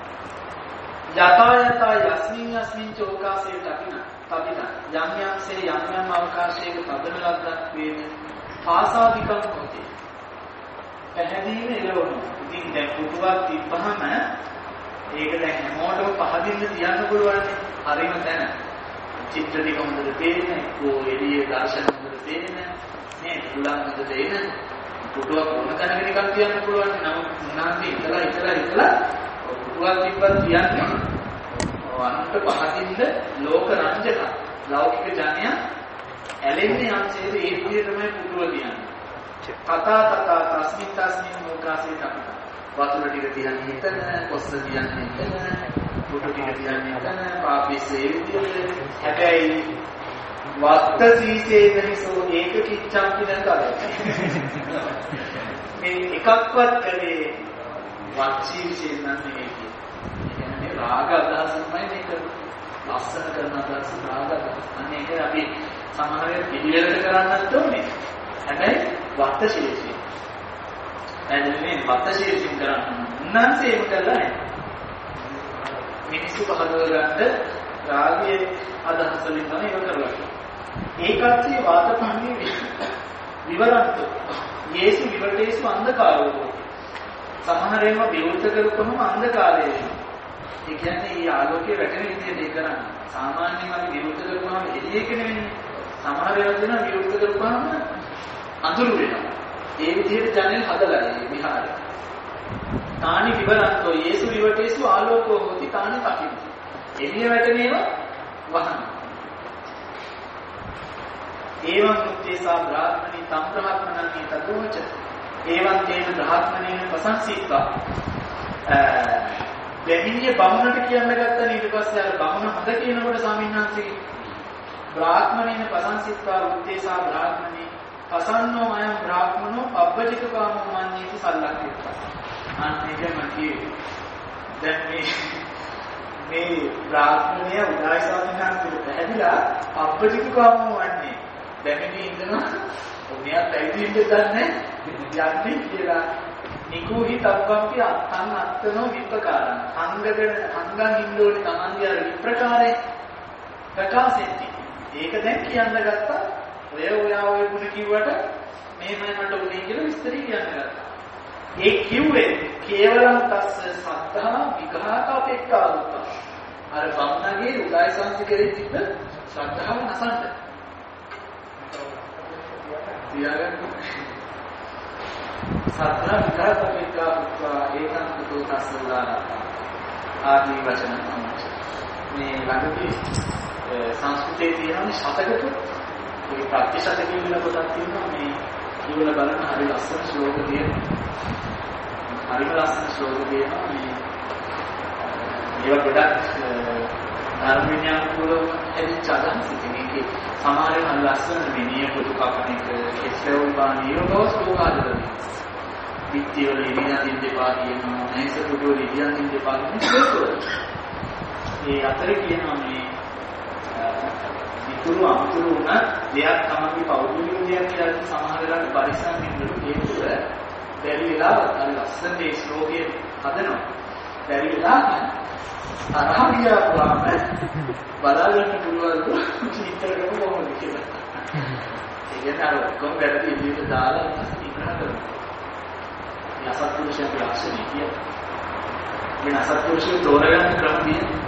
Speaker 1: යථා යස්මින් චෝකාසේ තපින. යම් යම්සේ යම් අවකාශයක තබන ලද්දක් වේම පාසාදිකම් හොතේ. පැහැදීම එළවනවා. ඉතින් දැන් පුටුවක් තිබ්බහම ඒක දැන් හැමෝටම පහදින්න තියන්න පුළුවන් නේ. හරිම තැන. චිත්‍ර ටික හොඳට පේන්නේ, එළියේ දර්ශන හොඳට පේන්නේ නේ. පුලන් හොඳට එන පුටුවක් ඕන තැනක නිකන් තියන්න පුළුවන්. නමුත් උන්නාන්සේ ඉතලා පුටුවක් තිබ්බත් තියන්නේ වන්ට පහදින්න ලෝක රංජක ලෞකික ජනයා ඇලෙන්නේ යම්සේද ඒ විදිහටමයි පුටුව තියන්නේ. කතා තස්මින් මොකාසේ තමයි. වතුර ටික තියන්නේ එතන, කොස්ස තියන්නේ එතන, පුටු ටික තියන්නේ එතන, පාපිසේ විදිහට. හැබැයි වත්ත සීසේනසෝ ඒක කිච්චම් කියන කරේ. මේ එකක්වත් කලේ වච්චී විශේෂ නැහැ කියන්නේ. කියන්නේ රාග අදහසමයි මේක ලස්සන කරන අදහස රාග අදහස. අන්න ඒක අපි සමහර වෙලාවට පිළිවෙලට කරන්නත් ඕනේ. හැබැයි වත්ත ශීර්ෂය. එන්නේ වත්ත ශීර්ෂයෙන් කරන්න. උන්නාන්සේම කළා නෑ. මිනිස්සු පහදව ගන්න රාගයේ අදහස වලින් තමයි ඒක කරලා. ඒකත්සේ වාතපන්නේ විවරන්ත. යේසු විවටේසු අන්ධකාරෝ. සමහර ඒවා විවෘත කරපුවම අන්ධකාරය වෙනවා. ඒ කියන්නේ මේ ආලෝකයේ වැටෙන විදිහට ඒක කරන්නේ. සාමාන්‍යයෙන් අපි විවෘත කරපුවම එළියක නෙවෙන්නේ. සමහර ඒවා දෙනවා විවෘත කරපුවම අඳුරු වෙනවා. ඒ විදිහට ජනෙල් හදලා ඉන්නේ විහාරේ. තානි විවරන්තෝ යේසු විවටේසු ආලෝකෝ හොති තානි කපින්. එළිය වැටෙන ඒවා වහන. ඒවං මුත්තේසා බ්‍රාහ්මණී තම් බ්‍රාහ්මණන්හි තදෝච. ඒවං තේන බ්‍රාහ්මණේන ප්‍රසංසීත්වා. දෙමිනිය බමුණට කියන්න ගත්තා ඊට පස්සේ අර බමුණ හද කියනකොට ස්වාමීන් බ්‍රාහ්මණේන ප්‍රසංසීත්වා උත්තේසා බ්‍රාහ්මණී පසන්නෝ අයම් බ්‍රාහ්මනෝ පබ්බජික කාමෝ මඤ්ඤේති සල්ලක්කේත. අන්න ඒක මගේ දැන් මේ මේ බ්‍රාහ්මණය උදායි ස්වාමීන් වහන්සේට පැහැදිලා අප්පටික කාම වන්නේ. දැන් මේ ඉඳනවා ඔබියක් ඇවිදින්න දන්නේ යන්නේ කියලා. නිකෝහි තබ්බම්පි අත්තං අත්තනෝ විප්‍රකාරං. හංගන් ඉන්නෝනේ තමන්ගේ අර විප්‍රකාරේ ප්‍රකාශෙtti. ඒක දැන් කියන්න ගත්තා. ඔය ගුණ කිව්වට මේමයි මට උනේ කියලා විස්තරي කියන්න ගත්තා. ඒ කිව්වේ කේවලම් තස්ස සද්ධා විඝාත අපේක්ඛා දුක්ඛ. අර බම්නගේ උදායි සංස්කෘතියේ තිබ්බ ශ්‍රද්ධාව නැසන්න. තියාගන්න. සද්ධා විඝාත අපේක්ඛා දුක්ඛ ඒකං කුතෝ තස්සලා ආදී වචන තමයි. මේ ළඟදී සංස්කෘතයේ තියෙන ශතකට ඒ ප්‍රතිශත කියන කොටක් තියෙනවා මේ ඊවල බලන්න හරි ලස්සන ශ්ලෝක තියෙනවා. හරිම ලස්සන ශ්ලෝක තියෙනවා මේ ඒවා ගොඩක් ධර්ම විඥාන කුලව හැදිච්ච අදහස් ඉතින් ඒකේ සමහරව හරි ලස්සන මෙනිය පොදු කපන එක කෙස්සෙවල් බානියෝ ශ්ලෝකාදද විත්‍යවල ඉරියන් දෙපා කියනවා නැස පුදුවල ඉරියන් දෙපා කියන ශ්ලෝක. ඒ අතර කියනවා මේ ඉතුරු අමුතුරු වුණ දෙයක් තමයි පෞද්ගලික දෙයක් කියලා සමහර වෙලාවට පරිස්සම් වෙන්නලු හේතුව බැරි වෙලාවත් අර ලස්සන මේ ශ්ලෝකයේ හදනවා. බැරි වෙලාව තරහ ගියාම බලාගන්න පුළුවන් චිත්‍රකම කොහොමද කියලා. ඒ කියන්නේ අර ඔක්කොම වැරදි විදිහට දාලා ඉක්මනට කරනවා. මේ අසත්පුරුෂයන්ගේ ලක්ෂණය කියන්නේ. මේ අසත්පුරුෂය තෝරගන්න ක්‍රම තියෙනවා.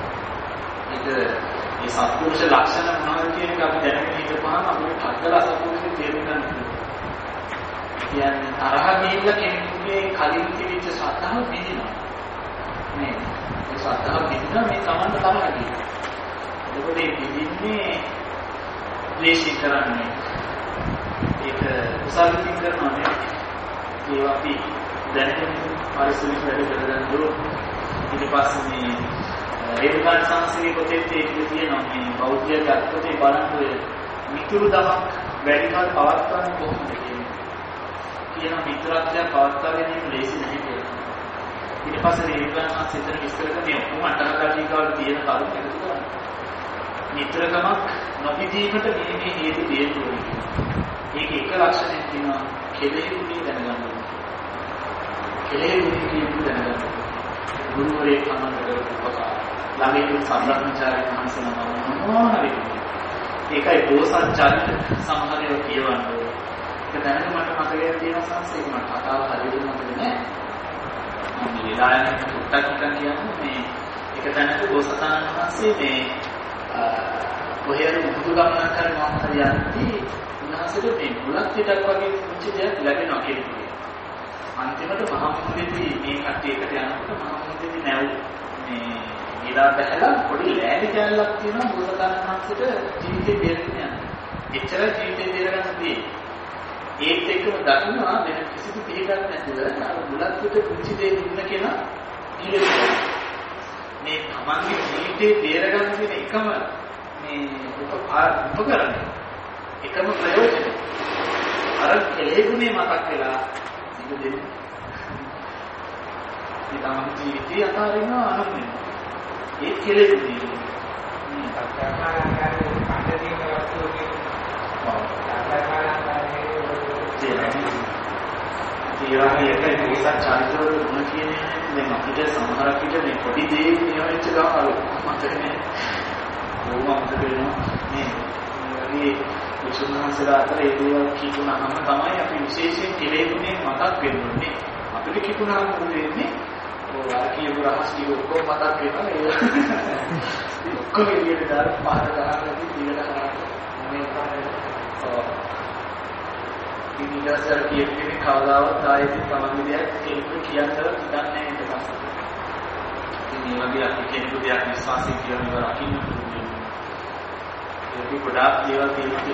Speaker 1: මේ සත්පුරුෂ ලක්ෂණ මොනවද කියන එක අපි දැනගෙන ඉඳපුවාම අපිට හදලා සත්පුරුෂය තේරුම් ගන්න පුළුවන්. කියන්නේ තරහ ගිහිල්ලා කෙනෙකුගේ කලින් තිබිච්ච ශ්‍රද්ධාව බිඳිනවා. මේ ශ්‍රද්ධාව බිඳිනවා මේ තමන්ට තරහ ගිහිල්ලා. එතකොට මේ බිඳින්නේ ද්වේෂී කරන්නේ. ඒක උසාවිකින් කරනවා නේ. ඒවා අපි දැනගෙන පරිස්සමෙන් වැඩ කරගන්න ඕන. ඊට පස්සේ මේ රේරුකාණ සංස්කෘතිය පොතේ තියෙනවා මේ බෞද්ධ ජාතකයේ බලන්නේ මිතුරු දමක් වැඩිමල් පවත්වන්නේ කොහොමද කියන මිත්‍රත්වය පවත්වා ගැනීම ලේසි නැහැ කියලා. ඊට පස්සේ රේරුකාණ සංස්කෘතිය විස්තර කරන්නේ ඔක්කොම අටකටිකාවල තියෙන කරුණු එකතු කරනවා. මිත්‍රකමක් නොපිදීමට මේ හේතු තියෙනවා. ඒක එක ලක්ෂණයක් තියෙනවා කෙලෙහිුනේ දැනගන්න ඕනේ. කෙලෙහිුනේ කියන දැනගන්න. ගුරුවරයෙක් සම්බන්ධ කරපු උපකාර ළඟින් සම්බ්‍රහ්මචාරී මහන්සනම මොනවාරි ඒකයි බෝසත් චරිත සමහරව කියවන්නේ. ඒක දැනග මට මතකයක් තියෙන සංසේක මට කතාව හරියට මතක නෑ. මම ඊළායන පුත්තක් කියන්නේ මේ එක දැනක බෝසතාණන් වහන්සේ මේ කොහේද බුදු ගමනක් කරනවා හරියන්නේ උන්වහන්සේට මේ බුලත් පිටක් වගේ පුංචි දෙයක් ලැබෙනවා කෙනෙකුට. අන්තිමට මහා මුහුදේදී මේ කට්ටියකට යනකොට මහා මුහුදේදී නැව් මේ ඊළා බහැලා පොඩි ලෑලි කැලලක් තියෙනවා බෝසතාණන් වහන්සේට ජීවිතේ බේරෙන්න යන. එච්චර ජීවිතේ බේරගන්න තියෙන්නේ. ඒත් එක්කම දකින්නවා වෙන කිසිදු පිළිගන්න නැතුව අර බුලත් පිට පුංචි දෙයක් ඉන්න කෙනා ඉලෙන්නේ. මේ තමන්ගේ ජීවිතේ බේරගන්න තියෙන එකම මේ උපකරණය. එකම ප්‍රයෝජනය. අර කෙලෙගුනේ මතක් වෙලා ඉඳෙන්නේ. ඒ තමයි ජීවිතය අතාරිනවා අනුන්නේ. ඒ කෙලෙගුනේ. ඒවාගේ එකයි මොකක්ද චරිතවල ගුණ කියන්නේ දැන් අපිට සමහරක් විට මේ පොඩි දේ නියමෙච්ච ගාන මතකනේ ඕමකට වෙනවා මේ වගේ විසුණුහන්සලා අතර ඒ දේවල් කිතුනහම තමයි අපි විශේෂයෙන් කෙලෙන්නේ මතක් වෙන්නේ අපිට කිතුනහම වෙන්නේ ඔය අර කියපු රහස් ටික ඔක්කොම මතක් වෙනවා ඒ ඔක්කොම එළියට දාලා පහර ගහලා දිගට කරන්නේ මේ ඉනිදාසර කියන්නේ කවදාවත් ආයෙත් තමන්ගේ දෙයක් කෙනෙකුට කියන්නවත් ඉඩන්නේ නැහැ ඊට පස්සේ. ඉතින් මේ වගේ අපි කෙනෙකු දෙයක් විශ්වාසයෙන් කියන ඒවා රකින්න පුළුවන්. ඒක ගොඩාක් දේවල් තියෙනවා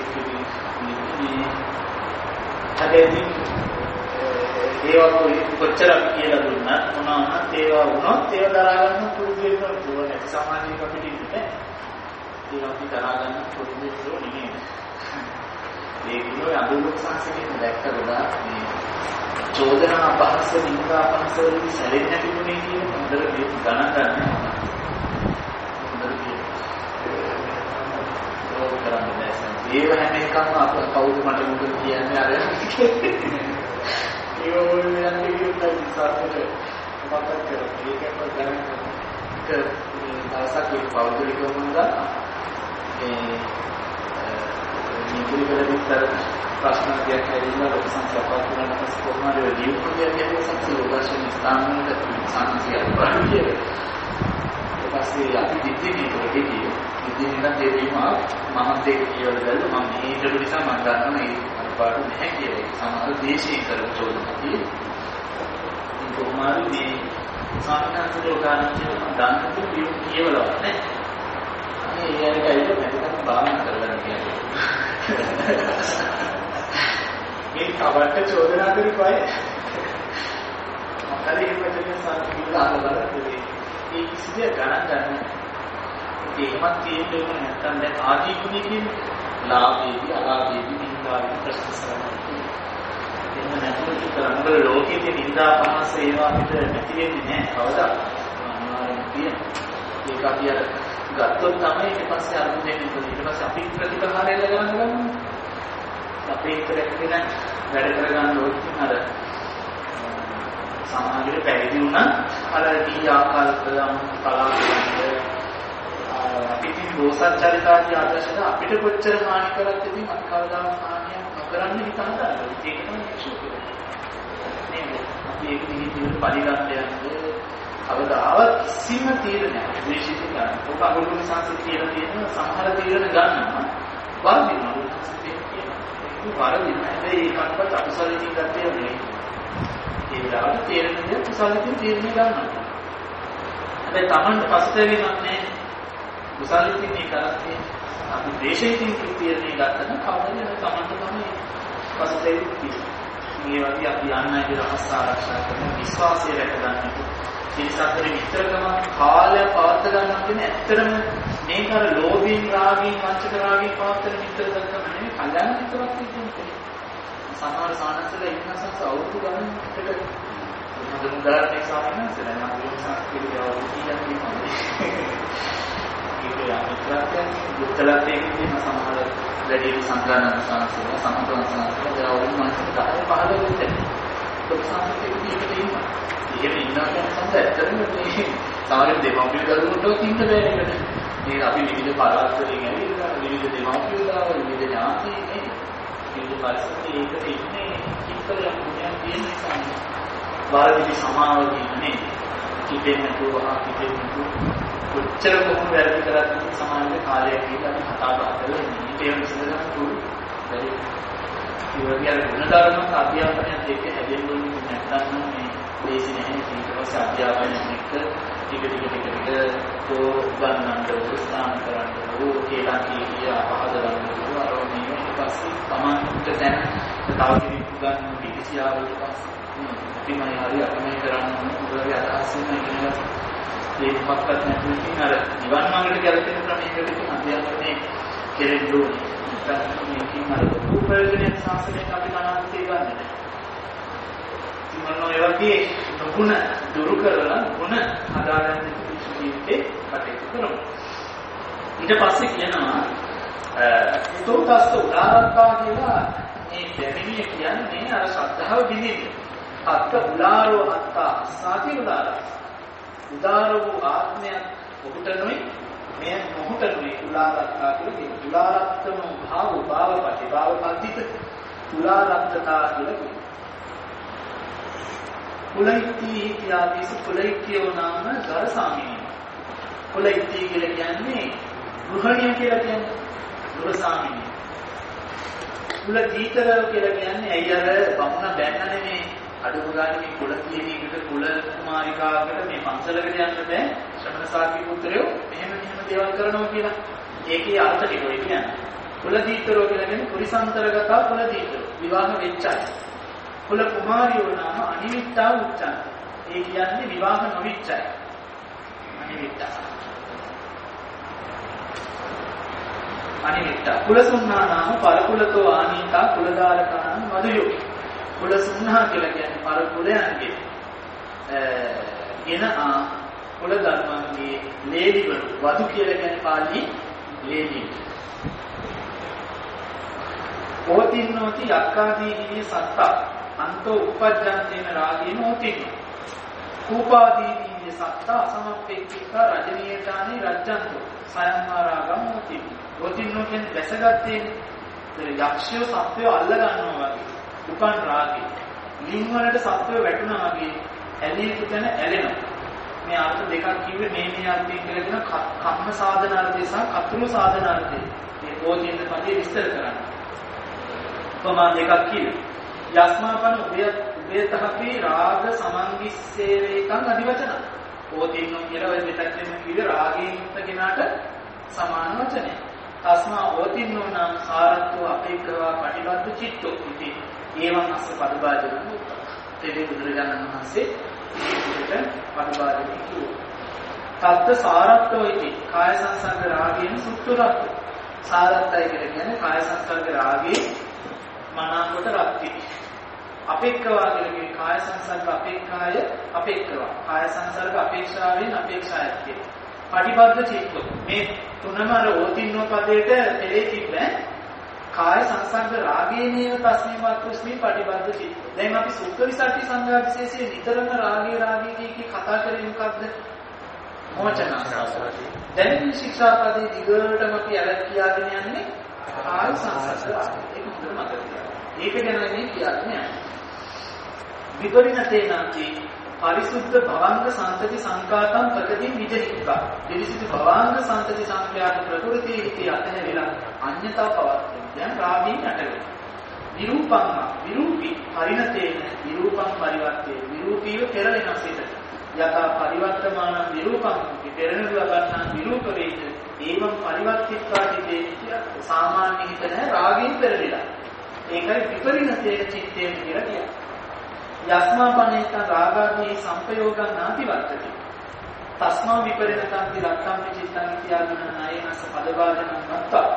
Speaker 1: හැබැයි ඒවා කොච්චර අපි කියලා දුන්නත් මොනවාත් ඒවා වුණොත් ඒවා දරා ගන්න පුරුදු වෙන්න ඕනේ. සමාජීය අපිට ඉන්නේ. ඒවා අපි දරා ගන්න පුරුදු වෙන්න ඕනේ. ඒ කියන්නේ අඳුරුක් සංස්කෘතියෙන් දැක්ක ගොඩාක් මේ චෝදනා අපහාස නින්දා අපහාස වලින් සැලෙන්නේ නැති වුණේ කියන හොඳට මේ ගණන් ගන්න. ඒව හැම එකක්ම අප කවුද මට මොකද කියන්නේ අර ඒක ඕනේ යන්නේ කියලා ඉස්සරහට මතක් කරගන්න. ඒකත් ගණන් දවසක් ඒ පෞද්ගලිකව වුණා නිකුත් විතර ප්‍රශ්න දෙයක් ඇවිල්ලා ලොකු සංස්කෘතියක් කරනවා කොහොමද ලියුම්කේ කියන්නේ සංස්කෘතික ස්ථානවල සංස්කෘතියක් වගේ. ඊපස්සේ අපි දිද්දිනේ ඉතින් දෙවීම මම දෙක කියලා දැල්ලා මම මේකට නිසා මම ගන්නවා මේ අනුපාඩු නැහැ කියලා. සමහර දේශීය කරන චෝදනාවයි. මේ කොහොමද මේ සාමාන්‍යයෙන් ගන්න කියලා මම දන්නේ ලියුම් කියවලා නැහැ. මේ ඒකට ඇවිල්ලා මම භාවනා කරලා කියන්නේ. මේ කවට චෝදනා කරපුවායි. මොකද මේ පැත්තෙන් සාකච්ඡා ආරම්භ ඒ කිසිදේ ගණන් ගන්න. ඒකමත් තියෙන්නේ නැත්නම් දැන් ආදී ගුණය කියන්නේ ලාභයේදී අලාභයේදී නින්දාවේදී ප්‍රශංසාවේදී. එහෙම නැත්නම් ඉතරංගල ලෝකයේ නින්දා පහස ඒවා අපිට නැති වෙන්නේ නැහැ කවදා. අනිවාර්යයෙන් තියෙනවා. ඒක අපි අර ගත්තොත් තමයි ඊට පස්සේ අරුම දෙන්නේ. ඊට පස්සේ අපි ප්‍රතිපහාරය ලගන්න ගන්නවා. අපේ ඉතරක් වෙන වැඩ කරගන්න ඕනේ අර සමාජයේ පැවිදි වුණා අර දී ආකාරයට කලාවකට අපි මේ රෝසත් චරිතාදී ආදර්ශද අපිට කොච්චර හානි කරත් ඉතින් අපි කවදාවත් හානියක් නොකරන්න හිතන දානවා. ඒක තමයි ශෝකය. නේද? අපි ඒක නිහිතව පරිගන්න යන්නේ අවදාවත් කිසිම තීරණයක් විශේෂිත ගන්න. ඔක අගොල්ලෝ සංස්කෘතිය කියලා තියෙන සමහර තීරණ ගන්නවා. වාදිනවා සංස්කෘතිය කියනවා. ඒක වරදින. හැබැයි ඒකක්වත් අකුසලකින් ගත්තේ නෙවෙයි. ඒ වෙලාවට තීරණය කුසලකින් තීරණය ගන්නවා. හැබැයි Tamanට පසුතැවෙන්නක් නැහැ. කුසලිතින් මේ කරන්නේ අපි දේශයෙන් තීරණය ගන්න කවදාද Tamanට තමයි පසුතැවෙන්නේ. මේ වගේ අපි යන්නයි රහස් ආරක්ෂා කරන විශ්වාසය රැක ගන්නට ඉස්සතරේ විතරකම කාලය පවත්ත ගන්නවා කියන්නේ ඇත්තටම මේක අර ලෝභයෙන් රාගයෙන් වංචක රාගයෙන් පවත්තන විතර දක්වම නෙවෙයි කල්‍යාණ මිත්‍රත්වයක් කියන්නේ. සමහර සානසල ඉන්නසස් අවුරුදු ගණනකට මොකද මුදාරේ සාමනසල නම් සංස්කෘතිය අවුරුදු කියන්නේ. ඒක මිත්‍රත්වයෙන් දුක්ලත්වයෙන් කියන සමහර වැඩි සංග්‍රහණ සංස්කෘතිය සමහර සංස්කෘතිය අවුරුදු මාසෙක 10 15 වෙනිදා. ඒක සංස්කෘතිය ඉන්නවා. එහෙම ඉන්නවා කියන සංස ඇත්තටම මේ සමහර දෙමව්පිය දරුවන්ට ඉන්න බෑ නේද? මේ අපි විවිධ පළාත්වලින් ඇවිල්ලා විවිධ දෙමව්පියලා විවිධ ඥාති නේ. විවිධ පරිසරයේ ඒකට ඉන්නේ ඉස්සරහට යන තියෙන නිසා. වාරදී සමාවදීනේ කිපෙන්නකෝ කොච්චර කොහොම වැරදි කරත් සමාජයේ කාලයක් ගිහින් කතා බහ කරලා ඉන්නේ. ඒක විසඳගන්න පුළුවන්. බැරි. ඒ වගේ අර ගුණධර්ම අධ්‍යාපනයත් එක්ක හැදෙන්නේ නැත්නම් මේ දේශ නැහැ. ඊට පස්සේ අධ්‍යාපනයෙන් එක්ක ටික ගන්නන්න උත්සාහ කරන්න ඕක කියලා කිය පහදවන්න ආරෝණිය ඊට පස්සේ තමන්ට දැන් තව කෙනෙක් ගන්න පිටිසියාව ඊට පස්සේ ඉතිමයි හරි අපි මේ කරන්නේ උදේ අදහසින් ඉන්නේ ඒකක්වත් නැතුව ඉතින් අර නිවන් මාර්ගයට ගැලපෙන ක්‍රමයකට අධ්‍යාපනයේ කෙරෙන්න ඕනේ. මේකකින් අර උපයෝගයෙන් සාසනයෙන් අපි කනාන්තේ ගන්න නැහැ. මොනවා ඒ වගේ නුගුණ දුරු කරලා ගුණ හදාගන්න ජීවිතේ කටයුතු කරමු. ඊට පස්සේ කියනවා උතෝතස්ස උදාරත්තා කියලා මේ දෙවෙනිය කියන්නේ අර ශ්‍රද්ධාව බිඳින්න. අත්ත උලාරෝ අත්තා සාති උදාරස්. උදාර වූ ආත්මයක් ඔහුට නොයි මේ මොහොත නොයි උලාරත්තා කියන්නේ උලාරත්තම භාවපටිත උලාරත්තතා කියලා කුලයිති ඉතියාදීස කුලයිතියෝ නාම ගර සාමිනිය. කුලයිති කියලා කියන්නේ ගෘහණිය කියලා කියන්නේ ගෘහ සාමිනිය. කුල දීතර කියලා කියන්නේ ඇයි අර බමුණ බැන්න නෙමේ අඩුම ගානේ මේ කුල කියන එකට කුල කුමාරිකාවකට මේ පන්සලකට යන්න බෑ. ශ්‍රමණ සාකි පුත්‍රයෝ මෙහෙම දේවල් කරනවා කියලා. ඒකේ අර්ථ ටික ඔය කියන්නේ. කුල දීතරෝ කියලා කියන්නේ පුරිසන්තරගත කුල දීතරෝ. විවාහ වෙච්චයි. කුල කුමාරියෝ නාම අනිවිත්තා උච්චං. ඒ කියන්නේ විවාහ නොවිච්චයි. අනිවිත්තා. අනිවිත්තා. කුලසුන්නා නාම පරකුලතෝ ආනීතා කුලදාලකාන මදුයෝ. කුලසුන්නා කියලා කියන්නේ පර කුලයන්ගේ එන කුල ධර්මන්ගේ ලේලිවල වදු කියලා කියන්නේ පාළි ලේලි. ඕතින්නෝති යක්කාදීනී සත්තා අන්තෝ උපජ්ජන්තේන රාගේන ඕතින්න. කූපාදීනී සත්තා අසමප්පේක්ඛික රජනීයතානි රජ්ජන්තෝ සයම්මාරාගම් ඕතින්න. ඕතින්නෝ කියන්නේ දැසගත්තේ යක්ෂයෝ සත්වයෝ අල්ල ගන්නවා වගේ. උපන් රාගේ. ලිං වලට සත්වයෝ වැටුණා වගේ ඇලී පුතන ඇලෙනවා. මේ අර්ථ දෙකක් කිව්වේ මේ අර්ථයෙන් කියලා දෙන කම්ම සාධනාර්ථය සහ කතුරු සාධනාර්ථය. මේ ඕතින්න පදේ විස්තර කරන්න. උපමා දෙකක් කිව්වේ. යස්මාපන උදේතහපි රාග සමංගිස්සේවේකං අදිවචන. ඕතින්නෝ කියලා ඔය දෙකෙන්ම කිව්වේ රාගයෙන් යුක්ත කෙනාට සමාන වචනය. තස්මා ඕතින්නෝ නම් සාරත්ව අපේක්ඛවා පටිබද්ධ චිත්තෝ ඉති. ඒවං අස්ස පදභාජන මුක්ත. තේ බුදුරජාණන් වහන්සේ මේකට පදභාජන කිව්වා. තත්ත සාරත්වෝ ඉති. කාය සංසර්ග රාගයෙන් සුත්තුරත්. සාරත්තයි කියන්නේ කාය සංසර්ග රාගයේ මනාකොට රත්ති. අපේක්ඛවා කියන්නේ කාය සංසර්ග අපේක්ඛාය අපේක්ඛවා. කාය සංසර්ග අපේක්ෂාවෙන් අපේක්ෂායත්. පටිබද්ධ චිත්තෝ. මේ තුනම අර ඕතින්නෝ පදයට දෙලේ තිබ්බේ. කාය සංසර්ග රාගේනේව තස්මේ මාත්‍රස්මේ පටිබද්ධ චිත්තෝ. දැන් අපි සුද්ධ විසට්ටි සංඝා විශේෂයේ නිතරම රාගේ කී කතා කරේ මොකක්ද? මොචනාසාරදී. දැන් ශික්ෂාපදේ දිගටම අපි අරක් කියාගෙන යන්නේ කාය සංසර්ග රාගය. ඒක හොඳට මතක තියාගන්න. ඒක ගැන මේ කියන්නේ නැහැ. විපරිණතේනාති පරිසුද්ධ භවංග සම්තති සංකාතං ප්‍රකටින් විජිත්වා. දෙවිසිත භවංග සම්තති සංඛ්‍යාත ප්‍රකෘති ඉති අතහැරිලා අඤ්ඤතා පවත්තේ. දැන් රාගයෙන් යටවෙනවා. විරූපං විරූපී පරිණතේන විරූපං පරිවර්තේ. විරූපීව පෙරලෙනවා සිත. යතා පරිවර්තමාන විරූපං පෙරලෙන ලබන්නා විරූප වේද. ඒවම් පරිවර්තිත්වාදී සාමාන්‍ය හිත නැහැ රාගයෙන් පෙරලිලා. ඒකයි විපරිණතේන චිත්තේන කියලා කියන්නේ. යස්මාපනේත රාගාදී සංපයෝගං නාති වර්තති. තස්මා විපරිණතං ලක්ඛම් චිත්තං ඉත්‍යාදින නායනස පදවාදනං මත්තා.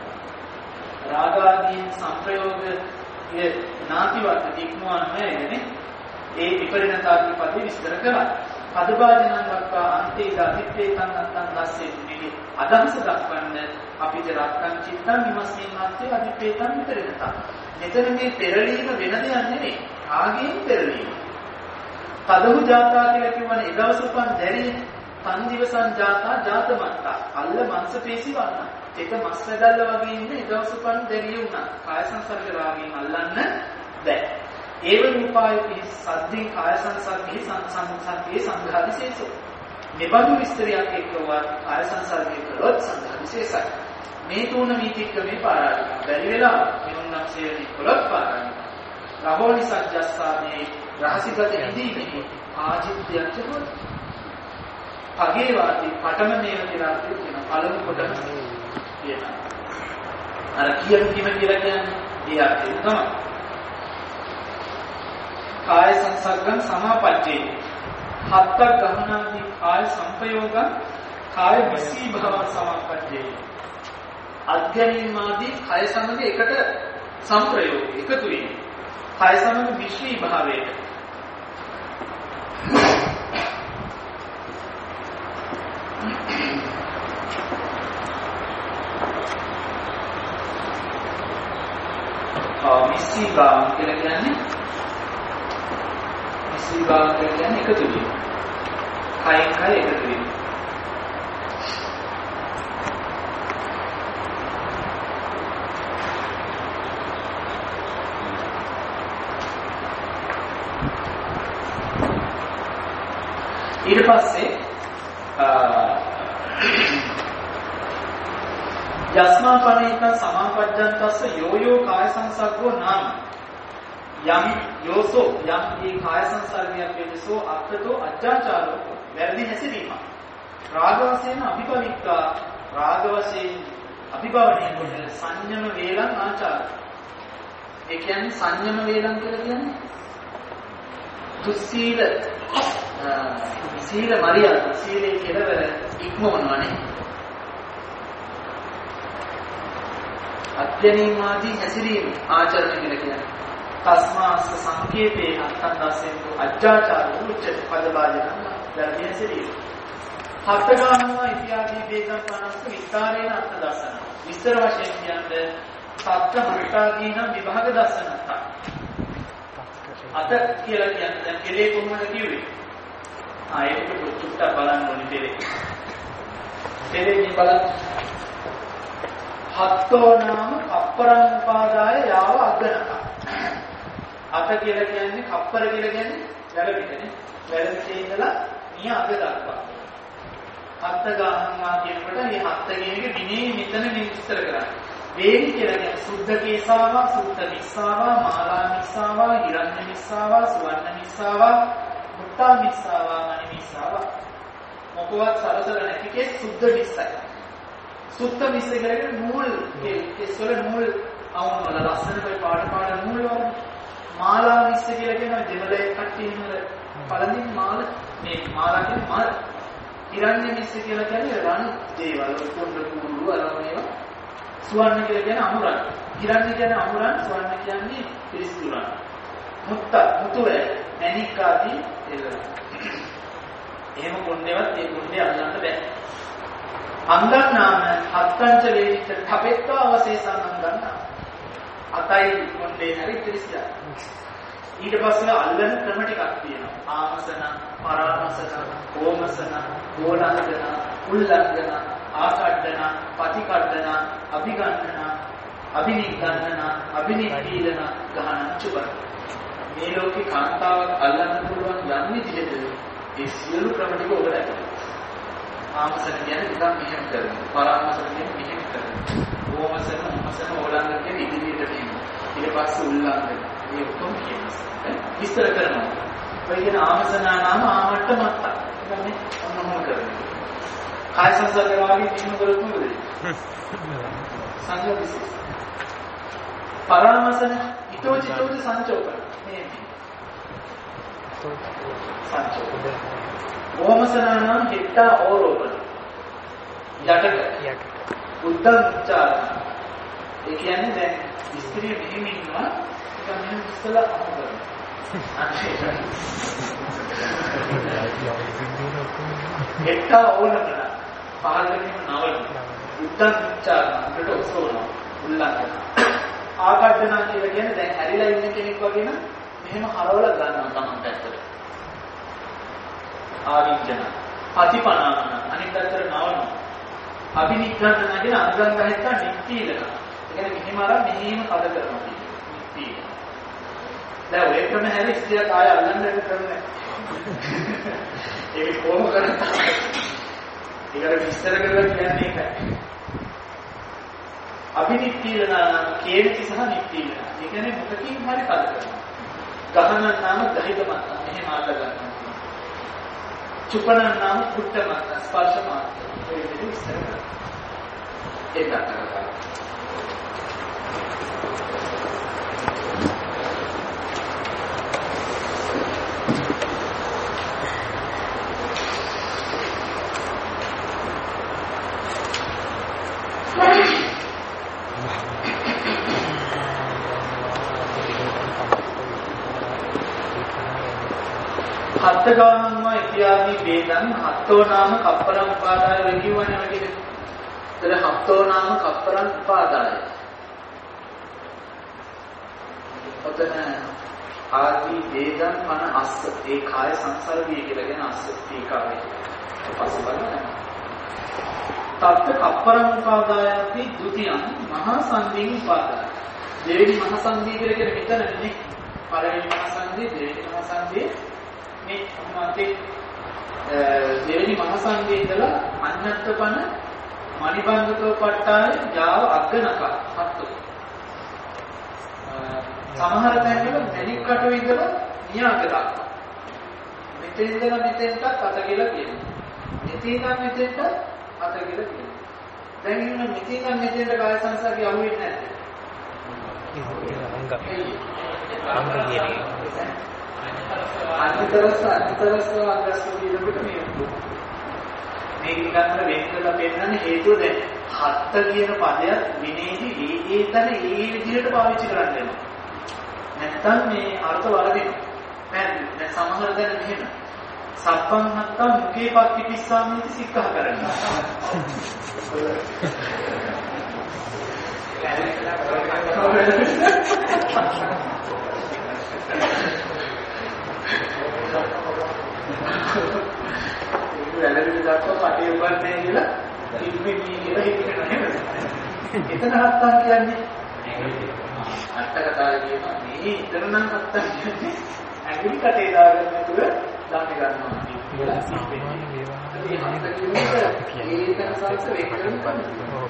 Speaker 1: රාගාදී සංපයෝගයේ නාති වර්තති ඉක්මවන්නේ නේ. ඒ විපරිණතාදී පදේ විස්තර කරා. පදවාදනං වත්තා අන්තේ ගතිත්තේතං නැත්තං දැස්සේ නිවි අදහස දක්වන්නේ අපිට රක්ඛම් චිත්තං විමස්මින් මාත්‍යේ අධිපේතං විපරිණතං. මෙතන මේ පෙරලීම වෙන දෙයක් නෙමෙයි. රාගයෙන් පෙරලීම. තදහු ජාතා කියලා කියවනේ එදවස උපන් දැරිය තන් දිවසන් ජාතා ජාතමත්තා. අල්ල මංසපේසි වන්න. ඒක මස් වැදල්ල වගේ ඉන්න එදවස උපන් දැරිය උනා. කාය සංසර්ග රාගයෙන් අල්ලන්න බෑ. ඒව රූපායති සද්දී කාය සංසර්ගේ සංසංසංගේ සංඝාදිශේෂෝ. මෙබඳු විස්තරයක් එක්කවත් කාය සංසර්ගයේ කරොත් සංඝාදිශේෂයි. මේ තුන වීතික්කමේ පාරායන. බැරි වෙලා මෙවුන්නම් සේවනි කරොත් පාරායන. රහෝනි සත්‍යස්සානේ රහසිගත ඉදීමේ ආජිත්‍යච්ච හොත්. පගේ වාති පඨම මේව කියලා කියන පළමු කොටම කියන. අර කියන කියලා කියන්නේ ඒ අර්ථය තමයි. කාය සංසර්ගං සමාපච්චේ. හත්තක් ගමනාදී කාය සංපයෝගං කාය විසී භව සමාපච්චේ. අධ්‍යයනීයමාදී කය සමග එකට සංප්‍රයෝග එකතු වීම. කය සමග විශ්වී භාවයට. විශ්වී භාව කියලා කියන්නේ විශ්වී භාව කියන්නේ එකතු වීම. කයෙන් කය එකතු වීම. ඊට පස්සේ යස්මාපනේත සමාපජ්ජන්තස්ස යෝයෝ කාය සංසග්ගෝ නාම යම් යෝසෝ යම් මේ කාය සංසර්ගයක් වෙනසෝ අත්තතෝ අජ්ජාචාරෝ වැරදි හැසිරීම රාගවසේන අභිපවික්කා රාගවසේන අභිභවණය කොට සංයම වේලං ආචාර. ඒ කියන්නේ සංයම වේලං කියලා කියන්නේ දුස්සීල සීල මරියාද සීලේ කෙලවර ඉක්මවනවානේ. අධ්‍යයනීයමාදී හැසිරීම ආචරණය කියලා කියන්නේ. තස්මාස්ස සංකේතේ අත්තන්දසෙන්තු අජ්ජාචාරෝ උච්ච පදබාජන වැරදි හැසිරීම. හත්ගානවා ඉතියාදී වේදම් පනස්ස විස්තරේන අර්ථ දර්ශන. විස්තර වශයෙන් කියන්නේ සත්‍ය මට්ටාදී නම් විභාග දර්ශනත්. අත කියලා කියන්නේ දැන් කෙලේ කොහොමද කිව්වේ? ඒක පුදුට්ට බලන්න ඕනේ කෙලේ. කෙලේ බලන්න. හත්තෝ නාම කප්පරං උපාදාය යාව අග්ගනක. අත කියලා කියන්නේ කප්පර කියලා කියන්නේ වැලපිටනේ. වැලපිටේ ඉඳලා මිය අග දක්වා. හත්ත ගානවා කියනකොට මේ හත්ත කියන එක විනේ මෙතන විස්තර කරන්නේ. වේදි කියලා කියන්නේ සුද්ධ කේසාවා, සුද්ධ මිස්සාවා, මාලා මිස්සාවා, හිරණ්‍ය මිස්සාවා, සුවර්ණ මිස්සාවා, මුත්තා මිස්සාවා, මණි මිස්සාවා. මොකවත් සරසර නැති කේ සුද්ධ මිස්සයි. සුද්ධ මිස්ස කියන්නේ නූල් කෙස්වල නූල් අවුන් වල ලස්සන පාට නූල් වල. මාලා මිස්ස කියලා කියනවා දෙමළේ කට්ටිය නේද? පළඳින් මාල මේ මාලා කියන්නේ මාල. හිරණ්‍ය මිස්ස කියලා කියන්නේ රන් දේවල් කොණ්ඩ කුඩු අරමේවා. සුවර්ණ කියලා කියන්නේ අමුරන්. හිරණ්‍ය කියන්නේ අමුරන්, සුවර්ණ කියන්නේ පිරිසිදුරන්. මුතුරේ මණික් ආදී ඒවා. එහෙම කොණ්ඩේවත් ඒ කොණ්ඩේ අල්ලන්න බෑ. අංගන් නාම හත්තංච වේදිත ඨපෙත්වා අවශේෂං අංගන්. අතයි කොණ්ඩේ හරි පිරිසිදා. ඊට පස්සේ අල්ලන ක්‍රම ටිකක් තියෙනවා. ආමසන, පරාමසන, ඕමසන, ඕලංගන, උල්ලංගන, ආකඩ්ඩන, පටිකඩ්ඩන, අභිගණ්ඩන, අභිනිග්ගණන, අභිනිපීඩන, ගහන චුබන. මේ ලෝකේ කාන්තාවක් අල්ලන්න පුළුවන් යම් විදිහට ඒ සියලු ක්‍රම ටික ඔබට ඇතුළත්. ආමසන කියන්නේ නිකන් මෙහෙම කරනවා. පරාමසන කියන්නේ මෙහෙම කරනවා. ඕමසන, ඕමසන, ඕලංගන කියන්නේ ඉදිරියට තියෙනවා. ඊට පස්සේ උල්ලංගන. මේ ඔක්කොම කියනවා. විස්තර කරනවා. ඔය කියන ආමසනා නාම ආමට්ට මත්ත. කියන්නේ ඔන්නෝම කරන්නේ. කාය සංසර්ග වාගේ නියම කරොත් මොකද? සංයෝග විශේෂ. පරාමසන ඊතෝචිතෝද සංචෝපන. මේ සංචෝපන. ඕමසනා නාම හිට්ටා ඕරෝපන. යටක. උද්දම් උච්චාරණ. ඒ කියන්නේ දැන් ස්ත්‍රිය මෙහෙම ඉන්නවා. ඒක මෙහෙම ඉස්සලා අහනවා. එක්තා ඕනකන පහළකින් නවල උද්දම් උච්චාරණකට ඔසවන උල්ලංඝන ආකඩ්ඩනා කියලා කියන්නේ දැන් හැරිලා ඉන්න කෙනෙක් වගේ නම් මෙහෙම හරවලා ගන්නවා තමන් පැත්තට ආවිජ්ජන අතිපනාන අනිත් පැත්තට නවනවා අභිනිග්‍රහණ කියන අංගං ගහත්තා නිත්‍යීලන ඒ කියන්නේ මෙහෙම අරන් මෙහෙම කඩ කරනවා නිත්‍යීලන දැන් ඔය ක්‍රම හැරි ඉස්තිය කාය අල්ලන්න දෙන්න ක්‍රමයක් ඒක කොහොම කරන්නේ ඒකට විස්තර කරලා කියන්නේ ඒකයි අභිනිත්‍යීලන කේන්ති සහ නිත්‍යීලන ඒ කියන්නේ මොකකින් හරි කඩ කරනවා ගහන නාම ගහිත මත මෙහෙම අල්ල ගන්නවා චුපන නාම කුට්ට මත ස්පර්ශ මාත්‍ර ඒ විදිහට විස්තර කරනවා ඒක අතරයි හත්ගානවා ඉතියාදී වේදන් හත්තෝ නාම කප්පරං උපාදාය වෙකියවනේ වගේ. ඒතර හත්තෝ නාම කප්පරං උපාදාය. ඔතන ආදී වේදන් මන අස්ස ඒ කාය සංසර්ගය කියලා කියන අස්ස තීකාවේ. පස්සේ බලන්න. තත්ත කප්පරං උපාදායති ဒ ුතියං මහා සංදීන් උපාදාය. දෙවෙනි මහා සංදී කියලා කියන්නේ මෙතනනේ. පළවෙනි මහා සංදී දෙවෙනි මහා සංදී මේ මාතේ දෙවෙනි මහා සංදී ඉඳලා අඤ්ඤත්වපන මණිබන්ධකෝ පට්ඨාය යාව අග්ගනක හත්තු. සමහර තැන්වල මණික් කටුවේ ඉඳලා නියාගලා. මෙතෙන් ඉඳලා මෙතෙන්ට අත කියලා කියනවා. මෙතෙන් ඉඳන් මෙතෙන්ට අත කියලා කියනවා. දැන් ඉන්න මෙතෙන් ඉඳන් මෙතෙන්ට කාය සංසාරي අහුවෙන්නේ නැද්ද? අංග කියන්නේ අන්තරස්ස අංගස්ස කියනකොට මේ නිකන්තර වෙන්කලා පෙන්නන්නේ හේතුව දැන් හත්ත කියන පදයක් විනේදී ඒ තන ඒ විදිහට පාවිච්චි කරන්න වෙනවා. නැත්තම් මේ අර්ථ වරදිනවා. දැන් සමහර දැන මෙහෙම සප්පං හත්තා මුකේ පත්ති පිස්සාමීති සික්ඛා කරනවා. වැලවිලි දක්වා පටේ උපන්නේ කියලා ඉන්නේ කියලා හිතනවා නේද? එතන හත්තන් කියන්නේ අට කතාවේ කියනවා මේ ඉතන නම් හත්තන් කියන්නේ ඇඟිලි කටේ දාගෙන තුර දාන්න ගන්නවා කියලා සාමාන්‍ය වේවා ඒකන සංස වෙක් කරන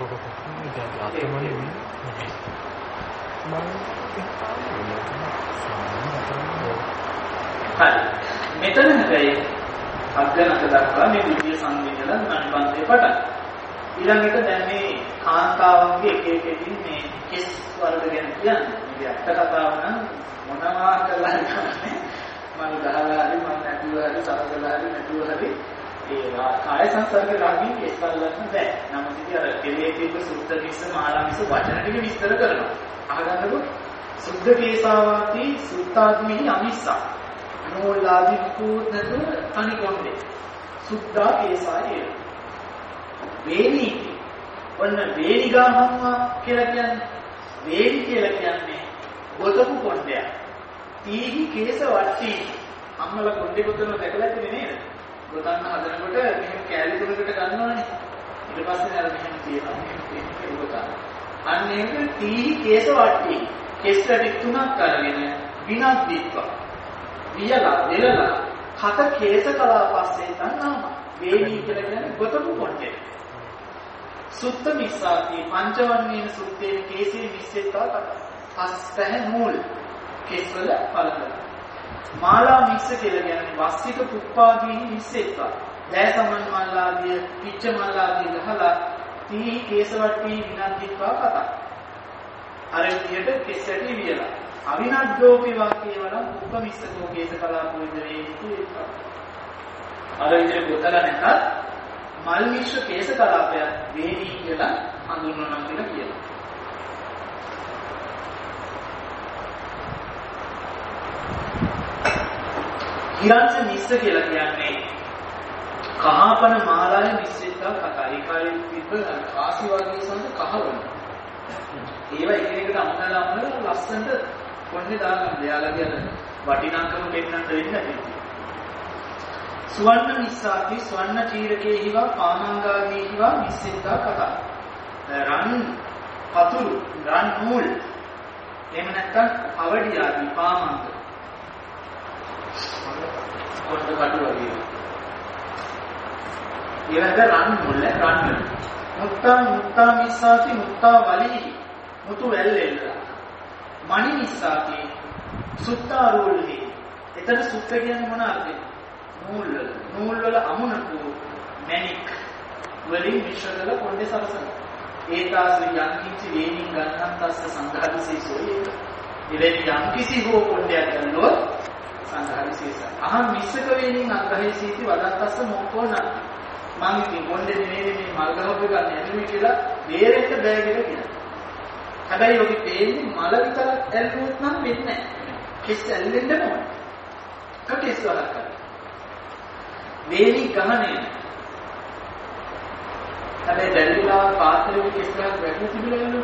Speaker 1: හරි මෙතන හැබැයි අග්ගනක දක්වා මේ විද්‍ය සංවේදන අනුබන්ධය පටන් ඊළඟට දැන් මේ කාන්තාවන්ගේ එක එකකින් මේ කෙස් වර්ග ගැන කියන්නේ මේ අට කතාව නම් මොනවා කරලා නැහැ මම ගහලා හරි මම නැතුව හරි සරසලා හරි නැතුව හරි ඒ කාය සංසර්ග රාගී කෙස් වලන්න බෑ නමුත් ඉතින් අර කෙලේ තිබ්බ සුද්ධ කිස්ස මාලාමිස වචන ටික විස්තර කරනවා අහගන්නකො සුද්ධ කේසාවාති සුත්තාත්මෙහි අමිස්සා නෝලාදී කුත් නැතුව තනි කොණ්ඩේ සුද්ධා කේසායේ වේණි ඔන්න වේණිගාමම්මා කියලා කියන්නේ වේණි කියලා කියන්නේ ගොතපු කොණ්ඩයක් තීහි කේස වට්ටි අම්මලා කොණ්ඩේ ගොතන දැකලා ඉන්නේ නේද ගොතන්න හදනකොට මෙහෙම කැලි තුනකට ගන්නවනේ ඊට පස්සේ අර මෙහෙම තියනවා මෙහෙම ගොතන අන්න ඒක තීහි කේස වට්ටි කෙස් රටි තුනක් අරගෙන විනක් දීප්පා වියලා දෙලලා හත කේස කලාපස්සේ තන්නාම වේණි කියලා කියන්නේ ගොතපු කොණ්ඩේ සුත්ත මිස්සාති පංචවන්නේන සුත්තේන කේසේ මිස්සෙත්තා පස්තහ නූල් කෙස්වල පළඳන මාලා මිස්ස කියලා කියන්නේ වස්සික පුප්පාදී මිස්සෙත්තා දෑ සමන් මල්ලාදිය පිච්ච මල්ලාදිය ගහලා තී කේසවට්ටි විනද්දිත්වා කතා අර විදියට කෙස් ඇටි වියලා අවිනද්දෝපි වාක්‍යවල උප මිස්සකෝ කේස කලාපෝ ඉදරේති අර විදියට ගොතලා නැත්නම් මල් මිශ්‍ර කේස කලාපය වේණි කියලා හඳුන්වනවා කියලා කියනවා. හිරංජ මිස්ස කියලා කියන්නේ කහපන මාලාවේ මිශ්‍රිතව කතා. ඒ කාලේ තිබ්බ කාසි වර්ගයේ සඳ කහවණ. ඒවා එකිනෙකට අමුණලා ලස්සනට කොන්නේ දාගන්න. එයාලගේ වටිනාකම පෙන්නන්න වෙන්නේ නැහැ. සුවර්ණ මිස්සාති ස්වර්ණ චීරකේහිවා පානංගාදීහිවා මිස්සෙත්තා කතා රන් පතුරු රන් නූල් එහෙම නැත්නම් අවඩි ආදී පාමංග කොට කටු වගේ ඊළඟ රන් නූල් රන් මුත්තා මිස්සාති මුත්තා වලී මුතු වැල්ලෙල්ලා මණි මිස්සාති සුත්තා රෝල්හි එතන සුත්ත කියන්නේ මොන අර්ථයද නූල් වල අමුණපු මැණික් වලින් මිශ්‍ර කරලා කොණ්ඩේ සරසන. ඒතාස යම් කිසි වේණින් ගන්නන් තස්ස සංඝාදිසේසෝ ඉවෙනි යම් කිසි හෝ කොණ්ඩයක් ගන්නොත් සංඝාදිසේස. අහම් මිස්සක වේණින් අග්‍රහේසීති වදත්තස්ස මොක්කෝන. මං ඉතින් කොණ්ඩේ නෙමෙයි මේ මල් ගහපු එක නැතුයි කියලා බේරෙන්න බෑ කියලා කියනවා. හැබැයි ඔකේ තේන්නේ මල විතරක් ඇල්ලුවොත් නම් වෙන්නේ නැහැ. කෙස් ඇල්ලෙන්න ඕන. කටේස් වලක් කරා. වේණි ගහන්නේ හැබැයි දැල්ලිලා පාත්‍රෙක කෙස්ලක් වැටලා තිබුණා නේද?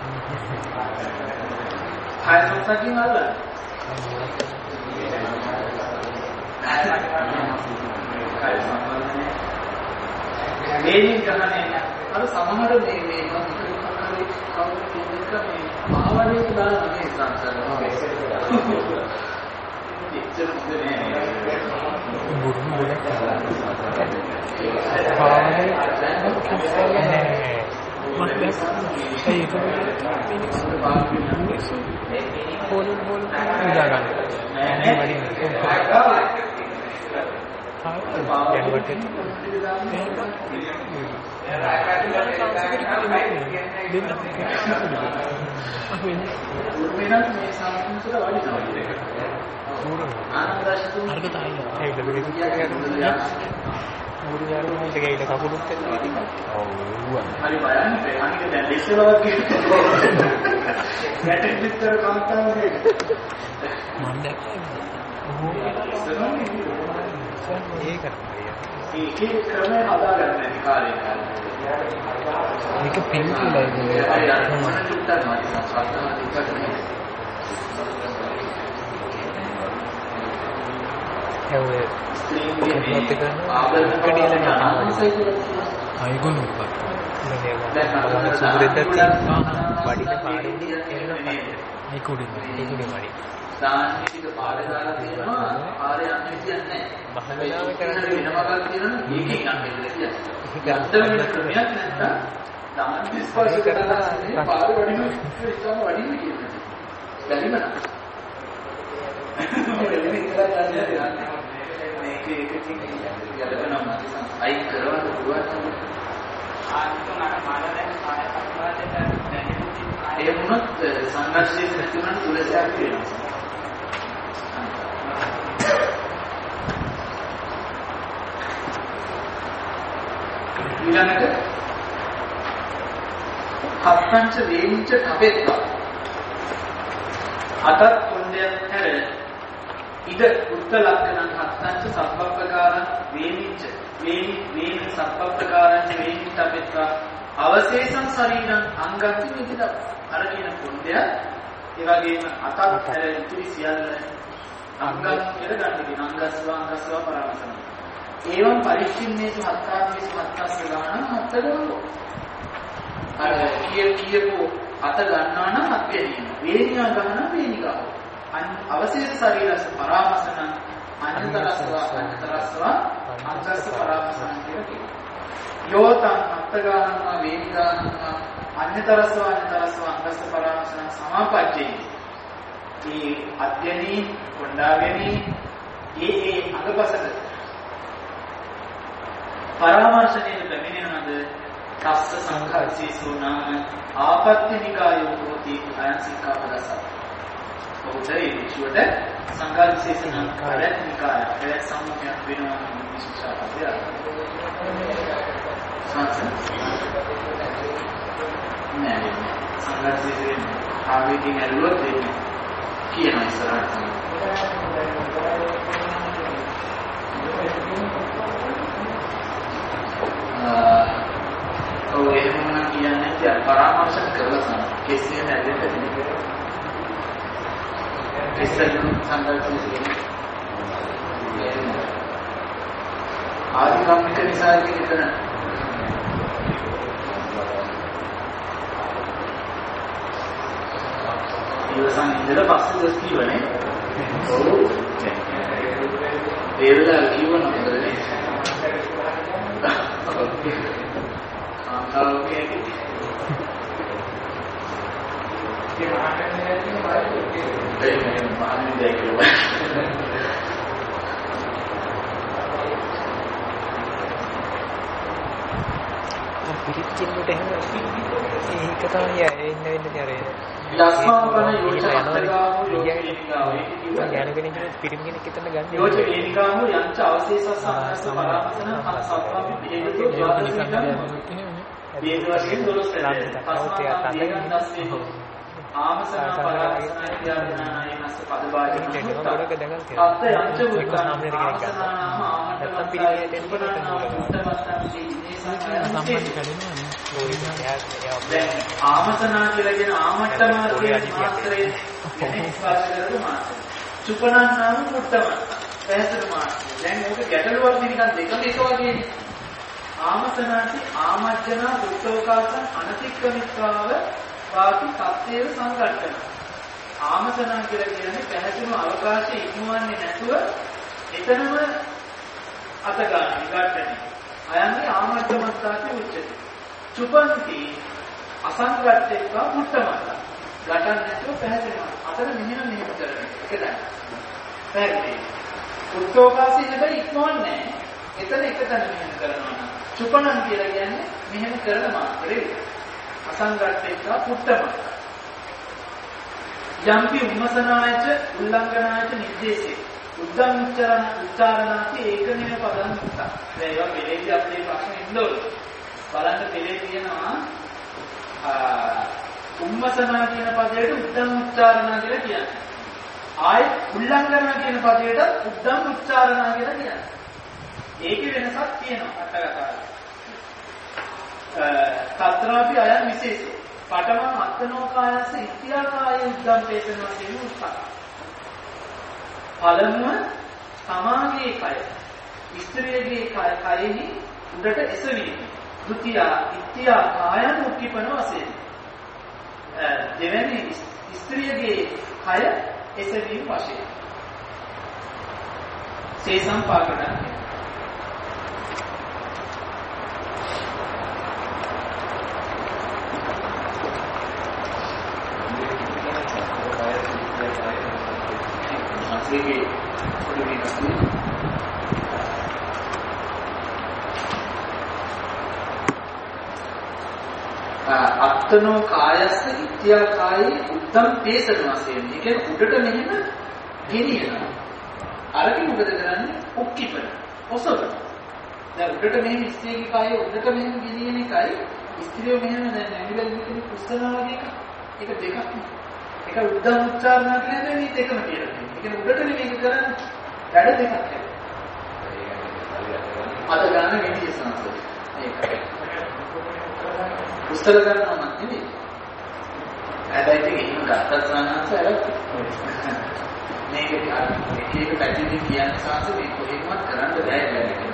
Speaker 1: හය සොස්සකින් අල්ලලා. වේණි ගහන්නේ අර සමහර මේ කවුරු කියනක මේ මහවණේ දාලා මේ සංසාරේ ඉච්ඡා මුදේ
Speaker 4: බුරුම වල ඒක
Speaker 1: ඒකේ ක්‍රමය හදාගන්න නැති කාලේ
Speaker 4: මේක පිළිතුරයි
Speaker 1: දාන්නික පාඩේ දාලා තියෙනවා ආරේ යන්න කියන්නේ නැහැ. කරන්නේ වෙනමක් තියෙනවා මේකෙන් යන්න කියලා කියන්නේ. අන්තර ක්‍රමයක් නැත්නම් දාන්නික ස්පර්ශ කරලා පාඩේ වඩිනු ඉස්සම වඩින්න කියන්නේ. බැරිම නෑ. මේක එකකින් යලකනම අයි කරවන්න පුළුවන්. ආන්තර මාන දැන් ආය සම්බන්ධයෙන් දැනෙන්නේ ඒ වුණත් සංඝර්ෂයේ ප්‍රතිමන තුලසක් වෙනවා. ඊළඟට හත්පංච වේනිච්ච කපෙත්වා අතත් කොණ්ඩයක් හැර ඉද උත්ත ලක්ෂණ හත්පංච සබ්බප්‍රකාරං වේනිච්ච වේනි සබ්බප්‍රකාරං වේනිච්ච කපෙත්වා අවශේෂං ශරීරං අංගති විදිත අර කියන කොණ්ඩය ඒ වගේම අතත් හැර ඉතිරි සියල්ල අංගම් කියලා ගන්න කියන අංගස්ව පරාමසන ඒවම් පරිච්ඡින්නේසු හත්තාමේසු හත්තස්ස ගානං හත්තදෝ අර කියපෝ අත ගන්නා නම් අත් ගැනීම වේනියා ගන්න වේනිකාව අවශේෂ ශරීරස පරාමසන අනතරස්ව අංගස්ස පරාමසන කියලා කියනවා යෝතං අත් ගානං වේනිකාං අනතරස්ව අංගස්ස පරාමසන සමාපජ්ජේ මේ අධ්‍යයනී කොණ්ඩාගෙනී ඒ අඟපසක පරාමර්ශණයට පැමිණෙනවද තස්ස සංඛාසීසෝ නාම ආපත්‍තිනිකායෝ හෝති අයං සික්ඛාපදස. ඔහුට ඒ විශ්වට සංඛාසීස නම් කායනිකාය ඒ සම්මුඛයක් වෙනවා නම් විශේෂාපදය. නෑ සංඛාසීසෙන් ආවේගයෙන් ඇල්ලුවොත් දෙන්නේ කියන ඉස්සරහට ඔව් එහෙම නම් කියන්නේ දැන් පරාමර්ශ කරලා සම කෙසේ නැදෙන්නද කෙසේ සංකල්පයේ ආධිකම්මික නිසා කියන ඉවසන් ඉඳලා පස්සේ දස් කියවනේ. ඔව්. ඒවල කියවන මොකදනේ? කාන්තාවගේ ඒ මහන්නේ දැක්කේ.
Speaker 4: පිරිච්චින්නට එහෙම ඒක තමයි එන්න වෙන්නේ අර
Speaker 1: ලස්මාපන යෝජනාගාමෝ යෝජනිකාව ඒක කිව්වා
Speaker 4: ඥාන කෙනෙක් පිරිමි කෙනෙක් හිටන්න ගන්න
Speaker 1: යෝජනිකාමෝ යංච අවශේෂ සංහස පරාපසන සත්‍වපි හේතු ද්වාදසිකම් මේ වශයෙන් 12 දෙනා ආමසන පරාපසන ඥානයනස් පදවාදී තත්ත යංච උත්තරාමේ ආමසනාම ආමතම පිරිමියට ආමසනා කියලා කියන ආමට්ටම කියන මාත්‍රයේ ස්පර්ශ කරපු මාත්‍රය. චුපණන් නම් මුට්ටම. පැහැදිලි මාත්‍රය. දැන් ඕක ගැටලුවක් නිකන් දෙකම එක වගේනේ. ආමසනාති ආමජ්ජනා දුක්ඛෝකාසං අනතික්කමිත්වාව වාති සත්‍යය සංකල්පන. ආමසනා කියලා කියන්නේ පැහැදිලිම අවකාශය ඉක්මවන්නේ නැතුව එතනම අත ගන්න ඉගට්ටනේ. අයන්නේ ආමජ්ජමත්තාති උච්චති. චුපන්ති අසංගත්තේවා මුට්ටමත. ගටන් නැතුව පැහැදිලිව අතර මෙහෙම කරන්නේ. ඒක දැන්. පැහැදිලි. උත්තෝකාසී හැබැයි ඉක්මවන්නේ නැහැ. එතන එකතන මෙහෙම කරනවා. චුපණන් කියලා කියන්නේ මෙහෙම කරන මාත්‍රේ. අසංගත්තේවා මුට්ටමත. යම්පි උම්මසනායච උල්ලංඝනායච නිද්දේශේ උද්දම් උච්චාරණාති ඒකමේව පදං මුක්ත. දැන් ඒවා මෙලෙදි අපේ ප්‍රශ්නේ ඉන්නවලු. බලන්න පෙළේ තියෙනවා උම්මසනා කියන පදයට උද්දම් උච්චාරණා කියලා කියන්නේ. ආයෙත් උල්ලංඝනා කියන පදයට උද්දම් උච්චාරණා කියලා කියන්නේ. ඒකේ වෙනසක් තියෙනවා අටගතාවේ. තත්‍රාපි අයන් විශේෂෝ. පඨම අත්තනෝකායස ඉත්‍යාකාය උද්දම් වේදනවා කියන උත්සාහ. පළමුව තමාගේ කය ස්ත්‍රියගේ කයෙහි උඩට එසවීම. ဒုတိယ ඉත්‍යා කායන් උක්කිපන වශයෙන්. දෙවැනි ස්ත්‍රියගේ කය එසවීම වශයෙන්. සේසම් පාකටන් ඒකේ පොඩි වෙනස් අත්තනෝ කායස්ස ඉත්‍යා කායේ උත්තම් තේසන වශයෙන්. ඒ කියන්නේ උඩට මෙහෙම ගෙනියනවා. අරකින් මොකද කරන්නේ? උක්කිපන. ඔසවන. දැන් උඩට මෙහෙම ස්ත්‍රියගේ කායේ උඩට මෙහෙම ගෙනියන එකයි ස්ත්‍රිය මෙහෙම දැන් ඇඟිල්ල මෙතන කුස්සනවා වගේ එකක්. ඒක දෙකක් නේ. ඒක උද්දම් උච්චාරණ කියන්නේ මේ දෙකම කියලා තියෙනවා. ඒ කියන්නේ උඩට මේක කරන්නේ වැඩ දෙකක් හැදෙනවා. අද ගන්න විදිය සංසද. ඒකයි. උත්තර ගන්නව නෙමෙයි. හැබැයි ඒක එහෙම ගත්තත් සාහනස මේක එක පැතිදී කියන සාහස මේ කොහෙන්වත් කරන්න බෑ කියන්නේ.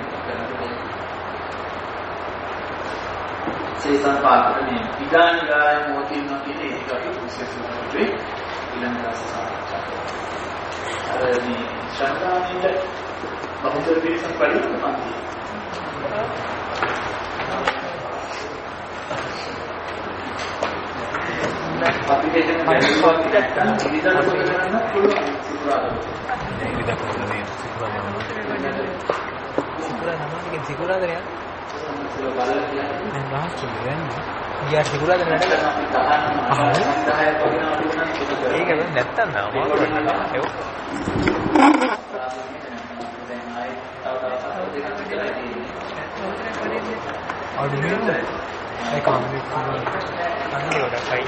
Speaker 1: සේසම් පාඩක මේ විදානිකාය මොතින්න කියන එක අපි විශේෂයෙන්ම ඊළඟ දවසේ සාකච්ඡා කරමු. අර මේ ශ්‍රද්ධාවෙන්ද බහුතර පිරිසක් පරිවර්තන පන්ති. අපි දෙන්න බැරිවත් නැත්නම් ඉරිදා පොත කරන්න පුළුවන් සිකුරාදා. ඉරිදා පොත නේ සිකුරාදා.
Speaker 4: සිකුරාදා නෑ.
Speaker 1: බලලා කියන්නේ
Speaker 4: මම රාජ්‍ය වෙන්නේ. ඊයා සිකුරාදා නේද? ඒක නැත්තම් නෑ මොකද ඒක. අඩුවෙන්න ඒක අම්මේ අන්නේ වල කයි